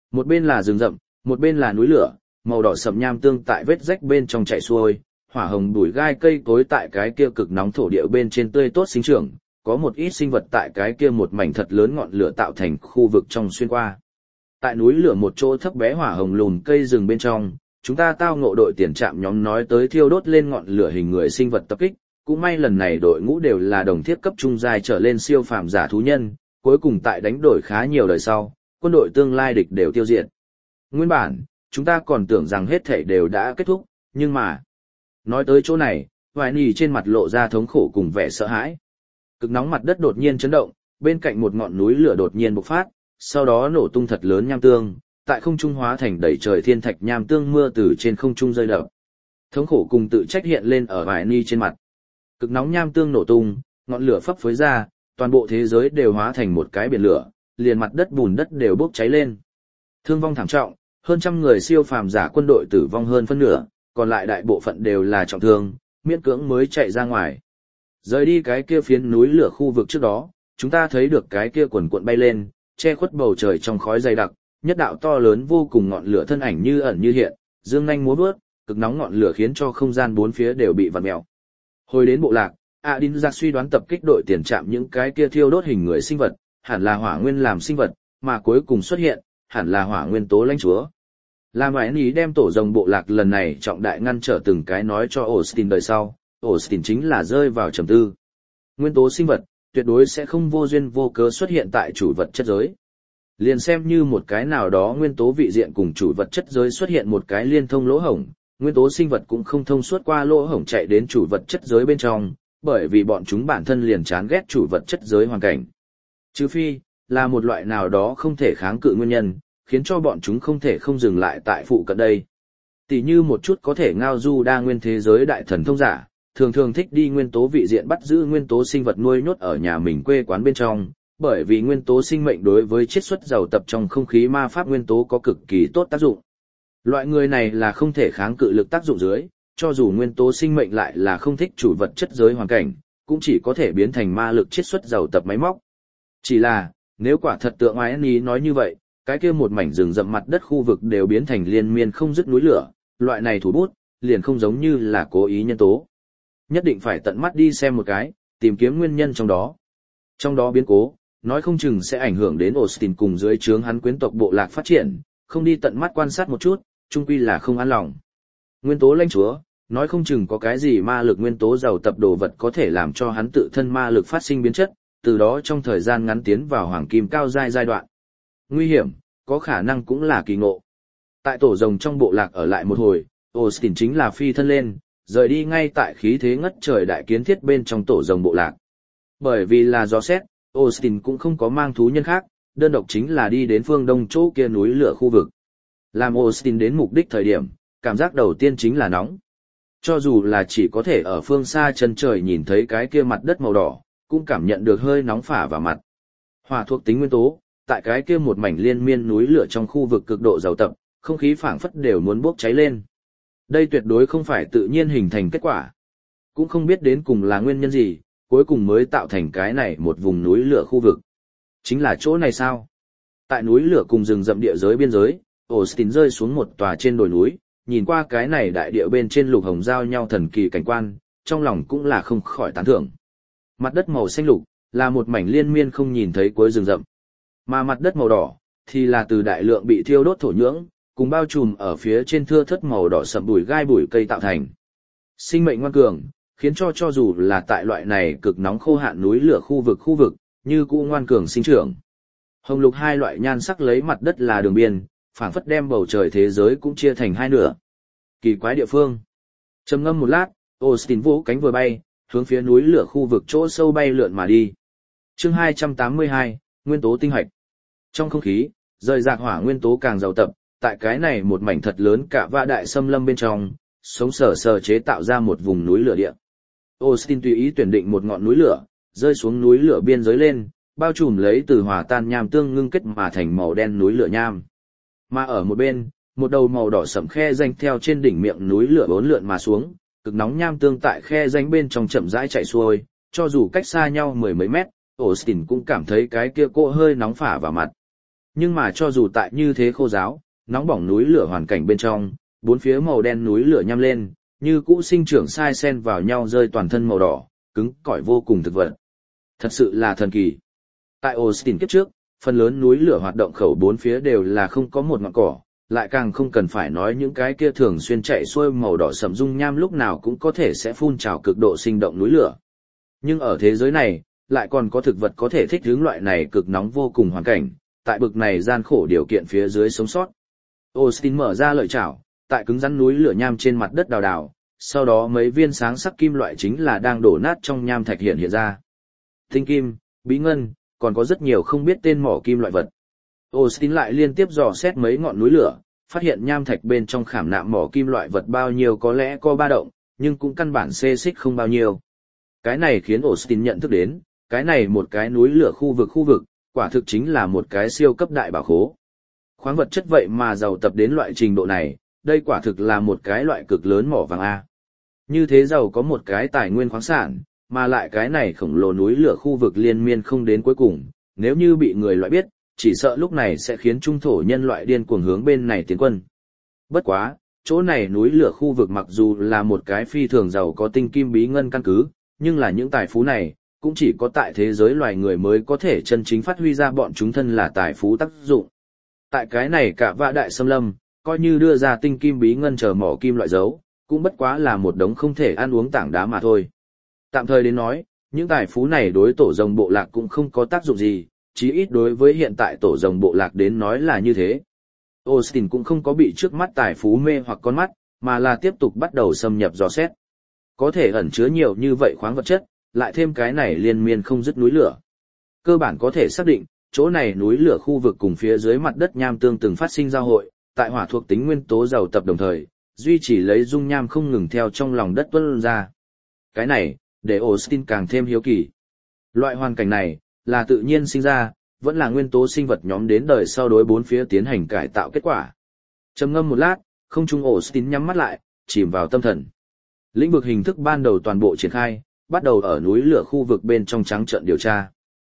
Một bên là rừng rậm, một bên là núi lửa, màu đỏ sậm nham tương tại vết rách bên trong chảy xuôi, hỏa hồng bụi gai cây cối tại cái kia cực nóng thổ địa bên trên tươi tốt sinh trưởng, có một ít sinh vật tại cái kia một mảnh thật lớn ngọn lửa tạo thành khu vực trong xuyên qua. Tại núi lửa một chỗ thấp bé hỏa hồng lùn cây rừng bên trong, chúng ta tao ngộ đội tiền trạm nhóm nói tới thiêu đốt lên ngọn lửa hình người sinh vật tập kích, cũng may lần này đội ngũ đều là đồng thiết cấp trung giai trở lên siêu phàm giả thú nhân, cuối cùng tại đánh đổi khá nhiều đời sau, quân đội tương lai địch đều tiêu diệt. Nguyên bản, chúng ta còn tưởng rằng hết thảy đều đã kết thúc, nhưng mà... Nói tới chỗ này, Hoài Nì trên mặt lộ ra thống khổ cùng vẻ sợ hãi. Cực nóng mặt đất đột nhiên chấn động, bên cạnh một ngọn núi lửa đột nhiên bộc phát, sau đó nổ tung thật lớn nham tương, tại không trung hóa thành đầy trời thiên thạch nham tương mưa từ trên không trung rơi đập. Thống khổ cùng tự trách hiện lên ở Hoài Nì trên mặt. Cực nóng nham tương nổ tung, ngọn lửa phấp phới ra, toàn bộ thế giới đều hóa thành một cái biển lửa, liền mặt đất bùn đất đều bốc cháy lên. Thương vong thảm trọng, hơn trăm người siêu phàm giả quân đội tử vong hơn phân nửa, còn lại đại bộ phận đều là trọng thương, miễn cưỡng mới chạy ra ngoài. Rời đi cái kia phiến núi lửa khu vực trước đó, chúng ta thấy được cái kia quần cuộn bay lên, che khuất bầu trời trong khói dày đặc, nhất đạo to lớn vô cùng ngọn lửa thân ảnh như ẩn như hiện, dương nhanh múa vớt, cực nóng ngọn lửa khiến cho không gian bốn phía đều bị vặn mèo. Hồi đến bộ lạc, Adin ra suy đoán tập kích đội tiền trạm những cái kia thiêu đốt hình người sinh vật, hẳn là hỏa nguyên làm sinh vật, mà cuối cùng xuất hiện, hẳn là hỏa nguyên tố lãnh chúa. Làm Hoài Nì đem tổ rồng bộ lạc lần này trọng đại ngăn trở từng cái nói cho Austin đời sau, Austin chính là rơi vào trầm tư. Nguyên tố sinh vật, tuyệt đối sẽ không vô duyên vô cớ xuất hiện tại chủ vật chất giới. Liền xem như một cái nào đó nguyên tố vị diện cùng chủ vật chất giới xuất hiện một cái liên thông lỗ hổng, nguyên tố sinh vật cũng không thông suốt qua lỗ hổng chạy đến chủ vật chất giới bên trong, bởi vì bọn chúng bản thân liền chán ghét chủ vật chất giới hoàn cảnh. Trừ phi, là một loại nào đó không thể kháng cự nguyên nhân, khiến cho bọn chúng không thể không dừng lại tại phụ cận đây. Tỷ như một chút có thể ngao du đa nguyên thế giới đại thần thông giả, thường thường thích đi nguyên tố vị diện bắt giữ nguyên tố sinh vật nuôi nhốt ở nhà mình quê quán bên trong, bởi vì nguyên tố sinh mệnh đối với chiết xuất giàu tập trong không khí ma pháp nguyên tố có cực kỳ tốt tác dụng. Loại người này là không thể kháng cự lực tác dụng dưới, cho dù nguyên tố sinh mệnh lại là không thích chủ vật chất giới hoàn cảnh, cũng chỉ có thể biến thành ma lực chiết xuất giàu tập máy móc. Chỉ là, nếu quả thật tượng Annie nói như vậy, cái kia một mảnh rừng rậm mặt đất khu vực đều biến thành liên miên không dứt núi lửa, loại này thủ bút, liền không giống như là cố ý nhân tố. Nhất định phải tận mắt đi xem một cái, tìm kiếm nguyên nhân trong đó. Trong đó biến cố, nói không chừng sẽ ảnh hưởng đến Austin cùng dưới trướng hắn quyến tộc bộ lạc phát triển, không đi tận mắt quan sát một chút, chung quy là không an lòng. Nguyên tố lãnh chúa, nói không chừng có cái gì ma lực nguyên tố giàu tập đồ vật có thể làm cho hắn tự thân ma lực phát sinh biến chất, từ đó trong thời gian ngắn tiến vào hoàng kim cao giai đoạn. Nguy hiểm, có khả năng cũng là kỳ ngộ. Tại tổ rồng trong bộ lạc ở lại một hồi, Austin chính là phi thân lên, rời đi ngay tại khí thế ngất trời đại kiến thiết bên trong tổ rồng bộ lạc. Bởi vì là do xét, Austin cũng không có mang thú nhân khác, đơn độc chính là đi đến phương đông chỗ kia núi lửa khu vực. Làm Austin đến mục đích thời điểm, cảm giác đầu tiên chính là nóng. Cho dù là chỉ có thể ở phương xa chân trời nhìn thấy cái kia mặt đất màu đỏ, cũng cảm nhận được hơi nóng phả vào mặt. Hỏa thuộc tính nguyên tố, tại cái kia một mảnh liên miên núi lửa trong khu vực cực độ giàu tập, không khí phảng phất đều muốn bốc cháy lên. Đây tuyệt đối không phải tự nhiên hình thành kết quả. Cũng không biết đến cùng là nguyên nhân gì, cuối cùng mới tạo thành cái này một vùng núi lửa khu vực. Chính là chỗ này sao? Tại núi lửa cùng rừng rậm địa giới biên giới, Austin rơi xuống một tòa trên đồi núi, nhìn qua cái này đại địa bên trên lục hồng giao nhau thần kỳ cảnh quan, trong lòng cũng là không khỏi tán thưởng. Mặt đất màu xanh lục, là một mảnh liên miên không nhìn thấy cuối rừng rậm. Mà mặt đất màu đỏ, thì là từ đại lượng bị thiêu đốt thổ nhưỡng, cùng bao trùm ở phía trên thưa thớt màu đỏ sậm bụi gai bụi cây tạo thành. Sinh mệnh ngoan cường, khiến cho dù là tại loại này cực nóng khô hạn núi lửa khu vực, như cũ ngoan cường sinh trưởng. Hồng lục hai loại nhan sắc lấy mặt đất là đường biên, phảng phất đem bầu trời thế giới cũng chia thành hai nửa. Kỳ quái địa phương. Trầm ngâm một lát, Austin vỗ cánh vừa bay, hướng phía núi lửa khu vực chỗ sâu bay lượn mà đi. Chương 282, nguyên tố tinh hạch. Trong không khí, rời rạc hỏa nguyên tố càng giàu tập, tại cái này một mảnh thật lớn cả vạ đại xâm lâm bên trong, sống sờ chế tạo ra một vùng núi lửa địa. Austin tùy ý tuyển định một ngọn núi lửa, rơi xuống núi lửa biên giới lên, bao trùm lấy từ hòa tan nham tương ngưng kết mà thành màu đen núi lửa nham. Mà ở một bên, một đầu màu đỏ sẫm khe rãnh theo trên đỉnh miệng núi lửa uốn lượn mà xuống, cực nóng nham tương tại khe rãnh bên trong chậm rãi chảy xuôi, cho dù cách xa nhau mười mấy mét, Austin cũng cảm thấy cái kia cỗ hơi nóng phả vào mặt. Nhưng mà cho dù tại như thế khô giáo, nóng bỏng núi lửa hoàn cảnh bên trong, bốn phía màu đen núi lửa nhăm lên, như cũ sinh trưởng sai sen vào nhau rơi toàn thân màu đỏ, cứng cỏi vô cùng thực vật. Thật sự là thần kỳ. Tại Austin kiếp trước, phần lớn núi lửa hoạt động khẩu bốn phía đều là không có một ngọn cỏ, lại càng không cần phải nói những cái kia thường xuyên chạy xuôi màu đỏ sẫm dung nham lúc nào cũng có thể sẽ phun trào cực độ sinh động núi lửa. Nhưng ở thế giới này, lại còn có thực vật có thể thích ứng loại này cực nóng vô cùng hoàn cảnh, tại bực này gian khổ điều kiện phía dưới sống sót. Austin mở ra lợi chảo, tại cứng rắn núi lửa nham trên mặt đất đào đào, sau đó mấy viên sáng sắc kim loại chính là đang đổ nát trong nham thạch hiện ra. Tinh kim, bí ngân, còn có rất nhiều không biết tên mỏ kim loại vật. Austin lại liên tiếp dò xét mấy ngọn núi lửa, phát hiện nham thạch bên trong khảm nạm mỏ kim loại vật bao nhiêu có lẽ có ba động, nhưng cũng căn bản xê xích không bao nhiêu. Cái này khiến Austin nhận thức đến, cái này một cái núi lửa khu vực, quả thực chính là một cái siêu cấp đại bảo khố. Khoáng vật chất vậy mà giàu tập đến loại trình độ này, đây quả thực là một cái loại cực lớn mỏ vàng A. Như thế giàu có một cái tài nguyên khoáng sản, mà lại cái này khổng lồ núi lửa khu vực liên miên không đến cuối cùng, nếu như bị người loại biết, chỉ sợ lúc này sẽ khiến trung thổ nhân loại điên cuồng hướng bên này tiến quân. Bất quá, chỗ này núi lửa khu vực mặc dù là một cái phi thường giàu có tinh kim bí ngân căn cứ, nhưng là những tài phú này, cũng chỉ có tại thế giới loài người mới có thể chân chính phát huy ra bọn chúng thân là tài phú tác dụng. Tại cái này cả vạ đại xâm lâm, coi như đưa ra tinh kim bí ngân chờ mỏ kim loại dấu, cũng bất quá là một đống không thể ăn uống tảng đá mà thôi. Tạm thời đến nói, những tài phú này đối tổ rồng bộ lạc cũng không có tác dụng gì, chí ít đối với hiện tại tổ rồng bộ lạc đến nói là như thế. Austin cũng không có bị trước mắt tài phú mê hoặc con mắt, mà là tiếp tục bắt đầu xâm nhập dò xét. Có thể ẩn chứa nhiều như vậy khoáng vật chất, lại thêm cái này liên miên không dứt núi lửa. Cơ bản có thể xác định, chỗ này núi lửa khu vực cùng phía dưới mặt đất nham tương từng phát sinh giao hội, tại hỏa thuộc tính nguyên tố giàu tập đồng thời, duy trì lấy dung nham không ngừng theo trong lòng đất tuôn ra. Cái này, để Austin càng thêm hiếu kỳ. Loại hoàn cảnh này, là tự nhiên sinh ra, vẫn là nguyên tố sinh vật nhóm đến đời sau đối bốn phía tiến hành cải tạo kết quả. Trầm ngâm một lát, không trung Austin nhắm mắt lại, chìm vào tâm thần. Lĩnh vực hình thức ban đầu toàn bộ triển khai, bắt đầu ở núi lửa khu vực bên trong trắng trợn điều tra.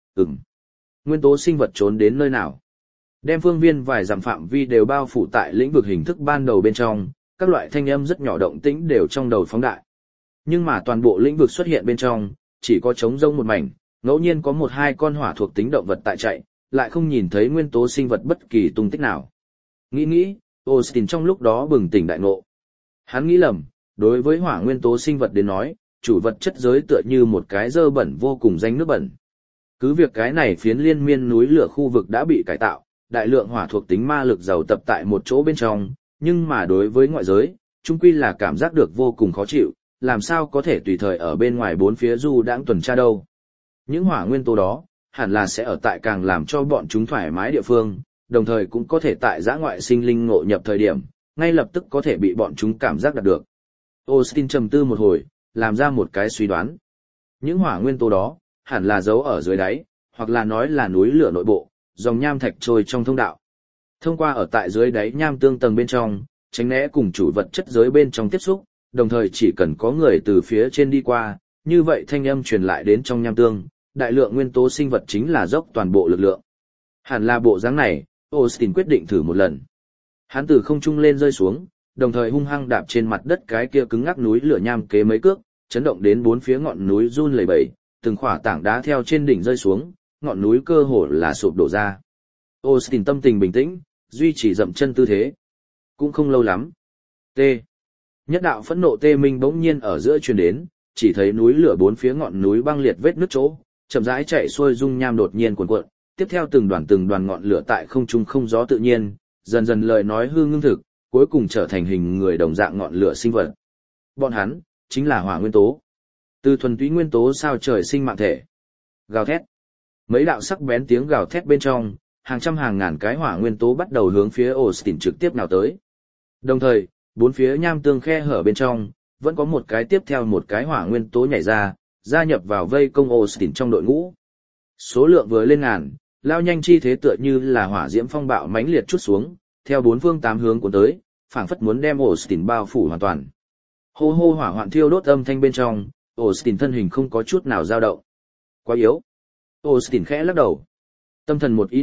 Nguyên tố sinh vật trốn đến nơi nào? Đem phương viên vài dặm phạm vi đều bao phủ tại lĩnh vực hình thức ban đầu bên trong, các loại thanh âm rất nhỏ động tĩnh đều trong đầu phóng đại. Nhưng mà toàn bộ lĩnh vực xuất hiện bên trong, chỉ có trống rông một mảnh, ngẫu nhiên có một hai con hỏa thuộc tính động vật tại chạy, lại không nhìn thấy nguyên tố sinh vật bất kỳ tung tích nào. Nghĩ, Austin trong lúc đó bừng tỉnh đại ngộ. Hắn nghĩ lầm, đối với hỏa nguyên tố sinh vật đến nói, chủ vật chất giới tựa như một cái dơ bẩn vô cùng danh nước bẩn. Cứ việc cái này phiến liên miên núi lửa khu vực đã bị cải tạo, đại lượng hỏa thuộc tính ma lực giàu tập tại một chỗ bên trong, nhưng mà đối với ngoại giới, chung quy là cảm giác được vô cùng khó chịu, làm sao có thể tùy thời ở bên ngoài bốn phía du đãng tuần tra đâu. Những hỏa nguyên tố đó, hẳn là sẽ ở tại càng làm cho bọn chúng thoải mái địa phương, đồng thời cũng có thể tại giã ngoại sinh linh ngộ nhập thời điểm, ngay lập tức có thể bị bọn chúng cảm giác đạt được. Austin trầm tư một hồi, làm ra một cái suy đoán. Những hỏa nguyên tố đó, hẳn là giấu ở dưới đáy, hoặc là nói là núi lửa nội bộ, dòng nham thạch trôi trong thông đạo. Thông qua ở tại dưới đáy nham tương tầng bên trong, tránh né cùng chủ vật chất giới bên trong tiếp xúc, đồng thời chỉ cần có người từ phía trên đi qua, như vậy thanh âm truyền lại đến trong nham tương, đại lượng nguyên tố sinh vật chính là dốc toàn bộ lực lượng. Hẳn là bộ dáng này, Austin quyết định thử một lần. Hắn từ không trung lên rơi xuống, đồng thời hung hăng đạp trên mặt đất cái kia cứng ngắc núi lửa nham kế mấy cước, chấn động đến bốn phía ngọn núi run lẩy bẩy, từng khỏa tảng đá theo trên đỉnh rơi xuống, ngọn núi cơ hồ là sụp đổ ra. Austin tâm tình bình tĩnh, duy trì dậm chân tư thế. Cũng không lâu lắm. T. Nhất đạo phẫn nộ tê minh bỗng nhiên ở giữa truyền đến, chỉ thấy núi lửa bốn phía ngọn núi băng liệt vết nứt chỗ, chậm rãi chạy xuôi dung nham đột nhiên cuồn cuộn, tiếp theo từng đoàn ngọn lửa tại không trung không gió tự nhiên, dần dần lời nói hư ngưng thực, cuối cùng trở thành hình người đồng dạng ngọn lửa sinh vật. Bọn hắn chính là hỏa nguyên tố. Từ thuần túy nguyên tố sao trời sinh mạng thể. Gào thét. Mấy đạo sắc bén tiếng gào thét bên trong, hàng trăm hàng ngàn cái hỏa nguyên tố bắt đầu hướng phía Austin trực tiếp nào tới. Đồng thời, bốn phía nham tương khe hở bên trong, vẫn có một cái tiếp theo một cái hỏa nguyên tố nhảy ra, gia nhập vào vây công Austin trong đội ngũ. Số lượng vừa lên ngàn, lao nhanh chi thế tựa như là hỏa diễm phong bạo mãnh liệt trút xuống, theo bốn phương tám hướng cuốn tới, phảng phất muốn đem Austin bao phủ hoàn toàn. Hô hô hỏa hoạn thiêu đốt âm thanh bên trong, Austin thân hình không có chút nào dao động. Quá yếu. Austin khẽ lắc đầu. Tâm thần một ý niệm,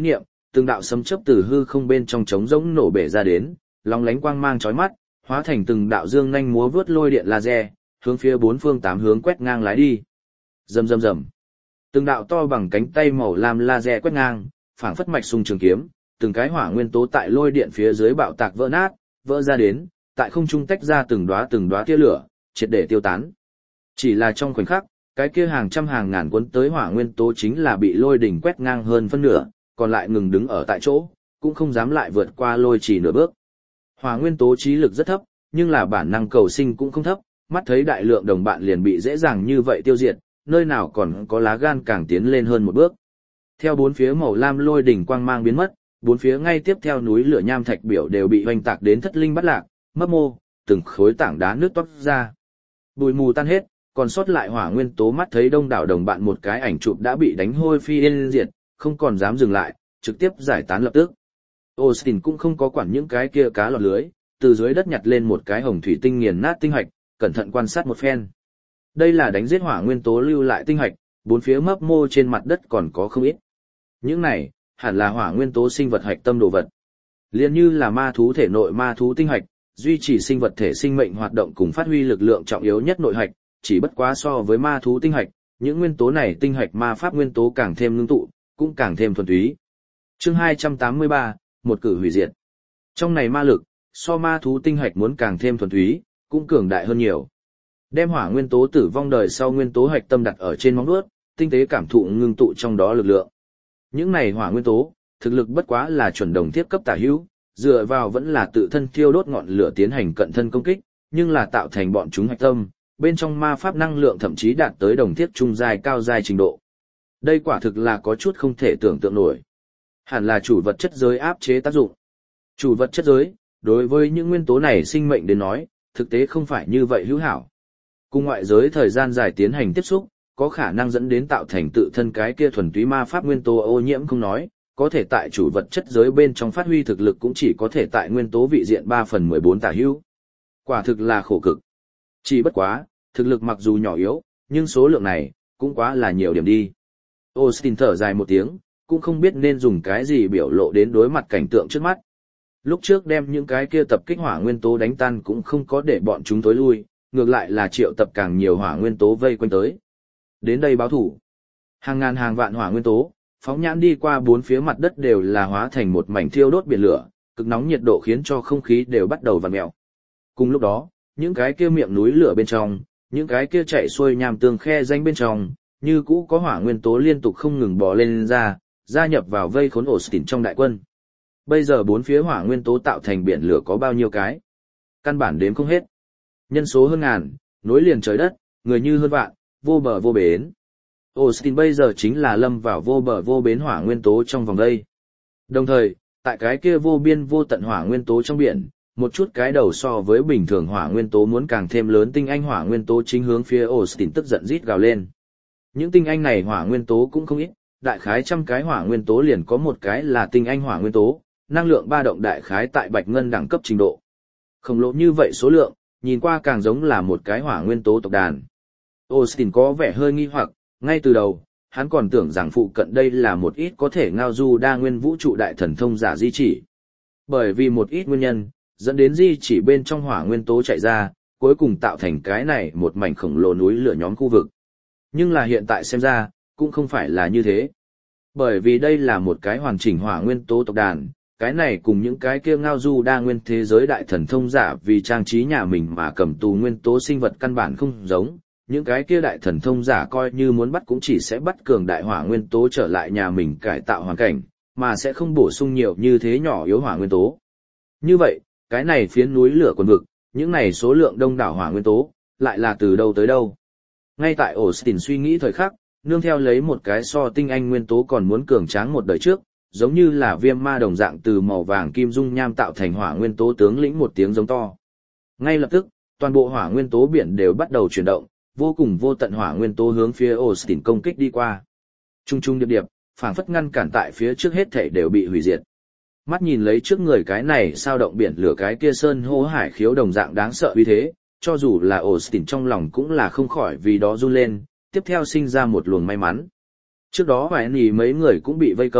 từng đạo sấm chớp từ hư không bên trong trống rỗng nổ bể ra đến, long lánh quang mang chói mắt, hóa thành từng đạo dương nhanh múa vướt lôi điện laser, hướng phía bốn phương tám hướng quét ngang lái đi. Rầm rầm rầm. Từng đạo to bằng cánh tay màu lam laser quét ngang, phảng phất mạch sung trường kiếm, từng cái hỏa nguyên tố tại lôi điện phía dưới bạo tạc vỡ nát, vỡ ra đến, tại không trung tách ra từng đóa tia lửa, triệt để tiêu tán. Chỉ là trong khoảnh khắc, cái kia hàng trăm hàng ngàn cuốn tới hỏa nguyên tố chính là bị lôi đỉnh quét ngang hơn phân nửa, còn lại ngừng đứng ở tại chỗ, cũng không dám lại vượt qua lôi chỉ nửa bước. Hỏa nguyên tố trí lực rất thấp, nhưng là bản năng cầu sinh cũng không thấp, mắt thấy đại lượng đồng bạn liền bị dễ dàng như vậy tiêu diệt, nơi nào còn có lá gan càng tiến lên hơn một bước. Theo bốn phía màu lam lôi đỉnh quang mang biến mất, bốn phía ngay tiếp theo núi lửa nham thạch biểu đều bị hoành tạc đến thất linh bắt lạc, mấp mô, từng khối tảng đá nước toát ra. Bụi mù tan hết, còn sót lại hỏa nguyên tố mắt thấy đông đảo đồng bạn một cái ảnh chụp đã bị đánh hôi phi yên diệt, không còn dám dừng lại, trực tiếp giải tán lập tức. Austin cũng không có quản những cái kia cá lọt lưới, từ dưới đất nhặt lên một cái hồng thủy tinh nghiền nát tinh hạch, cẩn thận quan sát một phen. Đây là đánh giết hỏa nguyên tố lưu lại tinh hạch, bốn phía mấp mô trên mặt đất còn có không ít. Những này, hẳn là hỏa nguyên tố sinh vật hạch tâm đồ vật. Liên như là ma thú thể nội ma thú tinh hạch, duy trì sinh vật thể sinh mệnh hoạt động cùng phát huy lực lượng trọng yếu nhất nội hạch, chỉ bất quá so với ma thú tinh hạch, những nguyên tố này tinh hạch ma pháp nguyên tố càng thêm ngưng tụ, cũng càng thêm thuần túy. Chương 283, một cử hủy diệt. Trong này ma lực, so ma thú tinh hạch muốn càng thêm thuần túy, cũng cường đại hơn nhiều. Đem hỏa nguyên tố tử vong đời sau nguyên tố hạch tâm đặt ở trên móng vuốt, tinh tế cảm thụ ngưng tụ trong đó lực lượng. Những này hỏa nguyên tố, thực lực bất quá là chuẩn đồng thiết cấp tả hữu, dựa vào vẫn là tự thân thiêu đốt ngọn lửa tiến hành cận thân công kích, nhưng là tạo thành bọn chúng hạch tâm, bên trong ma pháp năng lượng thậm chí đạt tới đồng thiết trung giai cao giai trình độ. Đây quả thực là có chút không thể tưởng tượng nổi. Hẳn là chủ vật chất giới áp chế tác dụng. Chủ vật chất giới, đối với những nguyên tố này sinh mệnh đến nói, thực tế không phải như vậy hữu hảo. Cùng ngoại giới thời gian dài tiến hành tiếp xúc, có khả năng dẫn đến tạo thành tự thân cái kia thuần túy ma pháp nguyên tố ô nhiễm không nói, có thể tại chủ vật chất giới bên trong phát huy thực lực cũng chỉ có thể tại nguyên tố vị diện 3/14 tả hữu. Quả thực là khổ cực. Chỉ bất quá, thực lực mặc dù nhỏ yếu, nhưng số lượng này, cũng quá là nhiều điểm đi. Austin thở dài một tiếng, cũng không biết nên dùng cái gì biểu lộ đến đối mặt cảnh tượng trước mắt. Lúc trước đem những cái kia tập kích hỏa nguyên tố đánh tan cũng không có để bọn chúng tối lui, ngược lại là triệu tập càng nhiều hỏa nguyên tố vây quanh tới. Đến đây báo thủ. Hàng ngàn hàng vạn hỏa nguyên tố, phóng nhãn đi qua bốn phía mặt đất đều là hóa thành một mảnh thiêu đốt biển lửa, cực nóng nhiệt độ khiến cho không khí đều bắt đầu vặn mèo. Cùng lúc đó, những cái kia miệng núi lửa bên trong, những cái kia chạy xuôi nham tương khe danh bên trong, như cũ có hỏa nguyên tố liên tục không ngừng bò lên ra, gia nhập vào vây khốn Austin trong đại quân. Bây giờ bốn phía hỏa nguyên tố tạo thành biển lửa có bao nhiêu cái? Căn bản đếm không hết. Nhân số hơn ngàn, nối liền trời đất, người như hơn vạn, vô bờ vô bến. Austin bây giờ chính là lâm vào vô bờ vô bến hỏa nguyên tố trong vòng đây. Đồng thời, tại cái kia vô biên vô tận hỏa nguyên tố trong biển, một chút cái đầu so với bình thường hỏa nguyên tố muốn càng thêm lớn tinh anh hỏa nguyên tố chính hướng phía Austin tức giận rít gào lên. Những tinh anh này hỏa nguyên tố cũng không ít, đại khái trăm cái hỏa nguyên tố liền có một cái là tinh anh hỏa nguyên tố, năng lượng ba động đại khái tại bạch ngân đẳng cấp trình độ. Khổng lồ như vậy số lượng, nhìn qua càng giống là một cái hỏa nguyên tố tộc đàn. Austin có vẻ hơi nghi hoặc, ngay từ đầu, hắn còn tưởng rằng phụ cận đây là một ít có thể ngao du đa nguyên vũ trụ đại thần thông giả di chỉ. Bởi vì một ít nguyên nhân, dẫn đến di chỉ bên trong hỏa nguyên tố chạy ra, cuối cùng tạo thành cái này một mảnh khổng lồ núi lửa nhóm khu vực. Nhưng là hiện tại xem ra, cũng không phải là như thế. Bởi vì đây là một cái hoàn chỉnh hỏa nguyên tố tộc đàn, cái này cùng những cái kia ngao du đa nguyên thế giới đại thần thông giả vì trang trí nhà mình mà cầm tù nguyên tố sinh vật căn bản không giống. Những cái kia đại thần thông giả coi như muốn bắt cũng chỉ sẽ bắt cường đại hỏa nguyên tố trở lại nhà mình cải tạo hoàn cảnh, mà sẽ không bổ sung nhiều như thế nhỏ yếu hỏa nguyên tố. Như vậy, cái này phiến núi lửa quần vực, những này số lượng đông đảo hỏa nguyên tố, lại là từ đâu tới đâu. Ngay tại Austin suy nghĩ thời khắc, nương theo lấy một cái so tinh anh nguyên tố còn muốn cường tráng một đời trước, giống như là viêm ma đồng dạng từ màu vàng kim dung nham tạo thành hỏa nguyên tố tướng lĩnh một tiếng giống to. Ngay lập tức, toàn bộ hỏa nguyên tố biển đều bắt đầu chuyển động, vô cùng vô tận hỏa nguyên tố hướng phía Austin công kích đi qua. Trung trung điệp điệp, phảng phất ngăn cản tại phía trước hết thảy đều bị hủy diệt. Mắt nhìn lấy trước người cái này sao động biển lửa cái kia sơn hô hải khiếu đồng dạng đáng sợ uy thế, cho dù là Austin trong lòng cũng là không khỏi vì đó run lên, tiếp theo sinh ra một luồng may mắn. Trước đó vài nì mấy người cũng bị vây công,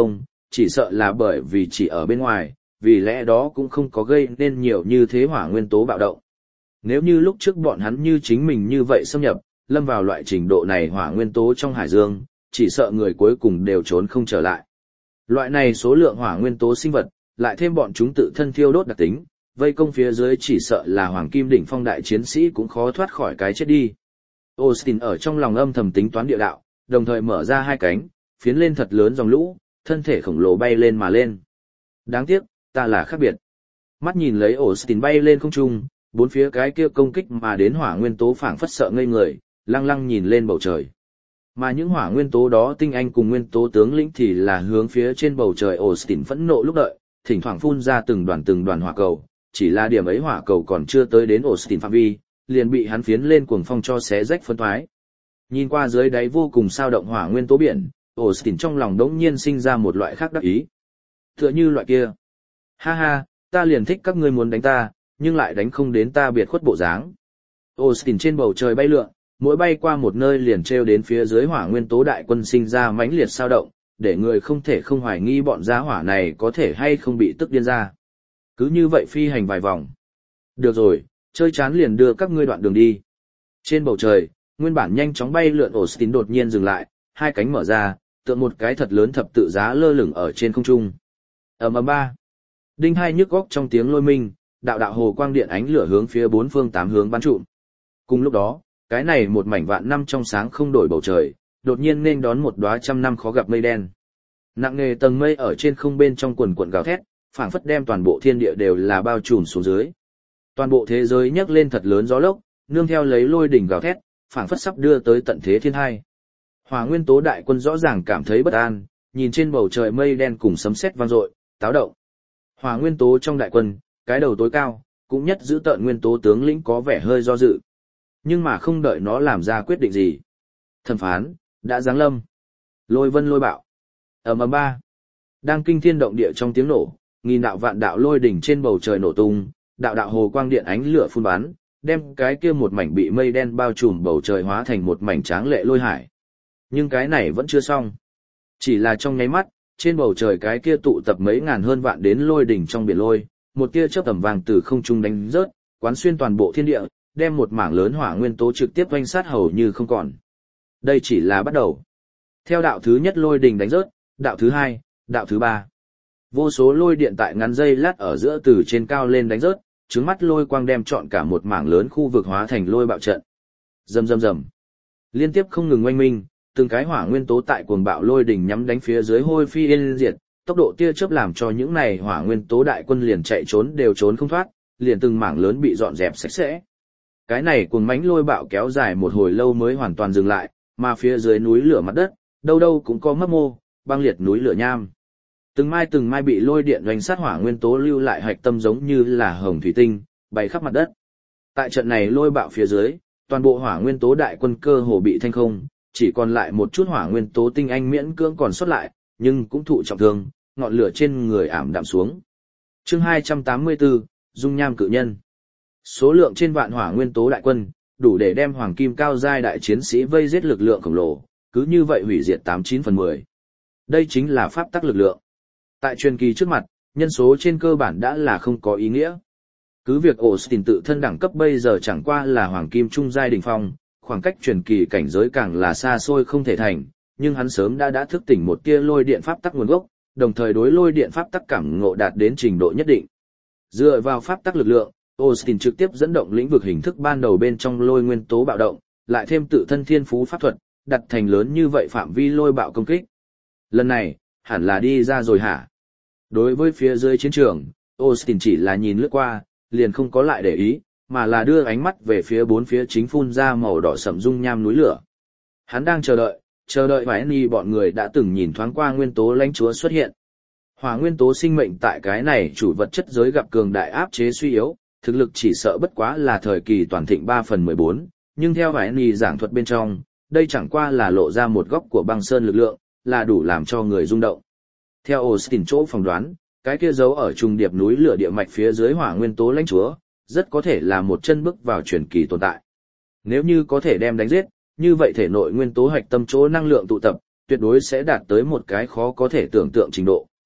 chỉ sợ là bởi vì chỉ ở bên ngoài, vì lẽ đó cũng không có gây nên nhiều như thế hỏa nguyên tố bạo động. Nếu như lúc trước bọn hắn như chính mình như vậy xâm nhập, lâm vào loại trình độ này hỏa nguyên tố trong hải dương, chỉ sợ người cuối cùng đều trốn không trở lại. Loại này số lượng hỏa nguyên tố sinh vật, lại thêm bọn chúng tự thân thiêu đốt đặc tính, vây công phía dưới chỉ sợ là hoàng kim đỉnh phong đại chiến sĩ cũng khó thoát khỏi cái chết đi. Austin ở trong lòng âm thầm tính toán địa đạo, đồng thời mở ra hai cánh, phiến lên thật lớn dòng lũ, thân thể khổng lồ bay lên mà lên. Đáng tiếc, ta là khác biệt. Mắt nhìn lấy Austin bay lên không trung, bốn phía cái kia công kích mà đến hỏa nguyên tố phảng phất sợ ngây người, lăng lăng nhìn lên bầu trời. Mà những hỏa nguyên tố đó tinh anh cùng nguyên tố tướng lĩnh thì là hướng phía trên bầu trời Austin phẫn nộ lúc đợi, thỉnh thoảng phun ra từng đoàn hỏa cầu, chỉ là điểm ấy hỏa cầu còn chưa tới đến Austin phạm vi, liền bị hắn phiến lên cuồng phong cho xé rách phân thoái. Nhìn qua dưới đáy vô cùng sao động hỏa nguyên tố biển, Austin trong lòng đống nhiên sinh ra một loại khác đắc ý. Tựa như loại kia. Ha ha, ta liền thích các ngươi muốn đánh ta, nhưng lại đánh không đến ta biệt khuất bộ dáng. Austin trên bầu trời bay lượn, mỗi bay qua một nơi liền treo đến phía dưới hỏa nguyên tố đại quân sinh ra mãnh liệt sao động, để người không thể không hoài nghi bọn giá hỏa này có thể hay không bị tức điên ra. Cứ như vậy phi hành vài vòng. Được rồi, chơi chán liền đưa các ngươi đoạn đường đi. Trên bầu trời, nguyên bản nhanh chóng bay lượn Austin đột nhiên dừng lại, hai cánh mở ra, tượng một cái thật lớn thập tự giá lơ lửng ở trên không trung. Ầm ầm ba. Đinh hai nhức góc trong tiếng lôi minh, đạo đạo hồ quang điện ánh lửa hướng phía bốn phương tám hướng bắn trụm. Cùng lúc đó, cái này một mảnh vạn năm trong sáng không đổi bầu trời, đột nhiên nên đón một đóa trăm năm khó gặp mây đen. Nặng nề tầng mây ở trên không bên trong quần quần gào thét, phảng phất đem toàn bộ thiên địa đều là bao trùm xuống dưới. Toàn bộ thế giới nhấc lên thật lớn gió lốc, nương theo lấy lôi đỉnh gào thét, phảng phất sắp đưa tới tận thế thiên hai. Hỏa nguyên tố đại quân rõ ràng cảm thấy bất an, nhìn trên bầu trời mây đen cùng sấm sét vang dội, táo động. Hỏa nguyên tố trong đại quân, cái đầu tối cao, cũng nhất giữ tợn nguyên tố tướng lĩnh có vẻ hơi do dự. Nhưng mà không đợi nó làm ra quyết định gì. Thẩm phán, đã giáng lâm. Lôi vân lôi bạo. Ầm ầm ba. Đang kinh thiên động địa trong tiếng nổ, nghìn đạo vạn đạo lôi đỉnh trên bầu trời nổ tung, đạo đạo hồ quang điện ánh lửa phun bắn, đem cái kia một mảnh bị mây đen bao trùm bầu trời hóa thành một mảnh tráng lệ lôi hải. Nhưng cái này vẫn chưa xong. Chỉ là trong nháy mắt, trên bầu trời cái kia tụ tập mấy ngàn hơn vạn đến lôi đỉnh trong biển lôi, một tia chớp tầm vàng từ không trung đánh rớt, quán xuyên toàn bộ thiên địa, đem một mảng lớn hỏa nguyên tố trực tiếp oanh sát hầu như không còn. Đây chỉ là bắt đầu. Theo đạo thứ nhất lôi đỉnh đánh rớt, đạo thứ hai, đạo thứ ba. Vô số lôi điện tại ngắn giây lát ở giữa từ trên cao lên đánh rớt, trứng mắt lôi quang đem trọn cả một mảng lớn khu vực hóa thành lôi bạo trận. Rầm rầm rầm. Liên tiếp không ngừng oanh minh, từng cái hỏa nguyên tố tại cuồng bạo lôi đỉnh nhắm đánh phía dưới hôi phi yên diệt, tốc độ tia chớp làm cho những này hỏa nguyên tố đại quân liền chạy trốn đều trốn không thoát, liền từng mảng lớn bị dọn dẹp sạch sẽ. Cái này cuồng mãnh lôi bạo kéo dài một hồi lâu mới hoàn toàn dừng lại, mà phía dưới núi lửa mặt đất, đâu đâu cũng có mấp mô, băng liệt núi lửa nham. Từng mai bị lôi điện đánh sát hỏa nguyên tố lưu lại hạch tâm giống như là hồng thủy tinh, bay khắp mặt đất. Tại trận này lôi bạo phía dưới, toàn bộ hỏa nguyên tố đại quân cơ hồ bị thanh không, chỉ còn lại một chút hỏa nguyên tố tinh anh miễn cưỡng còn sót lại, nhưng cũng thụ trọng thương, ngọn lửa trên người ảm đạm xuống. Chương 284, Dung nham cự nhân. Số lượng trên vạn hỏa nguyên tố đại quân, đủ để đem hoàng kim cao giai đại chiến sĩ vây giết lực lượng khổng lồ, cứ như vậy hủy diệt 89/10. Đây chính là pháp tắc lực lượng. Tại truyền kỳ trước mặt, nhân số trên cơ bản đã là không có ý nghĩa. Cứ việc Austin tự thân đẳng cấp bây giờ chẳng qua là hoàng kim trung giai đỉnh phong, khoảng cách truyền kỳ cảnh giới càng là xa xôi không thể thành, nhưng hắn sớm đã thức tỉnh một tia lôi điện pháp tắc nguồn gốc, đồng thời đối lôi điện pháp tắc cảm ngộ đạt đến trình độ nhất định. Dựa vào pháp tắc lực lượng, Austin trực tiếp dẫn động lĩnh vực hình thức ban đầu bên trong lôi nguyên tố bạo động, lại thêm tự thân thiên phú pháp thuật, đặt thành lớn như vậy phạm vi lôi bạo công kích. Lần này, hẳn là đi ra rồi hả? Đối với phía dưới chiến trường, Austin chỉ là nhìn lướt qua, liền không có lại để ý, mà là đưa ánh mắt về phía bốn phía chính phun ra màu đỏ sẫm dung nham núi lửa. Hắn đang chờ đợi Vải bọn người đã từng nhìn thoáng qua nguyên tố lãnh chúa xuất hiện. Hỏa nguyên tố sinh mệnh tại cái này chủ vật chất giới gặp cường đại áp chế suy yếu, thực lực chỉ sợ bất quá là thời kỳ toàn thịnh 3/14, nhưng theo Vải giảng thuật bên trong, đây chẳng qua là lộ ra một góc của băng sơn lực lượng, là đủ làm cho người rung động. Theo Austin chỗ phỏng đoán, cái kia giấu ở trùng điệp núi lửa địa mạch phía dưới hỏa nguyên tố lãnh chúa, rất có thể là một chân bước vào truyền kỳ tồn tại. Nếu như có thể đem đánh giết, như vậy thể nội nguyên tố hạch tâm chỗ năng lượng tụ tập, tuyệt đối sẽ đạt tới một cái khó có thể tưởng tượng trình độ,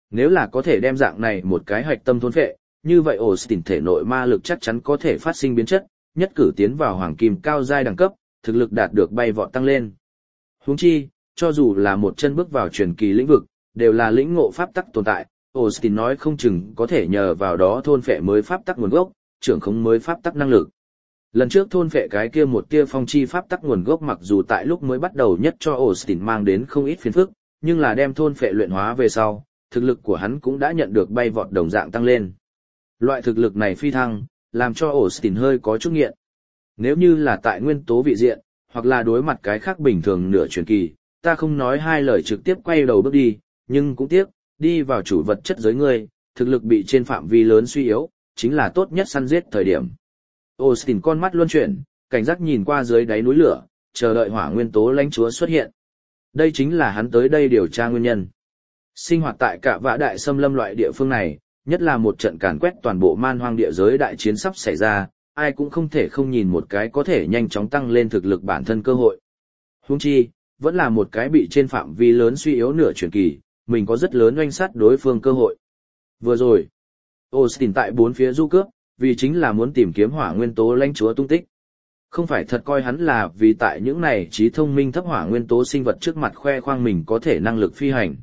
Nếu là có thể đem dạng này một cái hạch tâm thôn phệ, như vậy Austin thể nội ma lực chắc chắn có thể phát sinh biến chất, nhất cử tiến vào hoàng kim cao giai đẳng cấp, thực lực đạt được bay vọt tăng lên. Huống chi, cho dù là một chân bước vào truyền kỳ lĩnh vực, đều là lĩnh ngộ pháp tắc tồn tại, Austin nói không chừng có thể nhờ vào đó thôn phệ mới pháp tắc nguồn gốc, trưởng khống mới pháp tắc năng lực. Lần trước thôn phệ cái kia một tia phong chi pháp tắc nguồn gốc mặc dù tại lúc mới bắt đầu nhất cho Austin mang đến không ít phiền phức, nhưng là đem thôn phệ luyện hóa về sau, thực lực của hắn cũng đã nhận được bay vọt đồng dạng tăng lên. Loại thực lực này phi thăng, làm cho Austin hơi có chút nghiện. Nếu như là tại nguyên tố vị diện, hoặc là đối mặt cái khác bình thường nửa truyền kỳ, ta không nói hai lời trực tiếp quay đầu bước đi, nhưng cũng tiếc, đi vào chủ vật chất giới ngươi, thực lực bị trên phạm vi lớn suy yếu, chính là tốt nhất săn giết thời điểm. Austin con mắt luân chuyển, cảnh giác nhìn qua dưới đáy núi lửa, chờ đợi hỏa nguyên tố lãnh chúa xuất hiện. Đây chính là hắn tới đây điều tra nguyên nhân. Sinh hoạt tại cả vã đại xâm lâm loại địa phương này, nhất là một trận càn quét toàn bộ man hoang địa giới đại chiến sắp xảy ra, ai cũng không thể không nhìn một cái có thể nhanh chóng tăng lên thực lực bản thân cơ hội. Huống chi, vẫn là một cái bị trên phạm vi lớn suy yếu nửa truyền kỳ, mình có rất lớn oanh sát đối phương cơ hội. Vừa rồi, Austin tại bốn phía du cướp, vì chính là muốn tìm kiếm hỏa nguyên tố lãnh chúa tung tích. Không phải thật coi hắn là vì tại những này trí thông minh thấp hỏa nguyên tố sinh vật trước mặt khoe khoang mình có thể năng lực phi hành.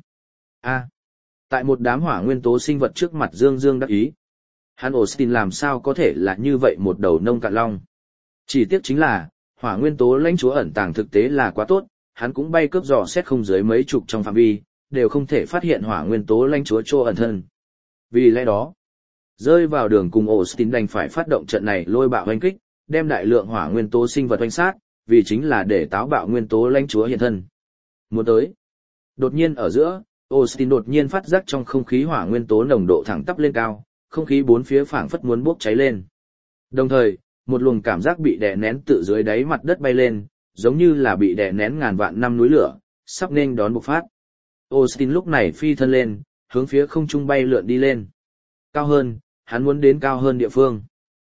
Tại một đám hỏa nguyên tố sinh vật trước mặt dương dương đắc ý. Hắn Austin làm sao có thể là như vậy một đầu nông cạn long. Chỉ tiếc chính là, hỏa nguyên tố lãnh chúa ẩn tàng thực tế là quá tốt, hắn cũng bay cướp dò xét không dưới mấy chục trong phạm vi, đều không thể phát hiện hỏa nguyên tố lãnh chúa chỗ ẩn thân. Vì lẽ đó, rơi vào đường cùng Austin đành phải phát động trận này lôi bạo hoành kích, đem đại lượng hỏa nguyên tố sinh vật hoành sát, vì chính là để táo bạo nguyên tố lãnh chúa hiện thân. Muốn tới. Đột nhiên ở giữa, Austin đột nhiên phát giác trong không khí hỏa nguyên tố nồng độ thẳng tắp lên cao, không khí bốn phía phảng phất muốn bốc cháy lên. Đồng thời, một luồng cảm giác bị đè nén tự dưới đáy mặt đất bay lên, giống như là bị đè nén ngàn vạn năm núi lửa, sắp nên đón bộc phát. Austin lúc này phi thân lên, hướng phía không trung bay lượn đi lên. Cao hơn, hắn muốn đến cao hơn địa phương.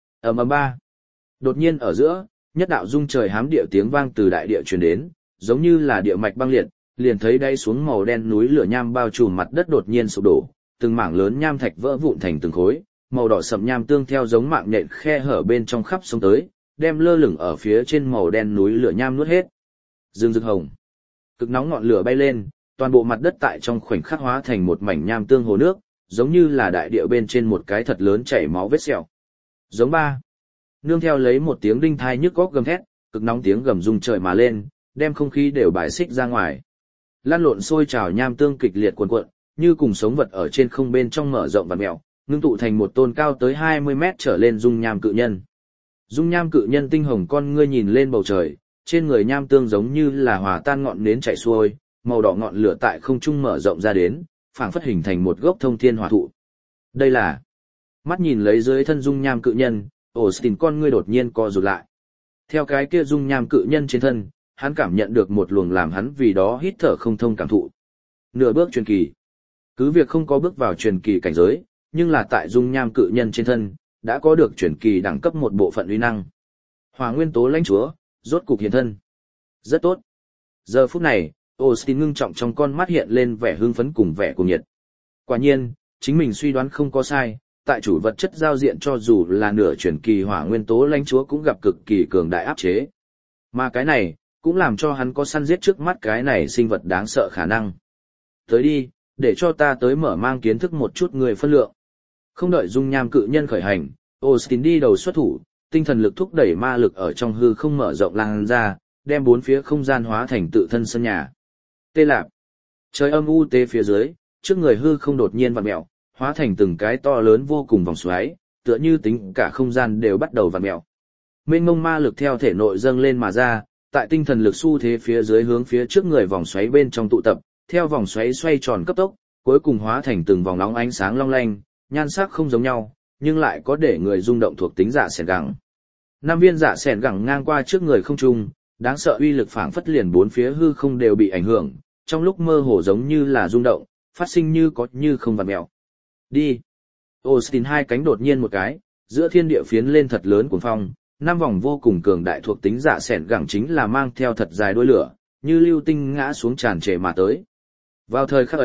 Ba. Đột nhiên ở giữa, nhất đạo rung trời hám địa tiếng vang từ đại địa truyền đến, giống như là địa mạch băng liệt, liền thấy đáy xuống màu đen núi lửa nham bao trùm mặt đất đột nhiên sụp đổ, từng mảng lớn nham thạch vỡ vụn thành từng khối, màu đỏ sậm nham tương theo giống mạng nhện khe hở bên trong khắp sông tới, đem lơ lửng ở phía trên màu đen núi lửa nham nuốt hết. Dương rực hồng, cực nóng ngọn lửa bay lên, toàn bộ mặt đất tại trong khoảnh khắc hóa thành một mảnh nham tương hồ nước, giống như là đại địa bên trên một cái thật lớn chảy máu vết sẹo. Giống ba. Nương theo lấy một tiếng đinh thai nhức góc gầm thét, cực nóng tiếng gầm rung trời mà lên, đem không khí đều bài xích ra ngoài. Lan lộn sôi trào nham tương kịch liệt cuồn cuộn, như cùng sống vật ở trên không bên trong mở rộng vặn mèo, ngưng tụ thành một tôn cao tới 20 mét trở lên dung nham cự nhân. Dung nham cự nhân tinh hồng con ngươi nhìn lên bầu trời, trên người nham tương giống như là hòa tan ngọn nến chảy xuôi, màu đỏ ngọn lửa tại không trung mở rộng ra đến, phảng phất hình thành một gốc thông thiên hỏa thụ. Đây là. Mắt nhìn lấy dưới thân dung nham cự nhân, Austin con ngươi đột nhiên co rụt lại. Theo cái kia dung nham cự nhân trên thân, hắn cảm nhận được một luồng làm hắn vì đó hít thở không thông cảm thụ. Nửa bước truyền kỳ. Cứ việc không có bước vào truyền kỳ cảnh giới, nhưng là tại dung nham cự nhân trên thân, đã có được truyền kỳ đẳng cấp một bộ phận uy năng. Hỏa nguyên tố lãnh chúa, rốt cục hiện thân. Rất tốt. Giờ phút này, Austin ngưng trọng trong con mắt hiện lên vẻ hưng phấn cùng vẻ cuồng nhiệt. Quả nhiên, chính mình suy đoán không có sai, tại chủ vật chất giao diện cho dù là nửa truyền kỳ hỏa nguyên tố lãnh chúa cũng gặp cực kỳ cường đại áp chế. Mà cái này, cũng làm cho hắn có săn giết trước mắt cái này sinh vật đáng sợ khả năng. Tới đi, để cho ta tới mở mang kiến thức một chút người phân lượng. Không đợi dung nham cự nhân khởi hành, Austin đi đầu xuất thủ, tinh thần lực thúc đẩy ma lực ở trong hư không mở rộng lan ra, đem bốn phía không gian hóa thành tự thân sân nhà. Tê lạp. Trời âm u tê phía dưới, trước người hư không đột nhiên vặn mèo, hóa thành từng cái to lớn vô cùng vòng xoáy, tựa như tính cả không gian đều bắt đầu vặn mèo. Mênh mông ma lực theo thể nội dâng lên mà ra, tại tinh thần lực xu thế phía dưới hướng phía trước người vòng xoáy bên trong tụ tập, theo vòng xoáy xoay tròn cấp tốc, cuối cùng hóa thành từng vòng nóng ánh sáng long lanh, nhan sắc không giống nhau, nhưng lại có để người rung động thuộc tính dạ sẻn gẳng. 5 viên dạ sẻn gẳng ngang qua trước người không trung, đáng sợ uy lực phảng phất liền bốn phía hư không đều bị ảnh hưởng, trong lúc mơ hồ giống như là rung động, phát sinh như có như không vặn mèo. Đi. Austin hai cánh đột nhiên một cái, giữa thiên địa phiến lên thật lớn cuồng phong, 5 vòng vô cùng cường đại thuộc tính dạ sẻn gẳng chính là mang theo thật dài đuôi lửa, như lưu tinh ngã xuống tràn trề mà tới. Vào thời khắc ấy,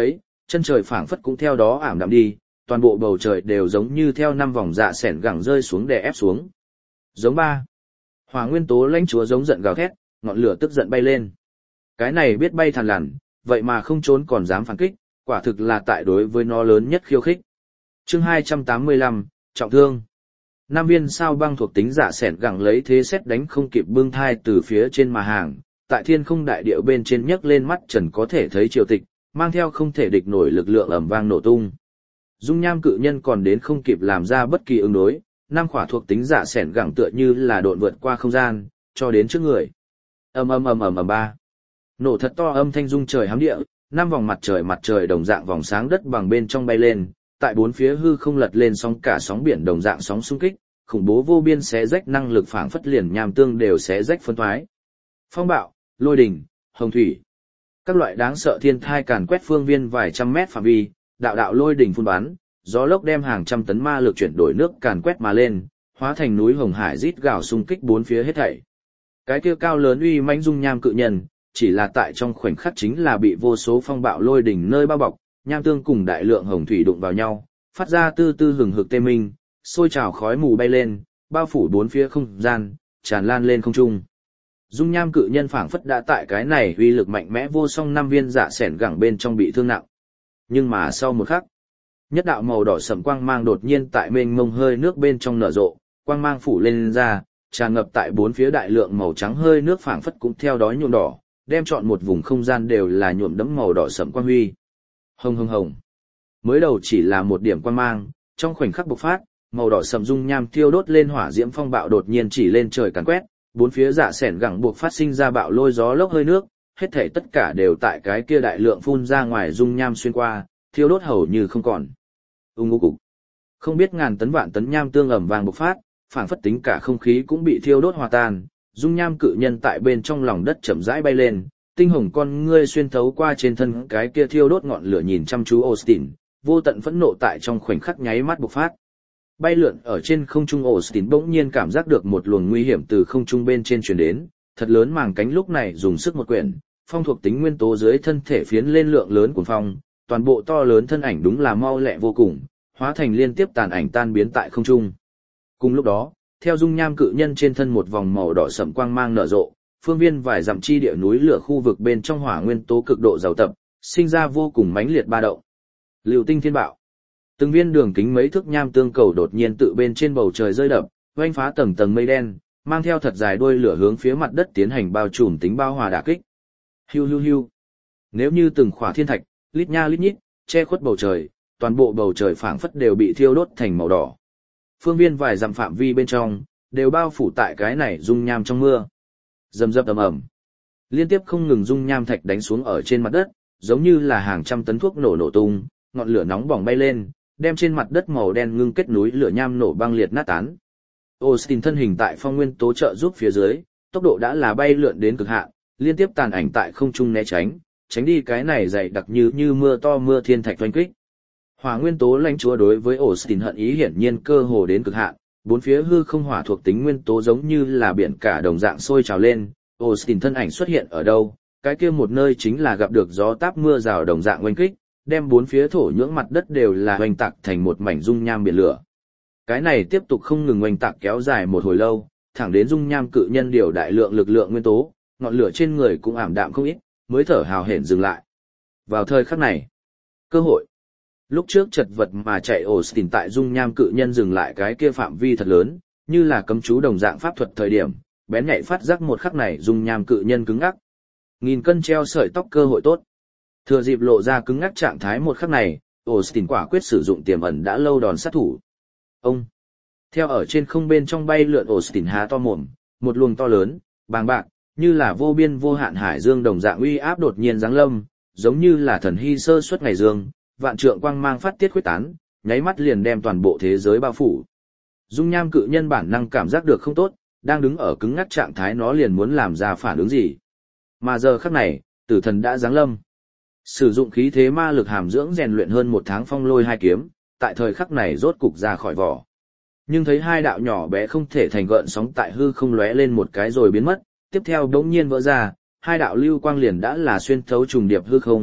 chân trời phảng phất cũng theo đó ảm đạm đi, toàn bộ bầu trời đều giống như theo 5 vòng dạ sẻn gẳng rơi xuống đè ép xuống. Giống ba. Hỏa nguyên tố lãnh chúa giống giận gào thét, ngọn lửa tức giận bay lên. Cái này biết bay thằn lằn, vậy mà không trốn còn dám phản kích, quả thực là tại đối với nó lớn nhất khiêu khích. Chương 285, trọng thương. 5 viên sao băng thuộc tính dạ sẻn gẳng lấy thế xét đánh không kịp bưng thai từ phía trên mà hàng, tại thiên không đại địa bên trên nhấc lên mắt trần có thể thấy triều tịch, mang theo không thể địch nổi lực lượng ầm vang nổ tung. Dung nham cự nhân còn đến không kịp làm ra bất kỳ ứng đối, 5 khỏa thuộc tính dạ sẻn gẳng tựa như là độn vượt qua không gian, cho đến trước người. Ầm ầm ầm ầm ầm ba. Nổ thật to âm thanh rung trời hám địa, 5 vòng mặt trời đồng dạng vòng sáng đất bằng bên trong bay lên, tại bốn phía hư không lật lên sóng cả sóng biển đồng dạng sóng xung kích, khủng bố vô biên xé rách năng lực phảng phất liền nham tương đều xé rách phân thoái. Phong bạo, lôi đỉnh, hồng thủy. Các loại đáng sợ thiên thai càn quét phương viên vài trăm mét phạm vi, đạo đạo lôi đỉnh phun bắn, gió lốc đem hàng trăm tấn ma lực chuyển đổi nước càn quét mà lên, hóa thành núi hồng hải rít gào xung kích bốn phía hết thảy. Cái kia cao lớn uy mãnh dung nham cự nhân, chỉ là tại trong khoảnh khắc chính là bị vô số phong bạo lôi đỉnh nơi bao bọc, nham tương cùng đại lượng hồng thủy đụng vào nhau, phát ra tư tư hừng hực tê minh, sôi trào khói mù bay lên, bao phủ bốn phía không gian, tràn lan lên không trung. Dung nham cự nhân phảng phất đã tại cái này uy lực mạnh mẽ vô song 5 viên dạ sẻn gẳng bên trong bị thương nặng. Nhưng mà sau một khắc, nhất đạo màu đỏ sẫm quang mang đột nhiên tại mênh mông hơi nước bên trong nở rộ, quang mang phủ lên ra, tràn ngập tại bốn phía đại lượng màu trắng hơi nước phảng phất cũng theo đó nhuộm đỏ, đem trọn một vùng không gian đều là nhuộm đẫm màu đỏ sẫm quang huy. Hồng hồng hồng. Mới đầu chỉ là một điểm quang mang, trong khoảnh khắc bộc phát, màu đỏ sẫm dung nham thiêu đốt lên hỏa diễm phong bạo đột nhiên chỉ lên trời càn quét, bốn phía dạ sẻn gẳng buộc phát sinh ra bạo lôi gió lốc hơi nước, hết thảy tất cả đều tại cái kia đại lượng phun ra ngoài dung nham xuyên qua, thiêu đốt hầu như không còn. Ung cục. Không biết ngàn tấn vạn tấn nham tương ẩm vàng bộc phát, phảng phất tính cả không khí cũng bị thiêu đốt hòa tan, dung nham cự nhân tại bên trong lòng đất chậm rãi bay lên, tinh hồng con ngươi xuyên thấu qua trên thân cái kia thiêu đốt ngọn lửa nhìn chăm chú Austin, vô tận phẫn nộ tại trong khoảnh khắc nháy mắt bộc phát. Bay lượn ở trên không trung Austin bỗng nhiên cảm giác được một luồng nguy hiểm từ không trung bên trên truyền đến, thật lớn màng cánh lúc này dùng sức một quyển, phong thuộc tính nguyên tố dưới thân thể phiến lên lượng lớn cuồng phong, toàn bộ to lớn thân ảnh đúng là mau lẹ vô cùng, hóa thành liên tiếp tàn ảnh tan biến tại không trung. Cùng lúc đó, theo dung nham cự nhân trên thân một vòng màu đỏ sẫm quang mang nở rộ, phương viên vài dặm chi địa núi lửa khu vực bên trong hỏa nguyên tố cực độ giàu tập, sinh ra vô cùng mãnh liệt ba động. Lưu tinh thiên bạo. Từng viên đường kính mấy thước nham tương cầu đột nhiên tự bên trên bầu trời rơi đập, oanh phá tầng tầng mây đen, mang theo thật dài đuôi lửa hướng phía mặt đất tiến hành bao trùm tính bao hòa đả kích. Hiu hiu hiu. Nếu như từng khỏa thiên thạch, lít nha lít nhít, che khuất bầu trời, toàn bộ bầu trời phảng phất đều bị thiêu đốt thành màu đỏ. Phương viên vài dặm phạm vi bên trong, đều bao phủ tại cái này dung nham trong mưa. Rầm rập ầm ầm. Liên tiếp không ngừng dung nham thạch đánh xuống ở trên mặt đất, giống như là hàng trăm tấn thuốc nổ tung, ngọn lửa nóng bỏng bay lên, đem trên mặt đất màu đen ngưng kết núi lửa nham nổ băng liệt nát tán. Austin thân hình tại phong nguyên tố trợ giúp phía dưới, tốc độ đã là bay lượn đến cực hạn, liên tiếp tàn ảnh tại không trung né tránh đi cái này dày đặc như mưa to mưa thiên thạch oanh kích. Hỏa nguyên tố lãnh chúa đối với Austin hận ý hiển nhiên cơ hồ đến cực hạn, bốn phía hư không hỏa thuộc tính nguyên tố giống như là biển cả đồng dạng sôi trào lên, Austin thân ảnh xuất hiện ở đâu, cái kia một nơi chính là gặp được gió táp mưa rào đồng dạng oanh kích, đem bốn phía thổ nhưỡng mặt đất đều là oanh tạc thành một mảnh dung nham biển lửa. Cái này tiếp tục không ngừng oanh tạc kéo dài một hồi lâu, thẳng đến dung nham cự nhân điều đại lượng lực lượng nguyên tố, ngọn lửa trên người cũng ảm đạm không ít, mới thở hào hển dừng lại. Vào thời khắc này, cơ hội. Lúc trước chật vật mà chạy Austin tại dung nham cự nhân dừng lại cái kia phạm vi thật lớn, như là cấm chú đồng dạng pháp thuật thời điểm, bén nhạy phát giác một khắc này dung nham cự nhân cứng ngắc. Nghìn cân treo sợi tóc cơ hội tốt. Thừa dịp lộ ra cứng ngắc trạng thái một khắc này, Austin quả quyết sử dụng tiềm ẩn đã lâu đòn sát thủ. Ông. Theo ở trên không bên trong bay lượn Austin há to mồm, một luồng to lớn, bàng bạc, như là vô biên vô hạn hải dương đồng dạng uy áp đột nhiên giáng lâm, giống như là thần hy sơ suất ngày dương, vạn trượng quang mang phát tiết khuếch tán, nháy mắt liền đem toàn bộ thế giới bao phủ. Dung nham cự nhân bản năng cảm giác được không tốt, đang đứng ở cứng ngắc trạng thái nó liền muốn làm ra phản ứng gì. Mà giờ khắc này, tử thần đã giáng lâm. Sử dụng khí thế ma lực hàm dưỡng rèn luyện hơn một tháng phong lôi hai kiếm, tại thời khắc này rốt cục ra khỏi vỏ. Nhưng thấy hai đạo nhỏ bé không thể thành gợn sóng tại hư không lóe lên một cái rồi biến mất, tiếp theo đống nhiên vỡ ra, hai đạo lưu quang liền đã là xuyên thấu trùng điệp hư không,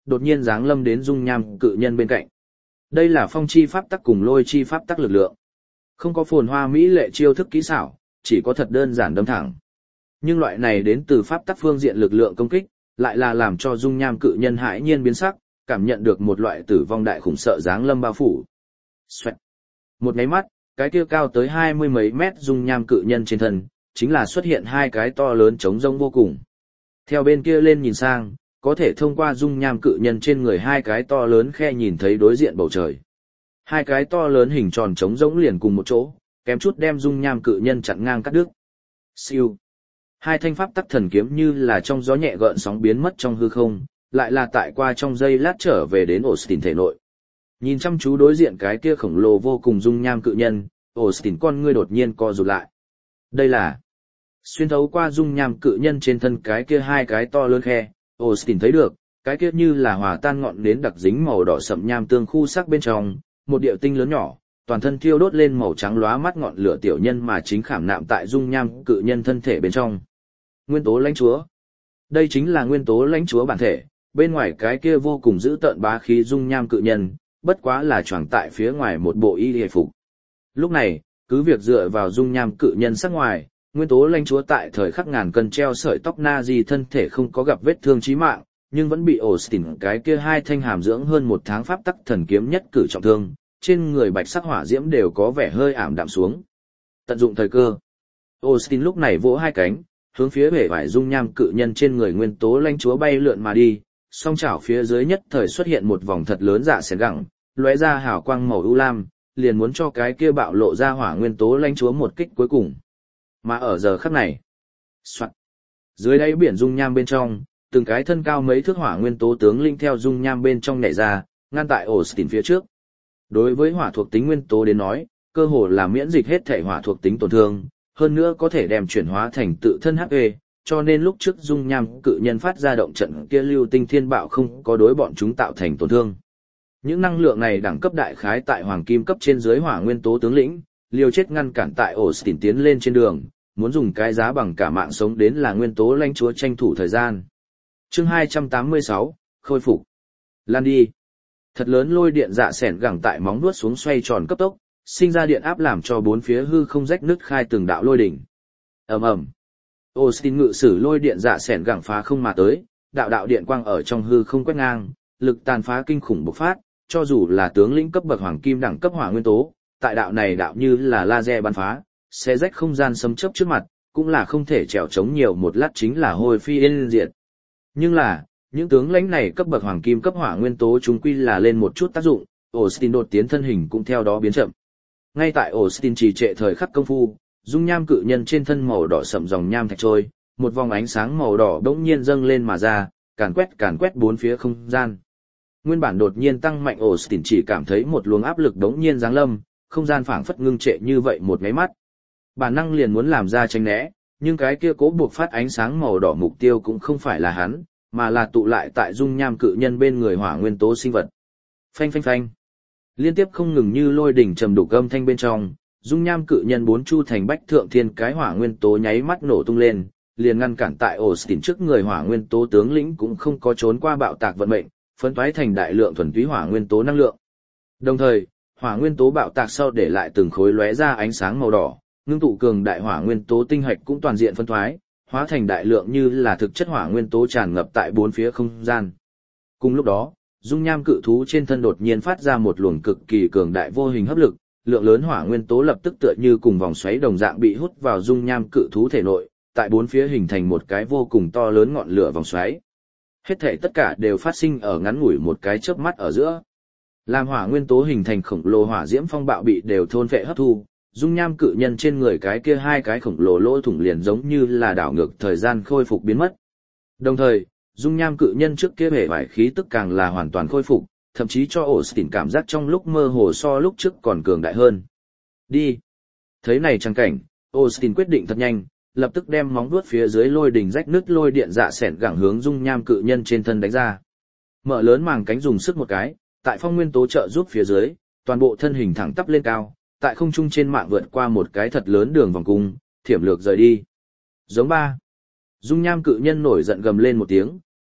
đột nhiên giáng lâm đến dung nham cự nhân bên cạnh. Đây là phong chi pháp tắc cùng lôi chi pháp tắc lực lượng. Không có phồn hoa mỹ lệ chiêu thức kỹ xảo, chỉ có thật đơn giản đâm thẳng. Nhưng loại này đến từ pháp tắc phương diện lực lượng công kích, lại là làm cho dung nham cự nhân hãi nhiên biến sắc, cảm nhận được một loại tử vong đại khủng sợ giáng lâm bao phủ. Xoẹt. Một nháy mắt, cái kia cao tới 20 mấy mét dung nham cự nhân trên thân, chính là xuất hiện hai cái to lớn trống rỗng vô cùng. Theo bên kia lên nhìn sang, có thể thông qua dung nham cự nhân trên người hai cái to lớn khe nhìn thấy đối diện bầu trời. Hai cái to lớn hình tròn trống rỗng liền cùng một chỗ, kém chút đem dung nham cự nhân chặn ngang cắt đứt. Siêu. Hai thanh pháp tắc thần kiếm như là trong gió nhẹ gợn sóng biến mất trong hư không, lại là tại qua trong giây lát trở về đến Austin thể nội. Nhìn chăm chú đối diện cái kia khổng lồ vô cùng dung nham cự nhân, Austin con ngươi đột nhiên co rụt lại. Đây là xuyên thấu qua dung nham cự nhân trên thân cái kia hai cái to lớn khe, Austin thấy được, cái kia như là hòa tan ngọn nến đặc dính màu đỏ sậm nham tương khu sắc bên trong, một điệu tinh lớn nhỏ, toàn thân thiêu đốt lên màu trắng lóa mắt ngọn lửa tiểu nhân mà chính khảm nạm tại dung nham cự nhân thân thể bên trong. Nguyên tố lãnh chúa. Đây chính là nguyên tố lãnh chúa bản thể, bên ngoài cái kia vô cùng dữ tợn bá khí dung nham cự nhân, bất quá là choàng tại phía ngoài một bộ y hề phục. Lúc này, cứ việc dựa vào dung nham cự nhân sắc ngoài, nguyên tố lãnh chúa tại thời khắc ngàn cân treo sợi tóc Nazi thân thể không có gặp vết thương chí mạng, nhưng vẫn bị Austin cái kia hai thanh hàm dưỡng hơn một tháng pháp tắc thần kiếm nhất cử trọng thương, trên người bạch sắc hỏa diễm đều có vẻ hơi ảm đạm xuống. Tận dụng thời cơ, Austin lúc này vỗ hai cánh, hướng phía bể vải dung nham cự nhân trên người nguyên tố lãnh chúa bay lượn mà đi, song chảo phía dưới nhất thời xuất hiện một vòng thật lớn dạ xẻn gẳng, lóe ra hào quang màu u lam, liền muốn cho cái kia bạo lộ ra hỏa nguyên tố lãnh chúa một kích cuối cùng. Mà ở giờ khắc này, soạt, dưới đáy biển dung nham bên trong, từng cái thân cao mấy thước hỏa nguyên tố tướng linh theo dung nham bên trong nhảy ra, ngăn tại Austin phía trước. Đối với hỏa thuộc tính nguyên tố đến nói, cơ hồ là miễn dịch hết thể hỏa thuộc tính tổn thương, hơn nữa có thể đem chuyển hóa thành tự thân HP, cho nên lúc trước dung nham cự nhân phát ra động trận kia lưu tinh thiên bạo không có đối bọn chúng tạo thành tổn thương. Những năng lượng này đẳng cấp đại khái tại hoàng kim cấp trên dưới hỏa nguyên tố tướng lĩnh, liều chết ngăn cản tại Austin tiến lên trên đường, muốn dùng cái giá bằng cả mạng sống đến là nguyên tố lãnh chúa tranh thủ thời gian. Chương 286, khôi phục. Lan đi. Thật lớn lôi điện dạ xẻn gẳng tại móng vuốt xuống xoay tròn cấp tốc, sinh ra điện áp làm cho bốn phía hư không rách nứt khai từng đạo lôi đỉnh. Ầm ầm. Austin ngự sử lôi điện dạ xẻn gẳng phá không mà tới, đạo đạo điện quang ở trong hư không quét ngang, lực tàn phá kinh khủng bộc phát, cho dù là tướng lĩnh cấp bậc hoàng kim đẳng cấp hỏa nguyên tố, tại đạo này đạo như là laser bắn phá, xé rách không gian sấm chớp trước mặt, cũng là không thể trèo chống nhiều một lát chính là hôi phi yên diệt. Nhưng là, những tướng lãnh này cấp bậc hoàng kim cấp hỏa nguyên tố chúng quy là lên một chút tác dụng, Austin đột tiến thân hình cũng theo đó biến chậm. Ngay tại Austin trì trệ thời khắc công phu, dung nham cự nhân trên thân màu đỏ sậm dòng nham thạch trôi, một vòng ánh sáng màu đỏ bỗng nhiên dâng lên mà ra, càn quét bốn phía không gian. Nguyên bản đột nhiên tăng mạnh Austin chỉ cảm thấy một luồng áp lực bỗng nhiên giáng lâm, không gian phảng phất ngưng trệ như vậy một cái mắt. Bản năng liền muốn làm ra tránh né, nhưng cái kia cố buộc phát ánh sáng màu đỏ mục tiêu cũng không phải là hắn, mà là tụ lại tại dung nham cự nhân bên người hỏa nguyên tố sinh vật. Phanh phanh phanh. Liên tiếp không ngừng như lôi đỉnh trầm đục âm thanh bên trong, dung nham cự nhân bốn chu thành bách thượng thiên cái hỏa nguyên tố nháy mắt nổ tung lên, liền ngăn cản tại Austin trước người hỏa nguyên tố tướng lĩnh cũng không có trốn qua bạo tạc vận mệnh, phân toái thành đại lượng thuần túy hỏa nguyên tố năng lượng. Đồng thời, hỏa nguyên tố bạo tạc sau để lại từng khối lóe ra ánh sáng màu đỏ, ngưng tụ cường đại hỏa nguyên tố tinh hạch cũng toàn diện phân thoái, hóa thành đại lượng như là thực chất hỏa nguyên tố tràn ngập tại bốn phía không gian. Cùng lúc đó, dung nham cự thú trên thân đột nhiên phát ra một luồng cực kỳ cường đại vô hình hấp lực, lượng lớn hỏa nguyên tố lập tức tựa như cùng vòng xoáy đồng dạng bị hút vào dung nham cự thú thể nội, tại bốn phía hình thành một cái vô cùng to lớn ngọn lửa vòng xoáy. Hết thảy tất cả đều phát sinh ở ngắn ngủi một cái chớp mắt ở giữa. Làm hỏa nguyên tố hình thành khổng lồ hỏa diễm phong bạo bị đều thôn phệ hấp thu, dung nham cự nhân trên người cái kia hai cái khổng lồ lỗ thủng liền giống như là đảo ngược thời gian khôi phục biến mất. Đồng thời, dung nham cự nhân trước kia bể vải khí tức càng là hoàn toàn khôi phục, thậm chí cho Austin cảm giác trong lúc mơ hồ so lúc trước còn cường đại hơn. Đi. Thấy này trang cảnh, Austin quyết định thật nhanh, lập tức đem móng vuốt phía dưới lôi đỉnh rách nứt lôi điện dạ xẻn gẳng hướng dung nham cự nhân trên thân đánh ra. Mở lớn màng cánh dùng sức một cái, tại phong nguyên tố trợ giúp phía dưới, toàn bộ thân hình thẳng tắp lên cao, tại không trung trên mạng vượt qua một cái thật lớn đường vòng cung, thiểm lược rời đi. Giống ba. Dung nham cự nhân nổi giận gầm lên một tiếng,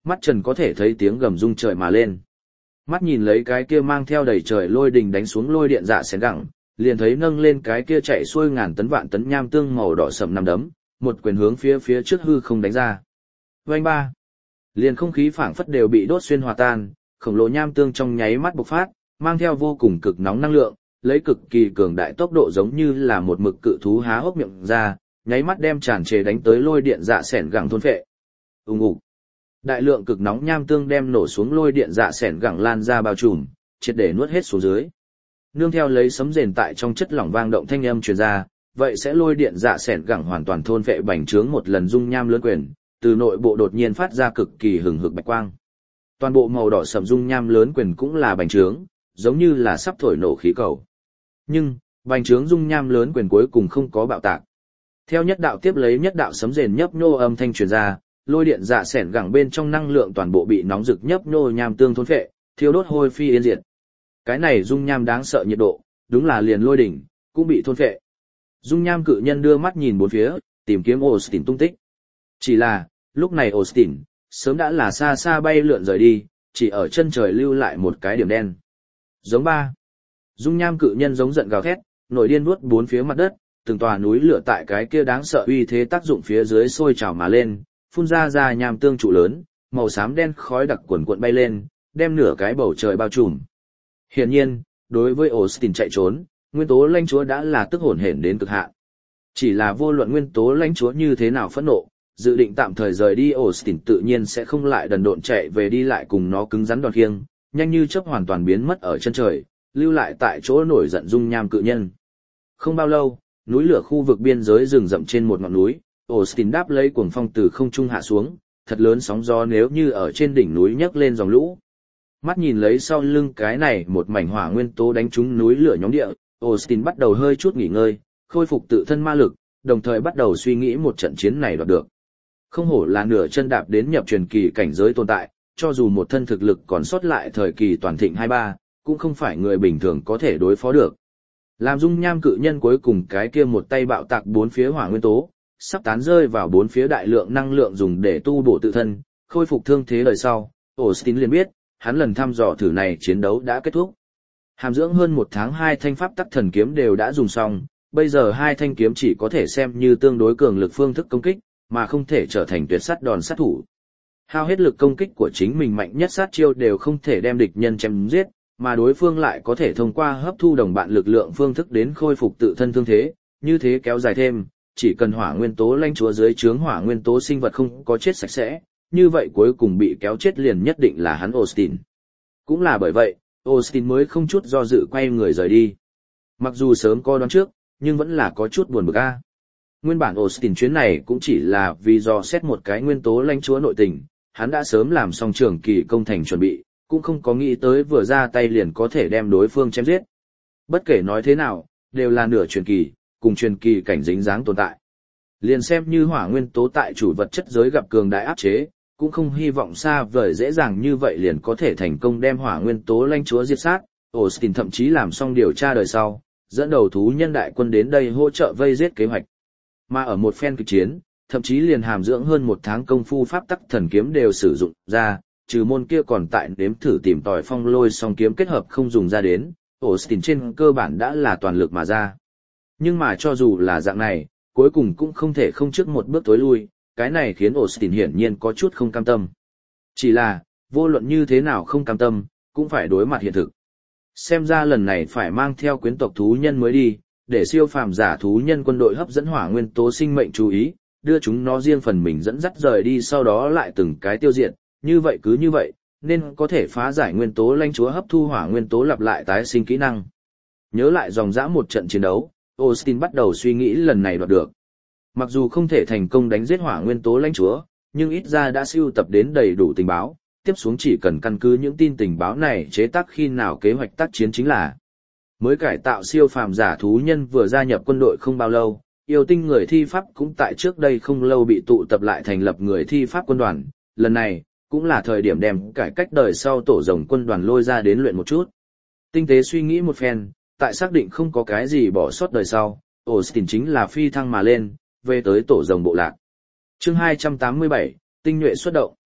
Mắt trần có thể thấy tiếng gầm rung trời mà lên. Mắt nhìn lấy cái kia mang theo đầy trời lôi đình đánh xuống lôi điện dạ xẻn gẳng, liền thấy nâng lên cái kia chạy xuôi ngàn tấn vạn tấn nham tương màu đỏ sậm nằm đấm, một quyền hướng phía trước hư không đánh ra. Vành ba. Liền không khí phảng phất đều bị đốt xuyên hòa tan, khổng lồ nham tương trong nháy mắt bộc phát, mang theo vô cùng cực nóng năng lượng, lấy cực kỳ cường đại tốc độ giống như là một mực cự thú há hốc miệng ra, nháy mắt đem tràn trề đánh tới lôi điện dạ xẻn gẳng thôn phệ. Ùng ục. Đại lượng cực nóng nham tương đem nổ xuống lôi điện dạ xẻn gẳng lan ra bao trùm, triệt để nuốt hết xuống dưới. Nương theo lấy sấm rền tại trong chất lỏng vang động thanh âm truyền ra, vậy sẽ lôi điện dạ xẻn gẳng hoàn toàn thôn phệ bành trướng một lần dung nham lớn quyền, từ nội bộ đột nhiên phát ra cực kỳ hừng hực bạch quang. Toàn bộ màu đỏ sẫm dung nham lớn quyền cũng là bành trướng, giống như là sắp thổi nổ khí cầu. Nhưng, bành trướng dung nham lớn quyền cuối cùng không có bạo tạc. Theo nhất đạo tiếp lấy nhất đạo sấm rền nhấp nhô âm thanh truyền ra, lôi điện dạ xẻn gẳng bên trong năng lượng toàn bộ bị nóng rực nhấp nhô nham tương thôn phệ, thiêu đốt hôi phi yên diệt. Cái này dung nham đáng sợ nhiệt độ, đúng là liền lôi đỉnh cũng bị thôn phệ. Dung nham cự nhân đưa mắt nhìn bốn phía, tìm kiếm Austin tung tích. Chỉ là, lúc này Austin sớm đã là xa xa bay lượn rời đi, chỉ ở chân trời lưu lại một cái điểm đen. Giống ba. Dung nham cự nhân giống giận gào thét, nổi điên vuốt bốn phía mặt đất, từng tòa núi lửa tại cái kia đáng sợ uy thế tác dụng phía dưới sôi trào mà lên, phun ra nham tương trụ lớn, màu xám đen khói đặc cuồn cuộn bay lên, đem nửa cái bầu trời bao trùm. Hiển nhiên, đối với Austin chạy trốn, nguyên tố lãnh chúa đã là tức hổn hển đến cực hạn. Chỉ là vô luận nguyên tố lãnh chúa như thế nào phẫn nộ, dự định tạm thời rời đi Austin tự nhiên sẽ không lại đần độn chạy về đi lại cùng nó cứng rắn đòn khiêng, nhanh như chớp hoàn toàn biến mất ở chân trời, lưu lại tại chỗ nổi giận dung nham cự nhân. Không bao lâu, núi lửa khu vực biên giới rừng rậm trên một ngọn núi, Austin đáp lấy cuồng phong từ không trung hạ xuống, thật lớn sóng gió nếu như ở trên đỉnh núi nhấc lên dòng lũ. Mắt nhìn lấy sau lưng cái này một mảnh hỏa nguyên tố đánh trúng núi lửa nhóm địa, Austin bắt đầu hơi chút nghỉ ngơi, khôi phục tự thân ma lực, đồng thời bắt đầu suy nghĩ một trận chiến này đoạt được. Không hổ là nửa chân đạp đến nhập truyền kỳ cảnh giới tồn tại, cho dù một thân thực lực còn sót lại thời kỳ toàn thịnh 23, cũng không phải người bình thường có thể đối phó được. Làm dung nham cự nhân cuối cùng cái kia một tay bạo tạc bốn phía hỏa nguyên tố, sắp tán rơi vào bốn phía đại lượng năng lượng dùng để tu bổ tự thân, khôi phục thương thế đời sau, Austin liền biết, hắn lần thăm dò thử này chiến đấu đã kết thúc. Hàm dưỡng hơn một tháng hai thanh pháp tắc thần kiếm đều đã dùng xong, bây giờ hai thanh kiếm chỉ có thể xem như tương đối cường lực phương thức công kích, mà không thể trở thành tuyệt sát đòn sát thủ. Hao hết lực công kích của chính mình mạnh nhất sát chiêu đều không thể đem địch nhân chém giết, mà đối phương lại có thể thông qua hấp thu đồng bạn lực lượng phương thức đến khôi phục tự thân thương thế, như thế kéo dài thêm, chỉ cần hỏa nguyên tố lãnh chúa dưới trướng hỏa nguyên tố sinh vật không có chết sạch sẽ, như vậy cuối cùng bị kéo chết liền nhất định là hắn Austin. Cũng là bởi vậy, Austin mới không chút do dự quay người rời đi. Mặc dù sớm có đoán trước, nhưng vẫn là có chút buồn bực a. Nguyên bản Austin chuyến này cũng chỉ là vì dò xét một cái nguyên tố lãnh chúa nội tình, hắn đã sớm làm xong trường kỳ công thành chuẩn bị, cũng không có nghĩ tới vừa ra tay liền có thể đem đối phương chém giết. Bất kể nói thế nào, đều là nửa truyền kỳ, cùng truyền kỳ cảnh dính dáng tồn tại. Liền xem như hỏa nguyên tố tại chủ vật chất giới gặp cường đại áp chế, cũng không hy vọng xa vời dễ dàng như vậy liền có thể thành công đem hỏa nguyên tố lãnh chúa diệt sát. Austin thậm chí làm xong điều tra đời sau, dẫn đầu thú nhân đại quân đến đây hỗ trợ vây giết kế hoạch. Mà ở một phen kịch chiến, thậm chí liền hàm dưỡng hơn một tháng công phu pháp tắc thần kiếm đều sử dụng ra, trừ môn kia còn tại nếm thử tìm tòi phong lôi song kiếm kết hợp không dùng ra đến, Austin trên cơ bản đã là toàn lực mà ra. Nhưng mà cho dù là dạng này, cuối cùng cũng không thể không trước một bước tối lui, cái này khiến Austin hiển nhiên có chút không cam tâm. Chỉ là, vô luận như thế nào không cam tâm, cũng phải đối mặt hiện thực. Xem ra lần này phải mang theo quyến tộc thú nhân mới đi, để siêu phàm giả thú nhân quân đội hấp dẫn hỏa nguyên tố sinh mệnh chú ý, đưa chúng nó riêng phần mình dẫn dắt rời đi sau đó lại từng cái tiêu diệt, như vậy cứ như vậy, nên có thể phá giải nguyên tố lãnh chúa hấp thu hỏa nguyên tố lặp lại tái sinh kỹ năng. Nhớ lại dòng dã một trận chiến đấu, Austin bắt đầu suy nghĩ lần này đoạt được. Mặc dù không thể thành công đánh giết hỏa nguyên tố lãnh chúa, nhưng ít ra đã sưu tập đến đầy đủ tình báo, tiếp xuống chỉ cần căn cứ những tin tình báo này chế tác khi nào kế hoạch tác chiến chính là. Mới cải tạo siêu phàm giả thú nhân vừa gia nhập quân đội không bao lâu, yêu tinh người thi pháp cũng tại trước đây không lâu bị tụ tập lại thành lập người thi pháp quân đoàn, lần này cũng là thời điểm đem cải cách đời sau tổ rồng quân đoàn lôi ra đến luyện một chút. Tinh tế suy nghĩ một phen, tại xác định không có cái gì bỏ sót đời sau, Austin chính là phi thăng mà lên, về tới tổ rồng bộ lạc. Chương 287, tinh nhuệ xuất động.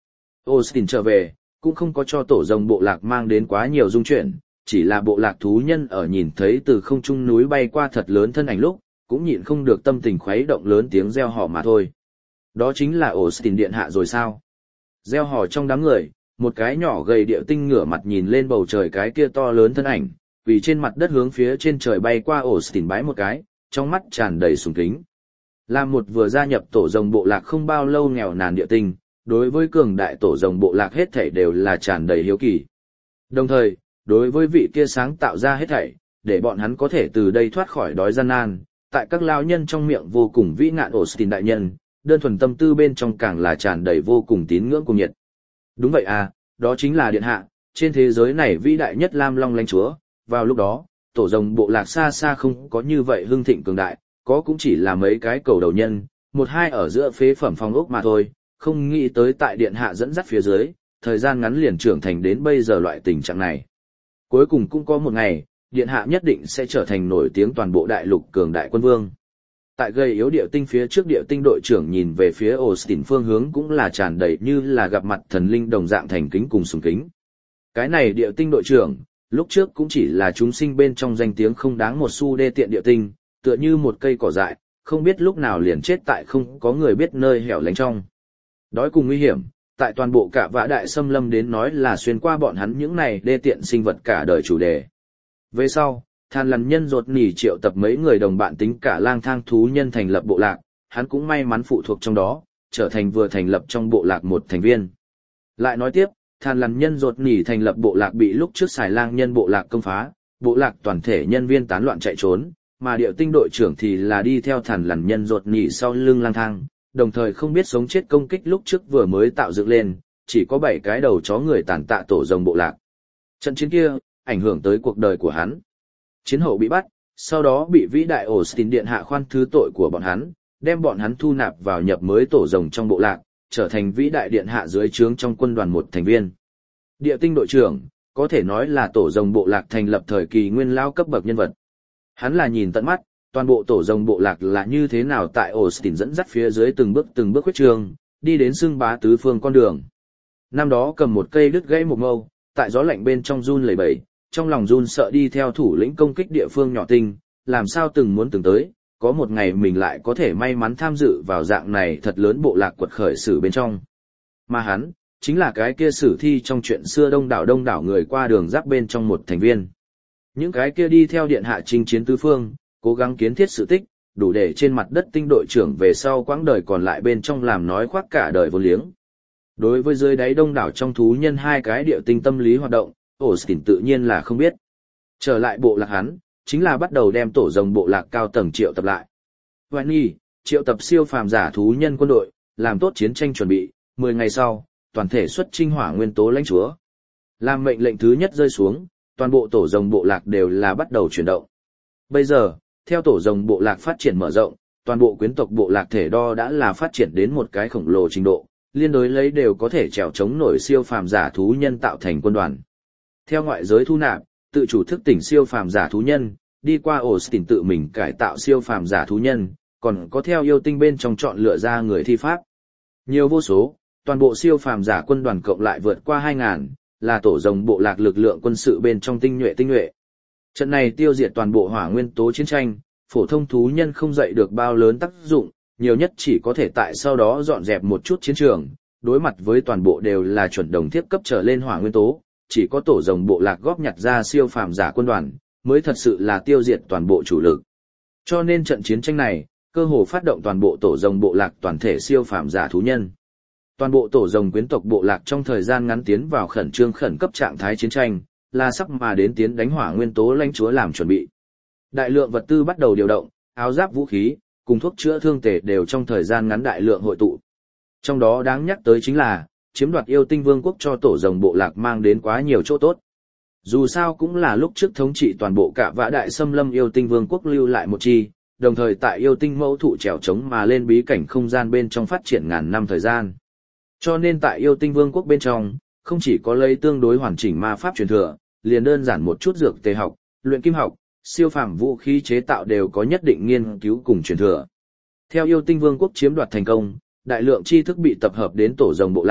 Austin trở về, cũng không có cho tổ rồng bộ lạc mang đến quá nhiều dung chuyển, chỉ là bộ lạc thú nhân ở nhìn thấy từ không trung núi bay qua thật lớn thân ảnh lúc, cũng nhịn không được tâm tình khuấy động lớn tiếng reo hò mà thôi. Đó chính là Austin điện hạ rồi sao? Reo hò trong đám người, một cái nhỏ gầy điệu tinh ngửa mặt nhìn lên bầu trời cái kia to lớn thân ảnh, vì trên mặt đất hướng phía trên trời bay qua Austin bái một cái, trong mắt tràn đầy sùng kính. Là một vừa gia nhập tổ rồng bộ lạc không bao lâu nghèo nàn điệu tinh, đối với cường đại tổ rồng bộ lạc hết thảy đều là tràn đầy hiếu kỳ. Đồng thời, đối với vị kia sáng tạo ra hết thảy, để bọn hắn có thể từ đây thoát khỏi đói gian nan, tại các lão nhân trong miệng vô cùng vĩ ngạn Austin đại nhân, đơn thuần tâm tư bên trong càng là tràn đầy vô cùng tín ngưỡng cùng nhiệt. Đúng vậy à, đó chính là điện hạ, trên thế giới này vĩ đại nhất Lam Long lãnh chúa, vào lúc đó, tổ rồng bộ lạc xa xa không có như vậy hưng thịnh cường đại, có cũng chỉ là mấy cái cầu đầu nhân, một hai ở giữa phế phẩm phong ốc mà thôi, không nghĩ tới tại điện hạ dẫn dắt phía dưới, thời gian ngắn liền trưởng thành đến bây giờ loại tình trạng này. Cuối cùng cũng có một ngày, điện hạ nhất định sẽ trở thành nổi tiếng toàn bộ đại lục cường đại quân vương. Tại gầy yếu điệu tinh phía trước điệu tinh đội trưởng nhìn về phía Austin phương hướng cũng là tràn đầy như là gặp mặt thần linh đồng dạng thành kính cùng sùng kính. Cái này điệu tinh đội trưởng, lúc trước cũng chỉ là chúng sinh bên trong danh tiếng không đáng một xu đê tiện điệu tinh, tựa như một cây cỏ dại, không biết lúc nào liền chết tại không có người biết nơi hẻo lánh trong. Đói cùng nguy hiểm, tại toàn bộ cả vã đại xâm lâm đến nói là xuyên qua bọn hắn những này đê tiện sinh vật cả đời chủ đề. Về sau, Than Lằn Nhân rột nỉ triệu tập mấy người đồng bạn tính cả lang thang thú nhân thành lập bộ lạc, hắn cũng may mắn phụ thuộc trong đó, trở thành vừa thành lập trong bộ lạc một thành viên. Lại nói tiếp, Than Lằn Nhân rột nỉ thành lập bộ lạc bị lúc trước xài lang nhân bộ lạc công phá, bộ lạc toàn thể nhân viên tán loạn chạy trốn, mà điệu tinh đội trưởng thì là đi theo Than Lằn Nhân rột nỉ sau lưng lang thang, đồng thời không biết sống chết công kích lúc trước vừa mới tạo dựng lên, chỉ có 7 cái đầu chó người tàn tạ tổ rồng bộ lạc. Trận chiến kia, ảnh hưởng tới cuộc đời của hắn. Chiến hậu bị bắt, sau đó bị vĩ đại Austin điện hạ khoan thứ tội của bọn hắn, đem bọn hắn thu nạp vào nhập mới tổ rồng trong bộ lạc, trở thành vĩ đại điện hạ dưới trướng trong quân đoàn một thành viên. Địa tinh đội trưởng, có thể nói là tổ rồng bộ lạc thành lập thời kỳ nguyên lao cấp bậc nhân vật. Hắn là nhìn tận mắt, toàn bộ tổ rồng bộ lạc là như thế nào tại Austin dẫn dắt phía dưới từng bước huyết trường, đi đến xưng bá tứ phương con đường. Năm đó cầm một cây đứt gãy một mâu, tại gió lạnh bên trong run lẩy bẩy, trong lòng run sợ đi theo thủ lĩnh công kích địa phương nhỏ tinh, làm sao từng muốn từng tới, có một ngày mình lại có thể may mắn tham dự vào dạng này thật lớn bộ lạc quật khởi sử bên trong. Mà hắn, chính là cái kia sử thi trong chuyện xưa đông đảo người qua đường giáp bên trong một thành viên. Những cái kia đi theo điện hạ chinh chiến tứ phương, cố gắng kiến thiết sự tích, đủ để trên mặt đất tinh đội trưởng về sau quãng đời còn lại bên trong làm nói khoác cả đời vô liếng. Đối với dưới đáy đông đảo trong thú nhân hai cái điệu tinh tâm lý hoạt động, Austin tự nhiên là không biết. Trở lại bộ lạc hắn, chính là bắt đầu đem tổ rồng bộ lạc cao tầng triệu tập lại. Wayne, triệu tập siêu phàm giả thú nhân quân đội, làm tốt chiến tranh chuẩn bị, 10 ngày sau, toàn thể xuất chinh hỏa nguyên tố lãnh chúa. Làm mệnh lệnh thứ nhất rơi xuống, toàn bộ tổ rồng bộ lạc đều là bắt đầu chuyển động. Bây giờ, theo tổ rồng bộ lạc phát triển mở rộng, toàn bộ quyến tộc bộ lạc thể đo đã là phát triển đến một cái khổng lồ trình độ, liên đối lấy đều có thể trèo chống nổi siêu phàm giả thú nhân tạo thành quân đoàn. Theo ngoại giới thu nạp, tự chủ thức tỉnh siêu phàm giả thú nhân, đi qua Austin tự mình cải tạo siêu phàm giả thú nhân, còn có theo yêu tinh bên trong chọn lựa ra người thi pháp. Nhiều vô số, toàn bộ siêu phàm giả quân đoàn cộng lại vượt qua 2.000, là tổ rồng bộ lạc lực lượng quân sự bên trong tinh nhuệ. Trận này tiêu diệt toàn bộ hỏa nguyên tố chiến tranh, phổ thông thú nhân không dậy được bao lớn tác dụng, nhiều nhất chỉ có thể tại sau đó dọn dẹp một chút chiến trường, đối mặt với toàn bộ đều là chuẩn đồng thiết cấp trở lên hỏa nguyên tố, chỉ có tổ rồng bộ lạc góp nhặt ra siêu phàm giả quân đoàn, mới thật sự là tiêu diệt toàn bộ chủ lực. Cho nên trận chiến tranh này, cơ hồ phát động toàn bộ tổ rồng bộ lạc toàn thể siêu phàm giả thú nhân. Toàn bộ tổ rồng quyến tộc bộ lạc trong thời gian ngắn tiến vào khẩn trương khẩn cấp trạng thái chiến tranh, là sắp mà đến tiến đánh hỏa nguyên tố lãnh chúa làm chuẩn bị. Đại lượng vật tư bắt đầu điều động, áo giáp vũ khí, cùng thuốc chữa thương tề đều trong thời gian ngắn đại lượng hội tụ. Trong đó đáng nhắc tới chính là, chiếm đoạt yêu tinh vương quốc cho tổ rồng bộ lạc mang đến quá nhiều chỗ tốt. Dù sao cũng là lúc trước thống trị toàn bộ cả vã đại xâm lâm yêu tinh vương quốc lưu lại một chi, đồng thời tại yêu tinh mẫu thụ trèo trống mà lên bí cảnh không gian bên trong phát triển ngàn năm thời gian. Cho nên tại yêu tinh vương quốc bên trong, không chỉ có lấy tương đối hoàn chỉnh ma pháp truyền thừa, liền đơn giản một chút dược tề học, luyện kim học, siêu phàm vũ khí chế tạo đều có nhất định nghiên cứu cùng truyền thừa. Theo yêu tinh vương quốc chiếm đoạt thành công, đại lượng tri thức bị tập hợp đến tổ rồng bộ lạc,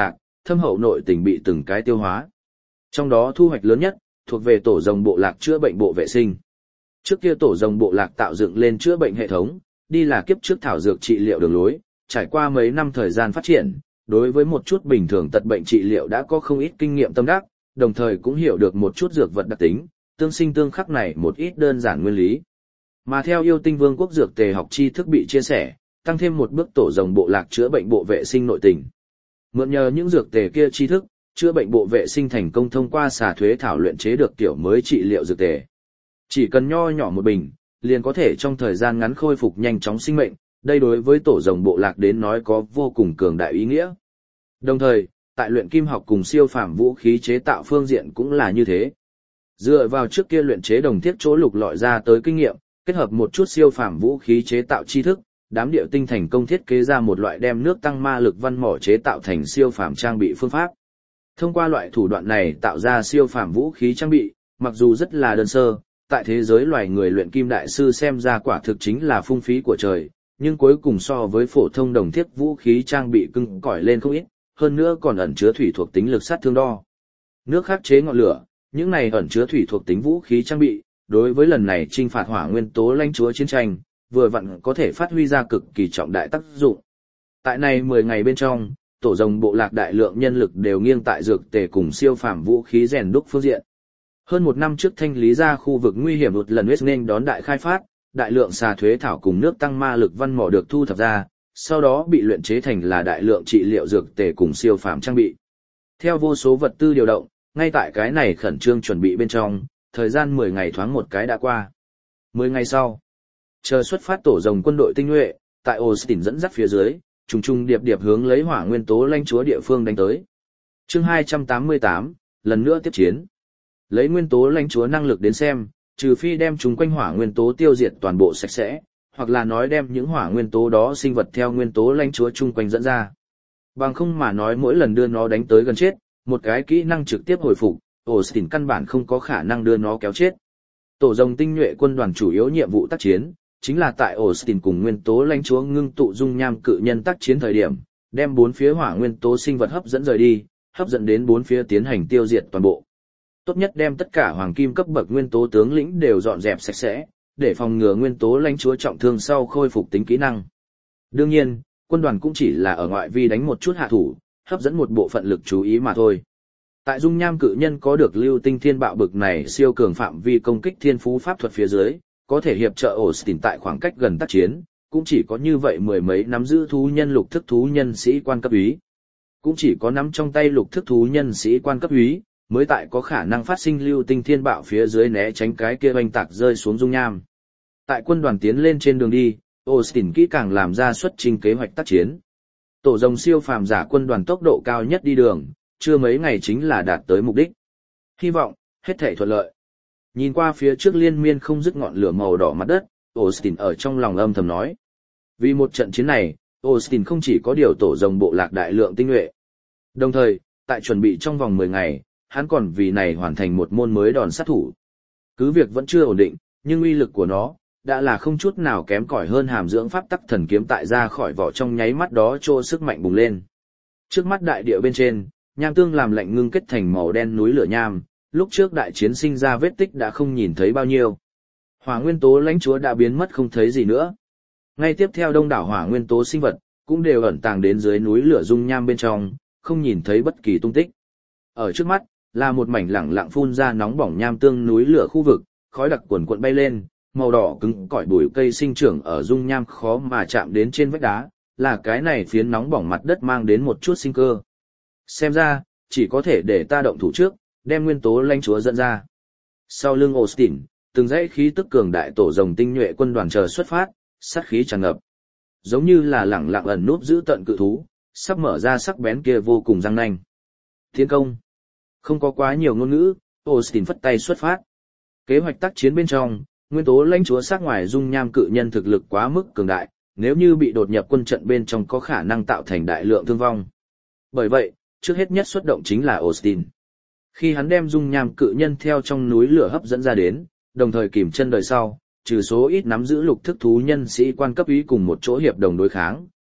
thâm hậu nội tình bị từng cái tiêu hóa. Trong đó thu hoạch lớn nhất, thuộc về tổ rồng bộ lạc chữa bệnh bộ vệ sinh. Trước kia tổ rồng bộ lạc tạo dựng lên chữa bệnh hệ thống, đi là kiếp trước thảo dược trị liệu đường lối, trải qua mấy năm thời gian phát triển, đối với một chút bình thường tật bệnh trị liệu đã có không ít kinh nghiệm tâm đắc, đồng thời cũng hiểu được một chút dược vật đặc tính, tương sinh tương khắc này một ít đơn giản nguyên lý. Mà theo yêu tinh vương quốc dược tề học tri thức bị chia sẻ, tăng thêm một bước tổ rồng bộ lạc chữa bệnh bộ vệ sinh nội tình. Mượn nhờ những dược tề kia tri thức, chữa bệnh bộ vệ sinh thành công thông qua xà thuế thảo luyện chế được kiểu mới trị liệu dược tề. Chỉ cần nho nhỏ một bình, liền có thể trong thời gian ngắn khôi phục nhanh chóng sinh mệnh, đây đối với tổ rồng bộ lạc đến nói có vô cùng cường đại ý nghĩa. Đồng thời, tại luyện kim học cùng siêu phàm vũ khí chế tạo phương diện cũng là như thế. Dựa vào trước kia luyện chế đồng thiết chỗ lục lọi ra tới kinh nghiệm, kết hợp một chút siêu phàm vũ khí chế tạo tri thức, đám điệu tinh thành công thiết kế ra một loại đem nước tăng ma lực văn mỏ chế tạo thành siêu phàm trang bị phương pháp. Thông qua loại thủ đoạn này tạo ra siêu phàm vũ khí trang bị, mặc dù rất là đơn sơ, tại thế giới loài người luyện kim đại sư xem ra quả thực chính là phung phí của trời, nhưng cuối cùng so với phổ thông đồng thiết vũ khí trang bị cứng cỏi lên không ít, hơn nữa còn ẩn chứa thủy thuộc tính lực sát thương đo. Nước khắc chế ngọn lửa, những này ẩn chứa thủy thuộc tính vũ khí trang bị, đối với lần này trinh phạt hỏa nguyên tố lãnh chúa chiến tranh, vừa vặn có thể phát huy ra cực kỳ trọng đại tác dụng. Tại này 10 ngày bên trong, tổ rồng bộ lạc đại lượng nhân lực đều nghiêng tại dược tề cùng siêu phàm vũ khí rèn đúc phương diện. Hơn một năm trước thanh lý ra khu vực nguy hiểm một lần huyết nên đón đại khai phát, đại lượng xà thuế thảo cùng nước tăng ma lực văn mỏ được thu thập ra, sau đó bị luyện chế thành là đại lượng trị liệu dược tề cùng siêu phàm trang bị. Theo vô số vật tư điều động, ngay tại cái này khẩn trương chuẩn bị bên trong, thời gian 10 ngày thoáng một cái đã qua. 10 ngày sau, chờ xuất phát tổ rồng quân đội tinh nhuệ, tại Austin dẫn dắt phía dưới, trùng trùng điệp điệp hướng lấy hỏa nguyên tố lãnh chúa địa phương đánh tới. Chương 288, lần nữa tiếp chiến. Lấy nguyên tố lãnh chúa năng lực đến xem, trừ phi đem chúng quanh hỏa nguyên tố tiêu diệt toàn bộ sạch sẽ, hoặc là nói đem những hỏa nguyên tố đó sinh vật theo nguyên tố lãnh chúa chung quanh dẫn ra. Bằng không mà nói mỗi lần đưa nó đánh tới gần chết, một cái kỹ năng trực tiếp hồi phục, Austin căn bản không có khả năng đưa nó kéo chết. Tổ rồng tinh nhuệ quân đoàn chủ yếu nhiệm vụ tác chiến, chính là tại Austin cùng nguyên tố lãnh chúa ngưng tụ dung nham cự nhân tác chiến thời điểm, đem bốn phía hỏa nguyên tố sinh vật hấp dẫn rời đi, hấp dẫn đến bốn phía tiến hành tiêu diệt toàn bộ. Tốt nhất đem tất cả hoàng kim cấp bậc nguyên tố tướng lĩnh đều dọn dẹp sạch sẽ, để phòng ngừa nguyên tố lãnh chúa trọng thương sau khôi phục tính kỹ năng. Đương nhiên, quân đoàn cũng chỉ là ở ngoại vi đánh một chút hạ thủ, hấp dẫn một bộ phận lực chú ý mà thôi. Tại dung nham cự nhân có được lưu tinh thiên bạo bực này siêu cường phạm vi công kích thiên phú pháp thuật phía dưới, có thể hiệp trợ Austin tại khoảng cách gần tác chiến, cũng chỉ có như vậy mười mấy nắm giữ thú nhân lục thức thú nhân sĩ quan cấp úy. Cũng chỉ có nắm trong tay lục thức thú nhân sĩ quan cấp úy, mới tại có khả năng phát sinh lưu tinh thiên bạo phía dưới né tránh cái kia oanh tạc rơi xuống dung nham. Tại quân đoàn tiến lên trên đường đi, Austin kỹ càng làm ra xuất trình kế hoạch tác chiến. Tổ rồng siêu phàm giả quân đoàn tốc độ cao nhất đi đường, chưa mấy ngày chính là đạt tới mục đích. Hy vọng, hết thảy thuận lợi. Nhìn qua phía trước liên miên không dứt ngọn lửa màu đỏ mặt đất, Austin ở trong lòng âm thầm nói. Vì một trận chiến này, Austin không chỉ có điều tổ rồng bộ lạc đại lượng tinh nhuệ. Đồng thời, tại chuẩn bị trong vòng 10 ngày, hắn còn vì này hoàn thành một môn mới đòn sát thủ. Cứ việc vẫn chưa ổn định, nhưng uy lực của nó đã là không chút nào kém cỏi hơn hàm dưỡng pháp tắc thần kiếm tại ra khỏi vỏ trong nháy mắt đó trô sức mạnh bùng lên. Trước mắt đại địa bên trên, nham tương làm lạnh ngưng kết thành màu đen núi lửa nham, lúc trước đại chiến sinh ra vết tích đã không nhìn thấy bao nhiêu. Hỏa nguyên tố lãnh chúa đã biến mất không thấy gì nữa. Ngay tiếp theo đông đảo hỏa nguyên tố sinh vật cũng đều ẩn tàng đến dưới núi lửa dung nham bên trong, không nhìn thấy bất kỳ tung tích. Ở trước mắt là một mảnh lẳng lặng phun ra nóng bỏng nham tương núi lửa khu vực, khói đặc cuồn cuộn bay lên, màu đỏ cứng cỏi bụi cây sinh trưởng ở dung nham khó mà chạm đến trên vách đá, là cái này phiến nóng bỏng mặt đất mang đến một chút sinh cơ. Xem ra, chỉ có thể để ta động thủ trước, đem nguyên tố lãnh chúa dẫn ra. Sau lưng Austin, từng dãy khí tức cường đại tổ rồng tinh nhuệ quân đoàn chờ xuất phát, sát khí tràn ngập. Giống như là lẳng lặng ẩn núp giữ tận cự thú, sắp mở ra sắc bén kia vô cùng răng nanh. Tiến công. Không có quá nhiều ngôn ngữ, Austin phất tay xuất phát. Kế hoạch tác chiến bên trong, nguyên tố lãnh chúa sát ngoài dung nham cự nhân thực lực quá mức cường đại, nếu như bị đột nhập quân trận bên trong có khả năng tạo thành đại lượng thương vong. Bởi vậy, trước hết nhất xuất động chính là Austin. Khi hắn đem dung nham cự nhân theo trong núi lửa hấp dẫn ra đến, đồng thời kìm chân đời sau, trừ số ít nắm giữ lục thức thú nhân sĩ quan cấp úy cùng một chỗ hiệp đồng đối kháng,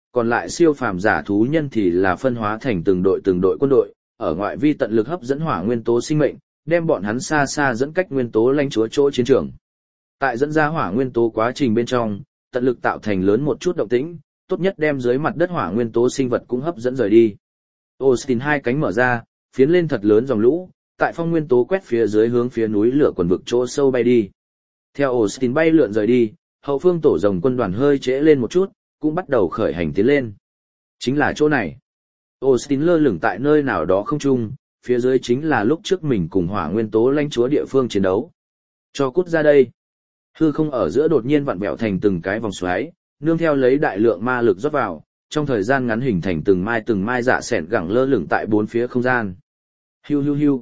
còn lại siêu phàm giả thú nhân thì là phân hóa thành từng đội quân đội, ở ngoại vi tận lực hấp dẫn hỏa nguyên tố sinh mệnh, đem bọn hắn xa xa dẫn cách nguyên tố lãnh chúa chỗ chiến trường. Tại dẫn ra hỏa nguyên tố quá trình bên trong, tận lực tạo thành lớn một chút động tĩnh, tốt nhất đem dưới mặt đất hỏa nguyên tố sinh vật cũng hấp dẫn rời đi. Austin hai cánh mở ra, phiến lên thật lớn dòng lũ, tại phong nguyên tố quét phía dưới hướng phía núi lửa quần vực chỗ sâu bay đi. Theo Austin bay lượn rời đi, hậu phương tổ rồng quân đoàn hơi trễ lên một chút, cũng bắt đầu khởi hành tiến lên. Chính là chỗ này. Austin lơ lửng tại nơi nào đó không trung, phía dưới chính là lúc trước mình cùng hỏa nguyên tố lãnh chúa địa phương chiến đấu. Cho cút ra đây. Hư không ở giữa đột nhiên vặn vẹo thành từng cái vòng xoáy, nương theo lấy đại lượng ma lực rót vào, trong thời gian ngắn hình thành từng mai dạ xẻn gẳng lơ lửng tại bốn phía không gian. Hiu hiu hiu.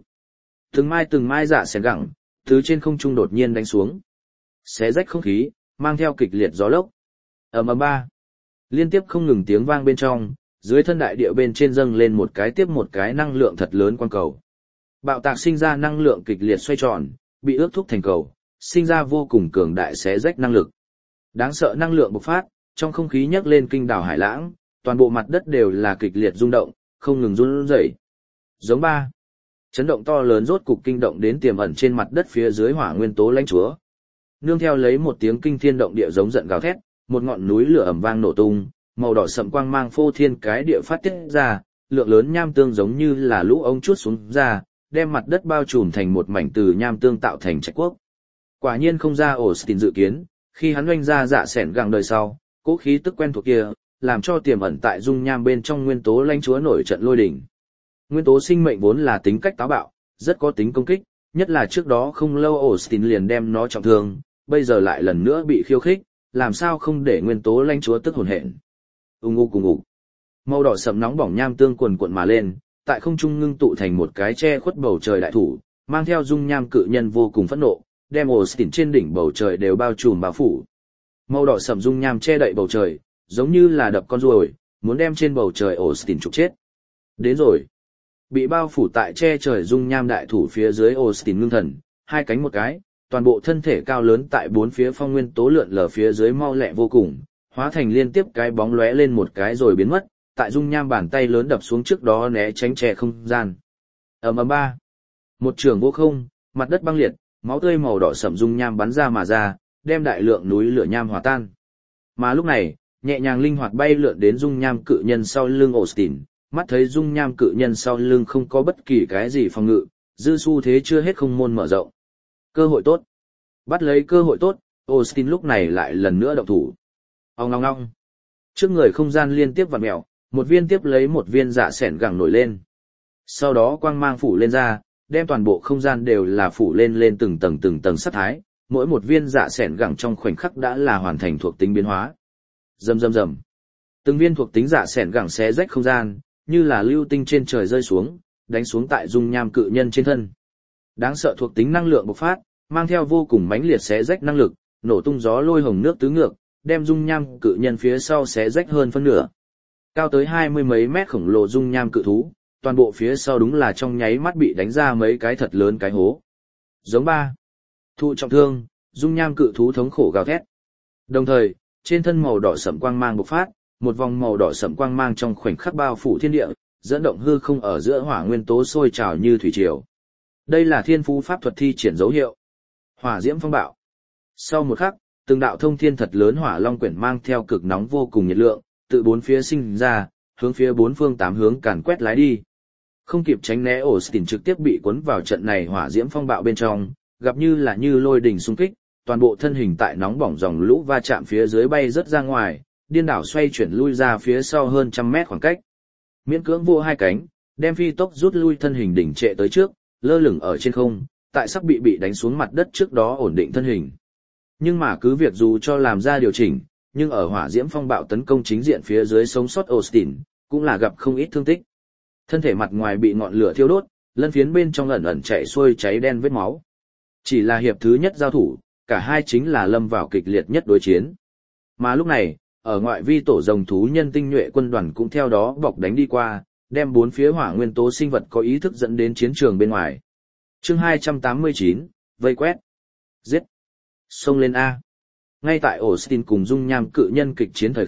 Từng mai dạ xẻn gẳng, từ trên không trung đột nhiên đánh xuống. Xé rách không khí, mang theo kịch liệt gió lốc. Ầm ầm ba. Liên tiếp không ngừng tiếng vang bên trong, dưới thân đại địa bên trên dâng lên một cái tiếp một cái năng lượng thật lớn quang cầu. Bạo tạc sinh ra năng lượng kịch liệt xoay tròn, bị ước thúc thành cầu, sinh ra vô cùng cường đại xé rách năng lực. Đáng sợ năng lượng bộc phát, trong không khí nhấc lên kinh đảo hải lãng, toàn bộ mặt đất đều là kịch liệt rung động, không ngừng run rẩy. Giống ba. Chấn động to lớn rốt cục kinh động đến tiềm ẩn trên mặt đất phía dưới hỏa nguyên tố lãnh chúa. Nương theo lấy một tiếng kinh thiên động địa giống giận gào thét, một ngọn núi lửa ầm vang nổ tung, màu đỏ sậm quang mang phô thiên cái địa phát tiết ra, lượng lớn nham tương giống như là lũ ống chuốt xuống ra, đem mặt đất bao trùm thành một mảnh từ nham tương tạo thành trạch quốc. Quả nhiên không ra Austin dự kiến, khi hắn oanh ra dạ xẻn gẳng đời sau, cỗ khí tức quen thuộc kia, làm cho tiềm ẩn tại dung nham bên trong nguyên tố lãnh chúa nổi trận lôi đỉnh. Nguyên tố sinh mệnh vốn là tính cách táo bạo, rất có tính công kích, nhất là trước đó không lâu Austin liền đem nó trọng thương, bây giờ lại lần nữa bị khiêu khích, làm sao không để nguyên tố lãnh chúa tức hồn hển. Ung ung. Màu đỏ sậm nóng bỏng nham tương cuồn cuộn mà lên, tại không trung ngưng tụ thành một cái che khuất bầu trời đại thủ, mang theo dung nham cự nhân vô cùng phẫn nộ, đem Austin trên đỉnh bầu trời đều bao trùm bao phủ. Màu đỏ sậm dung nham che đậy bầu trời, giống như là đập con ruồi, muốn đem trên bầu trời Austin trục chết. Đến rồi. Bị bao phủ tại che trời dung nham đại thủ phía dưới Austin ngưng thần, hai cánh một cái, toàn bộ thân thể cao lớn tại bốn phía phong nguyên tố lượn lờ phía dưới mau lẹ vô cùng, hóa thành liên tiếp cái bóng lóe lên một cái rồi biến mất, tại dung nham bàn tay lớn đập xuống trước đó né tránh che không gian. Ầm ầm ba. Một trường vô không, mặt đất băng liệt, máu tươi màu đỏ sẫm dung nham bắn ra mà ra, đem đại lượng núi lửa nham hòa tan. Mà lúc này, nhẹ nhàng linh hoạt bay lượn đến dung nham cự nhân sau lưng Austin, mắt thấy dung nham cự nhân sau lưng không có bất kỳ cái gì phòng ngự, dư xu thế chưa hết không môn mở rộng. Cơ hội tốt. Bắt lấy cơ hội tốt, Austin lúc này lại lần nữa động thủ. Ong ong ong. Trước người không gian liên tiếp vặn mèo, một viên tiếp lấy một viên dạ xẻn gẳng nổi lên. Sau đó quang mang phủ lên ra, đem toàn bộ không gian đều là phủ lên từng tầng sát thái, mỗi một viên dạ xẻn gẳng trong khoảnh khắc đã là hoàn thành thuộc tính biến hóa. Rầm rầm rầm. Từng viên thuộc tính dạ xẻn gẳng xé rách không gian, như là lưu tinh trên trời rơi xuống, đánh xuống tại dung nham cự nhân trên thân. Đáng sợ thuộc tính năng lượng bộc phát, mang theo vô cùng mãnh liệt xé rách năng lực, nổ tung gió lôi hồng nước tứ ngược, đem dung nham cự nhân phía sau xé rách hơn phân nửa. Cao tới 20 mấy mét khổng lồ dung nham cự thú, toàn bộ phía sau đúng là trong nháy mắt bị đánh ra mấy cái thật lớn cái hố. Giống ba. Thụ trọng thương, dung nham cự thú thống khổ gào thét. Đồng thời, trên thân màu đỏ sẫm quang mang bộc phát, một vòng màu đỏ sẫm quang mang trong khoảnh khắc bao phủ thiên địa, dẫn động hư không ở giữa hỏa nguyên tố sôi trào như thủy triều. Đây là thiên phú pháp thuật thi triển dấu hiệu. Hỏa diễm phong bạo. Sau một khắc, từng đạo thông thiên thật lớn hỏa long quyển mang theo cực nóng vô cùng nhiệt lượng, tự bốn phía sinh ra, hướng phía bốn phương tám hướng càn quét lái đi. Không kịp tránh né, Austin trực tiếp bị cuốn vào trận này hỏa diễm phong bạo bên trong, gặp như là như lôi đình xung kích, toàn bộ thân hình tại nóng bỏng dòng lũ va chạm phía dưới bay rất ra ngoài, điên đảo xoay chuyển lui ra phía sau hơn 100 mét khoảng cách. Miễn cưỡng vô hai cánh, đem phi tốc rút lui thân hình đỉnh trệ tới trước, lơ lửng ở trên không, tại sắp bị đánh xuống mặt đất trước đó ổn định thân hình. Nhưng mà cứ việc dù cho làm ra điều chỉnh, nhưng ở hỏa diễm phong bạo tấn công chính diện phía dưới sống sót Austin, cũng là gặp không ít thương tích. Thân thể mặt ngoài bị ngọn lửa thiêu đốt, lân phiến bên trong ẩn ẩn chảy xuôi cháy đen vết máu. Chỉ là hiệp thứ nhất giao thủ, cả hai chính là lâm vào kịch liệt nhất đối chiến. Mà lúc này, ở ngoại vi tổ rồng thú nhân tinh nhuệ quân đoàn cũng theo đó bọc đánh đi qua, đem bốn phía hỏa nguyên tố sinh vật có ý thức dẫn đến chiến trường bên ngoài. Chương 289, vây quét. Giết. Xông lên A. Ngay tại Austin cùng dung nham cự nhân kịch chiến thời khắc,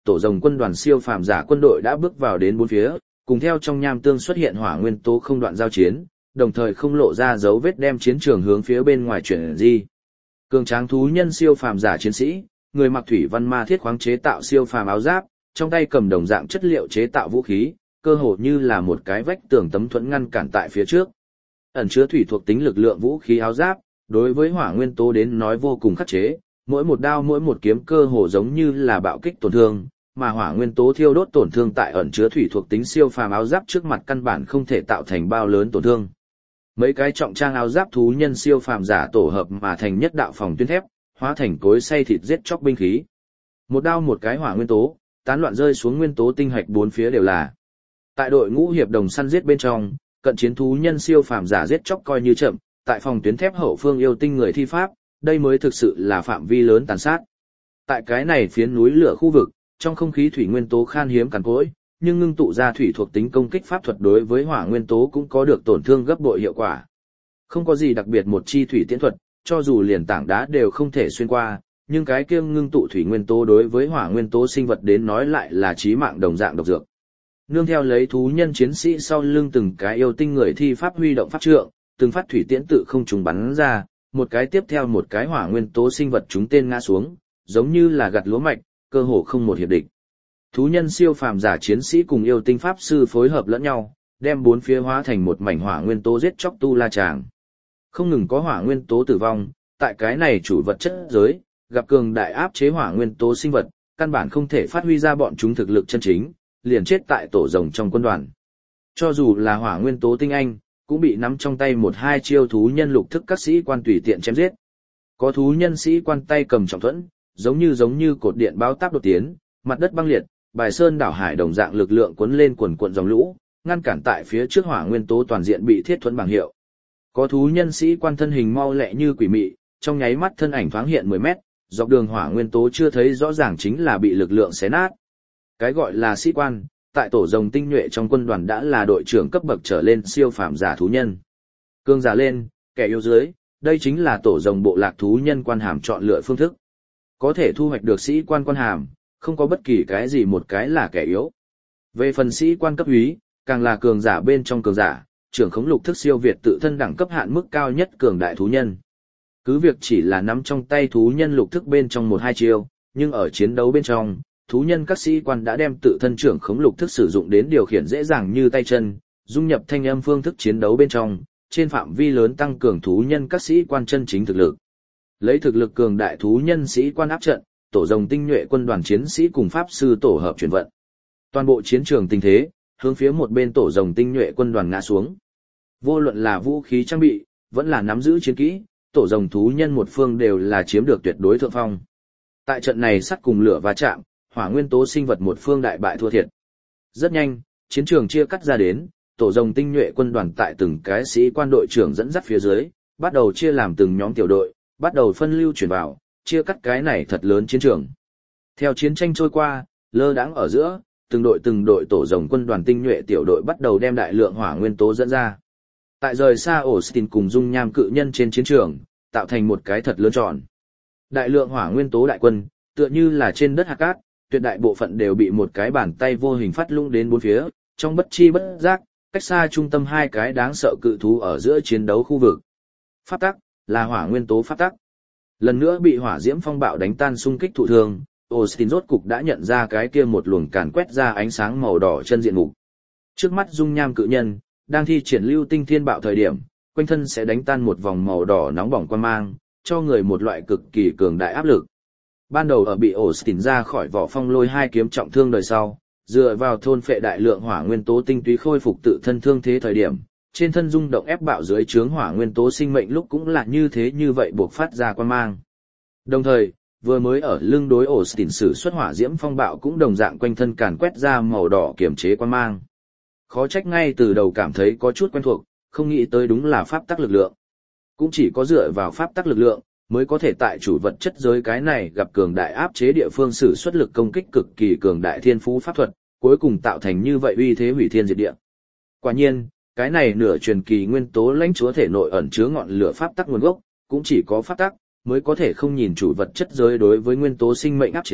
tổ rồng quân đoàn siêu phàm giả quân đội đã bước vào đến bốn phía, cùng theo trong nham tương xuất hiện hỏa nguyên tố không đoạn giao chiến, đồng thời không lộ ra dấu vết đem chiến trường hướng phía bên ngoài chuyển di. Cường tráng thú nhân siêu phàm giả chiến sĩ, người mặc thủy văn ma thiết khoáng chế tạo siêu phàm áo giáp, trong tay cầm đồng dạng chất liệu chế tạo vũ khí, cơ hồ như là một cái vách tường tấm thuẫn ngăn cản tại phía trước. Ẩn chứa thủy thuộc tính lực lượng vũ khí áo giáp, đối với hỏa nguyên tố đến nói vô cùng khắc chế, mỗi một đao mỗi một kiếm cơ hồ giống như là bạo kích tổn thương, mà hỏa nguyên tố thiêu đốt tổn thương tại ẩn chứa thủy thuộc tính siêu phàm áo giáp trước mặt căn bản không thể tạo thành bao lớn tổn thương. Mấy cái trọng trang áo giáp thú nhân siêu phàm giả tổ hợp mà thành nhất đạo phòng tuyến thép, hóa thành cối xay thịt giết chóc binh khí. Một đao một cái hỏa nguyên tố, tán loạn rơi xuống nguyên tố tinh hạch bốn phía đều là. Tại đội ngũ hiệp đồng săn giết bên trong, cận chiến thú nhân siêu phàm giả giết chóc coi như chậm, tại phòng tuyến thép hậu phương yêu tinh người thi pháp, đây mới thực sự là phạm vi lớn tàn sát. Tại cái này phiến núi lửa khu vực, trong không khí thủy nguyên tố khan hiếm cằn cỗi, nhưng ngưng tụ ra thủy thuộc tính công kích pháp thuật đối với hỏa nguyên tố cũng có được tổn thương gấp bội hiệu quả. Không có gì đặc biệt một chi thủy tiễn thuật, cho dù liền tảng đá đều không thể xuyên qua, nhưng cái kia ngưng tụ thủy nguyên tố đối với hỏa nguyên tố sinh vật đến nói lại là chí mạng đồng dạng độc dược. Nương theo lấy thú nhân chiến sĩ sau lưng từng cái yêu tinh người thi pháp huy động pháp trượng, từng phát thủy tiễn tự không trùng bắn ra, một cái tiếp theo một cái hỏa nguyên tố sinh vật chúng tên ngã xuống, giống như là gặt lúa mạch, cơ hồ không một hiệp địch. Thú nhân siêu phàm giả chiến sĩ cùng yêu tinh pháp sư phối hợp lẫn nhau, đem bốn phía hóa thành một mảnh hỏa nguyên tố giết chóc tu la tràng. Không ngừng có hỏa nguyên tố tử vong, tại cái này chủ vật chất giới, gặp cường đại áp chế hỏa nguyên tố sinh vật, căn bản không thể phát huy ra bọn chúng thực lực chân chính, liền chết tại tổ rồng trong quân đoàn. Cho dù là hỏa nguyên tố tinh anh, cũng bị nắm trong tay một hai chiêu thú nhân lục thức các sĩ quan tùy tiện chém giết. Có thú nhân sĩ quan tay cầm trọng thuẫn, giống như cột điện báo táp đột tiến, mặt đất băng liệt, bài sơn đảo hải đồng dạng lực lượng cuốn lên quần cuộn dòng lũ, ngăn cản tại phía trước hỏa nguyên tố toàn diện bị thiết thuẫn bằng hiệu. Có thú nhân sĩ quan thân hình mau lẹ như quỷ mị, trong nháy mắt thân ảnh thoáng hiện 10 mét, dọc đường hỏa nguyên tố chưa thấy rõ ràng chính là bị lực lượng xé nát. Cái gọi là sĩ quan, tại tổ rồng tinh nhuệ trong quân đoàn đã là đội trưởng cấp bậc trở lên siêu phàm giả thú nhân. Cương giả lên, kẻ yếu dưới, đây chính là tổ rồng bộ lạc thú nhân quan hàm chọn lựa phương thức. Có thể thu hoạch được sĩ quan quan hàm, không có bất kỳ cái gì một cái là kẻ yếu. Về phần sĩ quan cấp úy, càng là cường giả bên trong cường giả, trưởng khống lục thức siêu việt tự thân đẳng cấp hạn mức cao nhất cường đại thú nhân. Cứ việc chỉ là nắm trong tay thú nhân lục thức bên trong một hai chiêu, nhưng ở chiến đấu bên trong, thú nhân các sĩ quan đã đem tự thân trưởng khống lục thức sử dụng đến điều khiển dễ dàng như tay chân, dung nhập thanh âm phương thức chiến đấu bên trong, trên phạm vi lớn tăng cường thú nhân các sĩ quan chân chính thực lực. Lấy thực lực cường đại thú nhân sĩ quan áp trận, tổ rồng tinh nhuệ quân đoàn chiến sĩ cùng pháp sư tổ hợp chuyển vận. Toàn bộ chiến trường tình thế, hướng phía một bên tổ rồng tinh nhuệ quân đoàn ngã xuống. Vô luận là vũ khí trang bị, vẫn là nắm giữ chiến kỹ, tổ rồng thú nhân một phương đều là chiếm được tuyệt đối thượng phong. Tại trận này sắt cùng lửa va chạm, hỏa nguyên tố sinh vật một phương đại bại thua thiệt. Rất nhanh, chiến trường chia cắt ra đến, tổ rồng tinh nhuệ quân đoàn tại từng cái sĩ quan đội trưởng dẫn dắt phía dưới, bắt đầu chia làm từng nhóm tiểu đội, bắt đầu phân lưu chuyển vào, chia cắt cái này thật lớn chiến trường. Theo chiến tranh trôi qua, lơ đãng ở giữa, từng đội tổ rồng quân đoàn tinh nhuệ tiểu đội bắt đầu đem đại lượng hỏa nguyên tố dẫn ra. Tại rời xa Austin cùng dung nham cự nhân trên chiến trường, tạo thành một cái thật lớn tròn. Đại lượng hỏa nguyên tố đại quân, tựa như là trên đất hạt cát, tuyệt đại bộ phận đều bị một cái bàn tay vô hình phát lung đến bốn phía, trong bất chi bất giác, cách xa trung tâm hai cái đáng sợ cự thú ở giữa chiến đấu khu vực. Pháp tắc, là hỏa nguyên tố pháp tắc. Lần nữa bị hỏa diễm phong bạo đánh tan xung kích thụ thương, Austin rốt cục đã nhận ra cái kia một luồng càn quét ra ánh sáng màu đỏ chân diện mục. Trước mắt dung nham cự nhân, đang thi triển lưu tinh thiên bạo thời điểm, quanh thân sẽ đánh tan một vòng màu đỏ nóng bỏng quang mang, cho người một loại cực kỳ cường đại áp lực. Ban đầu ở bị Austin ra khỏi vỏ phong lôi hai kiếm trọng thương đời sau, dựa vào thôn phệ đại lượng hỏa nguyên tố tinh túy khôi phục tự thân thương thế thời điểm, trên thân rung động ép bạo dưới chướng hỏa nguyên tố sinh mệnh lúc cũng là như thế như vậy buộc phát ra quang mang. Đồng thời, vừa mới ở lưng đối Austin sử xuất hỏa diễm phong bạo cũng đồng dạng quanh thân càn quét ra màu đỏ kiềm chế quang mang. Khó trách ngay từ đầu cảm thấy có chút quen thuộc, không nghĩ tới đúng là pháp tắc lực lượng. Cũng chỉ có dựa vào pháp tắc lực lượng, mới có thể tại chủ vật chất giới cái này gặp cường đại áp chế địa phương sử xuất lực công kích cực kỳ cường đại thiên phú pháp thuật, cuối cùng tạo thành như vậy uy thế hủy thiên diệt địa. Quả nhiên, cái này nửa truyền kỳ nguyên tố lãnh chúa thể nội ẩn chứa ngọn lửa pháp tắc nguồn gốc, cũng chỉ có pháp tắc mới có thể không nhìn chủ vật chất giới đối với nguyên tố sinh mệnh áp chế,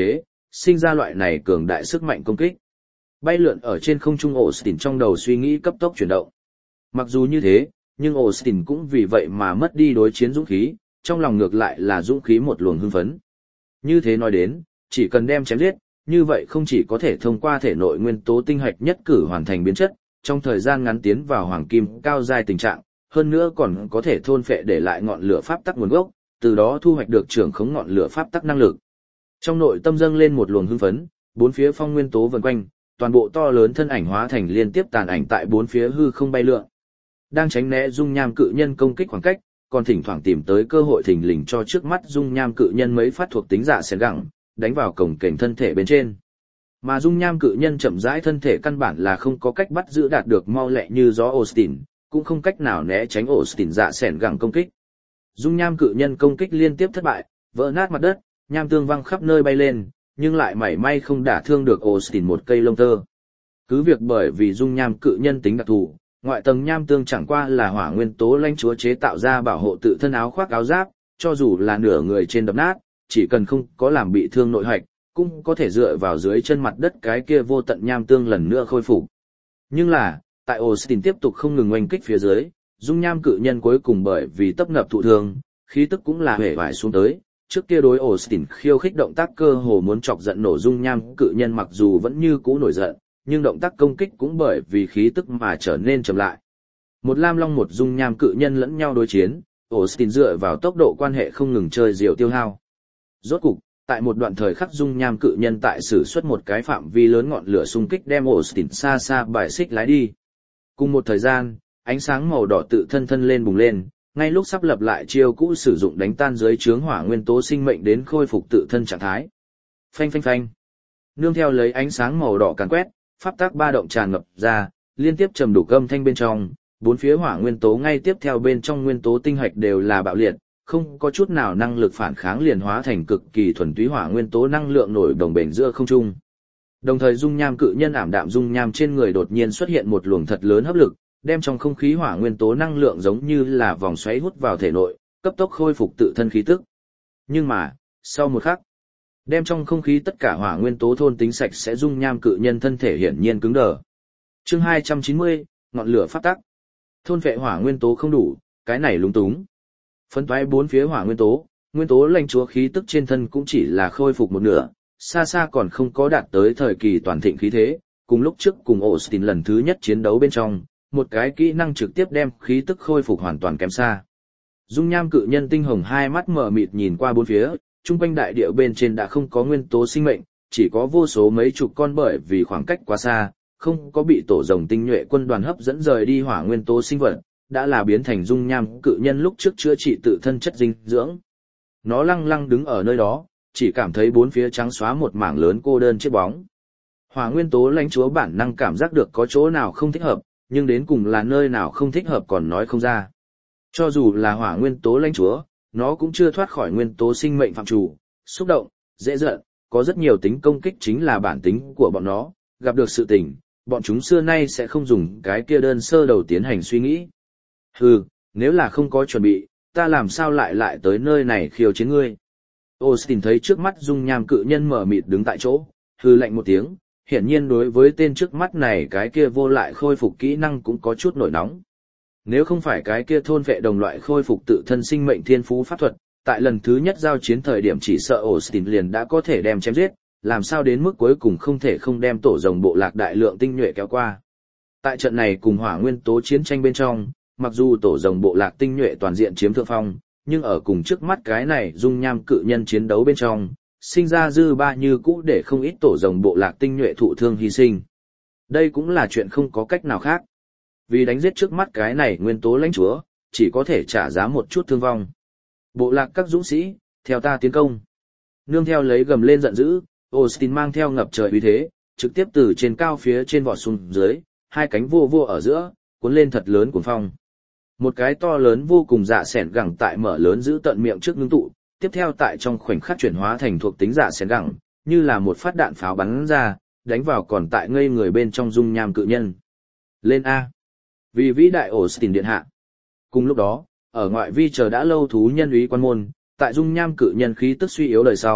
sinh ra loại này cường đại sức mạnh công kích. Bay lượn ở trên không trung Austin trong đầu suy nghĩ cấp tốc chuyển động. Mặc dù như thế, nhưng Austin cũng vì vậy mà mất đi đối chiến dũng khí, trong lòng ngược lại là dũng khí một luồng hưng phấn. Như thế nói đến, chỉ cần đem chém giết, như vậy không chỉ có thể thông qua thể nội nguyên tố tinh hạch nhất cử hoàn thành biến chất, trong thời gian ngắn tiến vào hoàng kim cao giai tình trạng, hơn nữa còn có thể thôn phệ để lại ngọn lửa pháp tắc nguồn gốc, từ đó thu hoạch được trưởng khống ngọn lửa pháp tắc năng lực. Trong nội tâm dâng lên một luồng hưng phấn, bốn phía phong nguyên tố vần quanh, toàn bộ to lớn thân ảnh hóa thành liên tiếp tàn ảnh tại bốn phía hư không bay lượn. Đang tránh né dung nham cự nhân công kích khoảng cách, còn thỉnh thoảng tìm tới cơ hội thình lình cho trước mắt dung nham cự nhân mấy phát thuộc tính dạ xén gẳng, đánh vào cổng kềnh thân thể bên trên. Mà dung nham cự nhân chậm rãi thân thể căn bản là không có cách bắt giữ đạt được mau lẹ như gió Austin, cũng không cách nào né tránh Austin dạ xẻn gẳng công kích. Dung nham cự nhân công kích liên tiếp thất bại, vỡ nát mặt đất, nham tương văng khắp nơi bay lên, nhưng lại mảy may không đả thương được Austin một cây lông tơ. Cứ việc bởi vì dung nham cự nhân tính đặc thù, ngoại tầng nham tương chẳng qua là hỏa nguyên tố lãnh chúa chế tạo ra bảo hộ tự thân áo khoác áo giáp, cho dù là nửa người trên đập nát, chỉ cần không có làm bị thương nội hạch, cũng có thể dựa vào dưới chân mặt đất cái kia vô tận nham tương lần nữa khôi phục. Nhưng là, tại Austin tiếp tục không ngừng oanh kích phía dưới, dung nham cự nhân cuối cùng bởi vì tấp nập thụ thương, khí tức cũng là hể vải xuống tới. Trước kia đối Austin khiêu khích động tác cơ hồ muốn chọc giận nổ dung nham cự nhân mặc dù vẫn như cũ nổi giận, nhưng động tác công kích cũng bởi vì khí tức mà trở nên chậm lại. Một lam long một dung nham cự nhân lẫn nhau đối chiến, Austin dựa vào tốc độ quan hệ không ngừng chơi diều tiêu hao. Rốt cục, tại một đoạn thời khắc dung nham cự nhân tại sử xuất một cái phạm vi lớn ngọn lửa xung kích đem Austin xa xa bài xích lái đi. Cùng một thời gian, ánh sáng màu đỏ tự thân thân lên bùng lên, ngay lúc sắp lập lại chiêu cũ sử dụng đánh tan dưới chướng hỏa nguyên tố sinh mệnh đến khôi phục tự thân trạng thái. Phanh phanh phanh. Nương theo lấy ánh sáng màu đỏ càn quét, pháp tắc ba động tràn ngập ra, liên tiếp trầm đủ âm thanh bên trong, bốn phía hỏa nguyên tố ngay tiếp theo bên trong nguyên tố tinh hạch đều là bạo liệt, không có chút nào năng lực phản kháng liền hóa thành cực kỳ thuần túy hỏa nguyên tố năng lượng nổi đồng bền giữa không trung. Đồng thời dung nham cự nhân ảm đạm dung nham trên người đột nhiên xuất hiện một luồng thật lớn hấp lực, đem trong không khí hỏa nguyên tố năng lượng giống như là vòng xoáy hút vào thể nội, cấp tốc khôi phục tự thân khí tức. Nhưng mà, sau một khắc, đem trong không khí tất cả hỏa nguyên tố thôn tính sạch sẽ dung nham cự nhân thân thể hiển nhiên cứng đờ. Chương 290, ngọn lửa pháp tắc. Thôn vệ hỏa nguyên tố không đủ, cái này lúng túng. Phân toái bốn phía hỏa nguyên tố lãnh chúa khí tức trên thân cũng chỉ là khôi phục một nửa, xa xa còn không có đạt tới thời kỳ toàn thịnh khí thế, cùng lúc trước cùng Austin lần thứ nhất chiến đấu bên trong, một cái kỹ năng trực tiếp đem khí tức khôi phục hoàn toàn kém xa. Dung nham cự nhân tinh hồng hai mắt mở mịt nhìn qua bốn phía, trung quanh đại địa bên trên đã không có nguyên tố sinh mệnh, chỉ có vô số mấy chục con bởi vì khoảng cách quá xa, không có bị tổ rồng tinh nhuệ quân đoàn hấp dẫn rời đi hỏa nguyên tố sinh vật, đã là biến thành dung nham cự nhân lúc trước chữa trị tự thân chất dinh dưỡng. Nó lăng lăng đứng ở nơi đó, chỉ cảm thấy bốn phía trắng xóa một mảng lớn cô đơn chiếc bóng. Hỏa nguyên tố lãnh chúa bản năng cảm giác được có chỗ nào không thích hợp, nhưng đến cùng là nơi nào không thích hợp còn nói không ra. Cho dù là hỏa nguyên tố lãnh chúa, nó cũng chưa thoát khỏi nguyên tố sinh mệnh phạm chủ, xúc động, dễ giận, có rất nhiều tính công kích chính là bản tính của bọn nó, gặp được sự tình, bọn chúng xưa nay sẽ không dùng cái kia đơn sơ đầu tiến hành suy nghĩ. Hừ, nếu là không có chuẩn bị, ta làm sao lại tới nơi này khiêu chiến ngươi. Austin thấy trước mắt dung nham cự nhân mở mịt đứng tại chỗ, hừ lạnh một tiếng, hiển nhiên đối với tên trước mắt này cái kia vô lại khôi phục kỹ năng cũng có chút nổi nóng. Nếu không phải cái kia thôn vệ đồng loại khôi phục tự thân sinh mệnh thiên phú pháp thuật, tại lần thứ nhất giao chiến thời điểm chỉ sợ Austin liền đã có thể đem chém giết, làm sao đến mức cuối cùng không thể không đem tổ rồng bộ lạc đại lượng tinh nhuệ kéo qua. Tại trận này cùng hỏa nguyên tố chiến tranh bên trong, mặc dù tổ rồng bộ lạc tinh nhuệ toàn diện chiếm thượng phong, nhưng ở cùng trước mắt cái này dung nham cự nhân chiến đấu bên trong, sinh ra dư ba như cũ để không ít tổ rồng bộ lạc tinh nhuệ thụ thương hy sinh. Đây cũng là chuyện không có cách nào khác. Vì đánh giết trước mắt cái này nguyên tố lãnh chúa, chỉ có thể trả giá một chút thương vong. Bộ lạc các dũng sĩ, theo ta tiến công. Nương theo lấy gầm lên giận dữ, Austin mang theo ngập trời uy thế, trực tiếp từ trên cao phía trên vọt xuống dưới, hai cánh vô vô ở giữa, cuốn lên thật lớn cuồng phong. Một cái to lớn vô cùng dạ xẻn gẳng tại mở lớn giữ tận miệng trước ngưng tụ, tiếp theo tại trong khoảnh khắc chuyển hóa thành thuộc tính dạ xẻn gẳng, như là một phát đạn pháo bắn ra, đánh vào còn tại ngây người bên trong dung nham cự nhân. Lên A. Vì vĩ đại Austin điện hạ. Cùng lúc đó, ở ngoại vi chờ đã lâu thú nhân úy quan môn, tại dung nham cự nhân khí tức suy yếu đời sau,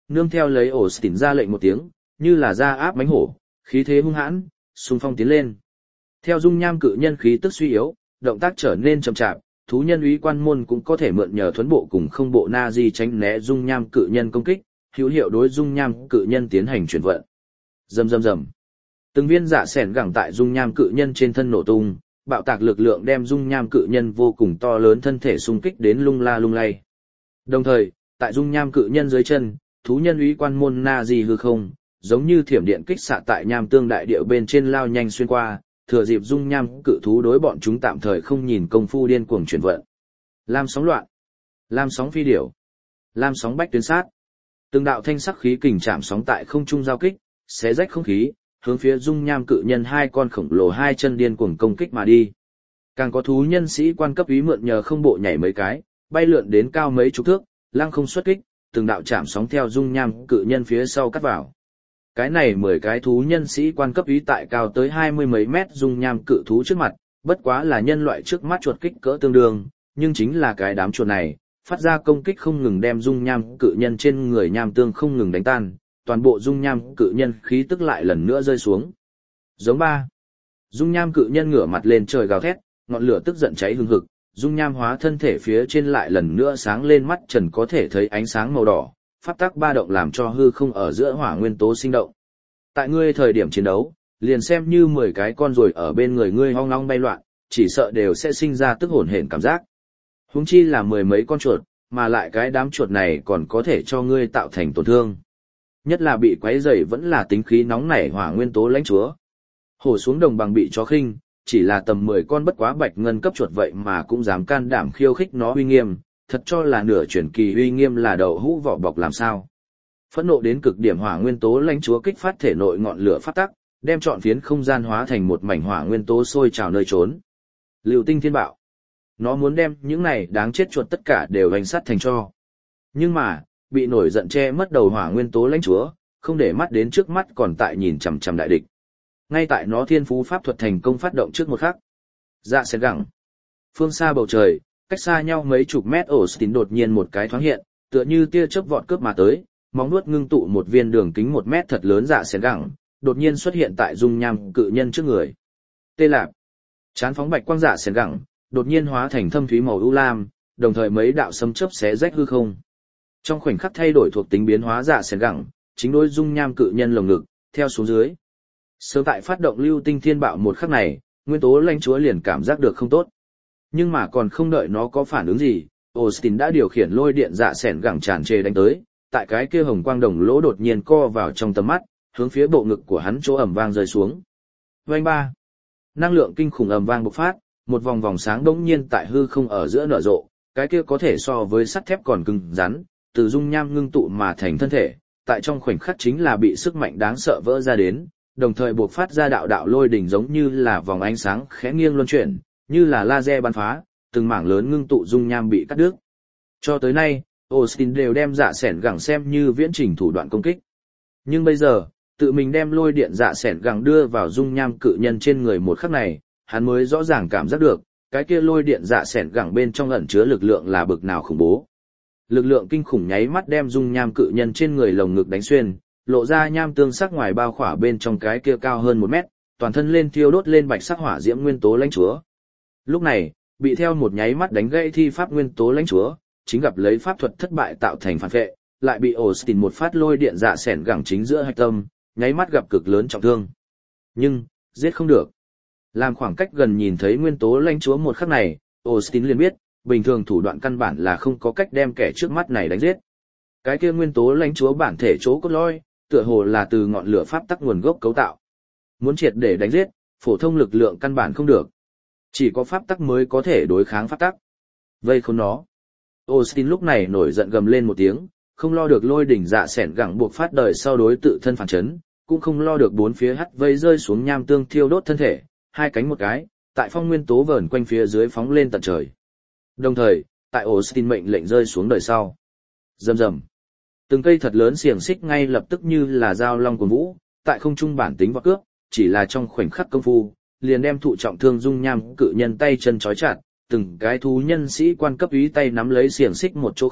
nương theo lấy Austin ra lệnh một tiếng, như là ra áp mãnh hổ, khí thế hung hãn, xung phong tiến lên. Theo dung nham cự nhân khí tức suy yếu, động tác trở nên chậm chạp, thú nhân úy quan môn cũng có thể mượn nhờ thuấn bộ cùng không bộ Nazi tránh né dung nham cự nhân công kích, hữu hiệu đối dung nham cự nhân tiến hành chuyển vận. Rầm rầm rầm. Từng viên dạ sẻn gẳng tại dung nham cự nhân trên thân nổ tung, bạo tạc lực lượng đem dung nham cự nhân vô cùng to lớn thân thể xung kích đến lung la lung lay. Đồng thời, tại dung nham cự nhân dưới chân, thú nhân úy quan môn Nazi hư không, giống như thiểm điện kích xạ tại nham tương đại địa bên trên lao nhanh xuyên qua, thừa dịp dung nham cự thú đối bọn chúng tạm thời không nhìn công phu điên cuồng chuyển vận. Lam sóng loạn, lam sóng phi điểu, lam sóng bách tuyến sát. Từng đạo thanh sắc khí kình chạm sóng tại không trung giao kích, xé rách không khí, hướng phía dung nham cự nhân hai con khổng lồ hai chân điên cuồng công kích mà đi. Càng có thú nhân sĩ quan cấp úy mượn nhờ không bộ nhảy mấy cái, bay lượn đến cao mấy chục thước, lăng không xuất kích, từng đạo chạm sóng theo dung nham cự nhân phía sau cắt vào. Cái này 10 cái thú nhân sĩ quan cấp úy tại cao tới 20 mấy mét dung nham cự thú trước mặt, bất quá là nhân loại trước mắt chuột kích cỡ tương đương, nhưng chính là cái đám chuột này, phát ra công kích không ngừng đem dung nham cự nhân trên người nham tương không ngừng đánh tan, toàn bộ dung nham cự nhân khí tức lại lần nữa rơi xuống. Giống ba. Dung nham cự nhân ngửa mặt lên trời gào thét, ngọn lửa tức giận cháy hừng hực, dung nham hóa thân thể phía trên lại lần nữa sáng lên mắt trần có thể thấy ánh sáng màu đỏ, pháp tắc ba động làm cho hư không ở giữa hỏa nguyên tố sinh động. Tại ngươi thời điểm chiến đấu, liền xem như 10 cái con ruồi ở bên người ngươi hoang long bay loạn, chỉ sợ đều sẽ sinh ra tức hổn hển cảm giác. Huống chi là 10 mấy con chuột, mà lại cái đám chuột này còn có thể cho ngươi tạo thành tổn thương. Nhất là bị quấy rầy vẫn là tính khí nóng nảy hỏa nguyên tố lãnh chúa. Hổ xuống đồng bằng bị chó khinh, chỉ là tầm 10 con bất quá bạch ngân cấp chuột vậy mà cũng dám can đảm khiêu khích nó uy nghiêm, thật cho là nửa chuyển kỳ uy nghiêm là đậu hũ vỏ bọc làm sao. Phẫn nộ đến cực điểm hỏa nguyên tố lãnh chúa kích phát thể nội ngọn lửa phát tắc, đem trọn phiến không gian hóa thành một mảnh hỏa nguyên tố sôi trào nơi trốn. Lưu tinh thiên bạo. Nó muốn đem những này đáng chết chuột tất cả đều hành sát thành cho. Nhưng mà, bị nổi giận che mất đầu hỏa nguyên tố lãnh chúa, không để mắt đến trước mắt còn tại nhìn chằm chằm đại địch. Ngay tại nó thiên phú pháp thuật thành công phát động trước một khắc. Dạ sẽ gẳng. Phương xa bầu trời, cách xa nhau mấy chục mét Austin đột nhiên một cái thoáng hiện, tựa như tia chớp vọt cướp mà tới, móng nuốt ngưng tụ một viên đường kính 1 mét thật lớn dạ sẽ gẳng, đột nhiên xuất hiện tại dung nham cự nhân trước người. Tê lạp. Chán phóng bạch quang dạ sẽ gẳng, đột nhiên hóa thành thâm thúy màu u lam, đồng thời mấy đạo sấm chớp xé rách hư không. Trong khoảnh khắc thay đổi thuộc tính biến hóa dạ sẽ gẳng, chính đối dung nham cự nhân lồng ngực, theo xuống dưới. Sớm tại phát động lưu tinh thiên bạo một khắc này, nguyên tố lãnh chúa liền cảm giác được không tốt. Nhưng mà còn không đợi nó có phản ứng gì, Austin đã điều khiển lôi điện dạ sẻn gẳng tràn trề đánh tới, tại cái kia hồng quang đồng lỗ đột nhiên co vào trong tầm mắt, hướng phía bộ ngực của hắn chỗ ầm vang rơi xuống. Vành ba. Năng lượng kinh khủng ầm vang bộc phát, một vòng vòng sáng đống nhiên tại hư không ở giữa nở rộ, cái kia có thể so với sắt thép còn cứng rắn, từ dung nham ngưng tụ mà thành thân thể, tại trong khoảnh khắc chính là bị sức mạnh đáng sợ vỡ ra đến, đồng thời bộc phát ra đạo đạo lôi đỉnh giống như là vòng ánh sáng khẽ nghiêng luân chuyển, như là laser bắn phá, từng mảng lớn ngưng tụ dung nham bị cắt đứt. Cho tới nay, Austin đều đem dạ sẻn gẳng xem như viễn trình thủ đoạn công kích. Nhưng bây giờ, tự mình đem lôi điện dạ sẻn gẳng đưa vào dung nham cự nhân trên người một khắc này, hắn mới rõ ràng cảm giác được, cái kia lôi điện dạ sẻn gẳng bên trong ẩn chứa lực lượng là bực nào khủng bố. Lực lượng kinh khủng nháy mắt đem dung nham cự nhân trên người lồng ngực đánh xuyên, lộ ra nham tương sắc ngoài bao khỏa bên trong cái kia cao hơn 1 mét, toàn thân lên thiêu đốt lên bạch sắc hỏa diễm nguyên tố lãnh chúa. Lúc này, bị theo một nháy mắt đánh gãy thi pháp nguyên tố lãnh chúa, chính gặp lấy pháp thuật thất bại tạo thành phản vệ, lại bị Austin một phát lôi điện dạ sẻn gẳng chính giữa hạch tâm, nháy mắt gặp cực lớn trọng thương. Nhưng, giết không được. Làm khoảng cách gần nhìn thấy nguyên tố lãnh chúa một khắc này, Austin liền biết, bình thường thủ đoạn căn bản là không có cách đem kẻ trước mắt này đánh giết. Cái kia nguyên tố lãnh chúa bản thể chỗ cốt lõi, tựa hồ là từ ngọn lửa pháp tắc nguồn gốc cấu tạo. Muốn triệt để đánh giết, phổ thông lực lượng căn bản không được. Chỉ có pháp tắc mới có thể đối kháng pháp tắc. Vây khốn nó. Austin lúc này nổi giận gầm lên một tiếng, không lo được lôi đỉnh dạ sẻn gẳng buộc phát đời sau đối tự thân phản chấn, cũng không lo được bốn phía hắt vây rơi xuống nham tương thiêu đốt thân thể, hai cánh một cái, tại phong nguyên tố vờn quanh phía dưới phóng lên tận trời. Đồng thời, tại Austin mệnh lệnh rơi xuống đời sau. Rầm rầm. Từng cây thật lớn xiềng xích ngay lập tức như là dao long cuồn vũ, tại không trung bản tính và cướp, chỉ là trong khoảnh khắc công phu, liền đem thụ trọng thương dung nham cự nhân tay chân trói chặt, từng cái thú nhân sĩ quan cấp úy tay nắm lấy xiềng xích một chỗ khác,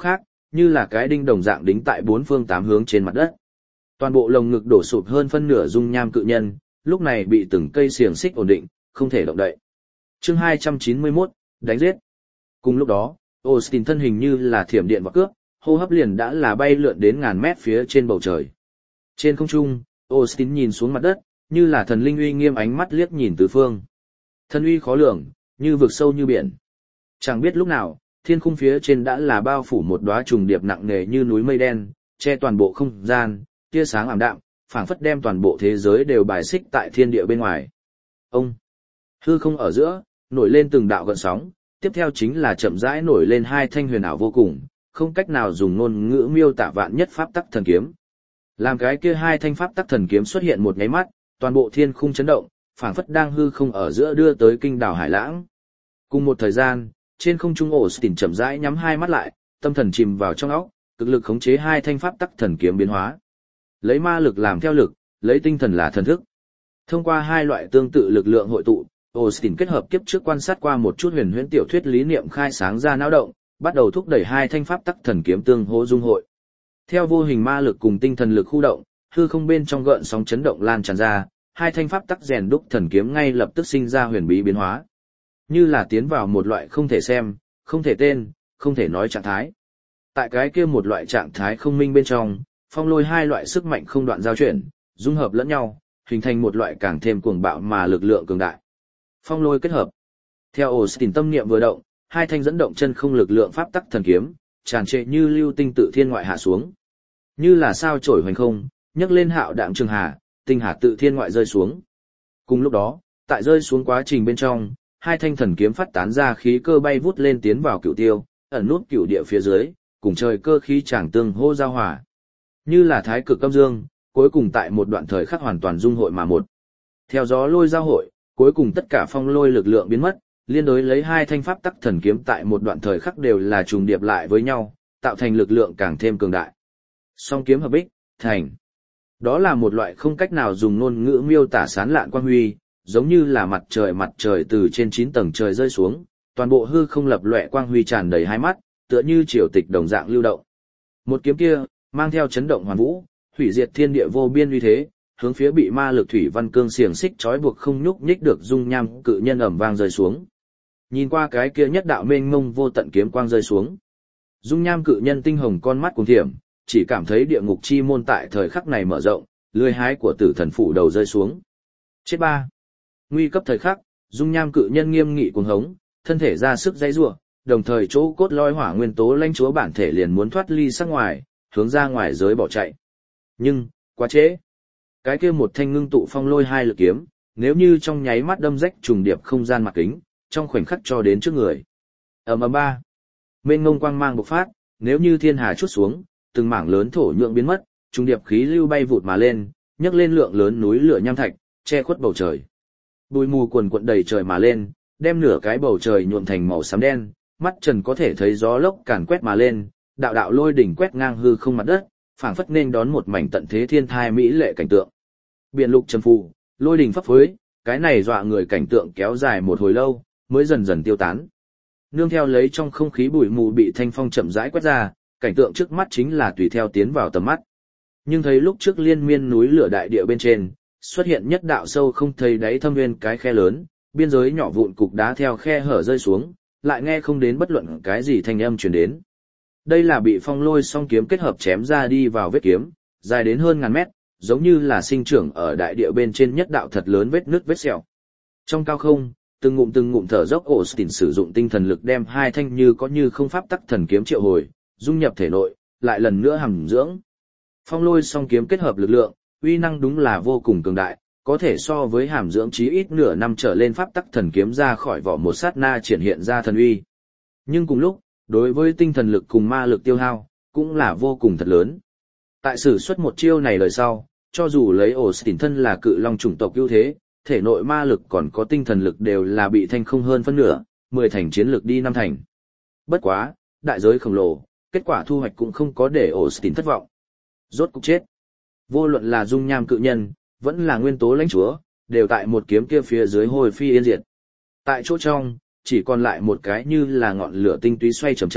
như là cái đinh đồng dạng đính tại bốn phương tám hướng trên mặt đất. Toàn bộ lồng ngực đổ sụp hơn phân nửa dung nham cự nhân, lúc này bị từng cây xiềng xích ổn định, không thể động đậy. Chương 291, đánh giết. Cùng lúc đó, Austin thân hình như là thiểm điện và cướp, hô hấp liền đã là bay lượn đến ngàn mét phía trên bầu trời. Trên không trung, Austin nhìn xuống mặt đất, như là thần linh uy nghiêm ánh mắt liếc nhìn tứ phương. Thân uy khó lường, như vực sâu như biển. Chẳng biết lúc nào, thiên khung phía trên đã là bao phủ một đóa trùng điệp nặng nề như núi mây đen, che toàn bộ không gian, tia sáng ảm đạm, phảng phất đem toàn bộ thế giới đều bài xích tại thiên địa bên ngoài. Ông, hư không ở giữa, nổi lên từng đạo gợn sóng, tiếp theo chính là chậm rãi nổi lên hai thanh huyền ảo vô cùng, không cách nào dùng ngôn ngữ miêu tả vạn nhất pháp tắc thần kiếm. Làm cái kia hai thanh pháp tắc thần kiếm xuất hiện một nháy mắt, toàn bộ thiên khung chấn động, phảng phất đang hư không ở giữa đưa tới kinh đảo hải lãng. Cùng một thời gian, trên không trung Austin chậm rãi nhắm hai mắt lại, tâm thần chìm vào trong óc, cực lực khống chế hai thanh pháp tắc thần kiếm biến hóa. Lấy ma lực làm theo lực, lấy tinh thần là thần thức. Thông qua hai loại tương tự lực lượng hội tụ, Austin kết hợp kiếp trước quan sát qua một chút huyền huyễn tiểu thuyết lý niệm khai sáng ra não động, bắt đầu thúc đẩy hai thanh pháp tắc thần kiếm tương hỗ dung hội. Theo vô hình ma lực cùng tinh thần lực khu động, hư không bên trong gợn sóng chấn động lan tràn ra, hai thanh pháp tắc rèn đúc thần kiếm ngay lập tức sinh ra huyền bí biến hóa. Như là tiến vào một loại không thể xem, không thể tên, không thể nói trạng thái. Tại cái kia một loại trạng thái không minh bên trong, phong lôi hai loại sức mạnh không đoạn giao chuyển, dung hợp lẫn nhau, hình thành một loại càng thêm cuồng bạo mà lực lượng cường đại. Phong lôi kết hợp. Theo Austin tâm niệm vừa động, hai thanh dẫn động chân không lực lượng pháp tắc thần kiếm, tràn trệ như lưu tinh tự thiên ngoại hạ xuống. Như là sao chổi hoành không, nhấc lên hạo đạm trường hà, tinh hà tự thiên ngoại rơi xuống. Cùng lúc đó, tại rơi xuống quá trình bên trong, hai thanh thần kiếm phát tán ra khí cơ bay vút lên tiến vào cửu tiêu, ẩn nút cửu địa phía dưới, cùng trời cơ khí chàng tương hô giao hòa. Như là thái cực âm dương, cuối cùng tại một đoạn thời khắc hoàn toàn dung hội mà một. Theo gió lôi giao hội, cuối cùng tất cả phong lôi lực lượng biến mất, liên đối lấy hai thanh pháp tắc thần kiếm tại một đoạn thời khắc đều là trùng điệp lại với nhau, tạo thành lực lượng càng thêm cường đại. Song kiếm hợp bích, thành. Đó là một loại không cách nào dùng ngôn ngữ miêu tả sán lạn quang huy, giống như là mặt trời từ trên 9 tầng trời rơi xuống, toàn bộ hư không lập lòe quang huy tràn đầy hai mắt, tựa như triều tịch đồng dạng lưu động. Một kiếm kia, mang theo chấn động hoàn vũ, hủy diệt thiên địa vô biên uy thế, hướng phía bị ma lực thủy văn cương xiềng xích trói buộc không nhúc nhích được dung nham cự nhân ầm vang rơi xuống. Nhìn qua cái kia nhất đạo mênh mông vô tận kiếm quang rơi xuống. Dung nham cự nhân tinh hồng con mắt cuồng thiểm, chỉ cảm thấy địa ngục chi môn tại thời khắc này mở rộng, lưỡi hái của tử thần phủ đầu rơi xuống. Chết ba. Nguy cấp thời khắc, dung nham cự nhân nghiêm nghị cuồng hống, thân thể ra sức giãy giụa, đồng thời chỗ cốt lõi hỏa nguyên tố lãnh chúa bản thể liền muốn thoát ly sát ngoài, hướng ra ngoài giới bỏ chạy. Nhưng, quá trễ. Cái kia một thanh ngưng tụ phong lôi hai lực kiếm, nếu như trong nháy mắt đâm rách trùng điệp không gian mặt kính, trong khoảnh khắc cho đến trước người. Ầm ầm ba. Mênh mông quang mang bộc phát, nếu như thiên hà chút xuống, từng mảng lớn thổ nhượng biến mất, trùng điệp khí lưu bay vụt mà lên, nhấc lên lượng lớn núi lửa nham thạch, che khuất bầu trời. Bụi mù cuồn cuộn đầy trời mà lên, đem nửa cái bầu trời nhuộm thành màu xám đen, mắt trần có thể thấy gió lốc càn quét mà lên, đạo đạo lôi đỉnh quét ngang hư không mặt đất, phảng phất nên đón một mảnh tận thế thiên thai mỹ lệ cảnh tượng. Biển lục trầm phù, lôi đỉnh phấp phới, cái này dọa người cảnh tượng kéo dài một hồi lâu, mới dần dần tiêu tán. Nương theo lấy trong không khí bụi mù bị thanh phong chậm rãi quét ra, cảnh tượng trước mắt chính là tùy theo tiến vào tầm mắt. Nhưng thấy lúc trước liên miên núi lửa đại địa bên trên, xuất hiện nhất đạo sâu không thấy đáy thâm nguyên cái khe lớn, biên giới nhỏ vụn cục đá theo khe hở rơi xuống, lại nghe không đến bất luận cái gì thanh âm truyền đến. Đây là bị phong lôi song kiếm kết hợp chém ra đi vào vết kiếm, dài đến hơn ngàn mét, giống như là sinh trưởng ở đại địa bên trên nhất đạo thật lớn vết nứt vết sẹo. Trong cao không, từng ngụm thở dốc Austin sử dụng tinh thần lực đem hai thanh như có như không pháp tắc thần kiếm triệu hồi, dung nhập thể nội, lại lần nữa hàm dưỡng. Phong lôi song kiếm kết hợp lực lượng, uy năng đúng là vô cùng cường đại, có thể so với hàm dưỡng chí ít nửa năm trở lên pháp tắc thần kiếm ra khỏi vỏ một sát na triển hiện ra thần uy. Nhưng cùng lúc, đối với tinh thần lực cùng ma lực tiêu hao, cũng là vô cùng thật lớn. Tại sử xuất một chiêu này lời sau, cho dù lấy Austin thân là cự long chủng tộc ưu thế, thể nội ma lực còn có tinh thần lực đều là bị thanh không hơn phân nửa, 10 thành chiến lực đi 5 thành. Bất quá, đại giới khổng lồ, kết quả thu hoạch cũng không có để Austin thất vọng. Rốt cục chết. Vô luận là dung nham cự nhân, vẫn là nguyên tố lãnh chúa, đều tại một kiếm kia phía dưới hồi phi yên diệt. Tại chỗ trong, chỉ còn lại một cái như là ngọn lửa tinh túy xoay chậm chậm,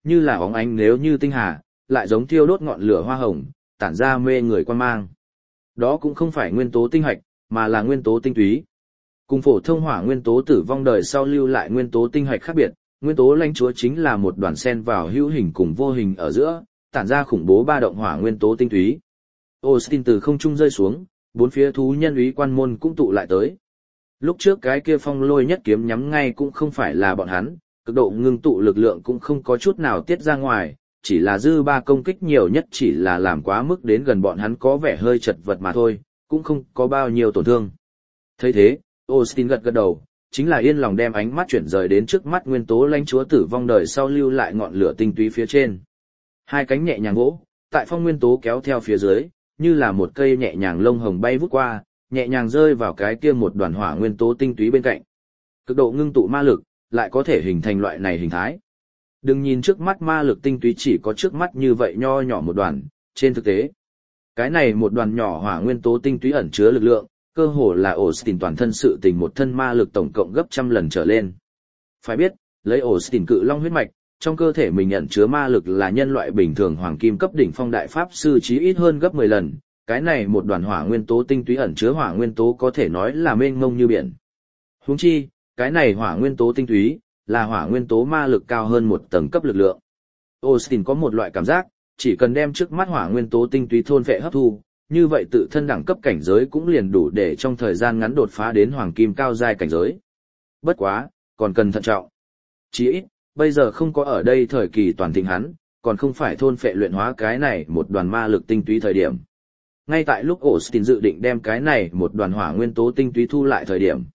như là óng ánh nếu như tinh hà, lại giống thiêu đốt ngọn lửa hoa hồng, tản ra mê người quan mang. Đó cũng không phải nguyên tố tinh hạch, mà là nguyên tố tinh túy. Cùng phổ thông hỏa nguyên tố tử vong đời sau lưu lại nguyên tố tinh hạch khác biệt, nguyên tố lãnh chúa chính là một đoàn xen vào hữu hình cùng vô hình ở giữa, tản ra khủng bố ba động hỏa nguyên tố tinh túy. Austin từ không trung rơi xuống, bốn phía thú nhân úy quan môn cũng tụ lại tới. Lúc trước cái kia phong lôi nhất kiếm nhắm ngay cũng không phải là bọn hắn, cực độ ngưng tụ lực lượng cũng không có chút nào tiết ra ngoài, chỉ là dư ba công kích nhiều nhất chỉ là làm quá mức đến gần bọn hắn có vẻ hơi chật vật mà thôi, cũng không có bao nhiêu tổn thương. Thấy thế, Austin gật gật đầu, chính là yên lòng đem ánh mắt chuyển rời đến trước mắt nguyên tố lãnh chúa tử vong đời sau lưu lại ngọn lửa tinh túy phía trên. Hai cánh nhẹ nhàng vỗ, tại phong nguyên tố kéo theo phía dưới, như là một cây nhẹ nhàng lông hồng bay vút qua, nhẹ nhàng rơi vào cái kia một đoàn hỏa nguyên tố tinh túy bên cạnh. Cực độ ngưng tụ ma lực, lại có thể hình thành loại này hình thái. Đừng nhìn trước mắt ma lực tinh túy chỉ có trước mắt như vậy nho nhỏ một đoàn, trên thực tế, cái này một đoàn nhỏ hỏa nguyên tố tinh túy ẩn chứa lực lượng, cơ hồ là Austin toàn thân sự tình một thân ma lực tổng cộng gấp trăm lần trở lên. Phải biết, lấy Austin cự long huyết mạch, trong cơ thể mình ẩn chứa ma lực là nhân loại bình thường hoàng kim cấp đỉnh phong đại pháp sư chí ít hơn gấp 10 lần, cái này một đoàn hỏa nguyên tố tinh túy ẩn chứa hỏa nguyên tố có thể nói là mênh mông như biển. Huống chi, cái này hỏa nguyên tố tinh túy là hỏa nguyên tố ma lực cao hơn một tầng cấp lực lượng. Austin có một loại cảm giác, chỉ cần đem trước mắt hỏa nguyên tố tinh túy thôn vệ hấp thu, như vậy tự thân đẳng cấp cảnh giới cũng liền đủ để trong thời gian ngắn đột phá đến hoàng kim cao giai cảnh giới. Bất quá, còn cần thận trọng. Chỉ ít, bây giờ không có ở đây thời kỳ toàn thịnh hắn, còn không phải thôn phệ luyện hóa cái này một đoàn ma lực tinh túy thời điểm. Ngay tại lúc Austin dự định đem cái này một đoàn hỏa nguyên tố tinh túy thu lại thời điểm.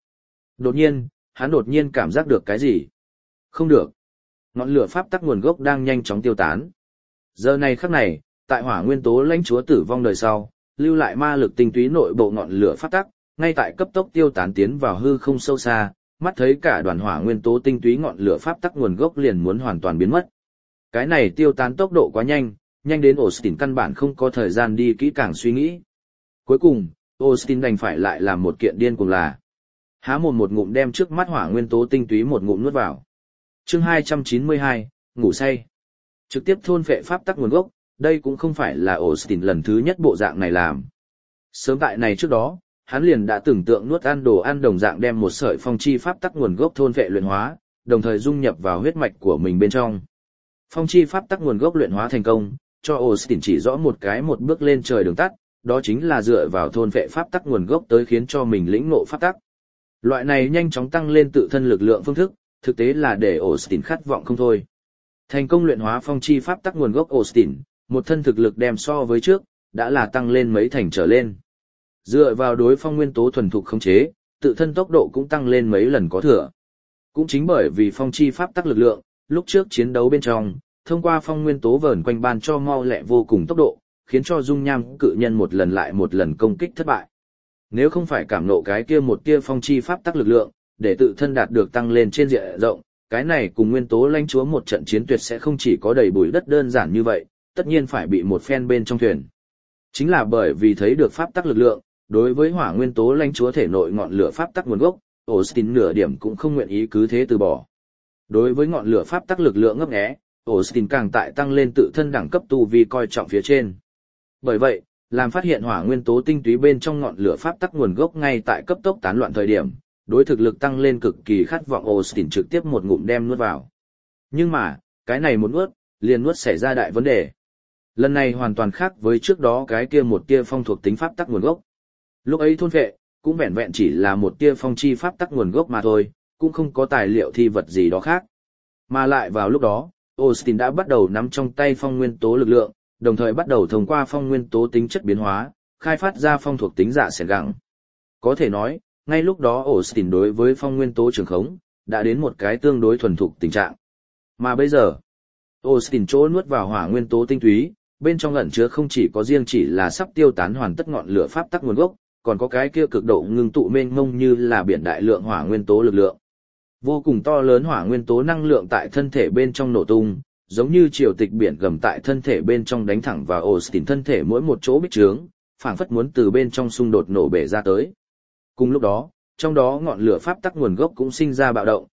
Hắn đột nhiên cảm giác được cái gì? Không được. Ngọn lửa pháp tắc nguồn gốc đang nhanh chóng tiêu tán. Giờ này khắc này, tại hỏa nguyên tố lãnh chúa tử vong đời sau, lưu lại ma lực tinh túy nội bộ ngọn lửa pháp tắc, ngay tại cấp tốc tiêu tán tiến vào hư không sâu xa, mắt thấy cả đoàn hỏa nguyên tố tinh túy ngọn lửa pháp tắc nguồn gốc liền muốn hoàn toàn biến mất. Cái này tiêu tán tốc độ quá nhanh, nhanh đến Austin căn bản không có thời gian đi kỹ càng suy nghĩ. Cuối cùng, Austin đành phải lại làm một kiện điên cuồng là há mồm một ngụm đem trước mắt hỏa nguyên tố tinh túy một ngụm nuốt vào. Chương 292, ngủ say. Trực tiếp thôn phệ pháp tắc nguồn gốc, đây cũng không phải là Austin lần thứ nhất bộ dạng này làm. Sớm tại này trước đó, hắn liền đã tưởng tượng nuốt ăn đồ ăn đồng dạng đem một sợi phong chi pháp tắc nguồn gốc thôn phệ luyện hóa, đồng thời dung nhập vào huyết mạch của mình bên trong. Phong chi pháp tắc nguồn gốc luyện hóa thành công, cho Austin chỉ rõ một bước lên trời đường tắt, đó chính là dựa vào thôn phệ pháp tắc nguồn gốc tới khiến cho mình lĩnh ngộ pháp tắc. Loại này nhanh chóng tăng lên tự thân lực lượng phương thức, thực tế là để Austin khát vọng không thôi. Thành công luyện hóa phong chi pháp tắc nguồn gốc Austin, một thân thực lực đem so với trước, đã là tăng lên mấy thành trở lên. Dựa vào đối phong nguyên tố thuần thục khống chế, tự thân tốc độ cũng tăng lên mấy lần có thừa. Cũng chính bởi vì phong chi pháp tắc lực lượng, lúc trước chiến đấu bên trong, thông qua phong nguyên tố vờn quanh ban cho mau lẹ vô cùng tốc độ, khiến cho dung nham cự nhân một lần lại một lần công kích thất bại. Nếu không phải cảm nộ cái kia một tia phong chi pháp tắc lực lượng, để tự thân đạt được tăng lên trên diện rộng, cái này cùng nguyên tố lãnh chúa một trận chiến tuyệt sẽ không chỉ có đầy bụi đất đơn giản như vậy, tất nhiên phải bị một phen bên trong thuyền. Chính là bởi vì thấy được pháp tắc lực lượng, đối với hỏa nguyên tố lãnh chúa thể nội ngọn lửa pháp tắc nguồn gốc, Austin nửa điểm cũng không nguyện ý cứ thế từ bỏ. Đối với ngọn lửa pháp tắc lực lượng ngấp nghé, Austin càng tại tăng lên tự thân đẳng cấp tu vi coi trọng phía trên. Bởi vậy, làm phát hiện hỏa nguyên tố tinh túy bên trong ngọn lửa pháp tắc nguồn gốc ngay tại cấp tốc tán loạn thời điểm, đối thực lực tăng lên cực kỳ khát vọng Austin trực tiếp một ngụm đem nuốt vào. Nhưng mà, cái này một nuốt, liền nuốt xảy ra đại vấn đề. Lần này hoàn toàn khác với trước đó cái kia một tia phong thuộc tính pháp tắc nguồn gốc. Lúc ấy thôn phệ, cũng vẹn vẹn chỉ là một tia phong chi pháp tắc nguồn gốc mà thôi, cũng không có tài liệu thi vật gì đó khác. Mà lại vào lúc đó, Austin đã bắt đầu nắm trong tay phong nguyên tố lực lượng, đồng thời bắt đầu thông qua phong nguyên tố tính chất biến hóa, khai phát ra phong thuộc tính dạ sẻn gẳng. Có thể nói, ngay lúc đó Austin đối với phong nguyên tố trường khống, đã đến một cái tương đối thuần thục tình trạng. Mà bây giờ, Austin chỗ nuốt vào hỏa nguyên tố tinh túy, bên trong ẩn chứa không chỉ có riêng chỉ là sắp tiêu tán hoàn tất ngọn lửa pháp tắc nguồn gốc, còn có cái kia cực độ ngưng tụ mênh mông như là biển đại lượng hỏa nguyên tố lực lượng. Vô cùng to lớn hỏa nguyên tố năng lượng tại thân thể bên trong nổ tung, giống như triều tịch biển gầm tại thân thể bên trong đánh thẳng vào Austin thân thể mỗi một chỗ bích trướng, phảng phất muốn từ bên trong xung đột nổ bể ra tới. Cùng lúc đó, trong đó ngọn lửa pháp tắc nguồn gốc cũng sinh ra bạo động,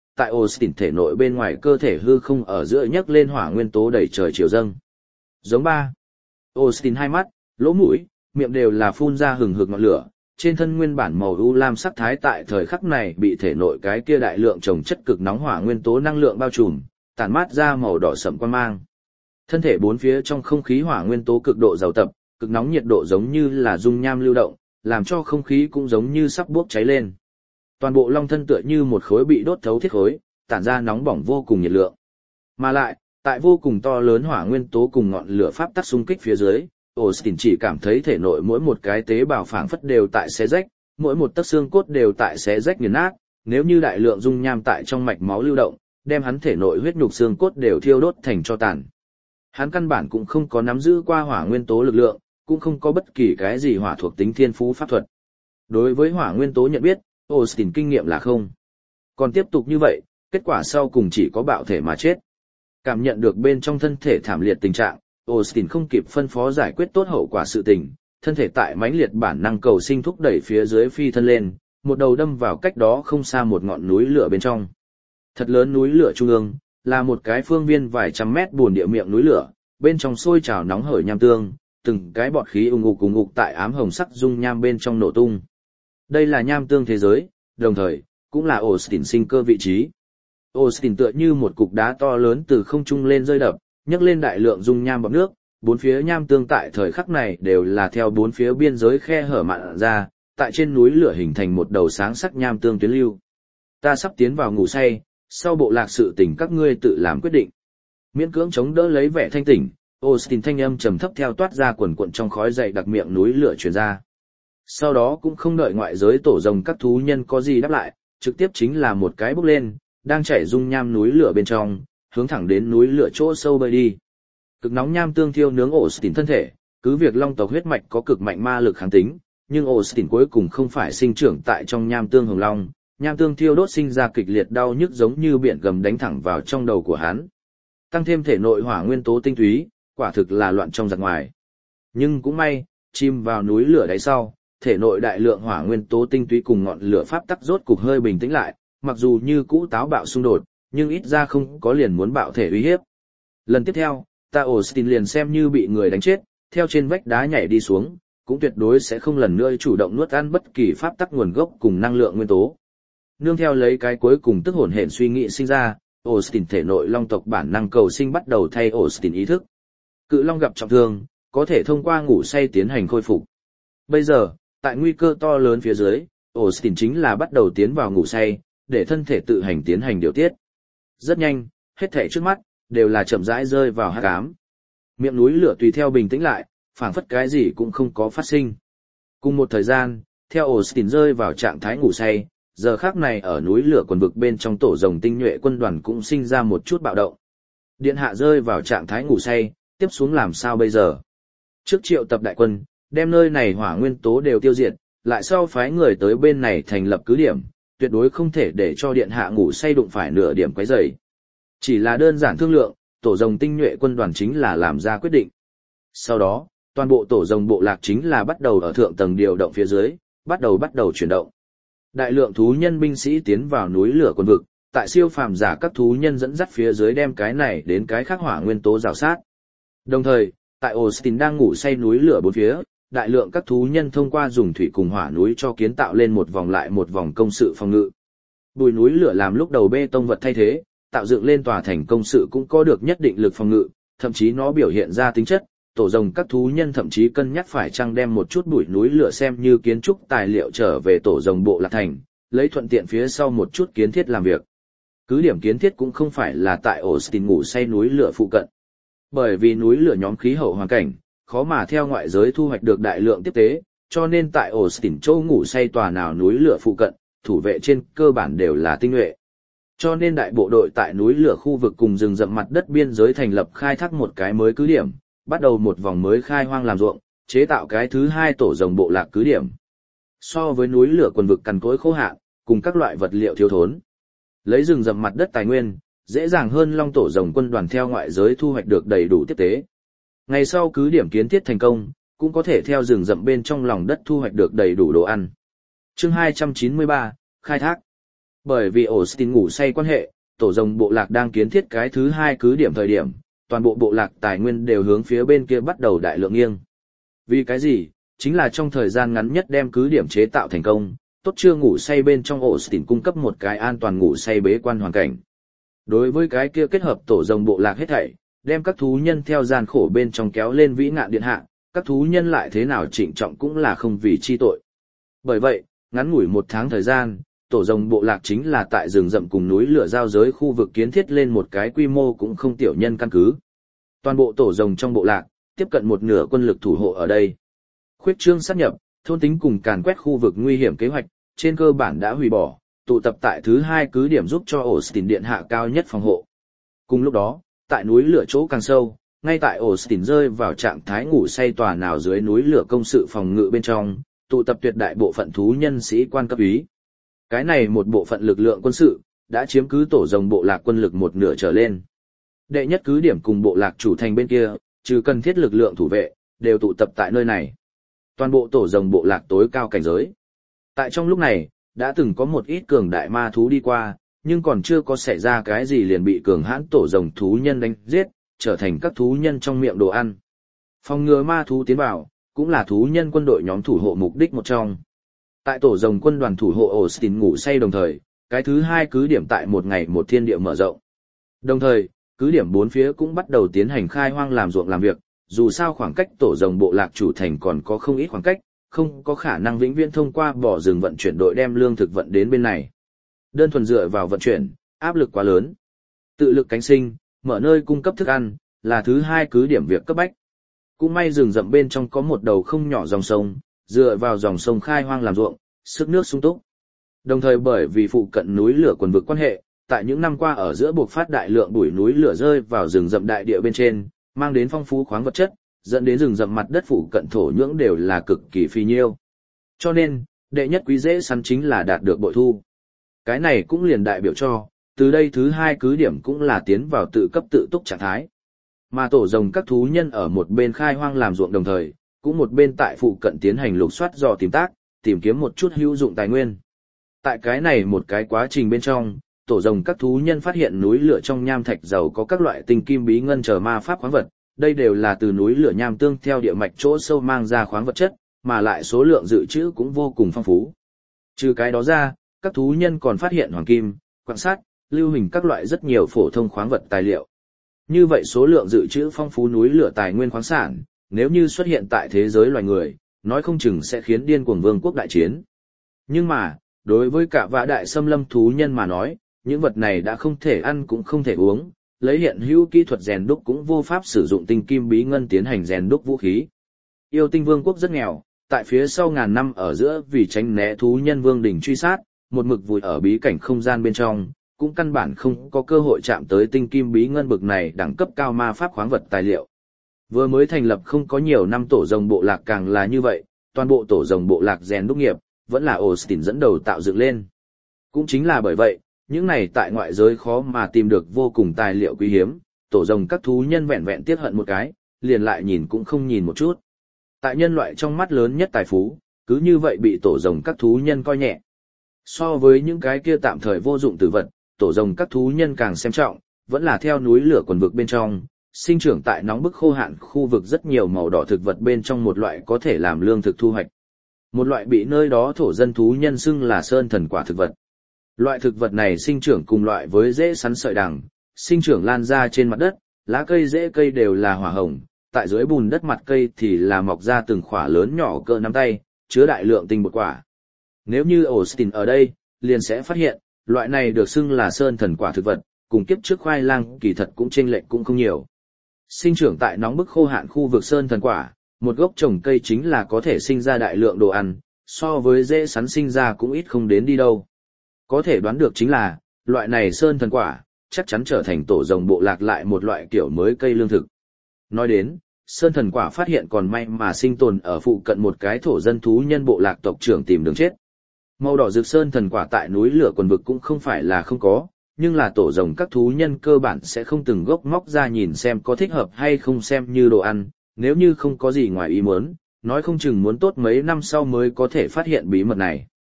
tại Austin thể nội bên ngoài cơ thể hư không ở giữa nhấc lên hỏa nguyên tố đẩy trời chiều dâng. Giống ba. Austin hai mắt, lỗ mũi, miệng đều là phun ra hừng hực ngọn lửa, trên thân nguyên bản màu u lam sắc thái tại thời khắc này bị thể nội cái kia đại lượng trồng chất cực nóng hỏa nguyên tố năng lượng bao trùm, tản mát ra màu đỏ sẫm quang mang. Thân thể bốn phía trong không khí hỏa nguyên tố cực độ giàu tập, cực nóng nhiệt độ giống như là dung nham lưu động, làm cho không khí cũng giống như sắp bốc cháy lên. Toàn bộ long thân tựa như một khối bị đốt thấu thiết khối, tản ra nóng bỏng vô cùng nhiệt lượng. Mà lại, tại vô cùng to lớn hỏa nguyên tố cùng ngọn lửa pháp tắc xung kích phía dưới, Austin chỉ cảm thấy thể nội mỗi một cái tế bào phảng phất đều tại xé rách, mỗi một tấc xương cốt đều tại xé rách nghiền nát, nếu như đại lượng dung nham tại trong mạch máu lưu động, đem hắn thể nội huyết nhục xương cốt đều thiêu đốt thành tro tàn. Hắn căn bản cũng không có nắm giữ qua hỏa nguyên tố lực lượng, cũng không có bất kỳ cái gì hỏa thuộc tính thiên phú pháp thuật. Đối với hỏa nguyên tố nhận biết, Austin kinh nghiệm là không. Còn tiếp tục như vậy, kết quả sau cùng chỉ có bạo thể mà chết. Cảm nhận được bên trong thân thể thảm liệt tình trạng, Austin không kịp phân phó giải quyết tốt hậu quả sự tình, thân thể tại mãnh liệt bản năng cầu sinh thúc đẩy phía dưới phi thân lên, một đầu đâm vào cách đó không xa một ngọn núi lửa bên trong. Thật lớn núi lửa trung ương, là một cái phương viên vài trăm mét buồn địa miệng núi lửa, bên trong sôi trào nóng hởi nham tương, từng cái bọt khí ùng ục tại ám hồng sắc dung nham bên trong nổ tung. Đây là nham tương thế giới, đồng thời, cũng là Austin sinh cơ vị trí. Austin tựa như một cục đá to lớn từ không trung lên rơi đập, nhấc lên đại lượng dung nham bọt nước, bốn phía nham tương tại thời khắc này đều là theo bốn phía biên giới khe hở mạn ra, tại trên núi lửa hình thành một đầu sáng sắc nham tương tuyến lưu. Ta sắp tiến vào ngủ say, sau bộ lạc sự tình các ngươi tự làm quyết định. Miễn cưỡng chống đỡ lấy vẻ thanh tỉnh, Austin thanh âm trầm thấp theo toát ra quần quần trong khói dậy đặc miệng núi lửa truyền ra. Sau đó cũng không đợi ngoại giới tổ rồng các thú nhân có gì đáp lại, trực tiếp chính là một cái bốc lên, đang chảy dung nham núi lửa bên trong, hướng thẳng đến núi lửa chỗ sâu bơi đi. Cực nóng nham tương thiêu nướng Austin thân thể, cứ việc long tộc huyết mạch có cực mạnh ma lực kháng tính, nhưng Austin cuối cùng không phải sinh trưởng tại trong nham tương hồng long, nham tương thiêu đốt sinh ra kịch liệt đau nhức giống như biển gầm đánh thẳng vào trong đầu của hắn. Tăng thêm thể nội hỏa nguyên tố tinh túy, quả thực là loạn trong giặc ngoài. Nhưng cũng may, chìm vào núi lửa đáy sau, thể nội đại lượng hỏa nguyên tố tinh túy cùng ngọn lửa pháp tắc rốt cục hơi bình tĩnh lại, mặc dù như cũ táo bạo xung đột, nhưng ít ra không có liền muốn bạo thể uy hiếp. Lần tiếp theo, ta Austin liền xem như bị người đánh chết, theo trên vách đá nhảy đi xuống, cũng tuyệt đối sẽ không lần nữa chủ động nuốt ăn bất kỳ pháp tắc nguồn gốc cùng năng lượng nguyên tố. Nương theo lấy cái cuối cùng tức hồn hển suy nghĩ sinh ra, Austin thể nội long tộc bản năng cầu sinh bắt đầu thay Austin ý thức. Cự long gặp trọng thương, có thể thông qua ngủ say tiến hành khôi phục. Bây giờ, tại nguy cơ to lớn phía dưới, Austin chính là bắt đầu tiến vào ngủ say, để thân thể tự hành tiến hành điều tiết. Rất nhanh, hết thảy trước mắt đều là chậm rãi rơi vào hắc ám. Miệng núi lửa tùy theo bình tĩnh lại, phảng phất cái gì cũng không có phát sinh. Cùng một thời gian, theo Austin rơi vào trạng thái ngủ say, giờ khắc này ở núi lửa quần vực bên trong tổ rồng tinh nhuệ quân đoàn cũng sinh ra một chút bạo động. Điện hạ rơi vào trạng thái ngủ say, tiếp xuống làm sao bây giờ? Trước triệu tập đại quân, đem nơi này hỏa nguyên tố đều tiêu diệt, lại sau phái người tới bên này thành lập cứ điểm, tuyệt đối không thể để cho điện hạ ngủ say đụng phải nửa điểm quấy rầy. Chỉ là đơn giản thương lượng, tổ rồng tinh nhuệ quân đoàn chính là làm ra quyết định. Sau đó, toàn bộ tổ rồng bộ lạc chính là bắt đầu ở thượng tầng điều động phía dưới, bắt đầu chuyển động. Đại lượng thú nhân binh sĩ tiến vào núi lửa quần vực, tại siêu phàm giả các thú nhân dẫn dắt phía dưới đem cái này đến cái khác hỏa nguyên tố rào sát. Đồng thời, tại Austin đang ngủ say núi lửa bốn phía, đại lượng các thú nhân thông qua dùng thủy cùng hỏa núi cho kiến tạo lên một vòng lại một vòng công sự phòng ngự. Bùi núi lửa làm lúc đầu bê tông vật thay thế, tạo dựng lên tòa thành công sự cũng có được nhất định lực phòng ngự, thậm chí nó biểu hiện ra tính chất, tổ rồng các thú nhân thậm chí cân nhắc phải chăng đem một chút bụi núi lửa xem như kiến trúc tài liệu trở về tổ rồng bộ lạc thành, lấy thuận tiện phía sau một chút kiến thiết làm việc. Cứ điểm kiến thiết cũng không phải là tại Austin ngủ say núi lửa phụ cận. Bởi vì núi lửa nhóm khí hậu hoàn cảnh, khó mà theo ngoại giới thu hoạch được đại lượng tiếp tế, cho nên tại Austin châu ngủ say tòa nào núi lửa phụ cận, thủ vệ trên cơ bản đều là tinh nhuệ. Cho nên đại bộ đội tại núi lửa khu vực cùng rừng rậm mặt đất biên giới thành lập khai thác một cái mới cứ điểm, bắt đầu một vòng mới khai hoang làm ruộng, chế tạo cái thứ hai tổ rồng bộ lạc cứ điểm. So với núi lửa quần vực cằn cỗi khô hạn, cùng các loại vật liệu thiếu thốn, lấy rừng rậm mặt đất tài nguyên, dễ dàng hơn long tổ rồng quân đoàn theo ngoại giới thu hoạch được đầy đủ tiếp tế. Ngày sau cứ điểm kiến thiết thành công, cũng có thể theo rừng rậm bên trong lòng đất thu hoạch được đầy đủ đồ ăn. Chương 293, khai thác. Bởi vì Austin ngủ say quan hệ, tổ rồng bộ lạc đang kiến thiết cái thứ hai cứ điểm thời điểm, toàn bộ bộ lạc tài nguyên đều hướng phía bên kia bắt đầu đại lượng nghiêng. Vì cái gì? Chính là trong thời gian ngắn nhất đem cứ điểm chế tạo thành công, tốt chưa ngủ say bên trong Austin cung cấp một cái an toàn ngủ say bế quan hoàn cảnh. Đối với cái kia kết hợp tổ rồng bộ lạc hết thảy, đem các thú nhân theo gian khổ bên trong kéo lên vĩ ngạn điện hạ, các thú nhân lại thế nào trịnh trọng cũng là không vì chi tội. Bởi vậy, ngắn ngủi 1 tháng thời gian, tổ rồng bộ lạc chính là tại rừng rậm cùng núi lửa giao giới khu vực kiến thiết lên một cái quy mô cũng không tiểu nhân căn cứ. Toàn bộ tổ rồng trong bộ lạc, tiếp cận một nửa quân lực thủ hộ ở đây. Khuyết trương sát nhập, thôn tính cùng càn quét khu vực nguy hiểm kế hoạch, trên cơ bản đã hủy bỏ, tụ tập tại thứ hai cứ điểm giúp cho Austin điện hạ cao nhất phòng hộ. Cùng lúc đó, tại núi lửa chỗ càng sâu, ngay tại Austin rơi vào trạng thái ngủ say tòa nào dưới núi lửa công sự phòng ngự bên trong, tụ tập tuyệt đại bộ phận thú nhân sĩ quan cấp úy. Cái này một bộ phận lực lượng quân sự, đã chiếm cứ tổ rồng bộ lạc quân lực 1/2 trở lên. Đệ nhất cứ điểm cùng bộ lạc chủ thành bên kia, trừ cần thiết lực lượng thủ vệ, đều tụ tập tại nơi này. Toàn bộ tổ rồng bộ lạc tối cao cảnh giới. Tại trong lúc này, đã từng có một ít cường đại ma thú đi qua, nhưng còn chưa có xảy ra cái gì liền bị cường hãn tổ rồng thú nhân đánh giết, trở thành các thú nhân trong miệng đồ ăn. Phòng ngừa ma thú tiến vào, cũng là thú nhân quân đội nhóm thủ hộ mục đích một trong. Tại tổ rồng quân đoàn thủ hộ Austin ngủ say đồng thời, cái thứ hai cứ điểm tại một ngày một thiên địa mở rộng. Đồng thời, cứ điểm 4 phía cũng bắt đầu tiến hành khai hoang làm ruộng làm việc, dù sao khoảng cách tổ rồng bộ lạc chủ thành còn có không ít khoảng cách, không có khả năng vĩnh viễn thông qua bỏ rừng vận chuyển đội đem lương thực vận đến bên này. Đơn thuần dựa vào vận chuyển, áp lực quá lớn. Tự lực cánh sinh, mở nơi cung cấp thức ăn, là thứ hai cứ điểm việc cấp bách. Cũng may rừng rậm bên trong có một đầu không nhỏ dòng sông, dựa vào dòng sông khai hoang làm ruộng, sức nước sung túc. Đồng thời bởi vì phụ cận núi lửa quần vực quan hệ, tại những năm qua ở giữa buộc phát đại lượng bụi núi lửa rơi vào rừng rậm đại địa bên trên, mang đến phong phú khoáng vật chất, dẫn đến rừng rậm mặt đất phụ cận thổ nhưỡng đều là cực kỳ phi nhiêu. Cho nên, đệ nhất quý dễ săn chính là đạt được bội thu. Cái này cũng liền đại biểu cho, từ đây thứ hai cứ điểm cũng là tiến vào tự cấp tự túc trạng thái. Mà tổ rồng các thú nhân ở một bên khai hoang làm ruộng đồng thời, cũng một bên tại phụ cận tiến hành lục soát dò tìm tác, tìm kiếm một chút hữu dụng tài nguyên. Tại cái này một cái quá trình bên trong, tổ rồng các thú nhân phát hiện núi lửa trong nham thạch giàu có các loại tinh kim bí ngân chờ ma pháp khoáng vật, đây đều là từ núi lửa nham tương theo địa mạch chỗ sâu mang ra khoáng vật chất, mà lại số lượng dự trữ cũng vô cùng phong phú. Trừ cái đó ra, các thú nhân còn phát hiện hoàng kim, quặng sắt, lưu huỳnh các loại rất nhiều phổ thông khoáng vật tài liệu. Như vậy số lượng dự trữ phong phú núi lửa tài nguyên khoáng sản, nếu như xuất hiện tại thế giới loài người, nói không chừng sẽ khiến điên cuồng vương quốc đại chiến. Nhưng mà, đối với cả vã đại xâm lâm thú nhân mà nói, những vật này đã không thể ăn cũng không thể uống, lấy hiện hữu kỹ thuật rèn đúc cũng vô pháp sử dụng tinh kim bí ngân tiến hành rèn đúc vũ khí. Yêu tinh vương quốc rất nghèo, tại phía sau ngàn năm ở giữa vì tránh né thú nhân vương đỉnh truy sát, một mực vùi ở bí cảnh không gian bên trong, cũng căn bản không có cơ hội chạm tới tinh kim bí ngân bực này đẳng cấp cao ma pháp khoáng vật tài liệu. Vừa mới thành lập không có nhiều năm tổ rồng bộ lạc càng là như vậy, toàn bộ tổ rồng bộ lạc rèn đúc nghiệp, vẫn là Austin dẫn đầu tạo dựng lên. Cũng chính là bởi vậy, những này tại ngoại giới khó mà tìm được vô cùng tài liệu quý hiếm, tổ rồng các thú nhân vẹn vẹn tiếc hận một cái, liền lại nhìn cũng không nhìn một chút. Tại nhân loại trong mắt lớn nhất tài phú, cứ như vậy bị tổ rồng các thú nhân coi nhẹ. So với những cái kia tạm thời vô dụng tử vật, tổ rồng các thú nhân càng xem trọng, vẫn là theo núi lửa quần vực bên trong, sinh trưởng tại nóng bức khô hạn khu vực rất nhiều màu đỏ thực vật bên trong một loại có thể làm lương thực thu hoạch. Một loại bị nơi đó thổ dân thú nhân xưng là sơn thần quả thực vật. Loại thực vật này sinh trưởng cùng loại với rễ sắn sợi đằng, sinh trưởng lan ra trên mặt đất, lá cây rễ cây đều là hỏa hồng, tại dưới bùn đất mặt cây thì là mọc ra từng khỏa lớn nhỏ cỡ nắm tay, chứa đại lượng tinh bột quả. Nếu như Austin ở đây, liền sẽ phát hiện, loại này được xưng là sơn thần quả thực vật, cùng kiếp trước khoai lang kỳ thật cũng chênh lệch cũng không nhiều. Sinh trưởng tại nóng bức khô hạn khu vực sơn thần quả, một gốc trồng cây chính là có thể sinh ra đại lượng đồ ăn, so với rễ sắn sinh ra cũng ít không đến đi đâu. Có thể đoán được chính là, loại này sơn thần quả, chắc chắn trở thành tổ rồng bộ lạc lại một loại kiểu mới cây lương thực. Nói đến, sơn thần quả phát hiện còn may mà sinh tồn ở phụ cận một cái thổ dân thú nhân bộ lạc tộc trưởng tìm đường chết. Màu đỏ rực sơn thần quả tại núi lửa quần vực cũng không phải là không có, nhưng là tổ rồng các thú nhân cơ bản sẽ không từng gốc móc ra nhìn xem có thích hợp hay không xem như đồ ăn, nếu như không có gì ngoài ý muốn, nói không chừng muốn tốt mấy năm sau mới có thể phát hiện bí mật này.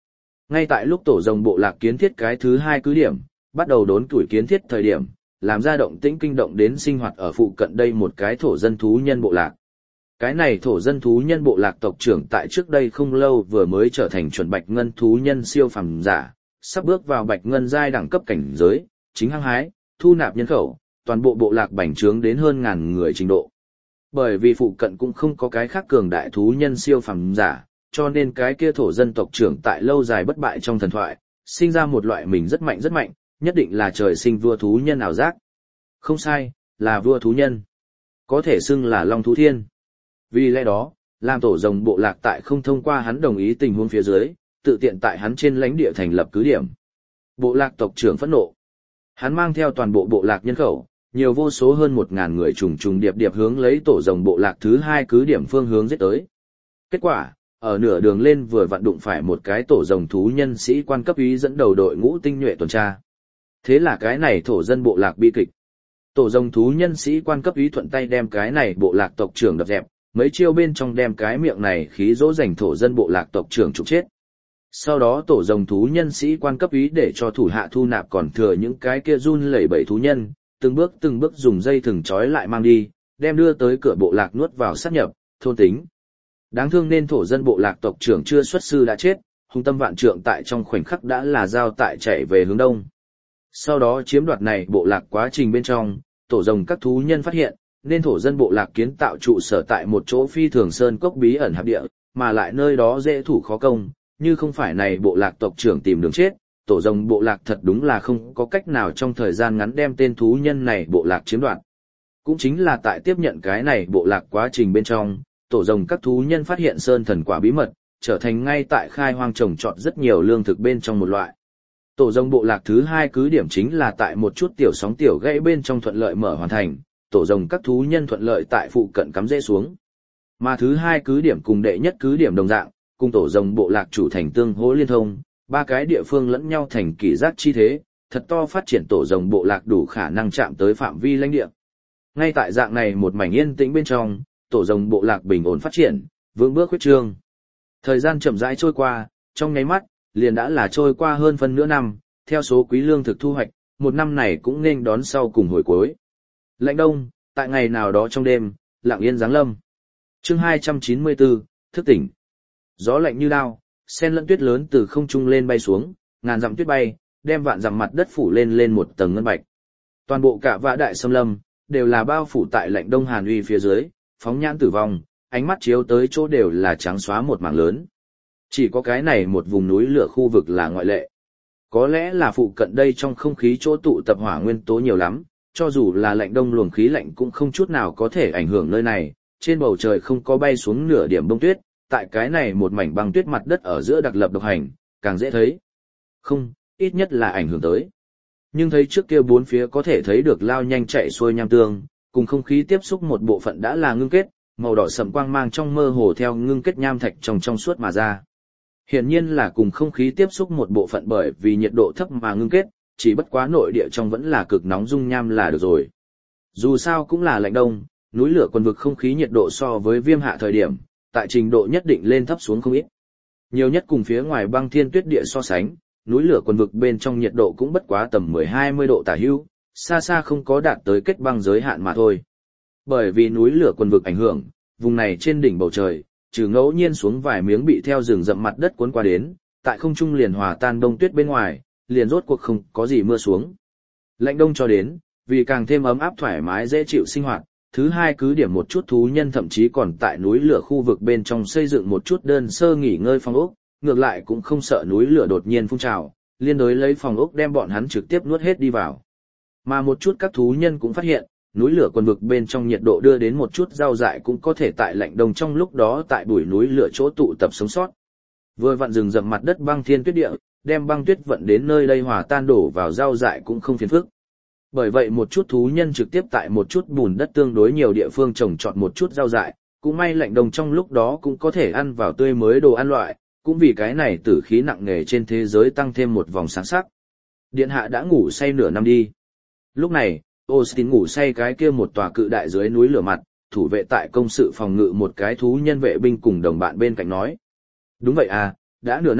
Ngay tại lúc tổ rồng bộ lạc kiến thiết cái thứ 2 cứ điểm, bắt đầu đốn tuổi kiến thiết thời điểm, làm ra động tĩnh kinh động đến sinh hoạt ở phụ cận đây một cái thổ dân thú nhân bộ lạc. Cái này thổ dân thú nhân bộ lạc tộc trưởng tại trước đây không lâu vừa mới trở thành chuẩn bạch ngân thú nhân siêu phàm giả, sắp bước vào bạch ngân giai đẳng cấp cảnh giới, chính hăng hái, thu nạp nhân khẩu, toàn bộ bộ lạc bành trướng đến hơn ngàn người trình độ. Bởi vì phụ cận cũng không có cái khác cường đại thú nhân siêu phàm giả, cho nên cái kia thổ dân tộc trưởng tại lâu dài bất bại trong thần thoại, sinh ra một loại mình rất mạnh, nhất định là trời sinh vua thú nhân ảo giác. Không sai, là vua thú nhân. Có thể xưng là Long Thú Thiên. Vì lẽ đó, làm tổ rồng bộ lạc tại không thông qua hắn đồng ý tình huống phía dưới, tự tiện tại hắn trên lãnh địa thành lập cứ điểm. Bộ lạc tộc trưởng phẫn nộ. Hắn mang theo toàn bộ bộ lạc nhân khẩu, nhiều vô số hơn 1000 người trùng điệp hướng lấy tổ rồng bộ lạc thứ 2 cứ điểm phương hướng giết tới. Kết quả, ở nửa đường lên vừa vặn đụng phải một cái tổ rồng thú nhân sĩ quan cấp úy dẫn đầu đội ngũ tinh nhuệ tuần tra. Thế là cái này thổ dân bộ lạc bi kịch. Tổ rồng thú nhân sĩ quan cấp úy thuận tay đem cái này bộ lạc tộc trưởng đập dẹp, mấy chiêu bên trong đem cái miệng này khí dỗ dành thổ dân bộ lạc tộc trưởng trục chết. Sau đó tổ rồng thú nhân sĩ quan cấp úy để cho thủ hạ thu nạp còn thừa những cái kia run lẩy bẩy thú nhân, từng bước dùng dây thừng trói lại mang đi, đem đưa tới cửa bộ lạc nuốt vào sát nhập, thôn tính. Đáng thương nên thổ dân bộ lạc tộc trưởng chưa xuất sư đã chết, hung tâm vạn trượng tại trong khoảnh khắc đã là giao tại chạy về hướng đông. Sau đó chiếm đoạt này bộ lạc quá trình bên trong, tổ rồng các thú nhân phát hiện, nên thổ dân bộ lạc kiến tạo trụ sở tại một chỗ phi thường sơn cốc bí ẩn hạp địa, mà lại nơi đó dễ thủ khó công, như không phải này bộ lạc tộc trưởng tìm đường chết, tổ rồng bộ lạc thật đúng là không có cách nào trong thời gian ngắn đem tên thú nhân này bộ lạc chiếm đoạt. Cũng chính là tại tiếp nhận cái này bộ lạc quá trình bên trong, tổ rồng các thú nhân phát hiện sơn thần quả bí mật, trở thành ngay tại khai hoang trồng trọt rất nhiều lương thực bên trong một loại. Tổ rồng bộ lạc thứ 2 cứ điểm chính là tại một chút tiểu sóng tiểu gãy bên trong thuận lợi mở hoàn thành, tổ rồng các thú nhân thuận lợi tại phụ cận cắm rễ xuống. Mà thứ 2 cứ điểm cùng đệ nhất cứ điểm đồng dạng, cùng tổ rồng bộ lạc chủ thành tương hỗ liên thông, 3 cái địa phương lẫn nhau thành kỷ giác chi thế, thật to phát triển tổ rồng bộ lạc đủ khả năng chạm tới phạm vi lãnh địa. Ngay tại dạng này một mảnh yên tĩnh bên trong, tổ rồng bộ lạc bình ổn phát triển, vững bước huyết trương. Thời gian chậm rãi trôi qua, trong nháy mắt, liền đã là trôi qua hơn phân nửa năm, theo số quý lương thực thu hoạch, một năm này cũng nên đón sau cùng hồi cuối. Lạnh đông, tại ngày nào đó trong đêm, lặng yên giáng lâm. Chương 294, thức tỉnh. Gió lạnh như đao, sen lẫn tuyết lớn từ không trung lên bay xuống, ngàn dặm tuyết bay, đem vạn dặm mặt đất phủ lên một tầng ngân bạch. Toàn bộ cả vã đại xâm lâm, đều là bao phủ tại lạnh đông hàn uy phía dưới, phóng nhãn tử vong, ánh mắt chiếu tới chỗ đều là trắng xóa một mảng lớn. Chỉ có cái này một vùng núi lửa khu vực là ngoại lệ. Có lẽ là phụ cận đây trong không khí chỗ tụ tập hỏa nguyên tố nhiều lắm, cho dù là lạnh đông luồng khí lạnh cũng không chút nào có thể ảnh hưởng nơi này, trên bầu trời không có bay xuống nửa điểm bông tuyết, tại cái này một mảnh băng tuyết mặt đất ở giữa đặc lập độc hành, càng dễ thấy. Không, ít nhất là ảnh hưởng tới. Nhưng thấy trước kia bốn phía có thể thấy được lao nhanh chạy xuôi nham tương, cùng không khí tiếp xúc một bộ phận đã là ngưng kết, màu đỏ sẫm quang mang trong mơ hồ theo ngưng kết nham thạch trong suốt mà ra. Hiển nhiên là cùng không khí tiếp xúc một bộ phận bởi vì nhiệt độ thấp mà ngưng kết, chỉ bất quá nội địa trong vẫn là cực nóng dung nham là được rồi. Dù sao cũng là lạnh đông, núi lửa quần vực không khí nhiệt độ so với viêm hạ thời điểm, tại trình độ nhất định lên thấp xuống không ít. Nhiều nhất cùng phía ngoài băng thiên tuyết địa so sánh, núi lửa quần vực bên trong nhiệt độ cũng bất quá tầm 10-20 độ tả hữu, xa xa không có đạt tới kết băng giới hạn mà thôi. Bởi vì núi lửa quần vực ảnh hưởng, vùng này trên đỉnh bầu trời, trừ ngẫu nhiên xuống vài miếng bị theo rừng rậm mặt đất cuốn qua đến, tại không trung liền hòa tan đông tuyết bên ngoài, liền rốt cuộc không có gì mưa xuống. Lạnh đông cho đến, vì càng thêm ấm áp thoải mái dễ chịu sinh hoạt, thứ hai cứ điểm một chút thú nhân thậm chí còn tại núi lửa khu vực bên trong xây dựng một chút đơn sơ nghỉ ngơi phòng ốc, ngược lại cũng không sợ núi lửa đột nhiên phun trào, liên đối lấy phòng ốc đem bọn hắn trực tiếp nuốt hết đi vào. Mà một chút các thú nhân cũng phát hiện, núi lửa quần vực bên trong nhiệt độ đưa đến một chút rau dại cũng có thể tại lạnh đông trong lúc đó tại bụi núi lửa chỗ tụ tập sống sót. Vừa vặn rừng rậm mặt đất băng thiên tuyết địa, đem băng tuyết vận đến nơi đây hòa tan đổ vào rau dại cũng không phiền phức. Bởi vậy một chút thú nhân trực tiếp tại một chút bùn đất tương đối nhiều địa phương trồng trọt một chút rau dại, cũng may lạnh đông trong lúc đó cũng có thể ăn vào tươi mới đồ ăn loại, cũng vì cái này tử khí nặng nề trên thế giới tăng thêm một vòng sáng sắc. Điện hạ đã ngủ say nửa năm đi. Lúc này, Austin ngủ say cái kia một tòa cự đại dưới núi lửa mặt, thủ vệ tại công sự phòng ngự một cái thú nhân vệ binh cùng đồng bạn bên cạnh nói. Đúng vậy à, đã nửa năm,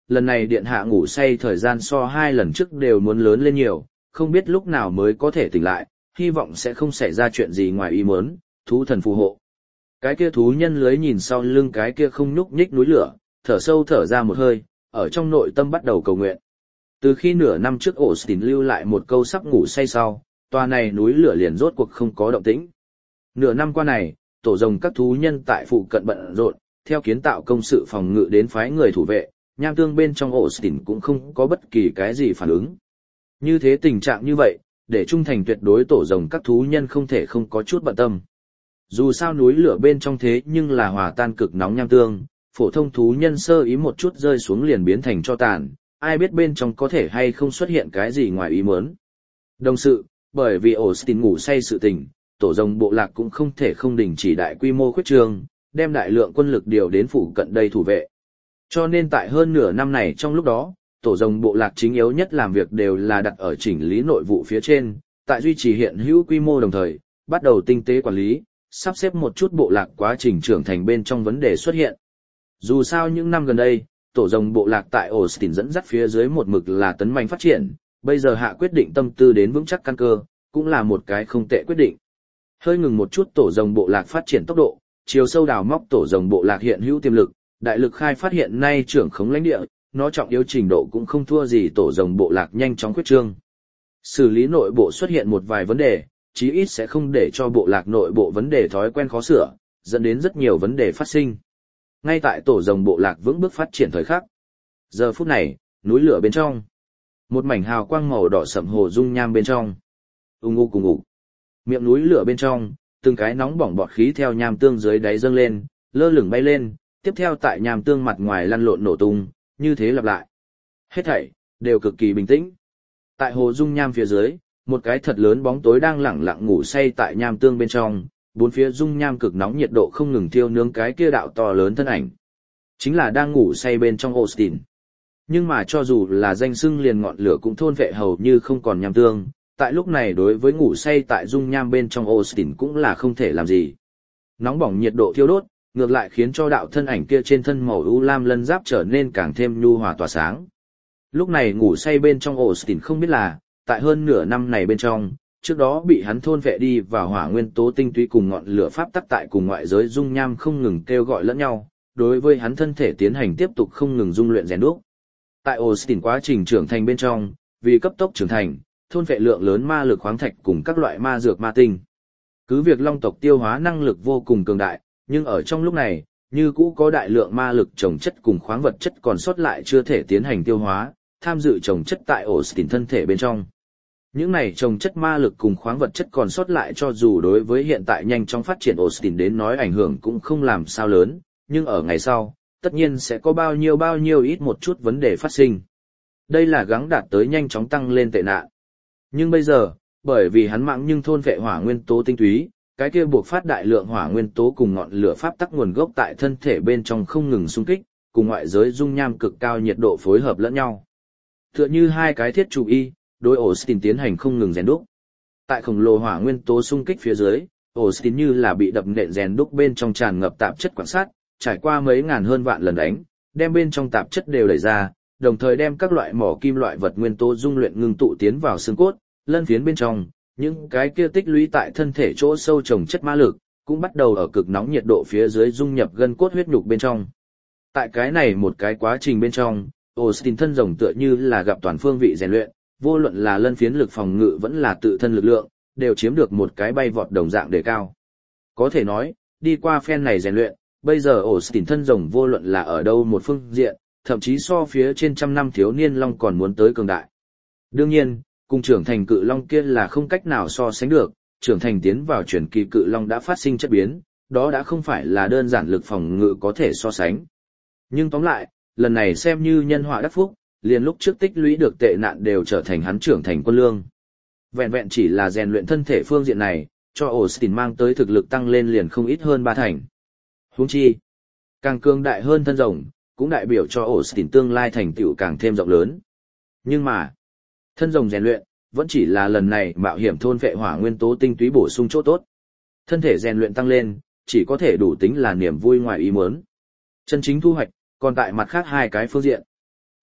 lần này điện hạ ngủ say thời gian so 2 lần trước đều muốn lớn lên nhiều, không biết lúc nào mới có thể tỉnh lại, hy vọng sẽ không xảy ra chuyện gì ngoài ý muốn, thú thần phù hộ. Cái kia thú nhân lưới nhìn sau lưng cái kia không nhúc nhích núi lửa, thở sâu thở ra một hơi, ở trong nội tâm bắt đầu cầu nguyện. Từ khi nửa năm trước Austin lưu lại một câu sắp ngủ say sau, tòa này núi lửa liền rốt cuộc không có động tĩnh. Nửa năm qua này, tổ rồng các thú nhân tại phụ cận bận rộn, theo kiến tạo công sự phòng ngự đến phái người thủ vệ, nham tương bên trong Austin cũng không có bất kỳ cái gì phản ứng. Như thế tình trạng như vậy, để trung thành tuyệt đối tổ rồng các thú nhân không thể không có chút bận tâm. Dù sao núi lửa bên trong thế nhưng là hòa tan cực nóng nham tương, phổ thông thú nhân sơ ý một chút rơi xuống liền biến thành tro tàn, ai biết bên trong có thể hay không xuất hiện cái gì ngoài ý muốn. Đồng sự, bởi vì Austin ngủ say sự tình, tổ rồng bộ lạc cũng không thể không đình chỉ đại quy mô khuyết trương, đem đại lượng quân lực điều đến phụ cận đây thủ vệ. Cho nên tại hơn nửa năm này trong lúc đó, tổ rồng bộ lạc chính yếu nhất làm việc đều là đặt ở chỉnh lý nội vụ phía trên, tại duy trì hiện hữu quy mô đồng thời, bắt đầu tinh tế quản lý, sắp xếp một chút bộ lạc quá trình trưởng thành bên trong vấn đề xuất hiện. Dù sao những năm gần đây, tổ rồng bộ lạc tại Austin dẫn dắt phía dưới một mực là tấn mạnh phát triển, bây giờ hạ quyết định tâm tư đến vững chắc căn cơ, cũng là một cái không tệ quyết định. Hơi ngừng một chút tổ rồng bộ lạc phát triển tốc độ, chiều sâu đào móc tổ rồng bộ lạc hiện hữu tiềm lực, đại lực khai phát hiện nay trưởng khống lãnh địa, nó trọng yếu trình độ cũng không thua gì tổ rồng bộ lạc nhanh chóng quyết trương. Xử lý nội bộ xuất hiện một vài vấn đề, chí ít sẽ không để cho bộ lạc nội bộ vấn đề thói quen khó sửa, dẫn đến rất nhiều vấn đề phát sinh. Ngay tại tổ rồng bộ lạc vững bước phát triển thời khắc. Giờ phút này, núi lửa bên trong, một mảnh hào quang màu đỏ sẫm hồ dung nham bên trong. Ung ung cùng ngủ. Miệng núi lửa bên trong, từng cái nóng bỏng bọt khí theo nham tương dưới đáy dâng lên, lơ lửng bay lên, tiếp theo tại nham tương mặt ngoài lăn lộn nổ tung, như thế lặp lại. Hết thảy đều cực kỳ bình tĩnh. Tại hồ dung nham phía dưới, một cái thật lớn bóng tối đang lẳng lặng ngủ say tại nham tương bên trong, bốn phía dung nham cực nóng nhiệt độ không ngừng thiêu nướng cái kia đạo to lớn thân ảnh. Chính là đang ngủ say bên trong Austin. Nhưng mà cho dù là danh xưng liền ngọn lửa cũng thôn vệ hầu như không còn nham tương, tại lúc này đối với ngủ say tại dung nham bên trong Austin cũng là không thể làm gì. Nóng bỏng nhiệt độ thiêu đốt, ngược lại khiến cho đạo thân ảnh kia trên thân màu u lam lân giáp trở nên càng thêm nhu hòa tỏa sáng. Lúc này ngủ say bên trong Austin không biết là, tại hơn nửa năm này bên trong, trước đó bị hắn thôn vệ đi vào hỏa nguyên tố tinh túy cùng ngọn lửa pháp tắc tại cùng ngoại giới dung nham không ngừng kêu gọi lẫn nhau, đối với hắn thân thể tiến hành tiếp tục không ngừng dung luyện rèn đúc. Tại Austin quá trình trưởng thành bên trong, vì cấp tốc trưởng thành, thôn vệ lượng lớn ma lực khoáng thạch cùng các loại ma dược ma tinh. Cứ việc long tộc tiêu hóa năng lực vô cùng cường đại, nhưng ở trong lúc này, như cũ có đại lượng ma lực trồng chất cùng khoáng vật chất còn sót lại chưa thể tiến hành tiêu hóa, tham dự trồng chất tại Austin thân thể bên trong. Những này trồng chất ma lực cùng khoáng vật chất còn sót lại cho dù đối với hiện tại nhanh chóng phát triển Austin đến nói ảnh hưởng cũng không làm sao lớn, nhưng ở ngày sau, tất nhiên sẽ có bao nhiêu ít một chút vấn đề phát sinh. Đây là gắng đạt tới nhanh chóng tăng lên tệ nạn. Nhưng bây giờ, bởi vì hắn mạng nhưng thôn vệ hỏa nguyên tố tinh túy, cái kia buộc phát đại lượng hỏa nguyên tố cùng ngọn lửa pháp tắc nguồn gốc tại thân thể bên trong không ngừng xung kích, cùng ngoại giới dung nham cực cao nhiệt độ phối hợp lẫn nhau. Tựa như hai cái thiết trụ y, đối Austin tiến hành không ngừng rèn đúc. Tại khổng lồ hỏa nguyên tố xung kích phía dưới, Austin như là bị đập nện rèn đúc bên trong tràn ngập tạp chất quan sát, trải qua mấy ngàn hơn vạn lần đánh, đem bên trong tạp chất đều đẩy ra, đồng thời đem các loại mỏ kim loại vật nguyên tố dung luyện ngưng tụ tiến vào xương cốt, lân phiến bên trong, những cái kia tích lũy tại thân thể chỗ sâu trồng chất ma lực, cũng bắt đầu ở cực nóng nhiệt độ phía dưới dung nhập gân cốt huyết nhục bên trong. Tại cái này một cái quá trình bên trong, Austin thân rồng tựa như là gặp toàn phương vị rèn luyện, vô luận là lân phiến lực phòng ngự vẫn là tự thân lực lượng, đều chiếm được một cái bay vọt đồng dạng đề cao. Có thể nói, đi qua phen này rèn luyện, bây giờ Austin thân rồng vô luận là ở đâu một phương diện, thậm chí so phía trên trăm năm thiếu niên long còn muốn tới cường đại. Đương nhiên, cùng trưởng thành cự long kia là không cách nào so sánh được, trưởng thành tiến vào chuyển kỳ cự long đã phát sinh chất biến, đó đã không phải là đơn giản lực phòng ngự có thể so sánh. Nhưng tóm lại, lần này xem như nhân họa đắc phúc, liền lúc trước tích lũy được tệ nạn đều trở thành hắn trưởng thành quân lương. Vẹn vẹn chỉ là rèn luyện thân thể phương diện này, cho Austin mang tới thực lực tăng lên liền không ít hơn 3 thành. Huống chi, càng cường đại hơn thân rồng, cũng đại biểu cho Austin tương lai thành tựu càng thêm rộng lớn. Nhưng mà, thân rồng rèn luyện, vẫn chỉ là lần này mạo hiểm thôn vệ hỏa nguyên tố tinh túy bổ sung chỗ tốt. Thân thể rèn luyện tăng lên, chỉ có thể đủ tính là niềm vui ngoài ý muốn. Chân chính thu hoạch, còn tại mặt khác hai cái phương diện.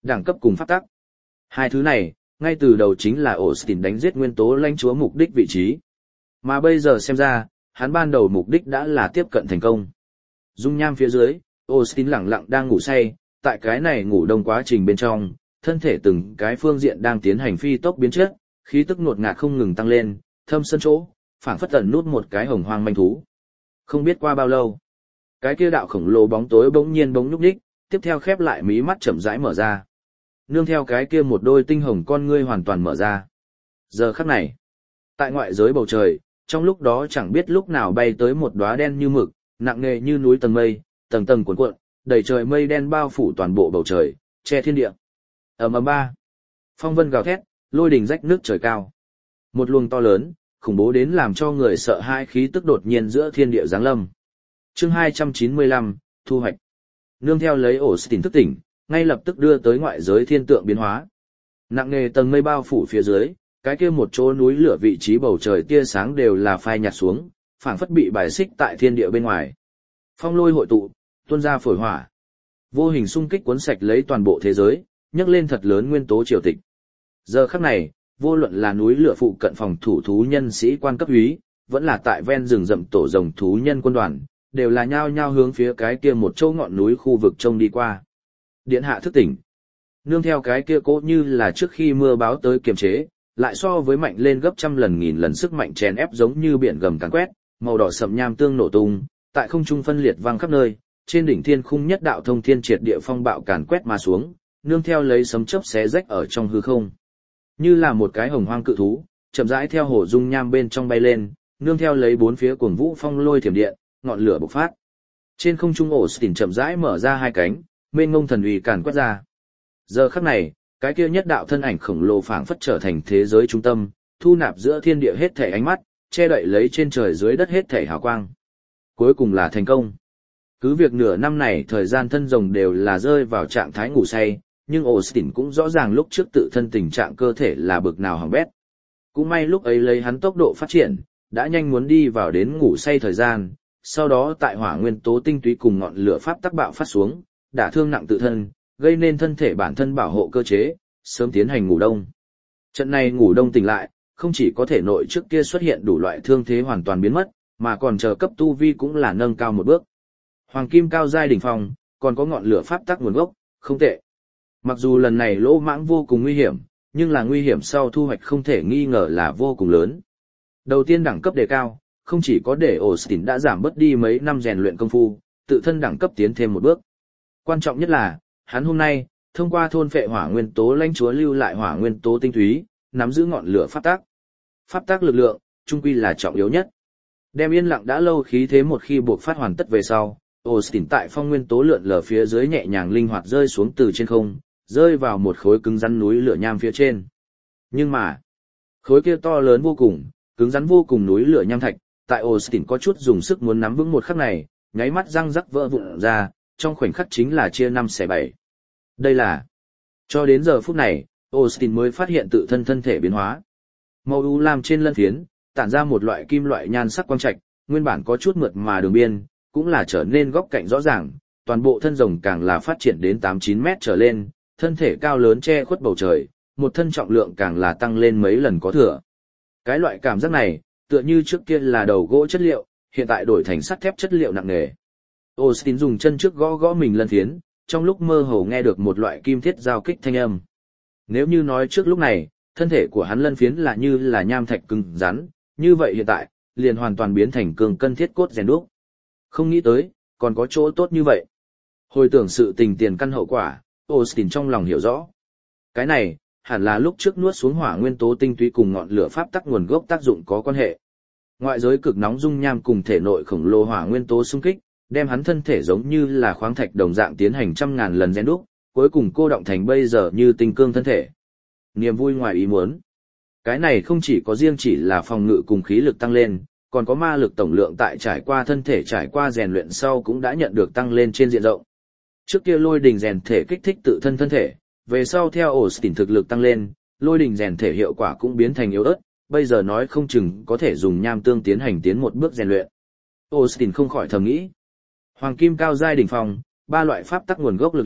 Đẳng cấp cùng pháp tắc. Hai thứ này, ngay từ đầu chính là Austin đánh giết nguyên tố lãnh chúa mục đích vị trí. Mà bây giờ xem ra, hắn ban đầu mục đích đã là tiếp cận thành công. Dung nham phía dưới, Austin lẳng lặng đang ngủ say, tại cái này ngủ đông quá trình bên trong, thân thể từng cái phương diện đang tiến hành phi tốc biến chất, khí tức ngột ngạt không ngừng tăng lên, thâm sân chỗ, phảng phất ẩn nút một cái hồng hoang manh thú. Không biết qua bao lâu, cái kia đạo khổng lồ bóng tối bỗng nhiên bỗng nhúc nhích, tiếp theo khép lại mí mắt chậm rãi mở ra. Nương theo cái kia một đôi tinh hồng con ngươi hoàn toàn mở ra. Giờ khắc này, tại ngoại giới bầu trời, trong lúc đó chẳng biết lúc nào bay tới một đóa đen như mực, nặng nề như núi tầng mây, tầng tầng cuộn cuộn, đầy trời mây đen bao phủ toàn bộ bầu trời, che thiên địa. Ầm ầm ba, phong vân gào thét, lôi đình rách nước trời cao. Một luồng to lớn, khủng bố đến làm cho người sợ hãi khí tức đột nhiên giữa thiên địa giáng lâm. Chương 295, thu hoạch. Nương theo lấy Austin thức tỉnh, ngay lập tức đưa tới ngoại giới thiên tượng biến hóa. Nặng nề tầng mây bao phủ phía dưới, cái kia một chỗ núi lửa vị trí bầu trời tia sáng đều là phai nhạt xuống, phảng phất bị bài xích tại thiên địa bên ngoài. Phong lôi hội tụ, tuôn ra phổi hỏa. Vô hình xung kích cuốn sạch lấy toàn bộ thế giới, nhấc lên thật lớn nguyên tố triều tịch. Giờ khắc này, vô luận là núi lửa phụ cận phòng thủ thú nhân sĩ quan cấp úy, vẫn là tại ven rừng rậm tổ rồng thú nhân quân đoàn, đều là nhao nhao hướng phía cái kia một chỗ ngọn núi khu vực trông đi qua. Điện hạ thức tỉnh. Nương theo cái kia cố như là trước khi mưa báo tới kiềm chế, lại so với mạnh lên gấp trăm lần nghìn lần sức mạnh chèn ép giống như biển gầm càn quét, màu đỏ sậm nham tương nổ tung, tại không trung phân liệt vang khắp nơi, trên đỉnh thiên khung nhất đạo thông thiên triệt địa phong bạo càn quét mà xuống, nương theo lấy sấm chớp xé rách ở trong hư không. Như là một cái hồng hoang cự thú, chậm rãi theo hồ dung nham bên trong bay lên, nương theo lấy bốn phía cuồng vũ phong lôi thiểm điện, ngọn lửa bộc phát. Trên không trung Austin chậm rãi mở ra hai cánh, mênh mông thần uy càn quét ra. Giờ khắc này, cái kia nhất đạo thân ảnh khổng lồ phảng phất trở thành thế giới trung tâm, thu nạp giữa thiên địa hết thảy ánh mắt, che đậy lấy trên trời dưới đất hết thảy hào quang. Cuối cùng là thành công. Cứ việc nửa năm này thời gian thân rồng đều là rơi vào trạng thái ngủ say, nhưng Austin cũng rõ ràng lúc trước tự thân tình trạng cơ thể là bực nào hỏng bét. Cũng may lúc ấy lấy hắn tốc độ phát triển, đã nhanh muốn đi vào đến ngủ say thời gian, sau đó tại hỏa nguyên tố tinh túy cùng ngọn lửa pháp tắc bạo phát xuống, đả thương nặng tự thân, gây nên thân thể bản thân bảo hộ cơ chế, sớm tiến hành ngủ đông. Trận này ngủ đông tỉnh lại, không chỉ có thể nội trước kia xuất hiện đủ loại thương thế hoàn toàn biến mất, mà còn chờ cấp tu vi cũng là nâng cao một bước. Hoàng kim cao giai đỉnh phong, còn có ngọn lửa pháp tắc nguồn gốc, không tệ. Mặc dù lần này lỗ mãng vô cùng nguy hiểm, nhưng là nguy hiểm sau thu hoạch không thể nghi ngờ là vô cùng lớn. Đầu tiên đẳng cấp đề cao, không chỉ có để Austin đã giảm bớt đi mấy năm rèn luyện công phu, tự thân đẳng cấp tiến thêm một bước. Quan trọng nhất là, hắn hôm nay, thông qua thôn phệ hỏa nguyên tố lãnh chúa lưu lại hỏa nguyên tố tinh túy, nắm giữ ngọn lửa pháp tắc. Pháp tắc lực lượng, trung quy là trọng yếu nhất. Đem yên lặng đã lâu khí thế một khi buộc phát hoàn tất về sau, Austin tại phong nguyên tố lượn lờ phía dưới nhẹ nhàng linh hoạt rơi xuống từ trên không, rơi vào một khối cứng rắn núi lửa nham phía trên. Nhưng mà, khối kia to lớn vô cùng, cứng rắn vô cùng núi lửa nham thạch, tại Austin có chút dùng sức muốn nắm vững một khắc này, nháy mắt răng rắc vỡ vụn ra, trong khoảnh khắc chính là chia 5/7. Đây là, cho đến giờ phút này, Austin mới phát hiện tự thân thân thể biến hóa. Màu u lam trên lân phiến, tản ra một loại kim loại nhan sắc quang trạch, nguyên bản có chút mượt mà đường biên, cũng là trở nên góc cạnh rõ ràng, toàn bộ thân rồng càng là phát triển đến 8-9 mét trở lên, thân thể cao lớn che khuất bầu trời, một thân trọng lượng càng là tăng lên mấy lần có thừa. Cái loại cảm giác này, tựa như trước kia là đầu gỗ chất liệu, hiện tại đổi thành sắt thép chất liệu nặng nề. Austin dùng chân trước gõ gõ mình lân phiến, trong lúc mơ hồ nghe được một loại kim thiết giao kích thanh âm. Nếu như nói trước lúc này, thân thể của hắn lân phiến là như là nham thạch cứng rắn, như vậy hiện tại, liền hoàn toàn biến thành cường cân thiết cốt rèn đúc. Không nghĩ tới, còn có chỗ tốt như vậy. Hồi tưởng sự tình tiền căn hậu quả, Austin trong lòng hiểu rõ. Cái này, hẳn là lúc trước nuốt xuống hỏa nguyên tố tinh túy cùng ngọn lửa pháp tắc nguồn gốc tác dụng có quan hệ. Ngoại giới cực nóng dung nham cùng thể nội khổng lồ hỏa nguyên tố xung kích, đem hắn thân thể giống như là khoáng thạch đồng dạng tiến hành trăm ngàn lần rèn đúc, cuối cùng cô động thành bây giờ như tinh cương thân thể. Niềm vui ngoài ý muốn. Cái này không chỉ có riêng chỉ là phòng ngự cùng khí lực tăng lên, còn có ma lực tổng lượng tại trải qua thân thể trải qua rèn luyện sau cũng đã nhận được tăng lên trên diện rộng. Trước kia lôi đình rèn thể kích thích tự thân thân thể, về sau theo Austin thực lực tăng lên, lôi đình rèn thể hiệu quả cũng biến thành yếu ớt, bây giờ nói không chừng có thể dùng nham tương tiến hành tiến một bước rèn luyện. Austin không khỏi thầm nghĩ. Hoàng kim cao giai đỉnh phong, ba loại pháp tắc nguồn gốc lực lượng,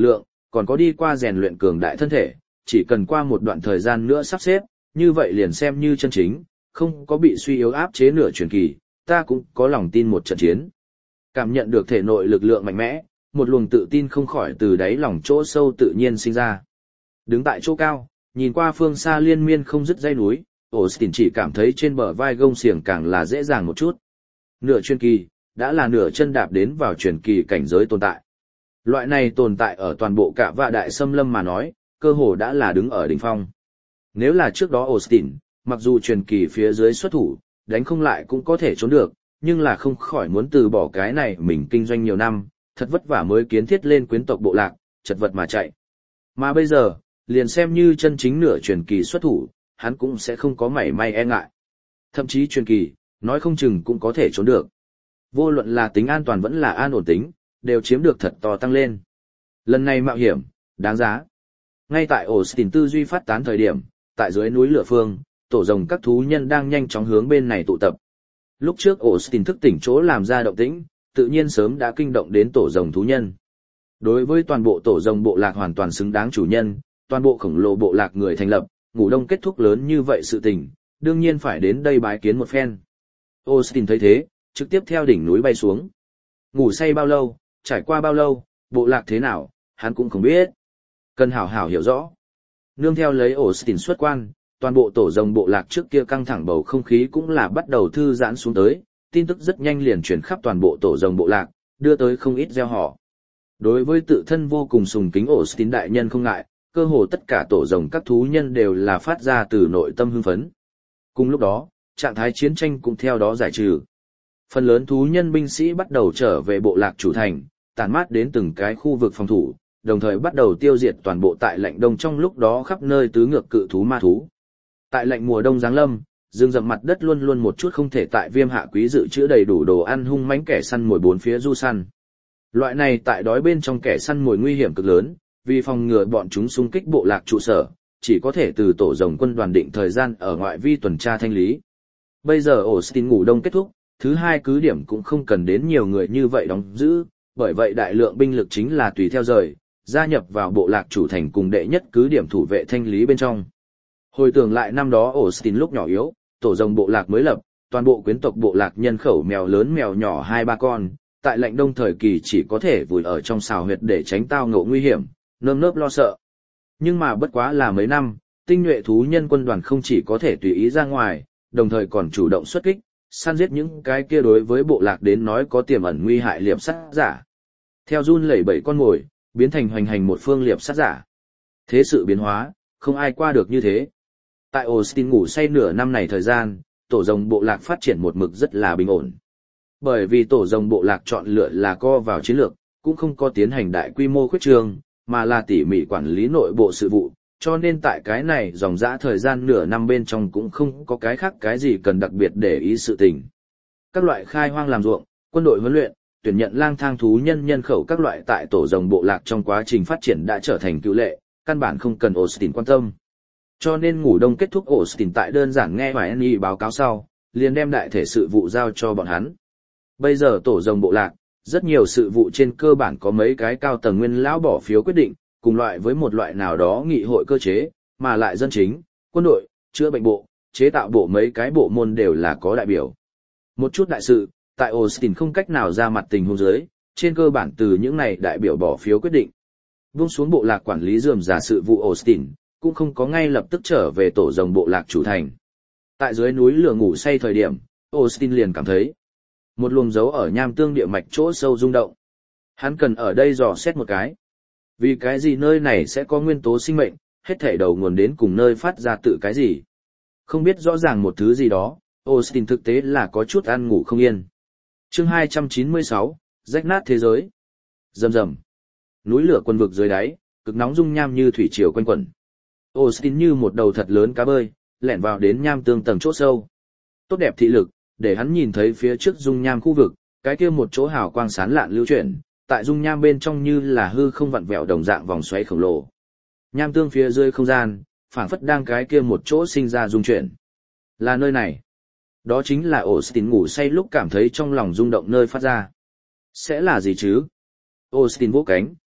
còn có đi qua rèn luyện cường đại thân thể, chỉ cần qua một đoạn thời gian nữa sắp xếp, như vậy liền xem như chân chính, không có bị suy yếu áp chế nửa truyền kỳ, ta cũng có lòng tin một trận chiến. Cảm nhận được thể nội lực lượng mạnh mẽ, một luồng tự tin không khỏi từ đáy lòng chỗ sâu tự nhiên sinh ra. Đứng tại chỗ cao, nhìn qua phương xa liên miên không dứt dãy núi, Austin chỉ cảm thấy trên bờ vai gông xiềng càng là dễ dàng một chút. Nửa truyền kỳ, đã là nửa chân đạp đến vào truyền kỳ cảnh giới tồn tại. Loại này tồn tại ở toàn bộ cả vạ đại xâm lâm mà nói, cơ hồ đã là đứng ở đỉnh phong. Nếu là trước đó Austin, mặc dù truyền kỳ phía dưới xuất thủ, đánh không lại cũng có thể trốn được, nhưng là không khỏi muốn từ bỏ cái này mình kinh doanh nhiều năm, thật vất vả mới kiến thiết lên quyến tộc bộ lạc, chật vật mà chạy. Mà bây giờ, liền xem như chân chính nửa truyền kỳ xuất thủ, hắn cũng sẽ không có mảy may e ngại. Thậm chí truyền kỳ, nói không chừng cũng có thể trốn được. Vô luận là tính an toàn vẫn là an ổn tính, đều chiếm được thật to tăng lên. Lần này mạo hiểm, đáng giá. Ngay tại Austin tư duy phát tán thời điểm, tại dưới núi lửa phương, tổ rồng các thú nhân đang nhanh chóng hướng bên này tụ tập. Lúc trước Austin thức tỉnh chỗ làm ra động tĩnh, tự nhiên sớm đã kinh động đến tổ rồng thú nhân. Đối với toàn bộ tổ rồng bộ lạc hoàn toàn xứng đáng chủ nhân, toàn bộ khổng lồ bộ lạc người thành lập, ngủ đông kết thúc lớn như vậy sự tình, đương nhiên phải đến đây bái kiến một phen. Austin thấy thế, trực tiếp theo đỉnh núi bay xuống. Ngủ say bao lâu, trải qua bao lâu, bộ lạc thế nào, hắn cũng không biết. Cần hảo hảo hiểu rõ. Nương theo lấy Austin xuất quan, toàn bộ tổ rồng bộ lạc trước kia căng thẳng bầu không khí cũng là bắt đầu thư giãn xuống tới, tin tức rất nhanh liền truyền khắp toàn bộ tổ rồng bộ lạc, đưa tới không ít gieo họ. Đối với tự thân vô cùng sùng kính Austin đại nhân không ngại, cơ hồ tất cả tổ rồng các thú nhân đều là phát ra từ nội tâm hưng phấn. Cùng lúc đó, trạng thái chiến tranh cũng theo đó giải trừ. Phần lớn thú nhân binh sĩ bắt đầu trở về bộ lạc chủ thành, tản mát đến từng cái khu vực phòng thủ, đồng thời bắt đầu tiêu diệt toàn bộ tại lạnh đông trong lúc đó khắp nơi tứ ngược cự thú ma thú. Tại lạnh mùa đông giáng lâm, rừng rậm mặt đất luôn luôn một chút không thể tại Viêm Hạ Quý dự trữ đầy đủ đồ ăn hung mãnh kẻ săn mồi bốn phía du săn. Loại này tại đói bên trong kẻ săn mồi nguy hiểm cực lớn, vì phòng ngừa bọn chúng xung kích bộ lạc trụ sở, chỉ có thể từ tổ rồng quân đoàn định thời gian ở ngoại vi tuần tra thanh lý. Bây giờ Austin ngủ đông kết thúc, thứ hai cứ điểm cũng không cần đến nhiều người như vậy đóng giữ, bởi vậy đại lượng binh lực chính là tùy theo rời, gia nhập vào bộ lạc chủ thành cùng đệ nhất cứ điểm thủ vệ thanh lý bên trong. Hồi tưởng lại năm đó Austin lúc nhỏ yếu, tổ rồng bộ lạc mới lập, toàn bộ quyến tộc bộ lạc nhân khẩu mèo lớn mèo nhỏ 2-3 con, tại lạnh đông thời kỳ chỉ có thể vùi ở trong xào huyệt để tránh tao ngộ nguy hiểm, nơm nớp lo sợ. Nhưng mà bất quá là mấy năm, tinh nhuệ thú nhân quân đoàn không chỉ có thể tùy ý ra ngoài, đồng thời còn chủ động xuất kích, săn giết những cái kia đối với bộ lạc đến nói có tiềm ẩn nguy hại liệp sát giả. Theo run lẩy bẩy con mồi, biến thành hoành hành một phương liệp sát giả. Thế sự biến hóa, không ai qua được như thế. Tại Austin ngủ say nửa năm này thời gian, tổ rồng bộ lạc phát triển một mực rất là bình ổn. Bởi vì tổ rồng bộ lạc chọn lựa là co vào chiến lược, cũng không có tiến hành đại quy mô khuyết trương, mà là tỉ mỉ quản lý nội bộ sự vụ, cho nên tại cái này dòng dã thời gian nửa năm bên trong cũng không có cái khác cái gì cần đặc biệt để ý sự tình. Các loại khai hoang làm ruộng, quân đội huấn luyện, tuyển nhận lang thang thú nhân khẩu các loại tại tổ rồng bộ lạc trong quá trình phát triển đã trở thành cựu lệ, căn bản không cần Austin quan tâm. Cho nên ngủ đông kết thúc Austin tại đơn giản nghe Hoài Annie báo cáo sau, liền đem đại thể sự vụ giao cho bọn hắn. Bây giờ tổ rồng bộ lạc, rất nhiều sự vụ trên cơ bản có mấy cái cao tầng nguyên lão bỏ phiếu quyết định, cùng loại với một loại nào đó nghị hội cơ chế, mà lại dân chính, quân đội, chữa bệnh bộ, chế tạo bộ mấy cái bộ môn đều là có đại biểu. Một chút đại sự, tại Austin không cách nào ra mặt tình huống dưới, trên cơ bản từ những này đại biểu bỏ phiếu quyết định. Buông xuống bộ lạc quản lý rườm rà sự vụ Austin, cũng không có ngay lập tức trở về tổ rồng bộ lạc chủ thành. Tại dưới núi lửa ngủ say thời điểm, Austin liền cảm thấy một luồng dấu ở nham tương địa mạch chỗ sâu rung động. Hắn cần ở đây dò xét một cái. Vì cái gì nơi này sẽ có nguyên tố sinh mệnh, hết thảy đầu nguồn đến cùng nơi phát ra tự cái gì. Không biết rõ ràng một thứ gì đó, Austin thực tế là có chút ăn ngủ không yên. Chương 296, rách nát thế giới. Rầm rầm. Núi lửa quân vực dưới đáy, cực nóng dung nham như thủy triều quanh quẩn. Austin như một đầu thật lớn cá bơi, lẻn vào đến nham tương tầng chỗ sâu. Tốt đẹp thị lực, để hắn nhìn thấy phía trước dung nham khu vực, cái kia một chỗ hào quang sáng lạn lưu chuyển, tại dung nham bên trong như là hư không vặn vẹo đồng dạng vòng xoáy khổng lồ. Nham tương phía dưới không gian, phảng phất đang cái kia một chỗ sinh ra dung chuyển. Là nơi này. Đó chính là Austin ngủ say lúc cảm thấy trong lòng rung động nơi phát ra. Sẽ là gì chứ? Austin vỗ cánh,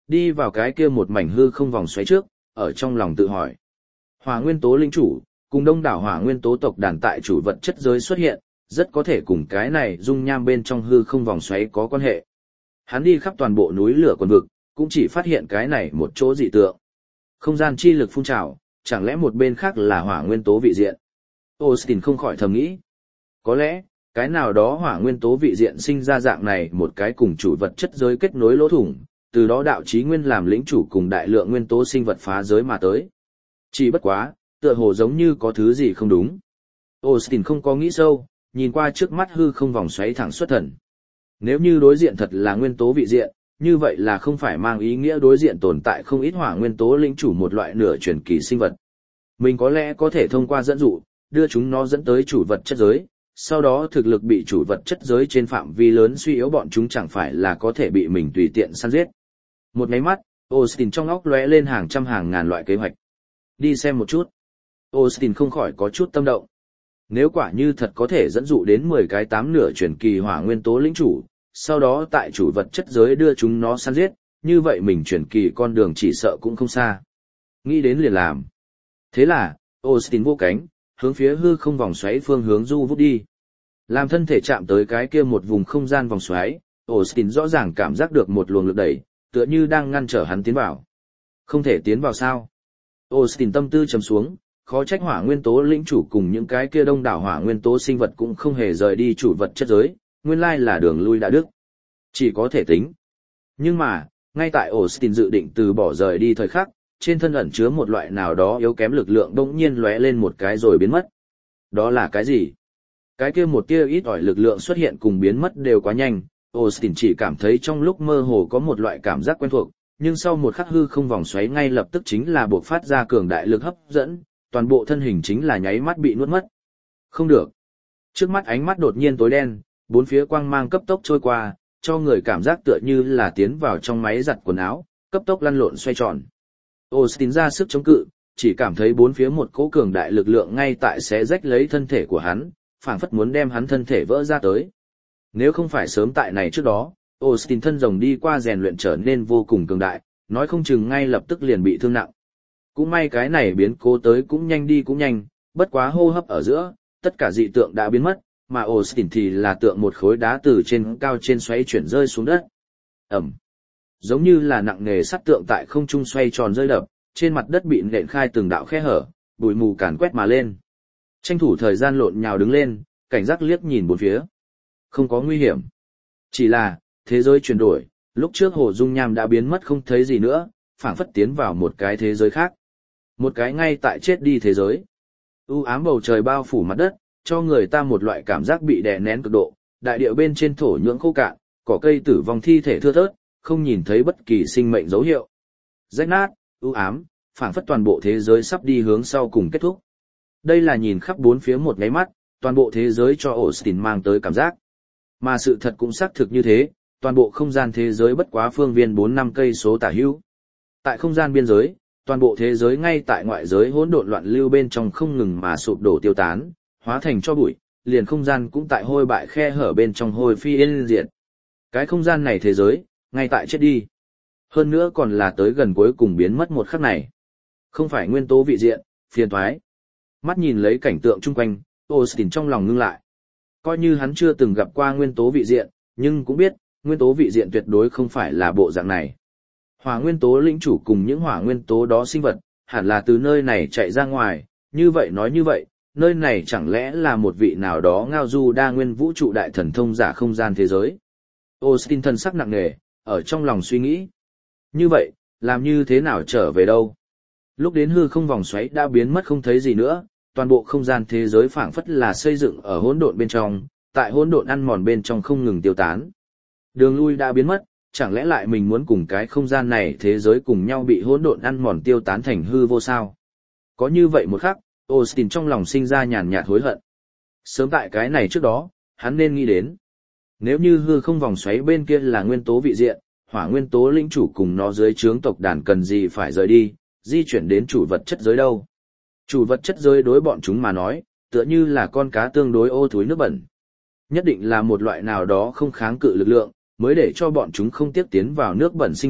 Đi vào cái kia một mảnh hư không vòng xoáy trước, ở trong lòng tự hỏi. Hỏa nguyên tố linh chủ, cùng đông đảo hỏa nguyên tố tộc đàn tại chủ vật chất giới xuất hiện, rất có thể cùng cái này dung nham bên trong hư không vòng xoáy có quan hệ. Hắn đi khắp toàn bộ núi lửa quần vực, cũng chỉ phát hiện cái này một chỗ dị tượng. Không gian chi lực phun trào, chẳng lẽ một bên khác là hỏa nguyên tố vị diện? Austin không khỏi thầm nghĩ. Có lẽ, cái nào đó hỏa nguyên tố vị diện sinh ra dạng này một cái cùng chủ vật chất giới kết nối lỗ thủng, từ đó đạo chí nguyên làm lĩnh chủ cùng đại lượng nguyên tố sinh vật phá giới mà tới. Chỉ bất quá, tựa hồ giống như có thứ gì không đúng. Austin không có nghĩ sâu, nhìn qua trước mắt hư không vòng xoáy thẳng xuất thần. Nếu như đối diện thật là nguyên tố vị diện, như vậy là không phải mang ý nghĩa đối diện tồn tại không ít hỏa nguyên tố lĩnh chủ một loại nửa truyền kỳ sinh vật. Mình có lẽ có thể thông qua dẫn dụ, đưa chúng nó dẫn tới chủ vật chất giới, sau đó thực lực bị chủ vật chất giới trên phạm vi lớn suy yếu bọn chúng chẳng phải là có thể bị mình tùy tiện săn giết. Một máy mắt, Austin trong óc lóe lên hàng trăm hàng ngàn loại kế hoạch. Đi xem một chút. Austin không khỏi có chút tâm động. Nếu quả như thật có thể dẫn dụ đến 10 cái 8 nửa truyền kỳ hỏa nguyên tố lĩnh chủ, sau đó tại chủ vật chất giới đưa chúng nó săn giết, như vậy mình truyền kỳ con đường chỉ sợ cũng không xa. Nghĩ đến liền làm. Thế là, Austin vô cánh, hướng phía hư không vòng xoáy phương hướng du vút đi. Làm thân thể chạm tới cái kia một vùng không gian vòng xoáy, Austin rõ ràng cảm giác được một luồng lực đẩy, tựa như đang ngăn trở hắn tiến vào. Không thể tiến vào sao? Austin tâm tư trầm xuống, khó trách hỏa nguyên tố lĩnh chủ cùng những cái kia đông đảo hỏa nguyên tố sinh vật cũng không hề rời đi chủ vật chất giới, nguyên lai là đường lui đã đứt. Chỉ có thể tính. Nhưng mà, ngay tại Austin dự định từ bỏ rời đi thời khắc, trên thân ẩn chứa một loại nào đó yếu kém lực lượng bỗng nhiên lóe lên một cái rồi biến mất. Đó là cái gì? Cái kia một tia ít ỏi lực lượng xuất hiện cùng biến mất đều quá nhanh, Austin chỉ cảm thấy trong lúc mơ hồ có một loại cảm giác quen thuộc, nhưng sau một khắc hư không vòng xoáy ngay lập tức chính là buộc phát ra cường đại lực hấp dẫn, toàn bộ thân hình chính là nháy mắt bị nuốt mất. Không được. Trước mắt ánh mắt đột nhiên tối đen, bốn phía quang mang cấp tốc trôi qua, cho người cảm giác tựa như là tiến vào trong máy giặt quần áo, cấp tốc lăn lộn xoay tròn. Austin ra sức chống cự, chỉ cảm thấy bốn phía một cỗ cường đại lực lượng ngay tại xé rách lấy thân thể của hắn, phảng phất muốn đem hắn thân thể vỡ ra tới. Nếu không phải sớm tại này trước đó, Austin thân rồng đi qua rèn luyện trở nên vô cùng cường đại, nói không chừng ngay lập tức liền bị thương nặng. Cũng may cái này biến cố tới cũng nhanh đi cũng nhanh, bất quá hô hấp ở giữa, tất cả dị tượng đã biến mất, mà Austin thì là tượng một khối đá từ trên cao trên xoáy chuyển rơi xuống đất. Ẩm. Giống như là nặng nề sắt tượng tại không trung xoay tròn rơi đập, trên mặt đất bị nện khai từng đạo khe hở, bụi mù càn quét mà lên. Tranh thủ thời gian lộn nhào đứng lên, cảnh giác liếc nhìn bốn phía. Không có nguy hiểm. Chỉ là, thế giới chuyển đổi, lúc trước hồ dung nham đã biến mất không thấy gì nữa, phảng phất tiến vào một cái thế giới khác. Một cái ngay tại chết đi thế giới. U ám bầu trời bao phủ mặt đất, cho người ta một loại cảm giác bị đè nén cực độ, đại địa bên trên thổ nhưỡng khô cạn, cỏ cây tử vong thi thể thưa thớt, không nhìn thấy bất kỳ sinh mệnh dấu hiệu. Rách nát, u ám, phảng phất toàn bộ thế giới sắp đi hướng sau cùng kết thúc. Đây là nhìn khắp bốn phía một nháy mắt, toàn bộ thế giới cho Austin mang tới cảm giác. Mà sự thật cũng xác thực như thế, toàn bộ không gian thế giới bất quá phương viên 4-5 cây số tả hữu. Tại không gian biên giới, toàn bộ thế giới ngay tại ngoại giới hỗn độn loạn lưu bên trong không ngừng mà sụp đổ tiêu tán, hóa thành cho bụi, liền không gian cũng tại hôi bại khe hở bên trong hôi phi yên diệt. Cái không gian này thế giới, ngay tại chết đi. Hơn nữa còn là tới gần cuối cùng biến mất một khắc này. Không phải nguyên tố vị diện, phiền toái. Mắt nhìn lấy cảnh tượng chung quanh, Austin trong lòng ngưng lại. Coi như hắn chưa từng gặp qua nguyên tố vị diện, nhưng cũng biết, nguyên tố vị diện tuyệt đối không phải là bộ dạng này. Hỏa nguyên tố lĩnh chủ cùng những hỏa nguyên tố đó sinh vật, hẳn là từ nơi này chạy ra ngoài, như vậy nói như vậy, nơi này chẳng lẽ là một vị nào đó ngao du đa nguyên vũ trụ đại thần thông giả không gian thế giới. Austin thân sắc nặng nề, ở trong lòng suy nghĩ. Như vậy, làm như thế nào trở về đâu? Lúc đến hư không vòng xoáy đã biến mất không thấy gì nữa, toàn bộ không gian thế giới phảng phất là xây dựng ở hỗn độn bên trong, tại hỗn độn ăn mòn bên trong không ngừng tiêu tán. Đường lui đã biến mất, chẳng lẽ lại mình muốn cùng cái không gian này thế giới cùng nhau bị hỗn độn ăn mòn tiêu tán thành hư vô sao? Có như vậy một khắc, Austin trong lòng sinh ra nhàn nhạt hối hận. Sớm tại cái này trước đó, hắn nên nghĩ đến. Nếu như hư không vòng xoáy bên kia là nguyên tố vị diện, hỏa nguyên tố lĩnh chủ cùng nó dưới trướng tộc đàn cần gì phải rời đi, di chuyển đến chủ vật chất giới đâu. Chủ vật chất giới đối bọn chúng mà nói, tựa như là con cá tương đối ô thối nước bẩn. Nhất định là một loại nào đó không kháng cự lực lượng, mới để cho bọn chúng không tiếp tiến vào nước bẩn sinh hoạt,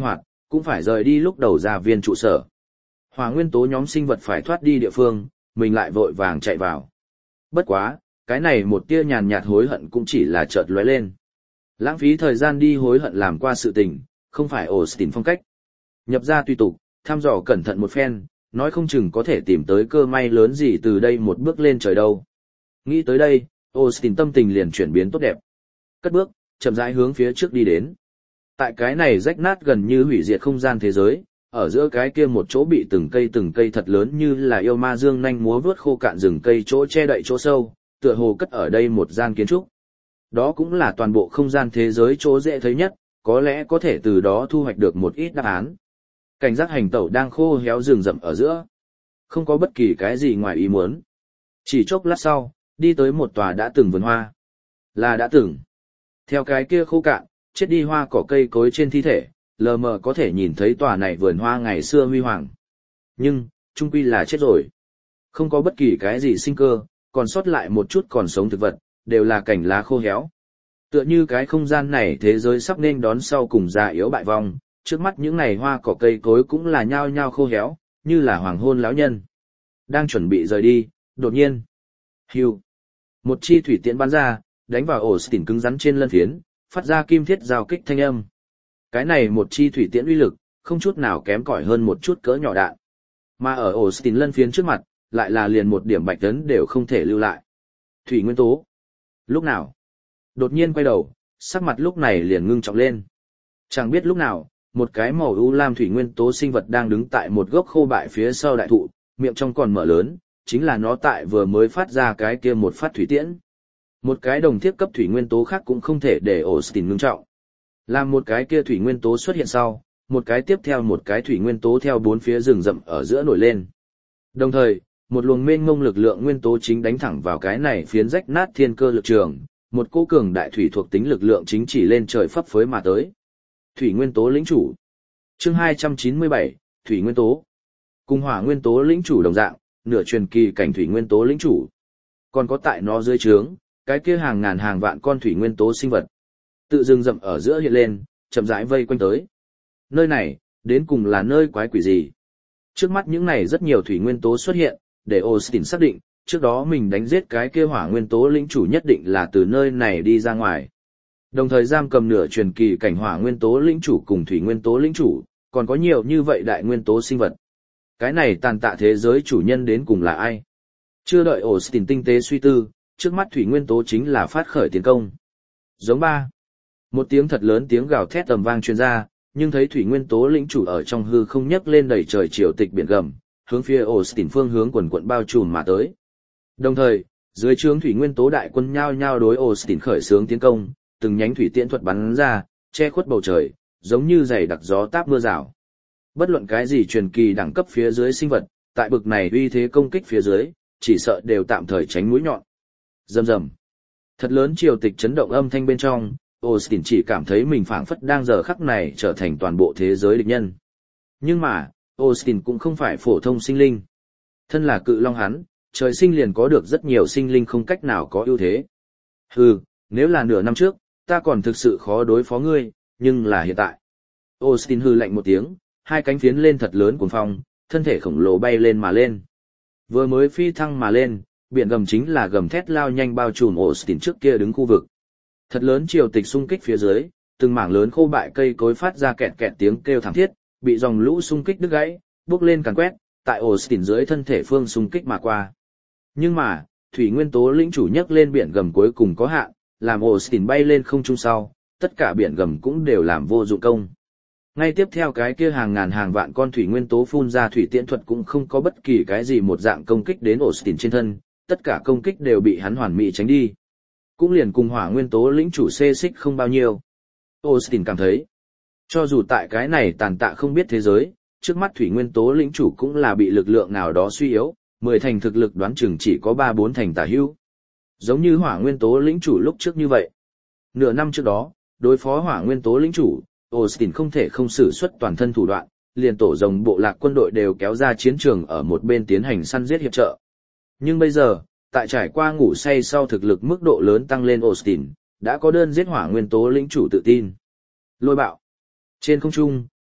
cũng phải rời đi lúc đầu ra viên trụ sở. Hỏa nguyên tố nhóm sinh vật phải thoát đi địa phương, mình lại vội vàng chạy vào. Bất quá, cái này một tia nhàn nhạt hối hận cũng chỉ là chợt lóe lên. Lãng phí thời gian đi hối hận làm qua sự tình, không phải Austin phong cách. Nhập ra tùy tục, thăm dò cẩn thận một phen, nói không chừng có thể tìm tới cơ may lớn gì từ đây một bước lên trời đâu. Nghĩ tới đây, Austin tâm tình liền chuyển biến tốt đẹp. Cất bước, chậm rãi hướng phía trước đi đến. Tại cái này rách nát gần như hủy diệt không gian thế giới, ở giữa cái kia một chỗ bị từng cây thật lớn như là yêu ma dương nhanh múa vướt khô cạn rừng cây chỗ che đậy chỗ sâu, tựa hồ cất ở đây một gian kiến trúc. Đó cũng là toàn bộ không gian thế giới chỗ dễ thấy nhất, có lẽ có thể từ đó thu hoạch được một ít đáp án. Cảnh giác hành tẩu đang khô héo rừng rậm ở giữa. Không có bất kỳ cái gì ngoài ý muốn. Chỉ chốc lát sau, đi tới một tòa đã từng vườn hoa. Là đã từng. Theo cái kia khô cạn, chết đi hoa cỏ cây cối trên thi thể, lờ mờ có thể nhìn thấy tòa này vườn hoa ngày xưa huy hoàng. Nhưng, chung quy là chết rồi. Không có bất kỳ cái gì sinh cơ, còn sót lại một chút còn sống thực vật, đều là cảnh lá khô héo. Tựa như cái không gian này thế giới sắp nên đón sau cùng già yếu bại vong, trước mắt những này hoa cỏ cây cối cũng là nhao nhao khô héo, như là hoàng hôn lão nhân. Đang chuẩn bị rời đi, đột nhiên. Hưu. Một chi thủy tiễn bắn ra, đánh vào Austin cứng rắn trên lân phiến, phát ra kim thiết giao kích thanh âm. Cái này một chi thủy tiễn uy lực, không chút nào kém cỏi hơn một chút cỡ nhỏ đạn. Mà ở Austin lân phiến trước mặt, lại là liền một điểm bạch tấn đều không thể lưu lại. Thủy nguyên tố. Lúc nào? Đột nhiên quay đầu, sắc mặt lúc này liền ngưng trọng lên. Chẳng biết lúc nào, một cái màu u lam thủy nguyên tố sinh vật đang đứng tại một gốc khô bại phía sau đại thụ, miệng trong còn mở lớn, chính là nó tại vừa mới phát ra cái kia một phát thủy tiễn. Một cái đồng thiết cấp thủy nguyên tố khác cũng không thể để Austin ngưng trọng. Làm một cái kia thủy nguyên tố xuất hiện sau, một cái tiếp theo một cái thủy nguyên tố theo bốn phía rừng rậm ở giữa nổi lên. Đồng thời, một luồng mênh mông lực lượng nguyên tố chính đánh thẳng vào cái này phiến rách nát thiên cơ lực trường, một cỗ cường đại thủy thuộc tính lực lượng chính chỉ lên trời phấp phới mà tới. Thủy nguyên tố lĩnh chủ. Chương 297, Thủy nguyên tố. Cùng hỏa nguyên tố lĩnh chủ đồng dạng, nửa truyền kỳ cảnh thủy nguyên tố lĩnh chủ. Còn có tại nó dưới trướng, cái kia hàng ngàn hàng vạn con thủy nguyên tố sinh vật. Tự rừng rậm ở giữa hiện lên, chậm rãi vây quanh tới. Nơi này, đến cùng là nơi quái quỷ gì? Trước mắt những này rất nhiều thủy nguyên tố xuất hiện, để Austin xác định, trước đó mình đánh giết cái kia hỏa nguyên tố lĩnh chủ nhất định là từ nơi này đi ra ngoài. Đồng thời giam cầm nửa truyền kỳ cảnh hỏa nguyên tố lĩnh chủ cùng thủy nguyên tố lĩnh chủ, còn có nhiều như vậy đại nguyên tố sinh vật. Cái này tàn tạ thế giới chủ nhân đến cùng là ai? Chưa đợi Austin tinh tế suy tư, trước mắt thủy nguyên tố chính là phát khởi tiến công. Giống ba. Một tiếng thật lớn tiếng gào thét tầm vang truyền ra, nhưng thấy thủy nguyên tố lĩnh chủ ở trong hư không nhấc lên đầy trời triều tịch biển gầm, hướng phía Austin phương hướng quần quận bao trùm mà tới. Đồng thời, dưới trướng thủy nguyên tố đại quân nhao nhao đối Austin khởi xướng tiến công, từng nhánh thủy tiễn thuật bắn ra, che khuất bầu trời, giống như dày đặc gió táp mưa rào. Bất luận cái gì truyền kỳ đẳng cấp phía dưới sinh vật, tại bực này uy thế công kích phía dưới, chỉ sợ đều tạm thời tránh mũi nhọn. Rầm rầm. Thật lớn triều tịch chấn động âm thanh bên trong, Austin chỉ cảm thấy mình phảng phất đang giờ khắc này trở thành toàn bộ thế giới địch nhân. Nhưng mà, Austin cũng không phải phổ thông sinh linh. Thân là cự long hắn, trời sinh liền có được rất nhiều sinh linh không cách nào có ưu thế. Hừ, nếu là nửa năm trước, ta còn thực sự khó đối phó ngươi, nhưng là hiện tại. Austin hừ lạnh một tiếng, hai cánh phiến lên thật lớn cuồng phong, thân thể khổng lồ bay lên mà lên. Vừa mới phi thăng mà lên, biển gầm chính là gầm thét lao nhanh bao trùm Austin trước kia đứng khu vực. Thật lớn triều tịch xung kích phía dưới, từng mảng lớn khô bại cây cối phát ra kẹt kẹt tiếng kêu thảm thiết, bị dòng lũ xung kích đứt gãy, bước lên càn quét, tại Austin dưới thân thể phương xung kích mà qua. Nhưng mà, thủy nguyên tố lĩnh chủ nhấc lên biển gầm cuối cùng có hạn, làm Austin bay lên không trung sau, tất cả biển gầm cũng đều làm vô dụng công. Ngay tiếp theo cái kia hàng ngàn hàng vạn con thủy nguyên tố phun ra thủy tiễn thuật cũng không có bất kỳ cái gì một dạng công kích đến Austin trên thân, tất cả công kích đều bị hắn hoàn mỹ tránh đi. Cũng liền cùng hỏa nguyên tố lĩnh chủ xê xích không bao nhiêu. Austin cảm thấy, cho dù tại cái này tàn tạ không biết thế giới, trước mắt thủy nguyên tố lĩnh chủ cũng là bị lực lượng nào đó suy yếu, 10 thành thực lực đoán chừng chỉ có 3-4 thành tả hữu. Giống như hỏa nguyên tố lĩnh chủ lúc trước như vậy. Nửa năm trước đó, đối phó hỏa nguyên tố lĩnh chủ, Austin không thể không sử xuất toàn thân thủ đoạn, liền tổ rồng bộ lạc quân đội đều kéo ra chiến trường ở một bên tiến hành săn giết hiệp trợ. Nhưng bây giờ, tại trải qua ngủ say sau thực lực mức độ lớn tăng lên Austin, đã có đơn giết hỏa nguyên tố lĩnh chủ tự tin. Lôi bạo. Trên không trung,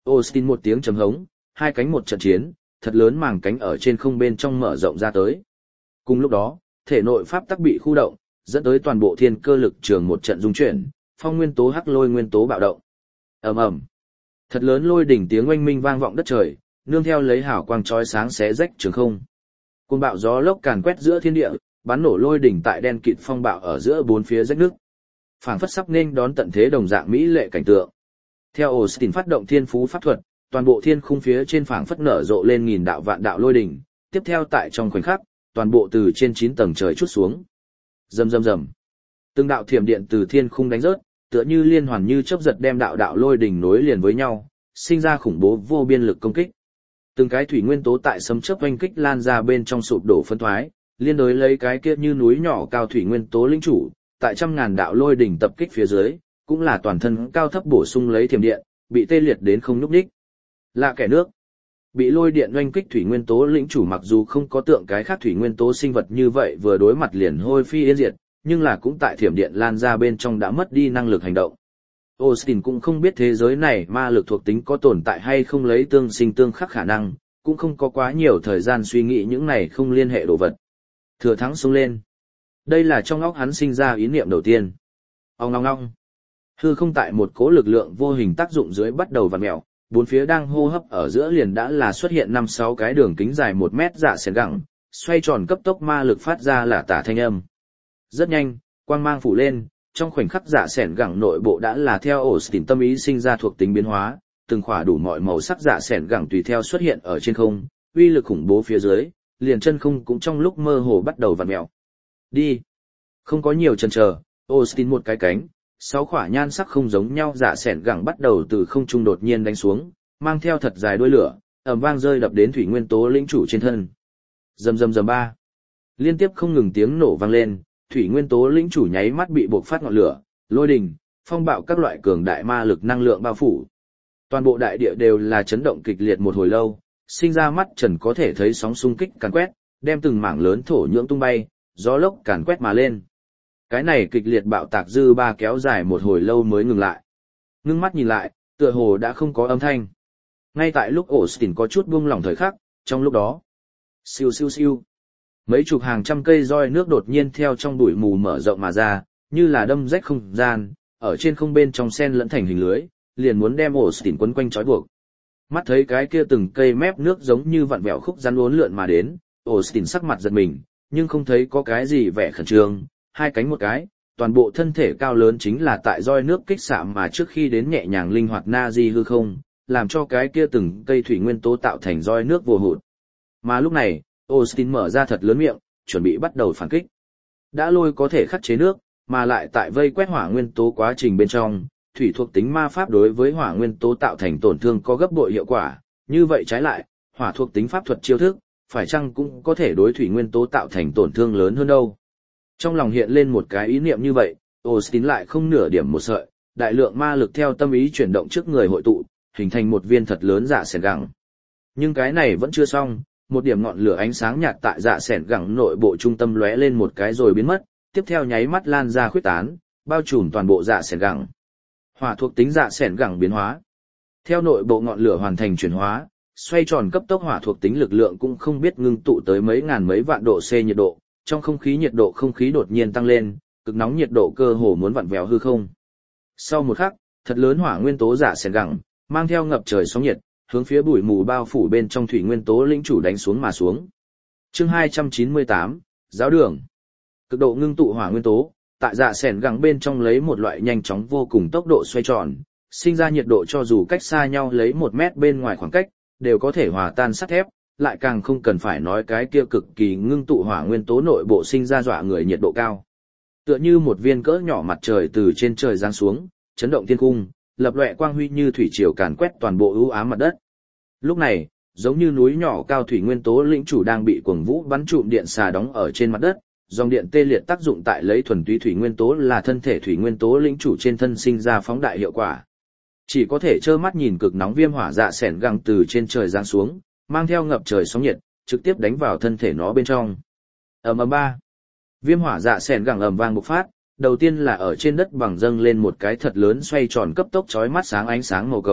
Austin một tiếng trầm hống, hai cánh một trận chiến, thật lớn màng cánh ở trên không bên trong mở rộng ra tới. Cùng lúc đó, thể nội pháp tắc bị khu động, dẫn tới toàn bộ thiên cơ lực trường một trận rung chuyển, phong nguyên tố hắc lôi nguyên tố bạo động. Ầm ầm. Thật lớn lôi đỉnh tiếng oanh minh vang vọng đất trời, nương theo lấy hào quang chói sáng xé rách trường không. Cơn bão gió lốc càn quét giữa thiên địa, bắn nổ lôi đỉnh tại đen kịt phong bạo ở giữa bốn phía rách nước. Phảng phất sắp nên đón tận thế đồng dạng mỹ lệ cảnh tượng. Theo Austin phát động thiên phú pháp thuật, toàn bộ thiên khung phía trên phảng phất nở rộ lên nghìn đạo vạn đạo lôi đỉnh, tiếp theo tại trong khoảnh khắc, toàn bộ từ trên 9 tầng trời trút xuống. Rầm rầm rầm. Từng đạo thiểm điện từ thiên khung đánh rớt, tựa như liên hoàn như chớp giật đem đạo đạo lôi đỉnh nối liền với nhau, sinh ra khủng bố vô biên lực công kích. Từng cái thủy nguyên tố tại sấm chớp oanh kích lan ra bên trong sụp đổ phân thoái, liên đối lấy cái kia như núi nhỏ cao thủy nguyên tố linh chủ, tại trăm ngàn đạo lôi đỉnh tập kích phía dưới, cũng là toàn thân cao thấp bổ sung lấy thiểm điện, bị tê liệt đến không nhúc nhích. Lạ kẻ nước. Bị lôi điện oanh kích thủy nguyên tố lĩnh chủ mặc dù không có tượng cái khác thủy nguyên tố sinh vật như vậy vừa đối mặt liền hôi phi yên diệt, nhưng là cũng tại thiểm điện lan ra bên trong đã mất đi năng lực hành động. Austin cũng không biết thế giới này ma lực thuộc tính có tồn tại hay không lấy tương sinh tương khắc khả năng, cũng không có quá nhiều thời gian suy nghĩ những này không liên hệ đồ vật. Thừa thắng xông lên. Đây là trong óc hắn sinh ra ý niệm đầu tiên. Ong ong ong. Hư không tại một cỗ lực lượng vô hình tác dụng dưới bắt đầu vặn mèo, bốn phía đang hô hấp ở giữa liền đã là xuất hiện 5-6 cái đường kính dài 1 mét dạ xẻn gẳng, xoay tròn cấp tốc ma lực phát ra là tả thanh âm. Rất nhanh, quang mang phủ lên, trong khoảnh khắc dạ xẻn gẳng nội bộ đã là theo Austin tâm ý sinh ra thuộc tính biến hóa, từng khỏa đủ mọi màu sắc dạ xẻn gẳng tùy theo xuất hiện ở trên không, uy lực khủng bố phía dưới, liền chân không cũng trong lúc mơ hồ bắt đầu vặn mèo. Đi. Không có nhiều chần chờ, Austin một cái cánh, 6 khỏa nhan sắc không giống nhau dạ xẻn gẳng bắt đầu từ không trung đột nhiên đánh xuống, mang theo thật dài đuôi lửa, ầm vang rơi đập đến thủy nguyên tố lĩnh chủ trên thân. Rầm rầm rầm ba. Liên tiếp không ngừng tiếng nổ vang lên, thủy nguyên tố lĩnh chủ nháy mắt bị bộc phát ngọn lửa, lôi đình, phong bạo các loại cường đại ma lực năng lượng bao phủ. Toàn bộ đại địa đều là chấn động kịch liệt một hồi lâu, sinh ra mắt trần có thể thấy sóng xung kích càn quét, đem từng mảng lớn thổ nhưỡng tung bay, gió lốc càn quét mà lên. Cái này kịch liệt bạo tạc dư ba kéo dài một hồi lâu mới ngừng lại. Ngưng mắt nhìn lại, tựa hồ đã không có âm thanh. Ngay tại lúc Austin có chút buông lỏng thời khắc, trong lúc đó, siêu siêu siêu, mấy chục hàng trăm cây roi nước đột nhiên theo trong bụi mù mở rộng mà ra, như là đâm rách không gian, ở trên không bên trong sen lẫn thành hình lưới, liền muốn đem Austin quấn quanh trói buộc. Mắt thấy cái kia từng cây mép nước giống như vặn vẹo khúc rắn uốn lượn mà đến, Austin sắc mặt giật mình, nhưng không thấy có cái gì vẻ khẩn trương, hai cánh một cái, toàn bộ thân thể cao lớn chính là tại roi nước kích xạ mà trước khi đến nhẹ nhàng linh hoạt na di hư không, làm cho cái kia từng cây thủy nguyên tố tạo thành roi nước vô hụt. Mà lúc này, Austin mở ra thật lớn miệng, chuẩn bị bắt đầu phản kích. Đã lôi có thể khắc chế nước, mà lại tại vây quét hỏa nguyên tố quá trình bên trong, thủy thuộc tính ma pháp đối với hỏa nguyên tố tạo thành tổn thương có gấp bội hiệu quả, như vậy trái lại, hỏa thuộc tính pháp thuật chiêu thức, phải chăng cũng có thể đối thủy nguyên tố tạo thành tổn thương lớn hơn đâu. Trong lòng hiện lên một cái ý niệm như vậy, Austin lại không nửa điểm một sợi, đại lượng ma lực theo tâm ý chuyển động trước người hội tụ, hình thành một viên thật lớn dạ xẻn gẳng. Nhưng cái này vẫn chưa xong, một điểm ngọn lửa ánh sáng nhạt tại dạ xẻn gẳng nội bộ trung tâm lóe lên một cái rồi biến mất, tiếp theo nháy mắt lan ra khuyết tán, bao trùm toàn bộ dạ xẻn gẳng. Hỏa thuộc tính dạ xẻn gẳng biến hóa. Theo nội bộ ngọn lửa hoàn thành chuyển hóa, xoay tròn cấp tốc hỏa thuộc tính lực lượng cũng không biết ngưng tụ tới mấy ngàn mấy vạn độ C nhiệt độ, trong không khí nhiệt độ không khí đột nhiên tăng lên, cực nóng nhiệt độ cơ hồ muốn vặn vẹo hư không. Sau một khắc, thật lớn hỏa nguyên tố dạ xẻn gẳng, mang theo ngập trời sóng nhiệt, hướng phía bụi mù bao phủ bên trong thủy nguyên tố lĩnh chủ đánh xuống mà xuống. Chương 298, giáo đường. Cực độ ngưng tụ hỏa nguyên tố, tại dạ xẻn gẳng bên trong lấy một loại nhanh chóng vô cùng tốc độ xoay tròn, sinh ra nhiệt độ cho dù cách xa nhau lấy 1 mét bên ngoài khoảng cách, đều có thể hòa tan sắt thép, lại càng không cần phải nói cái kia cực kỳ ngưng tụ hỏa nguyên tố nội bộ sinh ra dọa người nhiệt độ cao. Tựa như một viên cỡ nhỏ mặt trời từ trên trời giáng xuống, chấn động thiên cung, lập lòe quang huy như thủy triều càn quét toàn bộ ưu ám mặt đất. Lúc này, giống như núi nhỏ cao thủy nguyên tố lĩnh chủ đang bị cuồng vũ bắn trụm điện xà đóng ở trên mặt đất, dòng điện tê liệt tác dụng tại lấy thuần túy thủy nguyên tố là thân thể thủy nguyên tố lĩnh chủ trên thân sinh ra phóng đại hiệu quả. Chỉ có thể trơ mắt nhìn cực nóng viêm hỏa dạ xẻn gẳng từ trên trời giáng xuống, mang theo ngập trời sóng nhiệt, trực tiếp đánh vào thân thể nó bên trong. Ầm ầm ba. Viêm hỏa dạ xẻn gẳng ầm vang bộc phát, đầu tiên là ở trên đất bằng dâng lên một cái thật lớn xoay tròn cấp tốc chói mắt sáng ánh sáng màu cầu,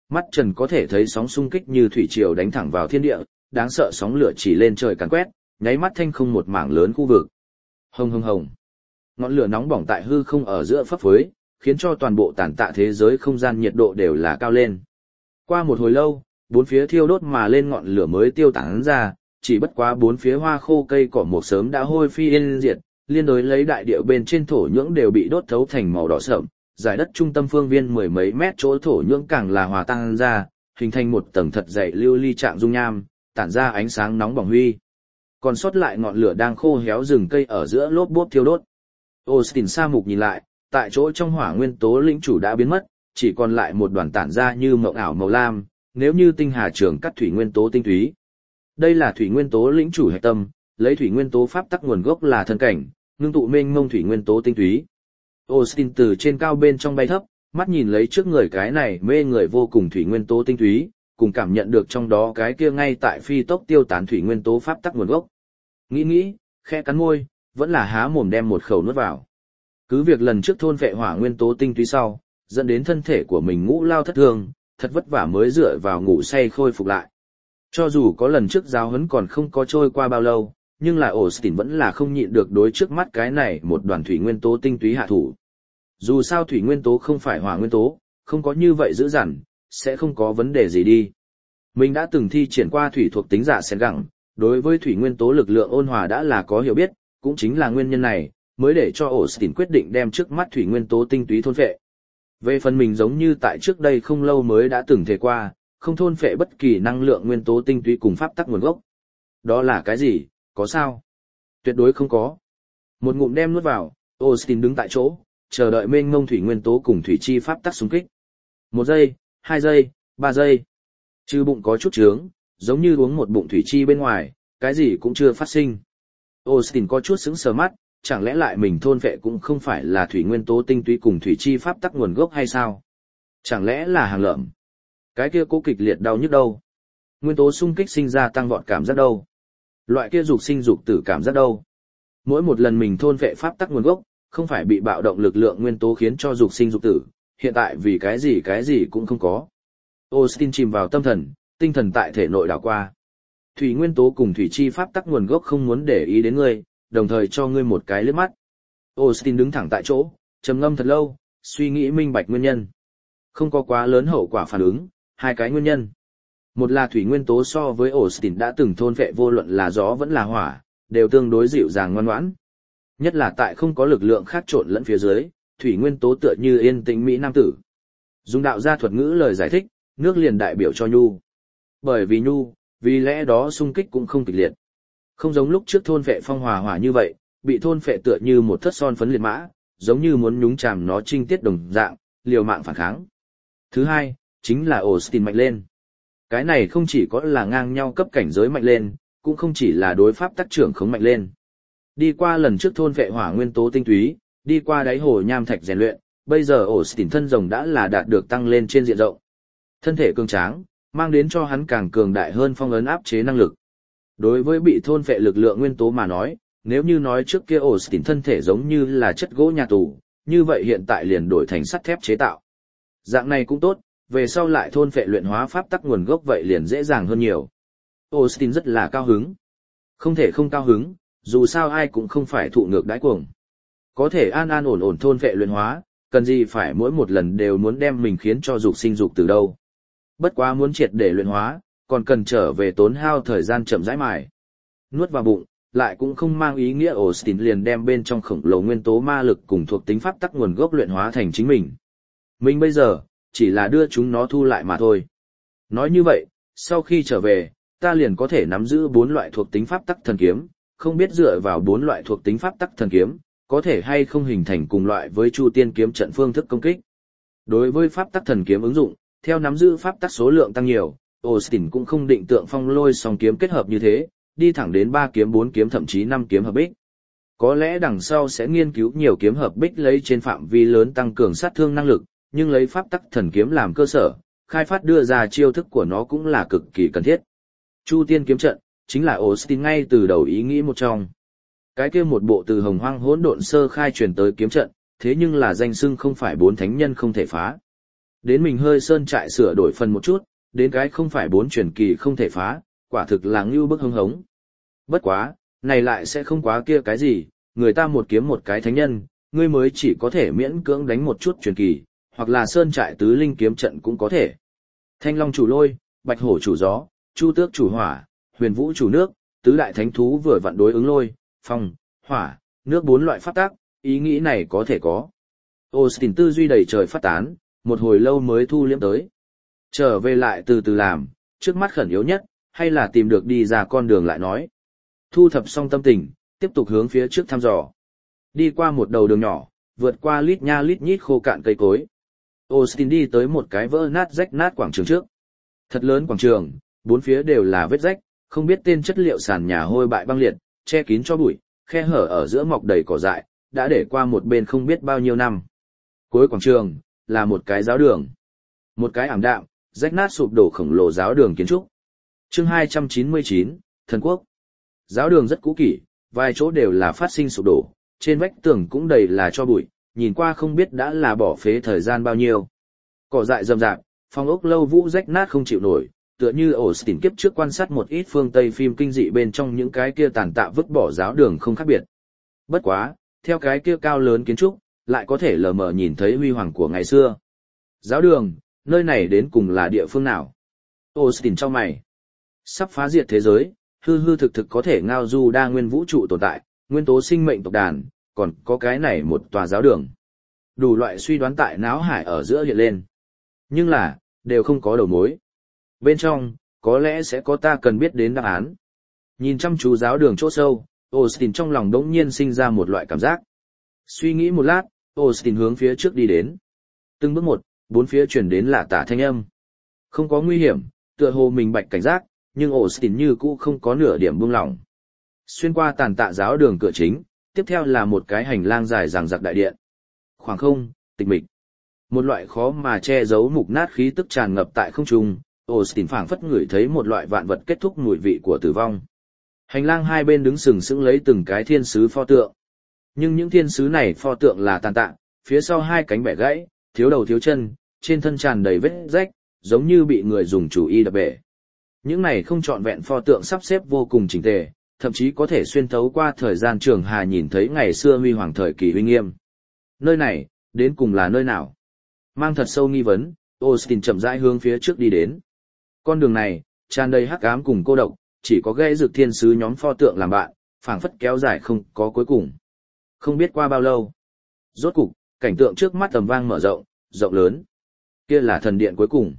Mắt trần có thể thấy sóng xung kích như thủy triều đánh thẳng vào thiên địa, đáng sợ sóng lửa chỉ lên trời càn quét, nháy mắt thanh không một mảng lớn khu vực. Hồng hồng hồng. Ngọn lửa nóng bỏng tại hư không ở giữa phấp phới, khiến cho toàn bộ tản tạ thế giới không gian nhiệt độ đều là cao lên. Qua một hồi lâu, bốn phía thiêu đốt mà lên ngọn lửa mới tiêu tán ra, chỉ bất quá bốn phía hoa khô cây cỏ mộc sớm đã hôi phi yên diệt, liên đối lấy đại địa bên trên thổ nhưỡng đều bị đốt thấu thành màu đỏ sậm, giải đất trung tâm phương viên mười mấy mét chỗ thổ nhưỡng càng là hòa tan ra, hình thành một tầng thật dày lưu ly trạng dung nham, tản ra ánh sáng nóng bỏng huy. Còn sót lại ngọn lửa đang khô héo rừng cây ở giữa lốp bốp thiêu đốt. Austin Sa Mục nhìn lại, tại chỗ trong hỏa nguyên tố lĩnh chủ đã biến mất, chỉ còn lại một đoàn tản ra như mộng ảo màu lam, nếu như tinh hà trường cắt thủy nguyên tố tinh túy. Đây là thủy nguyên tố lĩnh chủ hạch tâm, lấy thủy nguyên tố pháp tắc nguồn gốc là thân cảnh, ngưng tụ mênh mông thủy nguyên tố tinh túy. Austin từ trên cao bên trong bay thấp, mắt nhìn lấy trước người cái này mê người vô cùng thủy nguyên tố tinh túy, cùng cảm nhận được trong đó cái kia ngay tại phi tốc tiêu tán thủy nguyên tố pháp tắc nguồn gốc. Nghĩ, khẽ cắn môi, vẫn là há mồm đem một khẩu nuốt vào. Cứ việc lần trước thôn vệ hỏa nguyên tố tinh túy sau, dẫn đến thân thể của mình ngũ lao thất thương, thật vất vả mới dựa vào ngủ say khôi phục lại. Cho dù có lần trước giáo huấn còn không có trôi qua bao lâu, nhưng là Austin vẫn là không nhịn được đối trước mắt cái này một đoàn thủy nguyên tố tinh túy hạ thủ. Dù sao thủy nguyên tố không phải hỏa nguyên tố, không có như vậy dữ dằn, sẽ không có vấn đề gì đi. Mình đã từng thi triển qua thủy thuộc tính giả sen gẳng, đối với thủy nguyên tố lực lượng ôn hòa đã là có hiểu biết, cũng chính là nguyên nhân này, mới để cho Austin quyết định đem trước mắt thủy nguyên tố tinh túy thôn phệ. Về phần mình giống như tại trước đây không lâu mới đã từng thề qua, không thôn phệ bất kỳ năng lượng nguyên tố tinh túy cùng pháp tắc nguồn gốc. Đó là cái gì, có sao? Tuyệt đối không có. Một ngụm đem nuốt vào, Austin đứng tại chỗ, chờ đợi mênh mông thủy nguyên tố cùng thủy chi pháp tắc xung kích. 1 giây, 2 giây, 3 giây. Trừ bụng có chút trướng, giống như uống một bụng thủy chi bên ngoài, cái gì cũng chưa phát sinh. Austin có chút sững sờ mắt, chẳng lẽ lại mình thôn vệ cũng không phải là thủy nguyên tố tinh túy cùng thủy chi pháp tắc nguồn gốc hay sao? Chẳng lẽ là hàng lợm? Cái kia cố kịch liệt đau nhức đâu? Nguyên tố xung kích sinh ra tăng vọt cảm giác đâu? Loại kia dục sinh dục tử cảm giác đâu? Mỗi một lần mình thôn vệ pháp tắc nguồn gốc, không phải bị bạo động lực lượng nguyên tố khiến cho dục sinh dục tử, hiện tại vì cái gì cũng không có. Austin chìm vào tâm thần, tinh thần tại thể nội đảo qua. Thủy nguyên tố cùng thủy chi pháp tắc nguồn gốc không muốn để ý đến ngươi, đồng thời cho ngươi một cái liếc mắt. Austin đứng thẳng tại chỗ, trầm ngâm thật lâu, suy nghĩ minh bạch nguyên nhân. Không có quá lớn hậu quả phản ứng, hai cái nguyên nhân. Một là thủy nguyên tố so với Austin đã từng thôn vệ vô luận là gió vẫn là hỏa, đều tương đối dịu dàng ngoan ngoãn. Nhất là tại không có lực lượng khác trộn lẫn phía dưới, thủy nguyên tố tựa như yên tĩnh mỹ nam tử. Dùng đạo gia thuật ngữ lời giải thích, nước liền đại biểu cho nhu. Bởi vì nhu, vì lẽ đó xung kích cũng không kịch liệt. Không giống lúc trước thôn vệ phong hòa hỏa như vậy, bị thôn vệ tựa như một thất son phấn liệt mã, giống như muốn nhúng chàm nó trinh tiết đồng dạng, liều mạng phản kháng. Thứ hai, chính là Austin mạnh lên. Cái này không chỉ có là ngang nhau cấp cảnh giới mạnh lên, cũng không chỉ là đối pháp tác trưởng khống mạnh lên. Đi qua lần trước thôn vệ hỏa nguyên tố tinh túy, đi qua đáy hồ nham thạch rèn luyện, bây giờ Austin thân rồng đã là đạt được tăng lên trên diện rộng. Thân thể cường tráng, mang đến cho hắn càng cường đại hơn phong ấn áp chế năng lực. Đối với bị thôn phệ lực lượng nguyên tố mà nói, nếu như nói trước kia Austin thân thể giống như là chất gỗ nhà tù, như vậy hiện tại liền đổi thành sắt thép chế tạo. Dạng này cũng tốt, về sau lại thôn phệ luyện hóa pháp tắc nguồn gốc vậy liền dễ dàng hơn nhiều. Austin rất là cao hứng. Không thể không cao hứng, dù sao ai cũng không phải thụ ngược đãi cuồng. Có thể an an ổn ổn thôn phệ luyện hóa, cần gì phải mỗi một lần đều muốn đem mình khiến cho dục sinh dục từ đâu. Bất quá muốn triệt để luyện hóa, còn cần trở về tốn hao thời gian chậm rãi mài. Nuốt vào bụng, lại cũng không mang ý nghĩa Austin liền đem bên trong khổng lồ nguyên tố ma lực cùng thuộc tính pháp tắc nguồn gốc luyện hóa thành chính mình. Mình bây giờ, chỉ là đưa chúng nó thu lại mà thôi. Nói như vậy, sau khi trở về, ta liền có thể nắm giữ 4 loại thuộc tính pháp tắc thần kiếm, không biết dựa vào 4 loại thuộc tính pháp tắc thần kiếm, có thể hay không hình thành cùng loại với Chu Tiên kiếm trận phương thức công kích. Đối với pháp tắc thần kiếm ứng dụng, theo nắm giữ pháp tắc số lượng tăng nhiều, Austin cũng không định tượng phong lôi song kiếm kết hợp như thế, đi thẳng đến 3 kiếm 4 kiếm thậm chí 5 kiếm hợp bích. Có lẽ đằng sau sẽ nghiên cứu nhiều kiếm hợp bích lấy trên phạm vi lớn tăng cường sát thương năng lực, nhưng lấy pháp tắc thần kiếm làm cơ sở, khai phát đưa ra chiêu thức của nó cũng là cực kỳ cần thiết. Chu Tiên kiếm trận chính là Austin ngay từ đầu ý nghĩ một trong. Cái kia một bộ từ Hồng Hoang Hỗn Độn sơ khai truyền tới kiếm trận, thế nhưng là danh xưng không phải 4 thánh nhân không thể phá. Đến mình hơi sơn trại sửa đổi phần một chút, đến cái không phải 4 truyền kỳ không thể phá, quả thực là ngưu bức hưng hống. Bất quá, này lại sẽ không quá kia cái gì, người ta một kiếm một cái thánh nhân, ngươi mới chỉ có thể miễn cưỡng đánh một chút truyền kỳ, hoặc là sơn trại tứ linh kiếm trận cũng có thể. Thanh long chủ lôi, bạch hổ chủ gió, chu tước chủ hỏa, huyền vũ chủ nước, tứ đại thánh thú vừa vặn đối ứng lôi, phong, hỏa, nước 4 loại pháp tác, ý nghĩ này có thể có. Austin tư duy đầy trời phát tán, một hồi lâu mới thu liễm tới. Trở về lại từ từ làm, trước mắt khẩn yếu nhất, hay là tìm được đi ra con đường lại nói. Thu thập xong tâm tình, tiếp tục hướng phía trước thăm dò. Đi qua một đầu đường nhỏ, vượt qua lít nha lít nhít khô cạn cây cối. Austin đi tới một cái vỡ nát rách nát quảng trường trước. Thật lớn quảng trường, 4 phía đều là vết rách, không biết tên chất liệu sàn nhà hôi bại băng liệt, che kín cho bụi, khe hở ở giữa mọc đầy cỏ dại, đã để qua một bên không biết bao nhiêu năm. Cuối quảng trường, là một cái giáo đường. Một cái ảm đạm, rách nát sụp đổ khổng lồ giáo đường kiến trúc. Chương 299, Thần Quốc. Giáo đường rất cũ kỹ, vài chỗ đều là phát sinh sụp đổ, trên vách tường cũng đầy là cho bụi, nhìn qua không biết đã là bỏ phế thời gian bao nhiêu. Cỏ dại rậm rạp, phòng ốc lâu vũ rách nát không chịu nổi, tựa như Austin kiếp trước quan sát một ít phương Tây phim kinh dị bên trong những cái kia tàn tạ vứt bỏ giáo đường không khác biệt. Bất quá, theo cái kia cao lớn kiến trúc, lại có thể lờ mờ nhìn thấy huy hoàng của ngày xưa. Giáo đường, nơi này đến cùng là địa phương nào? Austin cho mày. Sắp phá diệt thế giới, hư hư thực thực có thể ngao du đa nguyên vũ trụ tồn tại, nguyên tố sinh mệnh tộc đàn, còn có cái này một tòa giáo đường. Đủ loại suy đoán tại náo hải ở giữa hiện lên. Nhưng là, đều không có đầu mối. Bên trong, có lẽ sẽ có ta cần biết đến đáp án. Nhìn chăm chú giáo đường chỗ sâu, Austin trong lòng đống nhiên sinh ra một loại cảm giác. Suy nghĩ một lát, Austin hướng phía trước đi đến. Từng bước một, 4 phía chuyển đến lạ tả thanh âm. Không có nguy hiểm, tựa hồ mình bạch cảnh giác, nhưng Austin như cũ không có nửa điểm buông lỏng. Xuyên qua tàn tạ giáo đường cửa chính, tiếp theo là một cái hành lang dài dằng dặc đại điện. Khoảng không, tịch mịch. Một loại khó mà che giấu mục nát khí tức tràn ngập tại không trung, Austin phảng phất ngửi thấy một loại vạn vật kết thúc mùi vị của tử vong. Hành lang hai bên đứng sừng sững lấy từng cái thiên sứ pho tượng. Nhưng những thiên sứ này pho tượng là tàn tạ, phía sau hai cánh bẻ gãy, thiếu đầu thiếu chân, trên thân tràn đầy vết rách, giống như bị người dùng chủ y đập bể. Những này không trọn vẹn pho tượng sắp xếp vô cùng chỉnh tề, thậm chí có thể xuyên thấu qua thời gian trường hà nhìn thấy ngày xưa huy hoàng thời kỳ uy nghiêm. Nơi này, đến cùng là nơi nào? Mang thật sâu nghi vấn, Austin chậm rãi hướng phía trước đi đến. Con đường này, tràn đầy hắc ám cùng cô độc, chỉ có gây dược thiên sứ nhóm pho tượng làm bạn, phảng phất kéo dài không có cuối cùng. Không biết qua bao lâu. Rốt cục, cảnh tượng trước mắt tầm vang mở rộng, rộng lớn. Kia là thần điện cuối cùng.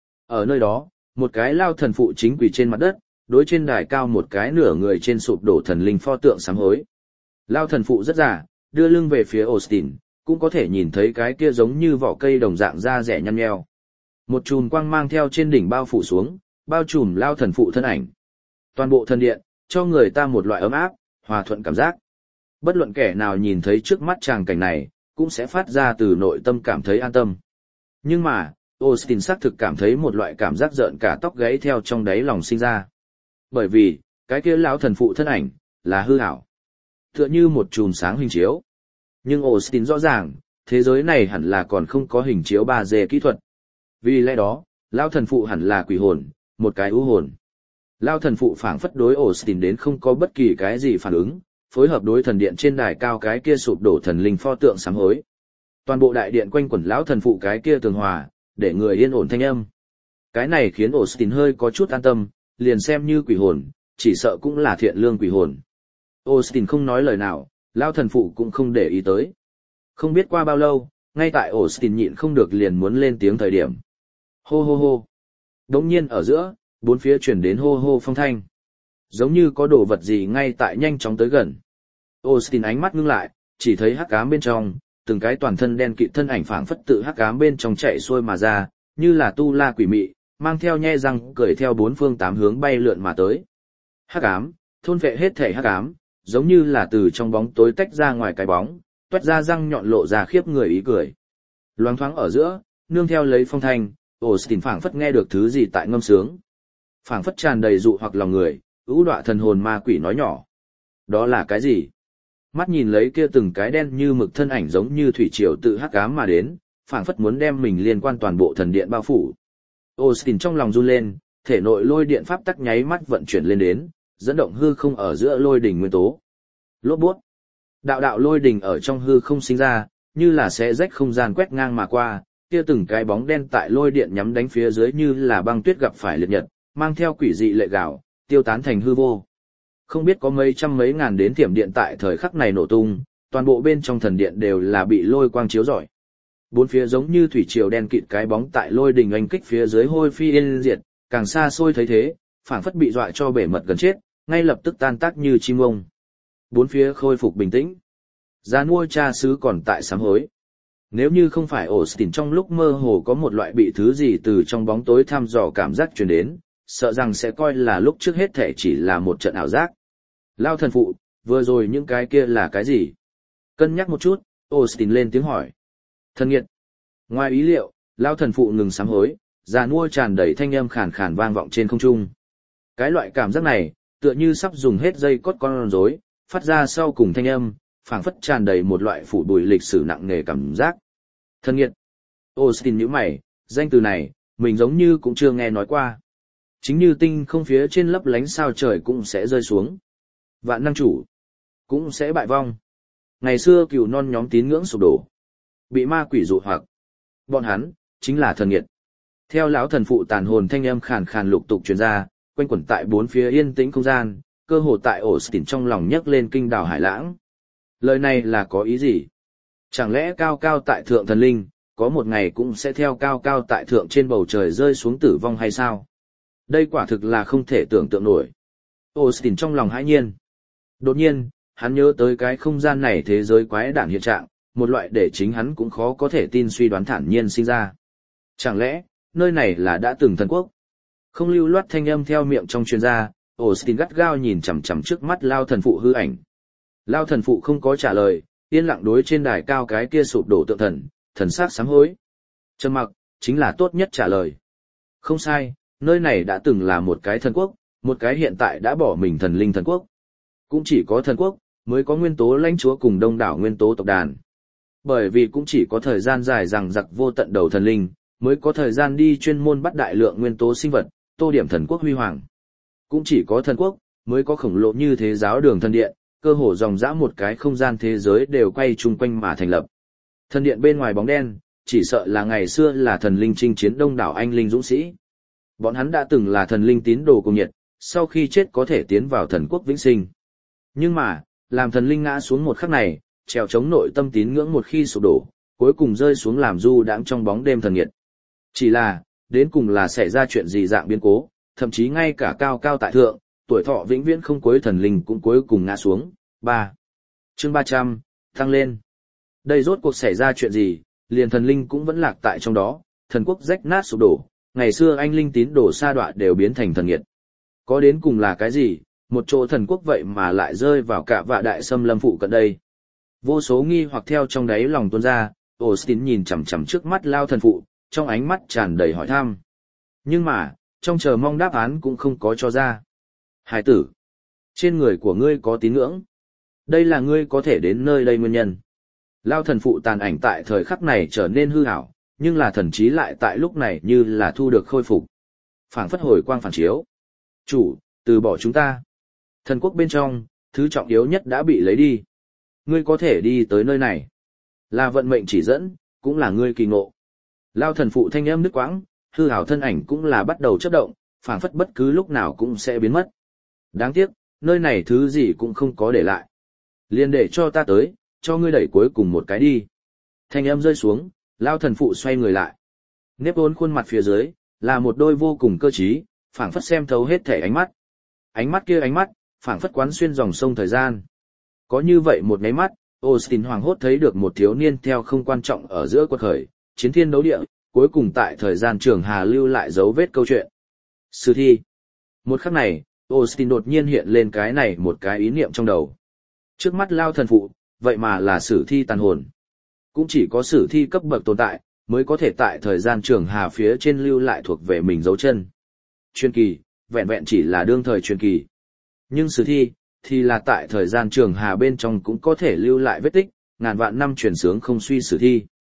Ở nơi đó, một cái lao thần phụ chính quỳ trên mặt đất, đối trên đài cao một cái nửa người trên sụp đổ thần linh pho tượng sám hối. Lao thần phụ rất già, đưa lưng về phía Austin, cũng có thể nhìn thấy cái kia giống như vỏ cây đồng dạng da rẻ nhăn nheo. Một chùm quang mang theo trên đỉnh bao phủ xuống, bao trùm lao thần phụ thân ảnh. Toàn bộ thần điện, cho người ta một loại ấm áp, hòa thuận cảm giác. Bất luận kẻ nào nhìn thấy trước mắt tràng cảnh này, cũng sẽ phát ra từ nội tâm cảm thấy an tâm. Nhưng mà, Austin xác thực cảm thấy một loại cảm giác rợn cả tóc gáy theo trong đáy lòng sinh ra. Bởi vì, cái kia lão thần phụ thân ảnh, là hư ảo. Tựa như một chùm sáng hình chiếu. Nhưng Austin rõ ràng, thế giới này hẳn là còn không có hình chiếu 3D kỹ thuật. Vì lẽ đó, lão thần phụ hẳn là quỷ hồn, một cái ưu hồn. Lão thần phụ phảng phất đối Austin đến không có bất kỳ cái gì phản ứng, phối hợp đối thần điện trên đài cao cái kia sụp đổ thần linh pho tượng sám hối. Toàn bộ đại điện quanh quẩn lão thần phụ cái kia tường hòa, để người yên ổn thanh âm. Cái này khiến Austin hơi có chút an tâm, liền xem như quỷ hồn, chỉ sợ cũng là thiện lương quỷ hồn. Austin không nói lời nào, lão thần phụ cũng không để ý tới. Không biết qua bao lâu, ngay tại Austin nhịn không được liền muốn lên tiếng thời điểm. Hô hô hô. Đống nhiên ở giữa, 4 phía truyền đến hô hô phong thanh. Giống như có đồ vật gì ngay tại nhanh chóng tới gần. Austin ánh mắt ngưng lại, chỉ thấy hắc ám bên trong, từng cái toàn thân đen kịt thân ảnh phảng phất tự hắc ám bên trong chạy xuôi mà ra, như là tu la quỷ mị, mang theo nhe răng cười theo 4 phương 8 hướng bay lượn mà tới. Hắc ám, thôn vệ hết thể hắc ám, giống như là từ trong bóng tối tách ra ngoài cái bóng, toét ra răng nhọn lộ ra khiếp người ý cười. Loáng thoáng ở giữa, nương theo lấy phong thanh, Austin phảng phất nghe được thứ gì tại ngâm sướng. Phảng phất tràn đầy dụ hoặc lòng người, ưu đọa thần hồn ma quỷ nói nhỏ. Đó là cái gì? Mắt nhìn lấy kia từng cái đen như mực thân ảnh giống như thủy triều tự hắc ám mà đến, phảng phất muốn đem mình liên quan toàn bộ thần điện bao phủ. Austin trong lòng run lên, thể nội lôi điện pháp tắc nháy mắt vận chuyển lên đến, dẫn động hư không ở giữa lôi đỉnh nguyên tố. Lốp bút. Đạo đạo lôi đỉnh ở trong hư không sinh ra, như là xé rách không gian quét ngang mà qua, kia từng cái bóng đen tại lôi điện nhắm đánh phía dưới như là băng tuyết gặp phải liệt nhật, mang theo quỷ dị lệ gạo, tiêu tán thành hư vô. Không biết có mấy trăm mấy ngàn đến thiểm điện tại thời khắc này nổ tung, toàn bộ bên trong thần điện đều là bị lôi quang chiếu rọi. Bốn phía giống như thủy triều đen kịt cái bóng tại lôi đình oanh kích phía dưới hôi phi yên diệt, càng xa xôi thấy thế, phảng phất bị dọa cho bể mật gần chết, ngay lập tức tan tác như chim ông. Bốn phía khôi phục bình tĩnh. Già nua cha xứ còn tại sám hối. Nếu như không phải Austin trong lúc mơ hồ có một loại bị thứ gì từ trong bóng tối thăm dò cảm giác truyền đến, sợ rằng sẽ coi là lúc trước hết thể chỉ là một trận ảo giác. Lao thần phụ, vừa rồi những cái kia là cái gì? Cân nhắc một chút, Austin lên tiếng hỏi. Thần nghiệt. Ngoài ý liệu, Lao thần phụ ngừng sám hối, già nua tràn đầy thanh âm khàn khàn vang vọng trên không trung. Cái loại cảm giác này, tựa như sắp dùng hết dây cót con rối, phát ra sau cùng thanh âm, phảng phất tràn đầy một loại phủ bụi lịch sử nặng nề cảm giác. Thần nghiệt. Austin nhíu mày, danh từ này, mình giống như cũng chưa nghe nói qua. Chính như tinh không phía trên lấp lánh sao trời cũng sẽ rơi xuống. Vạn năng chủ cũng sẽ bại vong. Ngày xưa cừu non nhóm tín ngưỡng sụp đổ, bị ma quỷ dụ hoặc. Bọn hắn chính là thần nghiệt. Theo lão thần phụ tàn hồn thanh âm khàn khàn lục tục truyền ra, quanh quẩn tại bốn phía yên tĩnh không gian, cơ hồ tại Austin trong lòng nhấc lên kinh đảo hải lãng. Lời này là có ý gì? Chẳng lẽ cao cao tại thượng thần linh, có một ngày cũng sẽ theo cao cao tại thượng trên bầu trời rơi xuống tử vong hay sao? Đây quả thực là không thể tưởng tượng nổi. Austin trong lòng hãi nhiên. Đột nhiên, hắn nhớ tới cái không gian này thế giới quái đản hiện trạng, một loại để chính hắn cũng khó có thể tin suy đoán thản nhiên sinh ra. Chẳng lẽ, nơi này là đã từng thần quốc? Không lưu loát thanh âm theo miệng trong truyền ra, Austin gắt gao nhìn chằm chằm trước mắt Lao thần phụ hư ảnh. Lao thần phụ không có trả lời, yên lặng đối trên đài cao cái kia sụp đổ tượng thần, thần sắc sám hối. Trầm mặc, chính là tốt nhất trả lời. Không sai, nơi này đã từng là một cái thần quốc, một cái hiện tại đã bỏ mình thần linh thần quốc. Cũng chỉ có thần quốc, mới có nguyên tố lãnh chúa cùng đông đảo nguyên tố tộc đàn. Bởi vì cũng chỉ có thời gian dài rằng giặc vô tận đầu thần linh, mới có thời gian đi chuyên môn bắt đại lượng nguyên tố sinh vật, tô điểm thần quốc huy hoàng. Cũng chỉ có thần quốc, mới có khổng lồ như thế giáo đường thần điện, cơ hồ dòng dã một cái không gian thế giới đều quay chung quanh mà thành lập. Thần điện bên ngoài bóng đen, chỉ sợ là ngày xưa là thần linh chinh chiến đông đảo anh linh dũng sĩ. Bọn hắn đã từng là thần linh tín đồ cùng nhiệt, sau khi chết có thể tiến vào thần quốc vĩnh sinh. Nhưng mà, làm thần linh ngã xuống một khắc này, trèo chống nội tâm tín ngưỡng một khi sụp đổ, cuối cùng rơi xuống làm du đãng trong bóng đêm thần nghiệt. Chỉ là, đến cùng là xảy ra chuyện gì dạng biến cố, thậm chí ngay cả cao cao tại thượng, tuổi thọ vĩnh viễn không cuối thần linh cũng cuối cùng ngã xuống. 3. Chương 300, tăng lên. Đây rốt cuộc xảy ra chuyện gì, liền thần linh cũng vẫn lạc tại trong đó, thần quốc rách nát sụp đổ, ngày xưa anh linh tín đồ sa đọa đều biến thành thần nghiệt. Có đến cùng là cái gì, một chỗ thần quốc vậy mà lại rơi vào cả vạ đại xâm lâm phụ cận đây. Vô số nghi hoặc theo trong đáy lòng tuôn ra, Austin nhìn chằm chằm trước mắt Lao thần phụ, trong ánh mắt tràn đầy hỏi thăm. Nhưng mà, trong chờ mong đáp án cũng không có cho ra. Hải tử, trên người của ngươi có tín ngưỡng. Đây là ngươi có thể đến nơi đây nguyên nhân. Lao thần phụ tàn ảnh tại thời khắc này trở nên hư ảo, nhưng là thần trí lại tại lúc này như là thu được khôi phục. Phảng phất hồi quang phản chiếu. Chủ, từ bỏ chúng ta. Thần quốc bên trong, thứ trọng yếu nhất đã bị lấy đi. Ngươi có thể đi tới nơi này. Là vận mệnh chỉ dẫn, cũng là ngươi kỳ ngộ. Lao thần phụ thanh âm đứt quãng, hư ảo thân ảnh cũng là bắt đầu chớp động, phảng phất bất cứ lúc nào cũng sẽ biến mất. Đáng tiếc, nơi này thứ gì cũng không có để lại. Liên để cho ta tới, cho ngươi đẩy cuối cùng một cái đi. Thanh âm rơi xuống, Lao thần phụ xoay người lại. Nếp vốn khuôn mặt phía dưới, là một đôi vô cùng cơ trí, phảng phất xem thấu hết thể ánh mắt. Ánh mắt kia ánh mắt, phảng phất quán xuyên dòng sông thời gian. Có như vậy một nháy mắt, Austin hoàng hốt thấy được một thiếu niên theo không quan trọng ở giữa quật khởi, chiến thiên đấu địa, cuối cùng tại thời gian trường hà lưu lại dấu vết câu chuyện. Sử thi. Một khắc này, Austin đột nhiên hiện lên cái này một cái ý niệm trong đầu. Trước mắt Lao thần phụ, vậy mà là sử thi tàn hồn. Cũng chỉ có sử thi cấp bậc tồn tại, mới có thể tại thời gian trường hà phía trên lưu lại thuộc về mình dấu chân. Truyền kỳ, vẹn vẹn chỉ là đương thời truyền kỳ. Nhưng sử thi, thì là tại thời gian trường hà bên trong cũng có thể lưu lại vết tích, ngàn vạn năm truyền sướng không suy sử thi.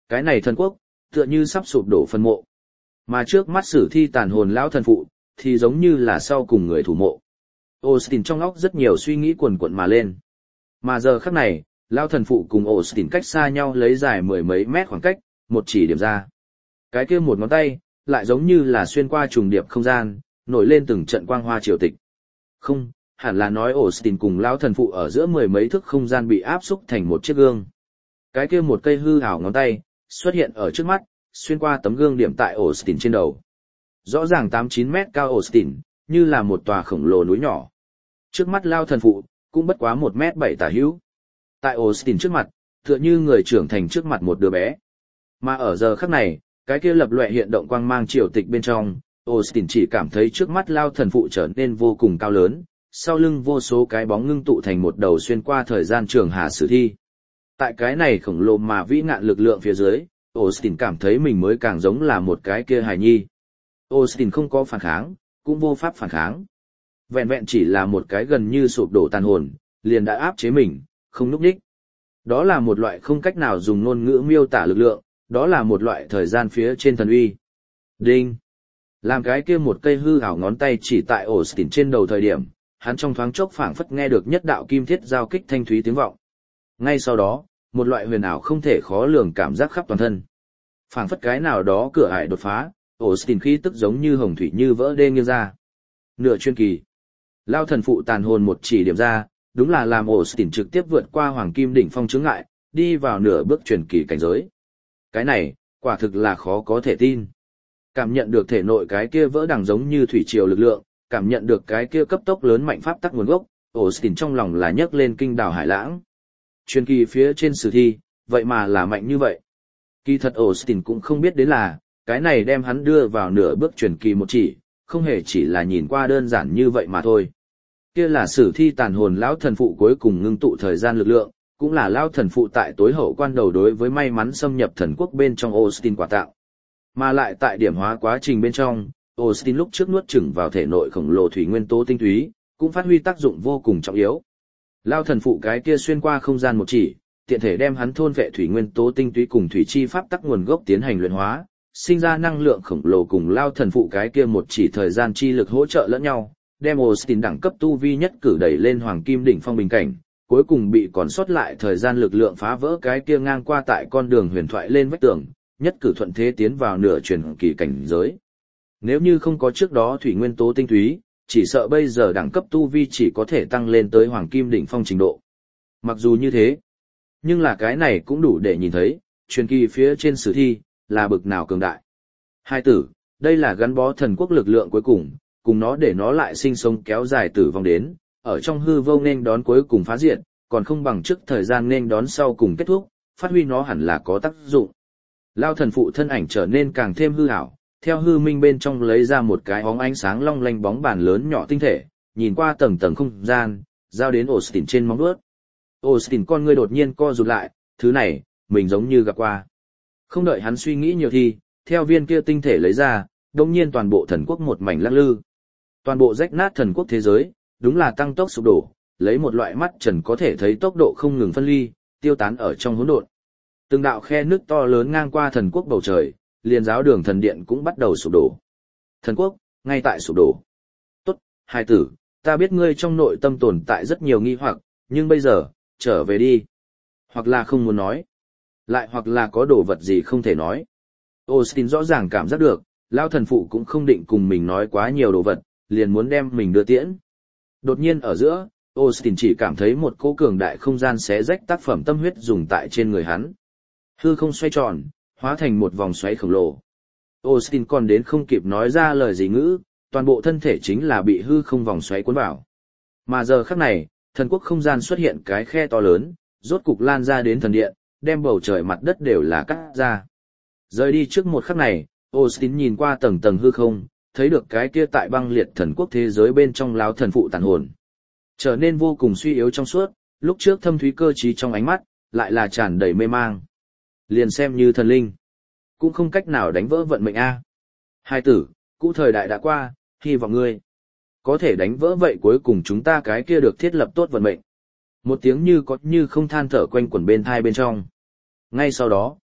Cái này thần quốc, tựa như sắp sụp đổ phân mộ. Mà trước mắt sử thi tàn hồn lão thần phụ, thì giống như là sau cùng người thủ mộ. Austin trong óc rất nhiều suy nghĩ quần quận mà lên. Mà giờ khắc này, lão thần phụ cùng Austin cách xa nhau lấy dài mười mấy mét khoảng cách, một chỉ điểm ra. Cái kia một ngón tay, lại giống như là xuyên qua trùng điệp không gian, nổi lên từng trận quang hoa triều tịch. Không, hẳn là nói Austin cùng lão thần phụ ở giữa mười mấy thước không gian bị áp xúc thành một chiếc gương. Cái kia một cây hư ảo ngón tay, xuất hiện ở trước mắt, xuyên qua tấm gương điểm tại Austin trên đầu. Rõ ràng 8-9 mét cao Austin, như là một tòa khổng lồ núi nhỏ. Trước mắt lao thần phụ, cũng bất quá 1m7 tả hữu. Tại Austin trước mặt, tựa như người trưởng thành trước mặt một đứa bé. Mà ở giờ khắc này, cái kia lập loè hiện động quang mang triều tịch bên trong, Austin chỉ cảm thấy trước mắt lao thần phụ trở nên vô cùng cao lớn, sau lưng vô số cái bóng ngưng tụ thành một đầu xuyên qua thời gian trường hà sử thi. Tại cái này khổng lồ mà vĩ ngạn lực lượng phía dưới, Austin cảm thấy mình mới càng giống là một cái kia hài nhi. Austin không có phản kháng, cũng vô pháp phản kháng. Vẹn vẹn chỉ là một cái gần như sụp đổ tàn hồn, liền đã áp chế mình, không núp đích. Đó là một loại không cách nào dùng ngôn ngữ miêu tả lực lượng, đó là một loại thời gian phía trên thần uy. Đinh! Làm cái kia một cây hư ảo ngón tay chỉ tại Austin trên đầu thời điểm, hắn trong thoáng chốc phảng phất nghe được nhất đạo kim thiết giao kích thanh thúy tiếng vọng. Ngay sau đó, một loại huyền ảo không thể khó lường cảm giác khắp toàn thân. Phảng phất cái nào đó cửa ải đột phá, Austin khí tức giống như hồng thủy như vỡ đê nghiêng ra. Nửa chuyên kỳ. Lao thần phụ tàn hồn một chỉ điểm ra, đúng là làm Austin trực tiếp vượt qua hoàng kim đỉnh phong chướng ngại, đi vào nửa bước truyền kỳ cảnh giới. Cái này, quả thực là khó có thể tin. Cảm nhận được thể nội cái kia vỡ đằng giống như thủy triều lực lượng, cảm nhận được cái kia cấp tốc lớn mạnh pháp tắc nguồn gốc, Austin trong lòng là nhấc lên kinh đảo hải lãng. Truyền kỳ phía trên sử thi, vậy mà là mạnh như vậy. Kỳ thật Austin cũng không biết đến là, cái này đem hắn đưa vào nửa bước truyền kỳ một chỉ, không hề chỉ là nhìn qua đơn giản như vậy mà thôi. Kia là sử thi tàn hồn lão thần phụ cuối cùng ngưng tụ thời gian lực lượng, cũng là lão thần phụ tại tối hậu quan đầu đối với may mắn xâm nhập thần quốc bên trong Austin quà tặng. Mà lại tại điểm hóa quá trình bên trong, Austin lúc trước nuốt chửng vào thể nội khổng lồ thủy nguyên tố tinh túy, cũng phát huy tác dụng vô cùng trọng yếu. Lão thần phụ cái kia xuyên qua không gian một chỉ, tiện thể đem hắn thôn vệ thủy nguyên tố tinh túy cùng thủy chi pháp tắc nguồn gốc tiến hành luyện hóa, sinh ra năng lượng khổng lồ cùng lao thần phụ cái kia một chỉ thời gian chi lực hỗ trợ lẫn nhau, đem Austin đẳng cấp tu vi nhất cử đẩy lên hoàng kim đỉnh phong bình cảnh, cuối cùng bị còn sót lại thời gian lực lượng phá vỡ cái kia ngang qua tại con đường huyền thoại lên vách tường, nhất cử thuận thế tiến vào nửa truyền kỳ cảnh giới. Nếu như không có trước đó thủy nguyên tố tinh túy, chỉ sợ bây giờ đẳng cấp tu vi chỉ có thể tăng lên tới hoàng kim đỉnh phong trình độ. Mặc dù như thế, nhưng là cái này cũng đủ để nhìn thấy, truyền kỳ phía trên sử thi, là bực nào cường đại. Hai tử, đây là gắn bó thần quốc lực lượng cuối cùng nó để nó lại sinh sống kéo dài tử vong đến, ở trong hư vô nên đón cuối cùng phá diệt, còn không bằng trước thời gian nên đón sau cùng kết thúc, phát huy nó hẳn là có tác dụng. Lao thần phụ thân ảnh trở nên càng thêm hư ảo, theo hư minh bên trong lấy ra một cái óng ánh sáng long lanh bóng bàn lớn nhỏ tinh thể, nhìn qua tầng tầng không gian, giao đến Austin trên móng vuốt. Austin con ngươi đột nhiên co rụt lại, thứ này, mình giống như gặp qua. Không đợi hắn suy nghĩ nhiều thì, theo viên kia tinh thể lấy ra, đột nhiên toàn bộ thần quốc một mảnh lắc lư. Toàn bộ rách nát thần quốc thế giới, đúng là tăng tốc sụp đổ, lấy một loại mắt trần có thể thấy tốc độ không ngừng phân ly, tiêu tán ở trong hỗn độn. Từng đạo khe nước to lớn ngang qua thần quốc bầu trời, liền giáo đường thần điện cũng bắt đầu sụp đổ. Thần quốc, ngay tại sụp đổ. Tốt, hài tử, ta biết ngươi trong nội tâm tồn tại rất nhiều nghi hoặc, nhưng bây giờ, trở về đi. Hoặc là không muốn nói, lại hoặc là có đồ vật gì không thể nói. Austin rõ ràng cảm giác được, Lao thần phụ cũng không định cùng mình nói quá nhiều đồ vật, liền muốn đem mình đưa tiễn. Đột nhiên ở giữa, Austin chỉ cảm thấy một cỗ cường đại không gian xé rách tác phẩm tâm huyết dùng tại trên người hắn. Hư không xoay tròn, hóa thành một vòng xoáy khổng lồ. Austin còn đến không kịp nói ra lời gì ngữ, toàn bộ thân thể chính là bị hư không vòng xoáy cuốn vào. Mà giờ khắc này, thần quốc không gian xuất hiện cái khe to lớn, rốt cục lan ra đến thần điện, đem bầu trời mặt đất đều là cắt ra. Rời đi trước một khắc này, Austin nhìn qua tầng tầng hư không, thấy được cái kia tại băng liệt thần quốc thế giới bên trong láo thần phụ tàn hồn. Trở nên vô cùng suy yếu trong suốt, lúc trước thâm thúy cơ trí trong ánh mắt, lại là tràn đầy mê mang. Liền xem như thần linh, cũng không cách nào đánh vỡ vận mệnh a. Hai tử, cũ thời đại đã qua, hy vọng ngươi có thể đánh vỡ vậy cuối cùng chúng ta cái kia được thiết lập tốt vận mệnh. Một tiếng như có như không than thở quanh quẩn bên thai bên trong. Ngay sau đó,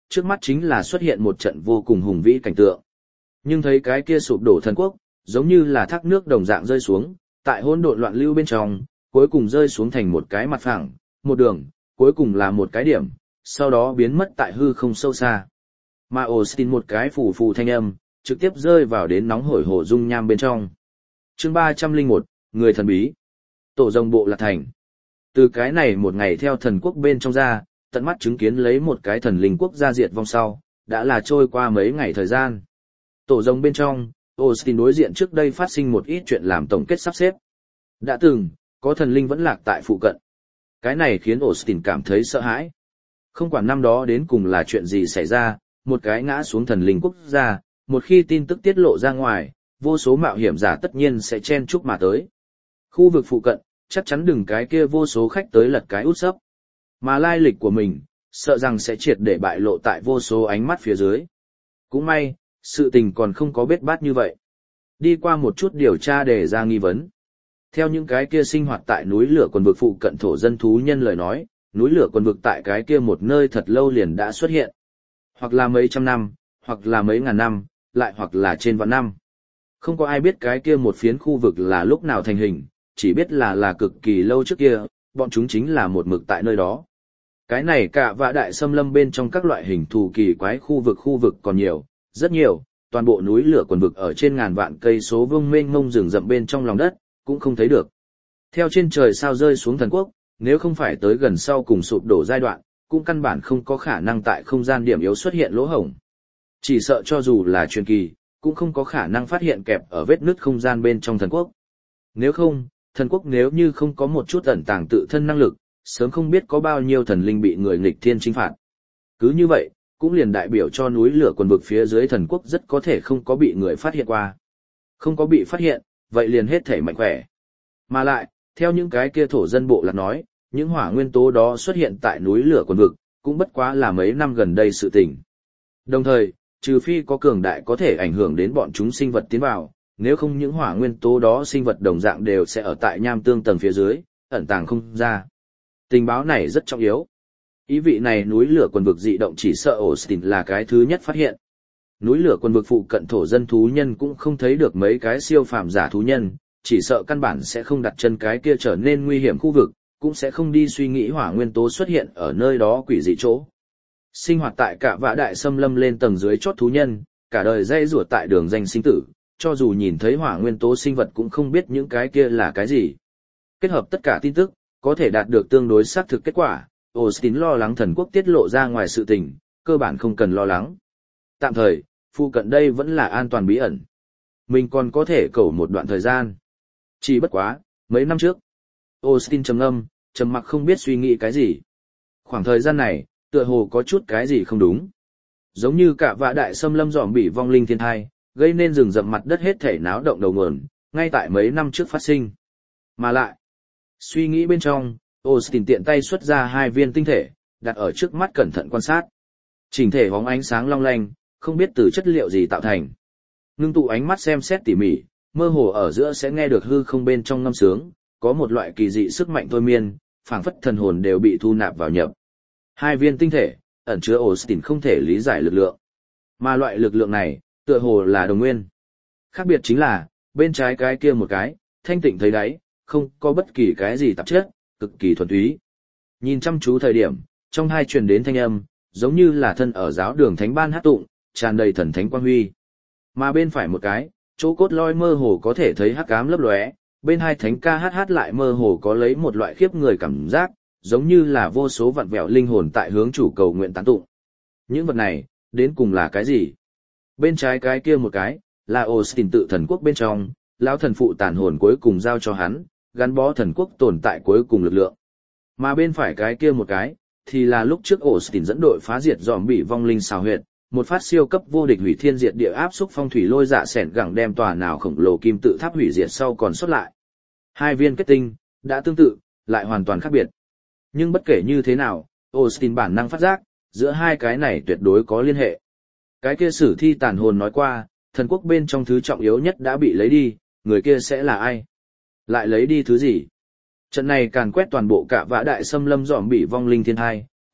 trước mắt chính là xuất hiện một trận vô cùng hùng vĩ cảnh tượng. Nhưng thấy cái kia sụp đổ thần quốc, giống như là thác nước đồng dạng rơi xuống, tại hỗn độn loạn lưu bên trong, cuối cùng rơi xuống thành một cái mặt phẳng, một đường, cuối cùng là một cái điểm, sau đó biến mất tại hư không sâu xa. Mà Austin một cái phù phù thanh âm, trực tiếp rơi vào đến nóng hổi hồ dung nham bên trong. Chương 301, Người thần bí. Tổ rồng bộ lạc thành. Từ cái này một ngày theo thần quốc bên trong ra, tận mắt chứng kiến lấy một cái thần linh quốc gia diệt vong sau, đã là trôi qua mấy ngày thời gian. Tổ rồng bên trong, Austin đối diện trước đây phát sinh một ít chuyện làm tổng kết sắp xếp. Đã từng, có thần linh vẫn lạc tại phụ cận. Cái này khiến Austin cảm thấy sợ hãi. Không quản năm đó đến cùng là chuyện gì xảy ra, một cái ngã xuống thần linh quốc gia, một khi tin tức tiết lộ ra ngoài, vô số mạo hiểm giả tất nhiên sẽ chen chúc mà tới. Khu vực phụ cận, chắc chắn đừng cái kia vô số khách tới lật cái út sấp. Mà lai lịch của mình, sợ rằng sẽ triệt để bại lộ tại vô số ánh mắt phía dưới. Cũng may, sự tình còn không có bết bát như vậy. Đi qua một chút điều tra để ra nghi vấn. Theo những cái kia sinh hoạt tại núi lửa quần vực phụ cận thổ dân thú nhân lời nói, núi lửa quần vực tại cái kia một nơi thật lâu liền đã xuất hiện. Hoặc là mấy trăm năm, hoặc là mấy ngàn năm, lại hoặc là trên vạn năm. Không có ai biết cái kia một phiến khu vực là lúc nào thành hình, chỉ biết là cực kỳ lâu trước kia, bọn chúng chính là một mực tại nơi đó. Cái này cả vạ đại xâm lâm bên trong các loại hình thù kỳ quái khu vực còn nhiều, rất nhiều, toàn bộ núi lửa quần vực ở trên ngàn vạn cây số vuông mênh mông rừng rậm bên trong lòng đất, cũng không thấy được. Theo trên trời sao rơi xuống thần quốc, nếu không phải tới gần sau cùng sụp đổ giai đoạn, cũng căn bản không có khả năng tại không gian điểm yếu xuất hiện lỗ hổng. Chỉ sợ cho dù là truyền kỳ, cũng không có khả năng phát hiện kẹp ở vết nứt không gian bên trong thần quốc. Nếu không, thần quốc nếu như không có một chút ẩn tàng tự thân năng lực, sớm không biết có bao nhiêu thần linh bị người nghịch thiên chinh phạt. Cứ như vậy, cũng liền đại biểu cho núi lửa quần vực phía dưới thần quốc rất có thể không có bị người phát hiện qua. Không có bị phát hiện, vậy liền hết thể mạnh khỏe. Mà lại, theo những cái kia thổ dân bộ lạc nói, những hỏa nguyên tố đó xuất hiện tại núi lửa quần vực, cũng bất quá là mấy năm gần đây sự tình. Đồng thời, trừ phi có cường đại có thể ảnh hưởng đến bọn chúng sinh vật tiến vào, nếu không những hỏa nguyên tố đó sinh vật đồng dạng đều sẽ ở tại nham tương tầng phía dưới, ẩn tàng không ra. Tình báo này rất trọng yếu. Ý vị này núi lửa quần vực dị động chỉ sợ Austin là cái thứ nhất phát hiện. Núi lửa quần vực phụ cận thổ dân thú nhân cũng không thấy được mấy cái siêu phàm giả thú nhân, chỉ sợ căn bản sẽ không đặt chân cái kia trở nên nguy hiểm khu vực, cũng sẽ không đi suy nghĩ hỏa nguyên tố xuất hiện ở nơi đó quỷ dị chỗ. Sinh hoạt tại cả vã đại xâm lâm lên tầng dưới chót thú nhân, cả đời dây rủa tại đường danh sinh tử, cho dù nhìn thấy hỏa nguyên tố sinh vật cũng không biết những cái kia là cái gì. Kết hợp tất cả tin tức, có thể đạt được tương đối xác thực kết quả, Austin lo lắng thần quốc tiết lộ ra ngoài sự tình, cơ bản không cần lo lắng. Tạm thời, phụ cận đây vẫn là an toàn bí ẩn. Mình còn có thể cầu một đoạn thời gian. Chỉ bất quá, mấy năm trước, Austin trầm mặc không biết suy nghĩ cái gì. Khoảng thời gian này, tựa hồ có chút cái gì không đúng. Giống như cả vạ đại xâm lâm dòm bị vong linh thiên thai, gây nên rừng rậm mặt đất hết thể náo động đầu nguồn, ngay tại mấy năm trước phát sinh. Mà lại, suy nghĩ bên trong, Austin tiện tay xuất ra 2 viên tinh thể, đặt ở trước mắt cẩn thận quan sát. Chỉnh thể bóng ánh sáng long lanh, không biết từ chất liệu gì tạo thành. Ngưng tụ ánh mắt xem xét tỉ mỉ, mơ hồ ở giữa sẽ nghe được hư không bên trong ngâm sướng, có một loại kỳ dị sức mạnh thôi miên, phảng phất thần hồn đều bị thu nạp vào nhập. 2 viên tinh thể, ẩn chứa Austin không thể lý giải lực lượng. Mà loại lực lượng này, tựa hồ là đồng nguyên. Khác biệt chính là, bên trái cái kia một cái, thanh tịnh thấy đáy, không có bất kỳ cái gì tạp chất, cực kỳ thuần túy. Nhìn chăm chú thời điểm, trong hai truyền đến thanh âm, giống như là thân ở giáo đường thánh ban hát tụng, tràn đầy thần thánh quang huy. Mà bên phải một cái, chỗ cốt lõi mơ hồ có thể thấy hắc ám lấp lóe, bên hai thánh ca hát lại mơ hồ có lấy một loại khiếp người cảm giác, giống như là vô số vặn vẹo linh hồn tại hướng chủ cầu nguyện tán tụng. Những vật này, đến cùng là cái gì? Bên trái cái kia một cái, là Austin tự thần quốc bên trong, lão thần phụ tàn hồn cuối cùng giao cho hắn, gắn bó thần quốc tồn tại cuối cùng lực lượng. Mà bên phải cái kia một cái, thì là lúc trước Austin dẫn đội phá diệt zombie vong linh xào huyệt, một phát siêu cấp vô địch hủy thiên diệt địa áp xúc phong thủy lôi dạ sẻn gẳng đem tòa nào khổng lồ kim tự tháp hủy diệt sau còn xuất lại. 2 viên kết tinh, đã tương tự, lại hoàn toàn khác biệt. Nhưng bất kể như thế nào, Austin bản năng phát giác, giữa hai cái này tuyệt đối có liên hệ. Cái kia sử thi tàn hồn nói qua, thần quốc bên trong thứ trọng yếu nhất đã bị lấy đi, người kia sẽ là ai? Lại lấy đi thứ gì? Trận này càn quét toàn bộ cả vã đại xâm lâm dòm bị vong linh thiên thai,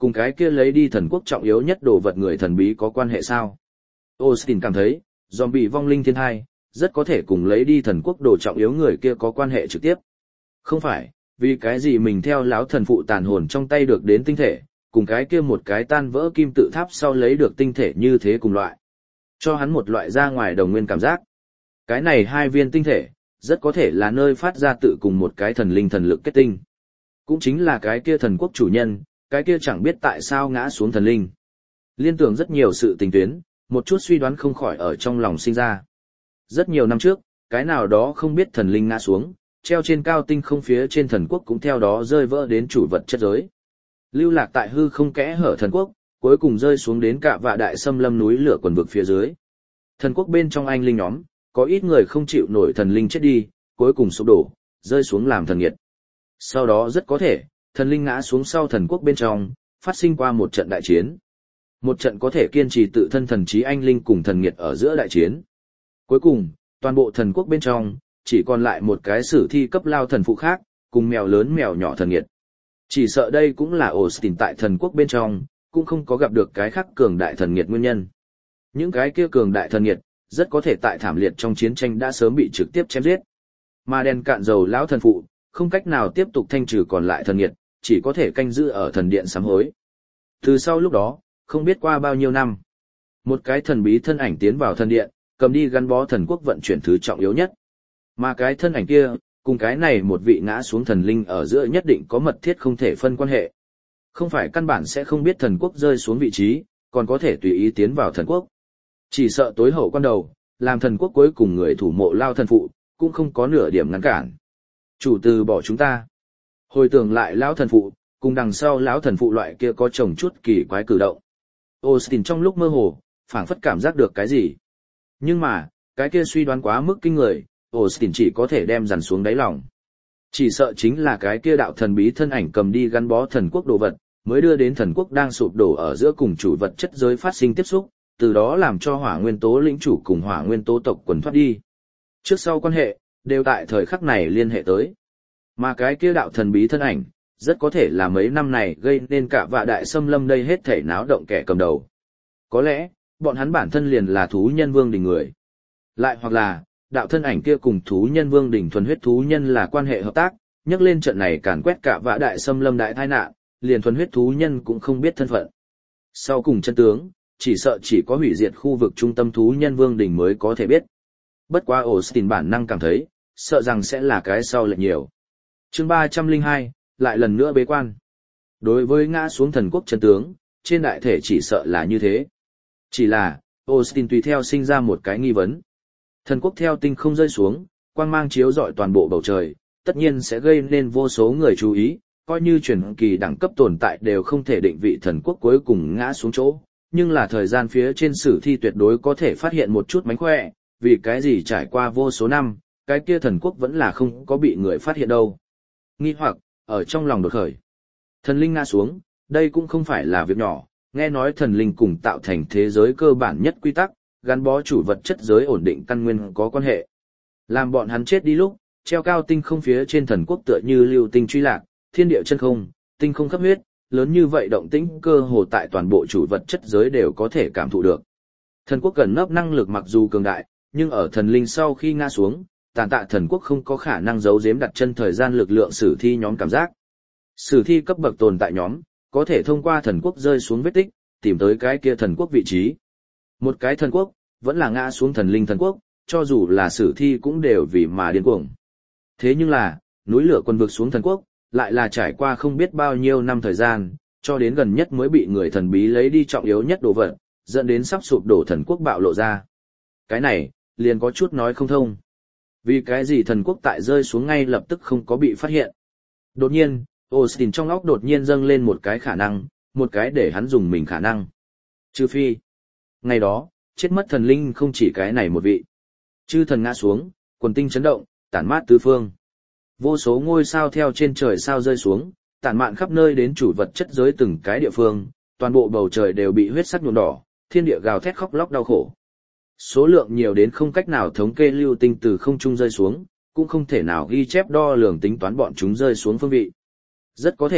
cùng cái kia lấy đi thần quốc trọng yếu nhất đồ vật người thần bí có quan hệ sao? Austin cảm thấy, zombie vong linh thiên thai, rất có thể cùng lấy đi thần quốc đồ trọng yếu người kia có quan hệ trực tiếp. Không phải, vì cái gì mình theo lão thần phụ tàn hồn trong tay được đến tinh thể, cùng cái kia một cái tan vỡ kim tự tháp sau lấy được tinh thể như thế cùng loại. Cho hắn một loại ra ngoài đồng nguyên cảm giác. Cái này hai viên tinh thể, rất có thể là nơi phát ra tự cùng một cái thần linh thần lực kết tinh. Cũng chính là cái kia thần quốc chủ nhân, cái kia chẳng biết tại sao ngã xuống thần linh. Liên tưởng rất nhiều sự tình tuyến, một chút suy đoán không khỏi ở trong lòng sinh ra. Rất nhiều năm trước, cái nào đó không biết thần linh ngã xuống, treo trên cao tinh không phía trên thần quốc cũng theo đó rơi vỡ đến chủ vật chất giới. Lưu lạc tại hư không kẽ hở thần quốc, cuối cùng rơi xuống đến cả vạ đại xâm lâm núi lửa quần vực phía dưới. Thần quốc bên trong anh linh nhóm, có ít người không chịu nổi thần linh chết đi, cuối cùng sụp đổ, rơi xuống làm thần nghiệt. Sau đó rất có thể, thần linh ngã xuống sau thần quốc bên trong, phát sinh qua một trận đại chiến. Một trận có thể kiên trì tự thân thần trí anh linh cùng thần nghiệt ở giữa đại chiến. Cuối cùng, toàn bộ thần quốc bên trong, chỉ còn lại một cái sử thi cấp lao thần phụ khác, cùng mèo lớn mèo nhỏ thần nghiệt. Chỉ sợ đây cũng là Austin tại thần quốc bên trong, cũng không có gặp được cái khác cường đại thần nghiệt nguyên nhân. Những cái kia cường đại thần nghiệt, rất có thể tại thảm liệt trong chiến tranh đã sớm bị trực tiếp chém giết. Mà đèn cạn dầu lão thần phụ, không cách nào tiếp tục thanh trừ còn lại thần nghiệt, chỉ có thể canh giữ ở thần điện sám hối. Từ sau lúc đó, không biết qua bao nhiêu năm, một cái thần bí thân ảnh tiến vào thần điện, cầm đi gắn bó thần quốc vận chuyển thứ trọng yếu nhất. Mà cái thân ảnh kia, cùng cái này một vị ngã xuống thần linh ở giữa nhất định có mật thiết không thể phân quan hệ. Không phải căn bản sẽ không biết thần quốc rơi xuống vị trí, còn có thể tùy ý tiến vào thần quốc. Chỉ sợ tối hậu quan đầu, làm thần quốc cuối cùng người thủ mộ lao thần phụ, cũng không có nửa điểm ngăn cản. Chủ từ bỏ chúng ta. Hồi tưởng lại lão thần phụ, cùng đằng sau lão thần phụ loại kia có chồng chút kỳ quái cử động. Austin trong lúc mơ hồ, phảng phất cảm giác được cái gì. Nhưng mà, cái kia suy đoán quá mức kinh người, Austin chỉ có thể đem dằn xuống đáy lòng. Chỉ sợ chính là cái kia đạo thần bí thân ảnh cầm đi gắn bó thần quốc đồ vật, mới đưa đến thần quốc đang sụp đổ ở giữa cùng chủ vật chất giới phát sinh tiếp xúc, từ đó làm cho hỏa nguyên tố lĩnh chủ cùng hỏa nguyên tố tộc quần thoát đi. Trước sau quan hệ, đều tại thời khắc này liên hệ tới. Mà cái kia đạo thần bí thân ảnh, rất có thể là mấy năm này gây nên cả vạ đại xâm lâm đây hết thảy náo động kẻ cầm đầu. Có lẽ, bọn hắn bản thân liền là thú nhân vương đình người. Lại hoặc là, đạo thân ảnh kia cùng thú nhân vương đình thuần huyết thú nhân là quan hệ hợp tác, nhắc lên trận này càn quét cả vạ đại xâm lâm đại tai nạn, liền thuần huyết thú nhân cũng không biết thân phận. Sau cùng chân tướng, chỉ sợ chỉ có hủy diệt khu vực trung tâm thú nhân vương đình mới có thể biết. Bất quá Austin bản năng cảm thấy, sợ rằng sẽ là cái sau lệch nhiều. Chương 302, lại lần nữa bế quan. Đối với ngã xuống thần quốc chân tướng, trên đại thể chỉ sợ là như thế. Chỉ là, Austin tùy theo sinh ra một cái nghi vấn. Thần quốc theo tinh không rơi xuống, quang mang chiếu rọi toàn bộ bầu trời, tất nhiên sẽ gây nên vô số người chú ý, coi như truyền kỳ đẳng cấp tồn tại đều không thể định vị thần quốc cuối cùng ngã xuống chỗ, nhưng là thời gian phía trên sử thi tuyệt đối có thể phát hiện một chút mánh khỏe, vì cái gì trải qua vô số năm, cái kia thần quốc vẫn là không có bị người phát hiện đâu. Nghi hoặc, ở trong lòng đột khởi. Thần linh ngã xuống, đây cũng không phải là việc nhỏ, nghe nói thần linh cùng tạo thành thế giới cơ bản nhất quy tắc, gắn bó chủ vật chất giới ổn định căn nguyên có quan hệ. Làm bọn hắn chết đi lúc, treo cao tinh không phía trên thần quốc tựa như lưu tinh truy lạc, thiên địa chân không, tinh không khắp huyết, lớn như vậy động tĩnh cơ hồ tại toàn bộ chủ vật chất giới đều có thể cảm thụ được. Thần quốc cần nấp năng lực mặc dù cường đại, nhưng ở thần linh sau khi ngã xuống, tàn tạ thần quốc không có khả năng giấu giếm đặt chân thời gian lực lượng sử thi nhóm cảm giác. Sử thi cấp bậc tồn tại nhóm, có thể thông qua thần quốc rơi xuống vết tích, tìm tới cái kia thần quốc vị trí. Một cái thần quốc, vẫn là ngã xuống thần linh thần quốc, cho dù là sử thi cũng đều vì mà điên cuồng. Thế nhưng là, núi lửa quân vực xuống thần quốc, lại là trải qua không biết bao nhiêu năm thời gian, cho đến gần nhất mới bị người thần bí lấy đi trọng yếu nhất đồ vật, dẫn đến sắp sụp đổ thần quốc bạo lộ ra. Cái này, liền có chút nói không thông. Vì cái gì thần quốc tại rơi xuống ngay lập tức không có bị phát hiện. Đột nhiên, Austin trong óc đột nhiên dâng lên một cái khả năng, một cái để hắn dùng mình khả năng. Trừ phi. Ngày đó, chết mất thần linh không chỉ cái này một vị. Chư thần ngã xuống, quần tinh chấn động, tản mát tứ phương. Vô số ngôi sao theo trên trời sao rơi xuống, tản mạn khắp nơi đến chủ vật chất giới từng cái địa phương, toàn bộ bầu trời đều bị huyết sắc nhuộm đỏ, thiên địa gào thét khóc lóc đau khổ. Số lượng nhiều đến không cách nào thống kê lưu tinh từ không trung rơi xuống, cũng không thể nào ghi chép đo lường tính toán bọn chúng rơi xuống phương vị. Rất có thể,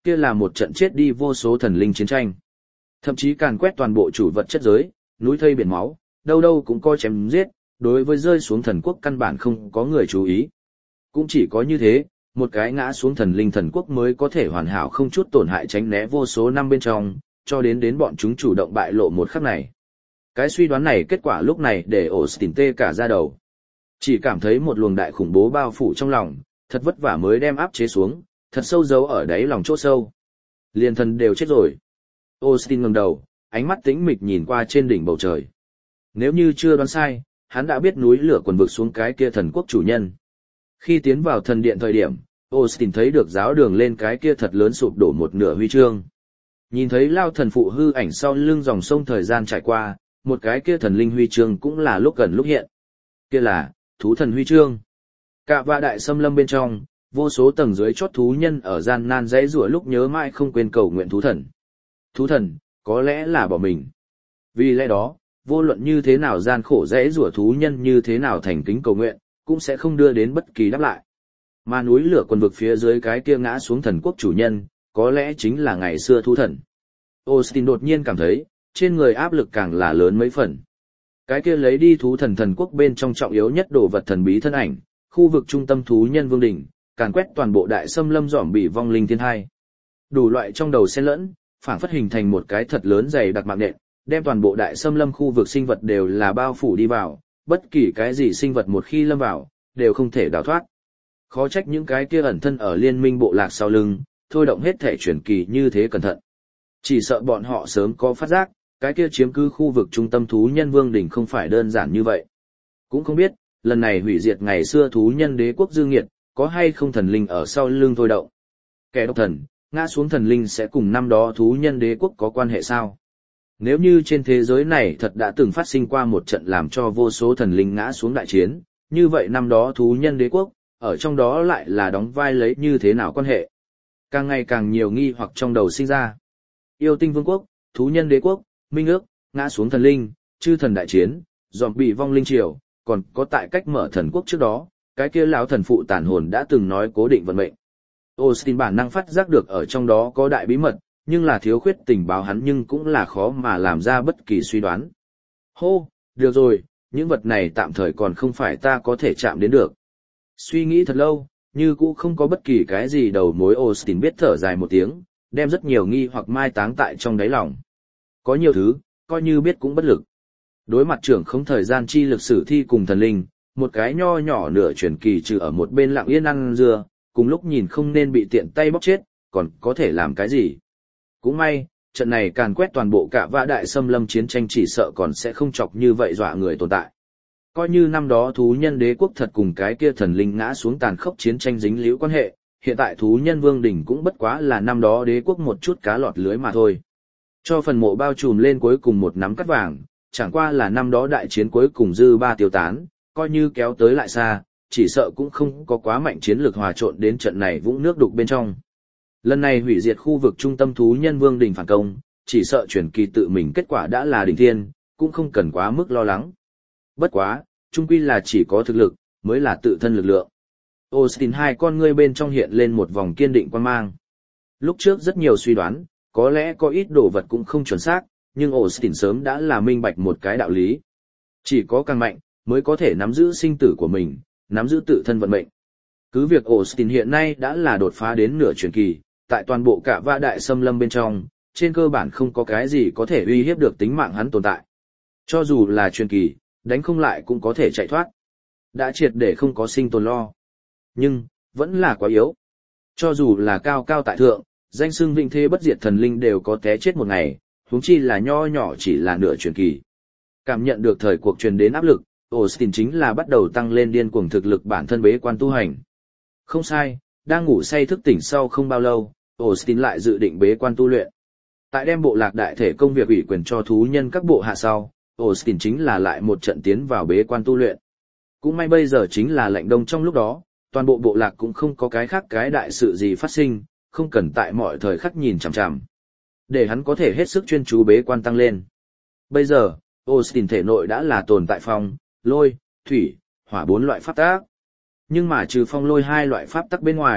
kia là một trận chết đi vô số thần linh chiến tranh. Thậm chí càn quét toàn bộ chủ vật chất giới, núi thây biển máu, đâu đâu cũng có chém giết, đối với rơi xuống thần quốc căn bản không có người chú ý. Cũng chỉ có như thế, một cái ngã xuống thần linh thần quốc mới có thể hoàn hảo không chút tổn hại tránh né vô số năm bên trong, cho đến bọn chúng chủ động bại lộ một khắc này. Cái suy đoán này kết quả lúc này để Austin tê cả da đầu. Chỉ cảm thấy một luồng đại khủng bố bao phủ trong lòng, thật vất vả mới đem áp chế xuống, thật sâu giấu ở đáy lòng chỗ sâu. Liền thần đều chết rồi. Austin ngẩng đầu, ánh mắt tĩnh mịch nhìn qua trên đỉnh bầu trời. Nếu như chưa đoán sai, hắn đã biết núi lửa quần vực xuống cái kia thần quốc chủ nhân. Khi tiến vào thần điện thời điểm, Austin thấy được giáo đường lên cái kia thật lớn sụp đổ một nửa huy chương. Nhìn thấy lao thần phụ hư ảnh sau lưng dòng sông thời gian trải qua, một cái kia thần linh huy chương cũng là lúc gần lúc hiện. Kia là thú thần huy chương. Cả vạ đại xâm lâm bên trong, vô số tầng dưới chót thú nhân ở gian nan dãy rủa lúc nhớ mãi không quên cầu nguyện thú thần. Thú thần, có lẽ là bỏ mình. Vì lẽ đó, vô luận như thế nào gian khổ dãy rủa thú nhân như thế nào thành kính cầu nguyện, cũng sẽ không đưa đến bất kỳ đáp lại. Mà núi lửa quần vực phía dưới cái kia ngã xuống thần quốc chủ nhân, có lẽ chính là ngày xưa thú thần. Austin đột nhiên cảm thấy, trên người áp lực càng là lớn mấy phần. Cái kia lấy đi thú thần thần quốc bên trong trọng yếu nhất đồ vật thần bí thân ảnh, khu vực trung tâm thú nhân vương đỉnh, càn quét toàn bộ đại xâm lâm dòm bị vong linh thiên hai. Đủ loại trong đầu xen lẫn, phảng phất hình thành một cái thật lớn dày đặc mạng nện, đem toàn bộ đại xâm lâm khu vực sinh vật đều là bao phủ đi vào, bất kỳ cái gì sinh vật một khi lâm vào, đều không thể đào thoát. Khó trách những cái kia ẩn thân ở liên minh bộ lạc sau lưng, thôi động hết thể chuyển kỳ như thế cẩn thận. Chỉ sợ bọn họ sớm có phát giác, cái kia chiếm cứ khu vực trung tâm thú nhân vương đỉnh không phải đơn giản như vậy. Cũng không biết, lần này hủy diệt ngày xưa thú nhân đế quốc dương nghiệt, có hay không thần linh ở sau lưng thôi động. Kẻ độc thần, ngã xuống thần linh sẽ cùng năm đó thú nhân đế quốc có quan hệ sao? Nếu như trên thế giới này thật đã từng phát sinh qua một trận làm cho vô số thần linh ngã xuống đại chiến, như vậy năm đó thú nhân đế quốc, ở trong đó lại là đóng vai lấy như thế nào quan hệ? Càng ngày càng nhiều nghi hoặc trong đầu sinh ra. Yêu tinh vương quốc, thú nhân đế quốc, minh ước, ngã xuống thần linh, chư thần đại chiến, dòm bị vong linh triều, còn có tại cách mở thần quốc trước đó, cái kia lão thần phụ tàn hồn đã từng nói cố định vận mệnh. Austin bản năng phát giác được ở trong đó có đại bí mật, nhưng là thiếu khuyết tình báo hắn nhưng cũng là khó mà làm ra bất kỳ suy đoán. Hô, được rồi, những vật này tạm thời còn không phải ta có thể chạm đến được. Suy nghĩ thật lâu, như cũng không có bất kỳ cái gì đầu mối. Austin biết thở dài một tiếng, đem rất nhiều nghi hoặc mai táng tại trong đáy lòng. Có nhiều thứ, coi như biết cũng bất lực. Đối mặt trưởng không thời gian chi lực sử thi cùng thần linh, một cái nho nhỏ nửa truyền kỳ trừ ở một bên lặng yên ăn dưa, cùng lúc nhìn không nên bị tiện tay bóc chết, còn có thể làm cái gì. Cũng may, trận này càn quét toàn bộ cả vã đại xâm lâm chiến tranh chỉ sợ còn sẽ không chọc như vậy dọa người tồn tại. Coi như năm đó thú nhân đế quốc thật cùng cái kia thần linh ngã xuống tàn khốc chiến tranh dính líu quan hệ, hiện tại thú nhân vương đỉnh cũng bất quá là năm đó đế quốc một chút cá lọt lưới mà thôi. Cho phần mộ bao trùm lên cuối cùng một nắm cắt vàng, chẳng qua là năm đó đại chiến cuối cùng dư ba tiêu tán, coi như kéo tới lại xa, chỉ sợ cũng không có quá mạnh chiến lược hòa trộn đến trận này vũng nước đục bên trong. Lần này hủy diệt khu vực trung tâm thú nhân vương đỉnh phản công, chỉ sợ truyền kỳ tự mình kết quả đã là đỉnh thiên, cũng không cần quá mức lo lắng. Bất quá, chung quy là chỉ có thực lực, mới là tự thân lực lượng. Austin hai con ngươi bên trong hiện lên một vòng kiên định quan mang. Lúc trước rất nhiều suy đoán, có lẽ có ít đồ vật cũng không chuẩn xác, nhưng Austin sớm đã là minh bạch một cái đạo lý. Chỉ có càng mạnh, mới có thể nắm giữ sinh tử của mình, nắm giữ tự thân vận mệnh. Cứ việc Austin hiện nay đã là đột phá đến nửa truyền kỳ, tại toàn bộ cả vã đại xâm lâm bên trong, trên cơ bản không có cái gì có thể uy hiếp được tính mạng hắn tồn tại. Cho dù là truyền kỳ, đánh không lại cũng có thể chạy thoát. Đã triệt để không có sinh tồn lo. Nhưng, vẫn là quá yếu. Cho dù là cao cao tại thượng, danh xưng vĩnh thế bất diệt thần linh đều có té chết một ngày, huống chi là nho nhỏ chỉ là nửa truyền kỳ. Cảm nhận được thời cuộc truyền đến áp lực, Austin chính là bắt đầu tăng lên điên cuồng thực lực bản thân bế quan tu hành. Không sai, đang ngủ say thức tỉnh sau không bao lâu, Austin lại dự định bế quan tu luyện. Tại đem bộ lạc đại thể công việc ủy quyền cho thú nhân các bộ hạ sau, Austin chính là lại một trận tiến vào bế quan tu luyện. Cũng may bây giờ chính là lạnh đông trong lúc đó, toàn bộ bộ lạc cũng không có cái khác cái đại sự gì phát sinh, không cần tại mọi thời khắc nhìn chằm chằm. Để hắn có thể hết sức chuyên chú bế quan tăng lên. Bây giờ, Austin thể nội đã là tồn tại phong, lôi, thủy, hỏa 4 loại pháp tắc. Nhưng mà trừ phong lôi 2 loại pháp tắc bên ngoài,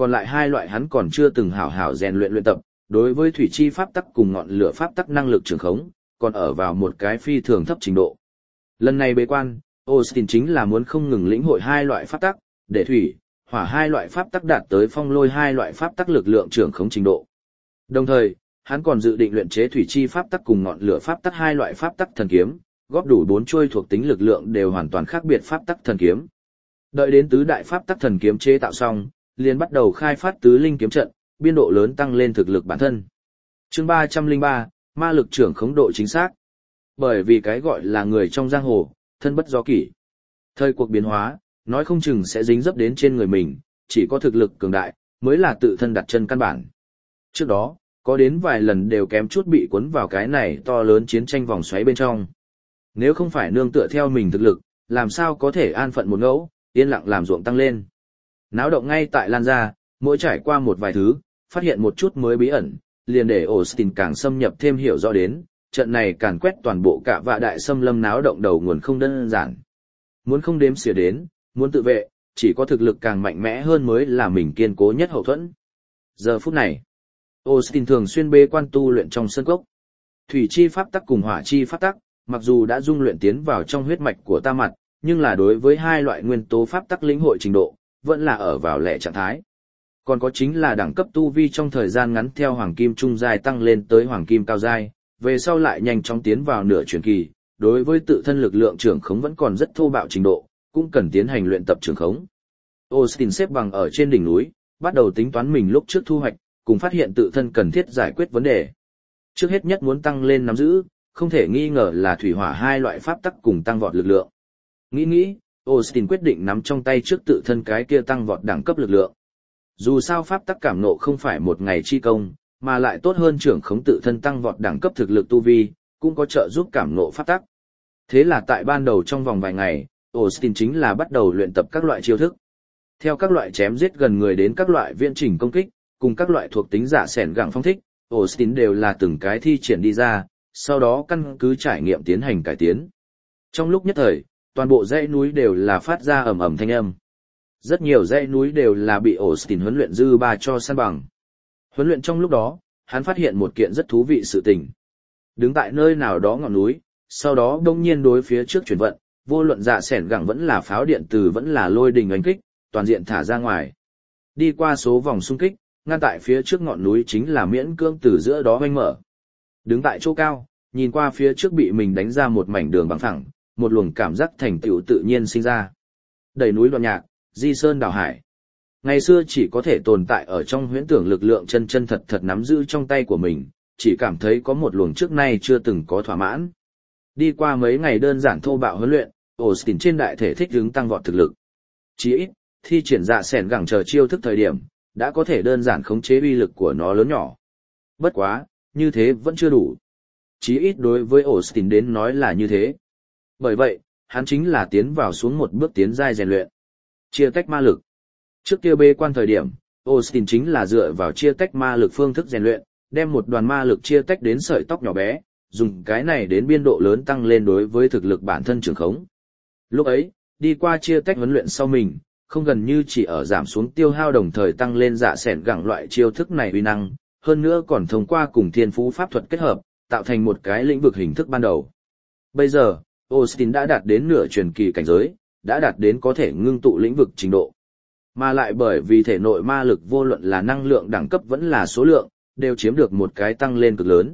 còn lại hai loại hắn còn chưa từng hảo hảo rèn luyện tập, đối với thủy chi pháp tắc cùng ngọn lửa pháp tắc năng lực trường khống, còn ở vào một cái phi thường thấp trình độ. Lần này bế quan, Austin chính là muốn không ngừng lĩnh hội hai loại pháp tắc, để thủy, hỏa hai loại pháp tắc đạt tới phong lôi hai loại pháp tắc lực lượng trường khống trình độ. Đồng thời, hắn còn dự định luyện chế thủy chi pháp tắc cùng ngọn lửa pháp tắc hai loại pháp tắc thần kiếm, góp đủ 4 chuôi thuộc tính lực lượng đều hoàn toàn khác biệt pháp tắc thần kiếm. Đợi đến tứ đại pháp tắc thần kiếm chế tạo xong, liền bắt đầu khai phát tứ linh kiếm trận, biên độ lớn tăng lên thực lực bản thân. Chương 303, ma lực trưởng khống độ chính xác. Bởi vì cái gọi là người trong giang hồ, thân bất do kỷ. Thời cuộc biến hóa, nói không chừng sẽ dính dấp đến trên người mình, chỉ có thực lực cường đại, mới là tự thân đặt chân căn bản. Trước đó, có đến vài lần đều kém chút bị cuốn vào cái này to lớn chiến tranh vòng xoáy bên trong. Nếu không phải nương tựa theo mình thực lực, làm sao có thể an phận một ngẫu, yên lặng làm ruộng tăng lên. Náo động ngay tại lan ra, mỗi trải qua một vài thứ, phát hiện một chút mới bí ẩn, liền để Austin càng xâm nhập thêm hiểu rõ đến, trận này càn quét toàn bộ cả vạ đại xâm lâm náo động đầu nguồn không đơn giản. Muốn không đếm xỉa đến, muốn tự vệ, chỉ có thực lực càng mạnh mẽ hơn mới là mình kiên cố nhất hậu thuẫn. Giờ phút này, Austin thường xuyên bế quan tu luyện trong sân cốc. Thủy chi pháp tắc cùng hỏa chi pháp tắc, mặc dù đã dung luyện tiến vào trong huyết mạch của ta mặt, nhưng là đối với hai loại nguyên tố pháp tắc lĩnh hội trình độ, vẫn là ở vào lẻ trạng thái. Còn có chính là đẳng cấp tu vi trong thời gian ngắn theo hoàng kim trung giai tăng lên tới hoàng kim cao giai, về sau lại nhanh chóng tiến vào nửa truyền kỳ, đối với tự thân lực lượng trưởng khống vẫn còn rất thô bạo trình độ, cũng cần tiến hành luyện tập trưởng khống. Austin xếp bằng ở trên đỉnh núi, bắt đầu tính toán mình lúc trước thu hoạch, cùng phát hiện tự thân cần thiết giải quyết vấn đề. Trước hết nhất muốn tăng lên nắm giữ, không thể nghi ngờ là thủy hỏa hai loại pháp tắc cùng tăng vọt lực lượng. Nghĩ, Austin quyết định nắm trong tay trước tự thân cái kia tăng vọt đẳng cấp lực lượng. Dù sao pháp tắc cảm nộ không phải một ngày chi công, mà lại tốt hơn trưởng khống tự thân tăng vọt đẳng cấp thực lực tu vi, cũng có trợ giúp cảm nộ pháp tắc. Thế là tại ban đầu trong vòng vài ngày, Austin chính là bắt đầu luyện tập các loại chiêu thức. Theo các loại chém giết gần người đến các loại viễn trình công kích, cùng các loại thuộc tính giả sẻn gặng phong thích, Austin đều là từng cái thi triển đi ra, sau đó căn cứ trải nghiệm tiến hành cải tiến. Trong lúc nhất thời, toàn bộ dãy núi đều là phát ra ầm ầm thanh âm. Rất nhiều dãy núi đều là bị Austin huấn luyện dư ba cho san bằng. Huấn luyện trong lúc đó, hắn phát hiện một kiện rất thú vị sự tình. Đứng tại nơi nào đó ngọn núi, sau đó đông nhiên đối phía trước chuyển vận, vô luận dạ sẻn gẳng vẫn là pháo điện từ vẫn là lôi đình oanh kích, toàn diện thả ra ngoài. Đi qua số vòng xung kích, ngăn tại phía trước ngọn núi chính là miễn cưỡng từ giữa đó oanh mở. Đứng tại chỗ cao, nhìn qua phía trước bị mình đánh ra một mảnh đường bằng phẳng, một luồng cảm giác thành tựu tự nhiên sinh ra. Đẩy núi đoạn nhạc, di sơn đảo hải. Ngày xưa chỉ có thể tồn tại ở trong huyễn tưởng lực lượng chân chân thật thật nắm giữ trong tay của mình, chỉ cảm thấy có một luồng trước nay chưa từng có thỏa mãn. Đi qua mấy ngày đơn giản thô bạo huấn luyện, Austin trên đại thể thích ứng tăng vọt thực lực. Chỉ ít, thi triển dạ sẻn gẳng chờ chiêu thức thời điểm, đã có thể đơn giản khống chế uy lực của nó lớn nhỏ. Bất quá, như thế vẫn chưa đủ. Chỉ ít đối với Austin đến nói là như thế. Bởi vậy, hắn chính là tiến vào xuống một bước tiến giai rèn luyện. Chia tách ma lực. Trước kia bế quan thời điểm, Austin chính là dựa vào chia tách ma lực phương thức rèn luyện, đem một đoàn ma lực chia tách đến sợi tóc nhỏ bé, dùng cái này đến biên độ lớn tăng lên đối với thực lực bản thân trường khống. Lúc ấy, đi qua chia tách huấn luyện sau mình, không gần như chỉ ở giảm xuống tiêu hao đồng thời tăng lên dạ sẻn gẳng loại chiêu thức này uy năng, hơn nữa còn thông qua cùng thiên phú pháp thuật kết hợp, tạo thành một cái lĩnh vực hình thức ban đầu. Bây giờ, Austin đã đạt đến nửa truyền kỳ cảnh giới, đã đạt đến có thể ngưng tụ lĩnh vực trình độ. Mà lại bởi vì thể nội ma lực vô luận là năng lượng đẳng cấp vẫn là số lượng, đều chiếm được một cái tăng lên cực lớn.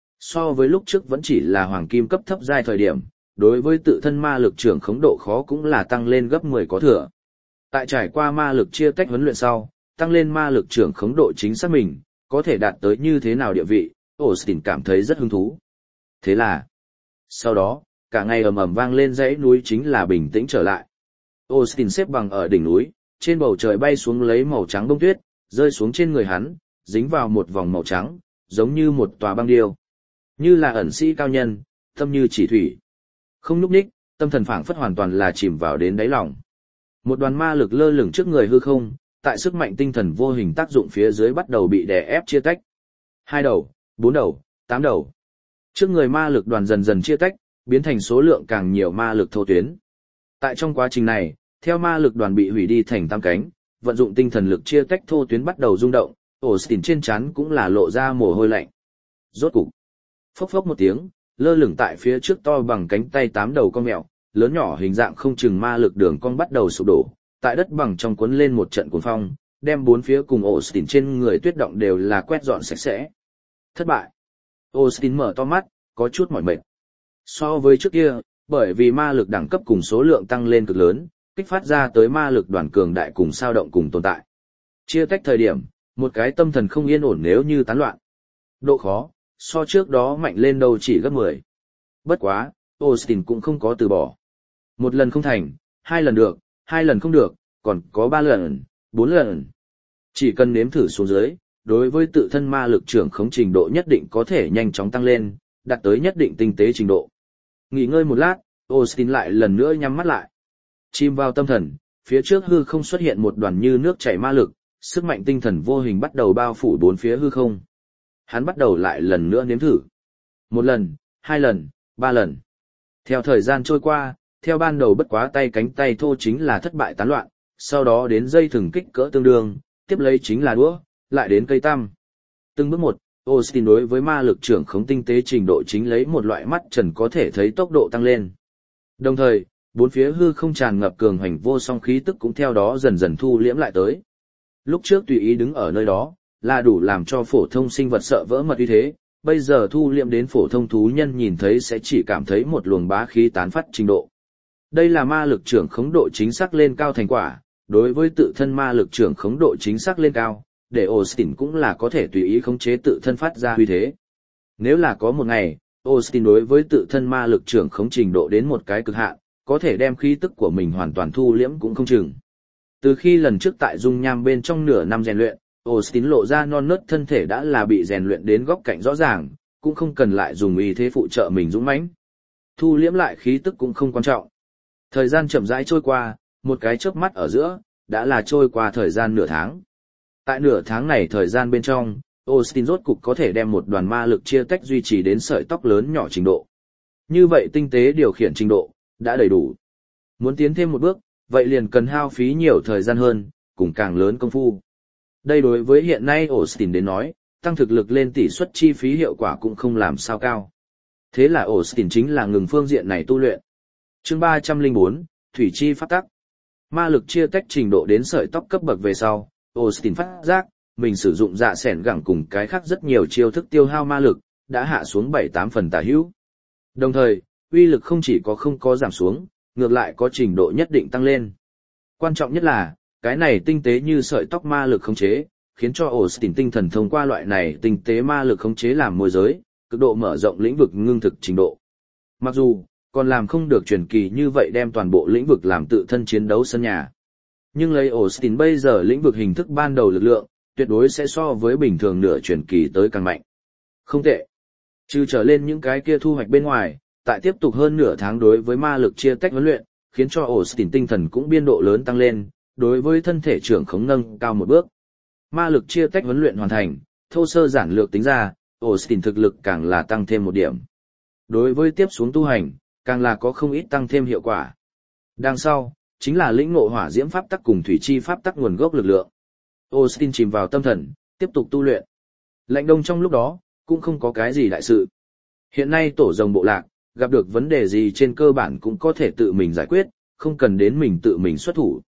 So với lúc trước vẫn chỉ là hoàng kim cấp thấp giai thời điểm, đối với tự thân ma lực trưởng khống độ khó cũng là tăng lên gấp 10 có thừa. Tại trải qua ma lực chia tách huấn luyện sau, tăng lên ma lực trưởng khống độ chính xác mình, có thể đạt tới như thế nào địa vị, Austin cảm thấy rất hứng thú. Thế là, sau đó, cả ngày ầm ầm vang lên dãy núi chính là bình tĩnh trở lại. Austin xếp bằng ở đỉnh núi, trên bầu trời bay xuống lấy màu trắng bông tuyết, rơi xuống trên người hắn, dính vào một vòng màu trắng, giống như một tòa băng điêu. Như là ẩn sĩ cao nhân, tâm như chỉ thủy. Không nhúc nhích, tâm thần phảng phất hoàn toàn là chìm vào đến đáy lòng. Một đoàn ma lực lơ lửng trước người hư không, tại sức mạnh tinh thần vô hình tác dụng phía dưới bắt đầu bị đè ép chia tách. 2 đầu, 4 đầu, 8 đầu. Trước người ma lực đoàn dần dần chia tách, biến thành số lượng càng nhiều ma lực thô tuyến. Tại trong quá trình này, theo ma lực đoàn bị hủy đi thành tam cánh, vận dụng tinh thần lực chia tách thô tuyến bắt đầu rung động, Austin trên trán cũng là lộ ra mồ hôi lạnh. Rốt cục, phốc phốc một tiếng, lơ lửng tại phía trước to bằng cánh tay 8 đầu con mèo, lớn nhỏ hình dạng không chừng ma lực đường cong bắt đầu sụp đổ, tại đất bằng trong cuốn lên một trận cuồng phong, đem bốn phía cùng Austin trên người tuyết động đều là quét dọn sạch sẽ. Thất bại. Austin mở to mắt, có chút mỏi mệt. So với trước kia, bởi vì ma lực đẳng cấp cùng số lượng tăng lên cực lớn, kích phát ra tới ma lực đoàn cường đại cùng sao động cùng tồn tại. Chia tách thời điểm, một cái tâm thần không yên ổn nếu như tán loạn. Độ khó, so trước đó mạnh lên đâu chỉ gấp 10. Bất quá, Austin cũng không có từ bỏ. Một lần không thành, 2 lần được, 2 lần không được, còn có 3 lần, 4 lần. Chỉ cần nếm thử xuống dưới, đối với tự thân ma lực trưởng khống trình độ nhất định có thể nhanh chóng tăng lên, đạt tới nhất định tinh tế trình độ. Nghỉ ngơi một lát, Austin lại lần nữa nhắm mắt lại. Chìm vào tâm thần, phía trước hư không xuất hiện một đoàn như nước chảy ma lực, sức mạnh tinh thần vô hình bắt đầu bao phủ bốn phía hư không. Hắn bắt đầu lại lần nữa nếm thử. 1 lần, 2 lần, 3 lần. Theo thời gian trôi qua, theo ban đầu bất quá tay cánh tay thô chính là thất bại tán loạn, sau đó đến dây thừng kích cỡ tương đương, tiếp lấy chính là đũa, lại đến cây tăm. Từng bước một, Austin đối với ma lực trưởng khống tinh tế trình độ chính lấy một loại mắt trần có thể thấy tốc độ tăng lên. Đồng thời, bốn phía hư không tràn ngập cường hành vô song khí tức cũng theo đó dần dần thu liễm lại tới. Lúc trước tùy ý đứng ở nơi đó, là đủ làm cho phổ thông sinh vật sợ vỡ mật uy thế, bây giờ thu liễm đến phổ thông thú nhân nhìn thấy sẽ chỉ cảm thấy một luồng bá khí tán phát trình độ. Đây là ma lực trưởng khống độ chính xác lên cao thành quả, đối với tự thân ma lực trưởng khống độ chính xác lên cao, để Austin cũng là có thể tùy ý khống chế tự thân phát ra uy thế. Nếu là có một ngày, Austin đối với tự thân ma lực trưởng khống trình độ đến một cái cực hạn, có thể đem khí tức của mình hoàn toàn thu liễm cũng không chừng. Từ khi lần trước tại dung nham bên trong nửa năm rèn luyện, Austin lộ ra non nớt thân thể đã là bị rèn luyện đến góc cạnh rõ ràng, cũng không cần lại dùng uy thế phụ trợ mình dũng mãnh. Thu liễm lại khí tức cũng không quan trọng. Thời gian chậm rãi trôi qua, một cái chớp mắt ở giữa, đã là trôi qua thời gian nửa tháng. Tại nửa tháng này thời gian bên trong, Austin rốt cục có thể đem một đoàn ma lực chia tách duy trì đến sợi tóc lớn nhỏ trình độ. Như vậy tinh tế điều khiển trình độ, đã đầy đủ. Muốn tiến thêm một bước, vậy liền cần hao phí nhiều thời gian hơn, cùng càng lớn công phu. Đây đối với hiện nay Austin đến nói, tăng thực lực lên tỷ suất chi phí hiệu quả cũng không làm sao cao. Thế là Austin chính là ngừng phương diện này tu luyện. Chương 304, Thủy chi pháp tắc. Ma lực chia tách trình độ đến sợi tóc cấp bậc về sau, Austin phát giác, mình sử dụng dạ sẻn gẳng cùng cái khác rất nhiều chiêu thức tiêu hao ma lực, đã hạ xuống 7-8 phần tả hữu. Đồng thời, uy lực không chỉ có không có giảm xuống, ngược lại có trình độ nhất định tăng lên. Quan trọng nhất là, cái này tinh tế như sợi tóc ma lực khống chế, khiến cho Austin tinh thần thông qua loại này tinh tế ma lực khống chế làm môi giới, cực độ mở rộng lĩnh vực ngưng thực trình độ. Mặc dù, còn làm không được truyền kỳ như vậy đem toàn bộ lĩnh vực làm tự thân chiến đấu sân nhà. Nhưng lấy Austin bây giờ lĩnh vực hình thức ban đầu lực lượng, tuyệt đối sẽ so với bình thường nửa truyền kỳ tới càng mạnh. Không tệ. Trừ trở lên những cái kia thu hoạch bên ngoài, tại tiếp tục hơn nửa tháng đối với ma lực chia tách huấn luyện, khiến cho Austin tinh thần cũng biên độ lớn tăng lên, đối với thân thể trưởng khống nâng cao một bước. Ma lực chia tách huấn luyện hoàn thành, thô sơ giản lược tính ra, Austin thực lực càng là tăng thêm một điểm. Đối với tiếp xuống tu hành, càng là có không ít tăng thêm hiệu quả. Đằng sau, chính là lĩnh ngộ hỏa diễm pháp tắc cùng thủy chi pháp tắc nguồn gốc lực lượng. Austin chìm vào tâm thần, tiếp tục tu luyện. Lạnh đông trong lúc đó, cũng không có cái gì đại sự. Hiện nay tổ rồng bộ lạc, gặp được vấn đề gì trên cơ bản cũng có thể tự mình giải quyết, không cần đến mình tự mình xuất thủ.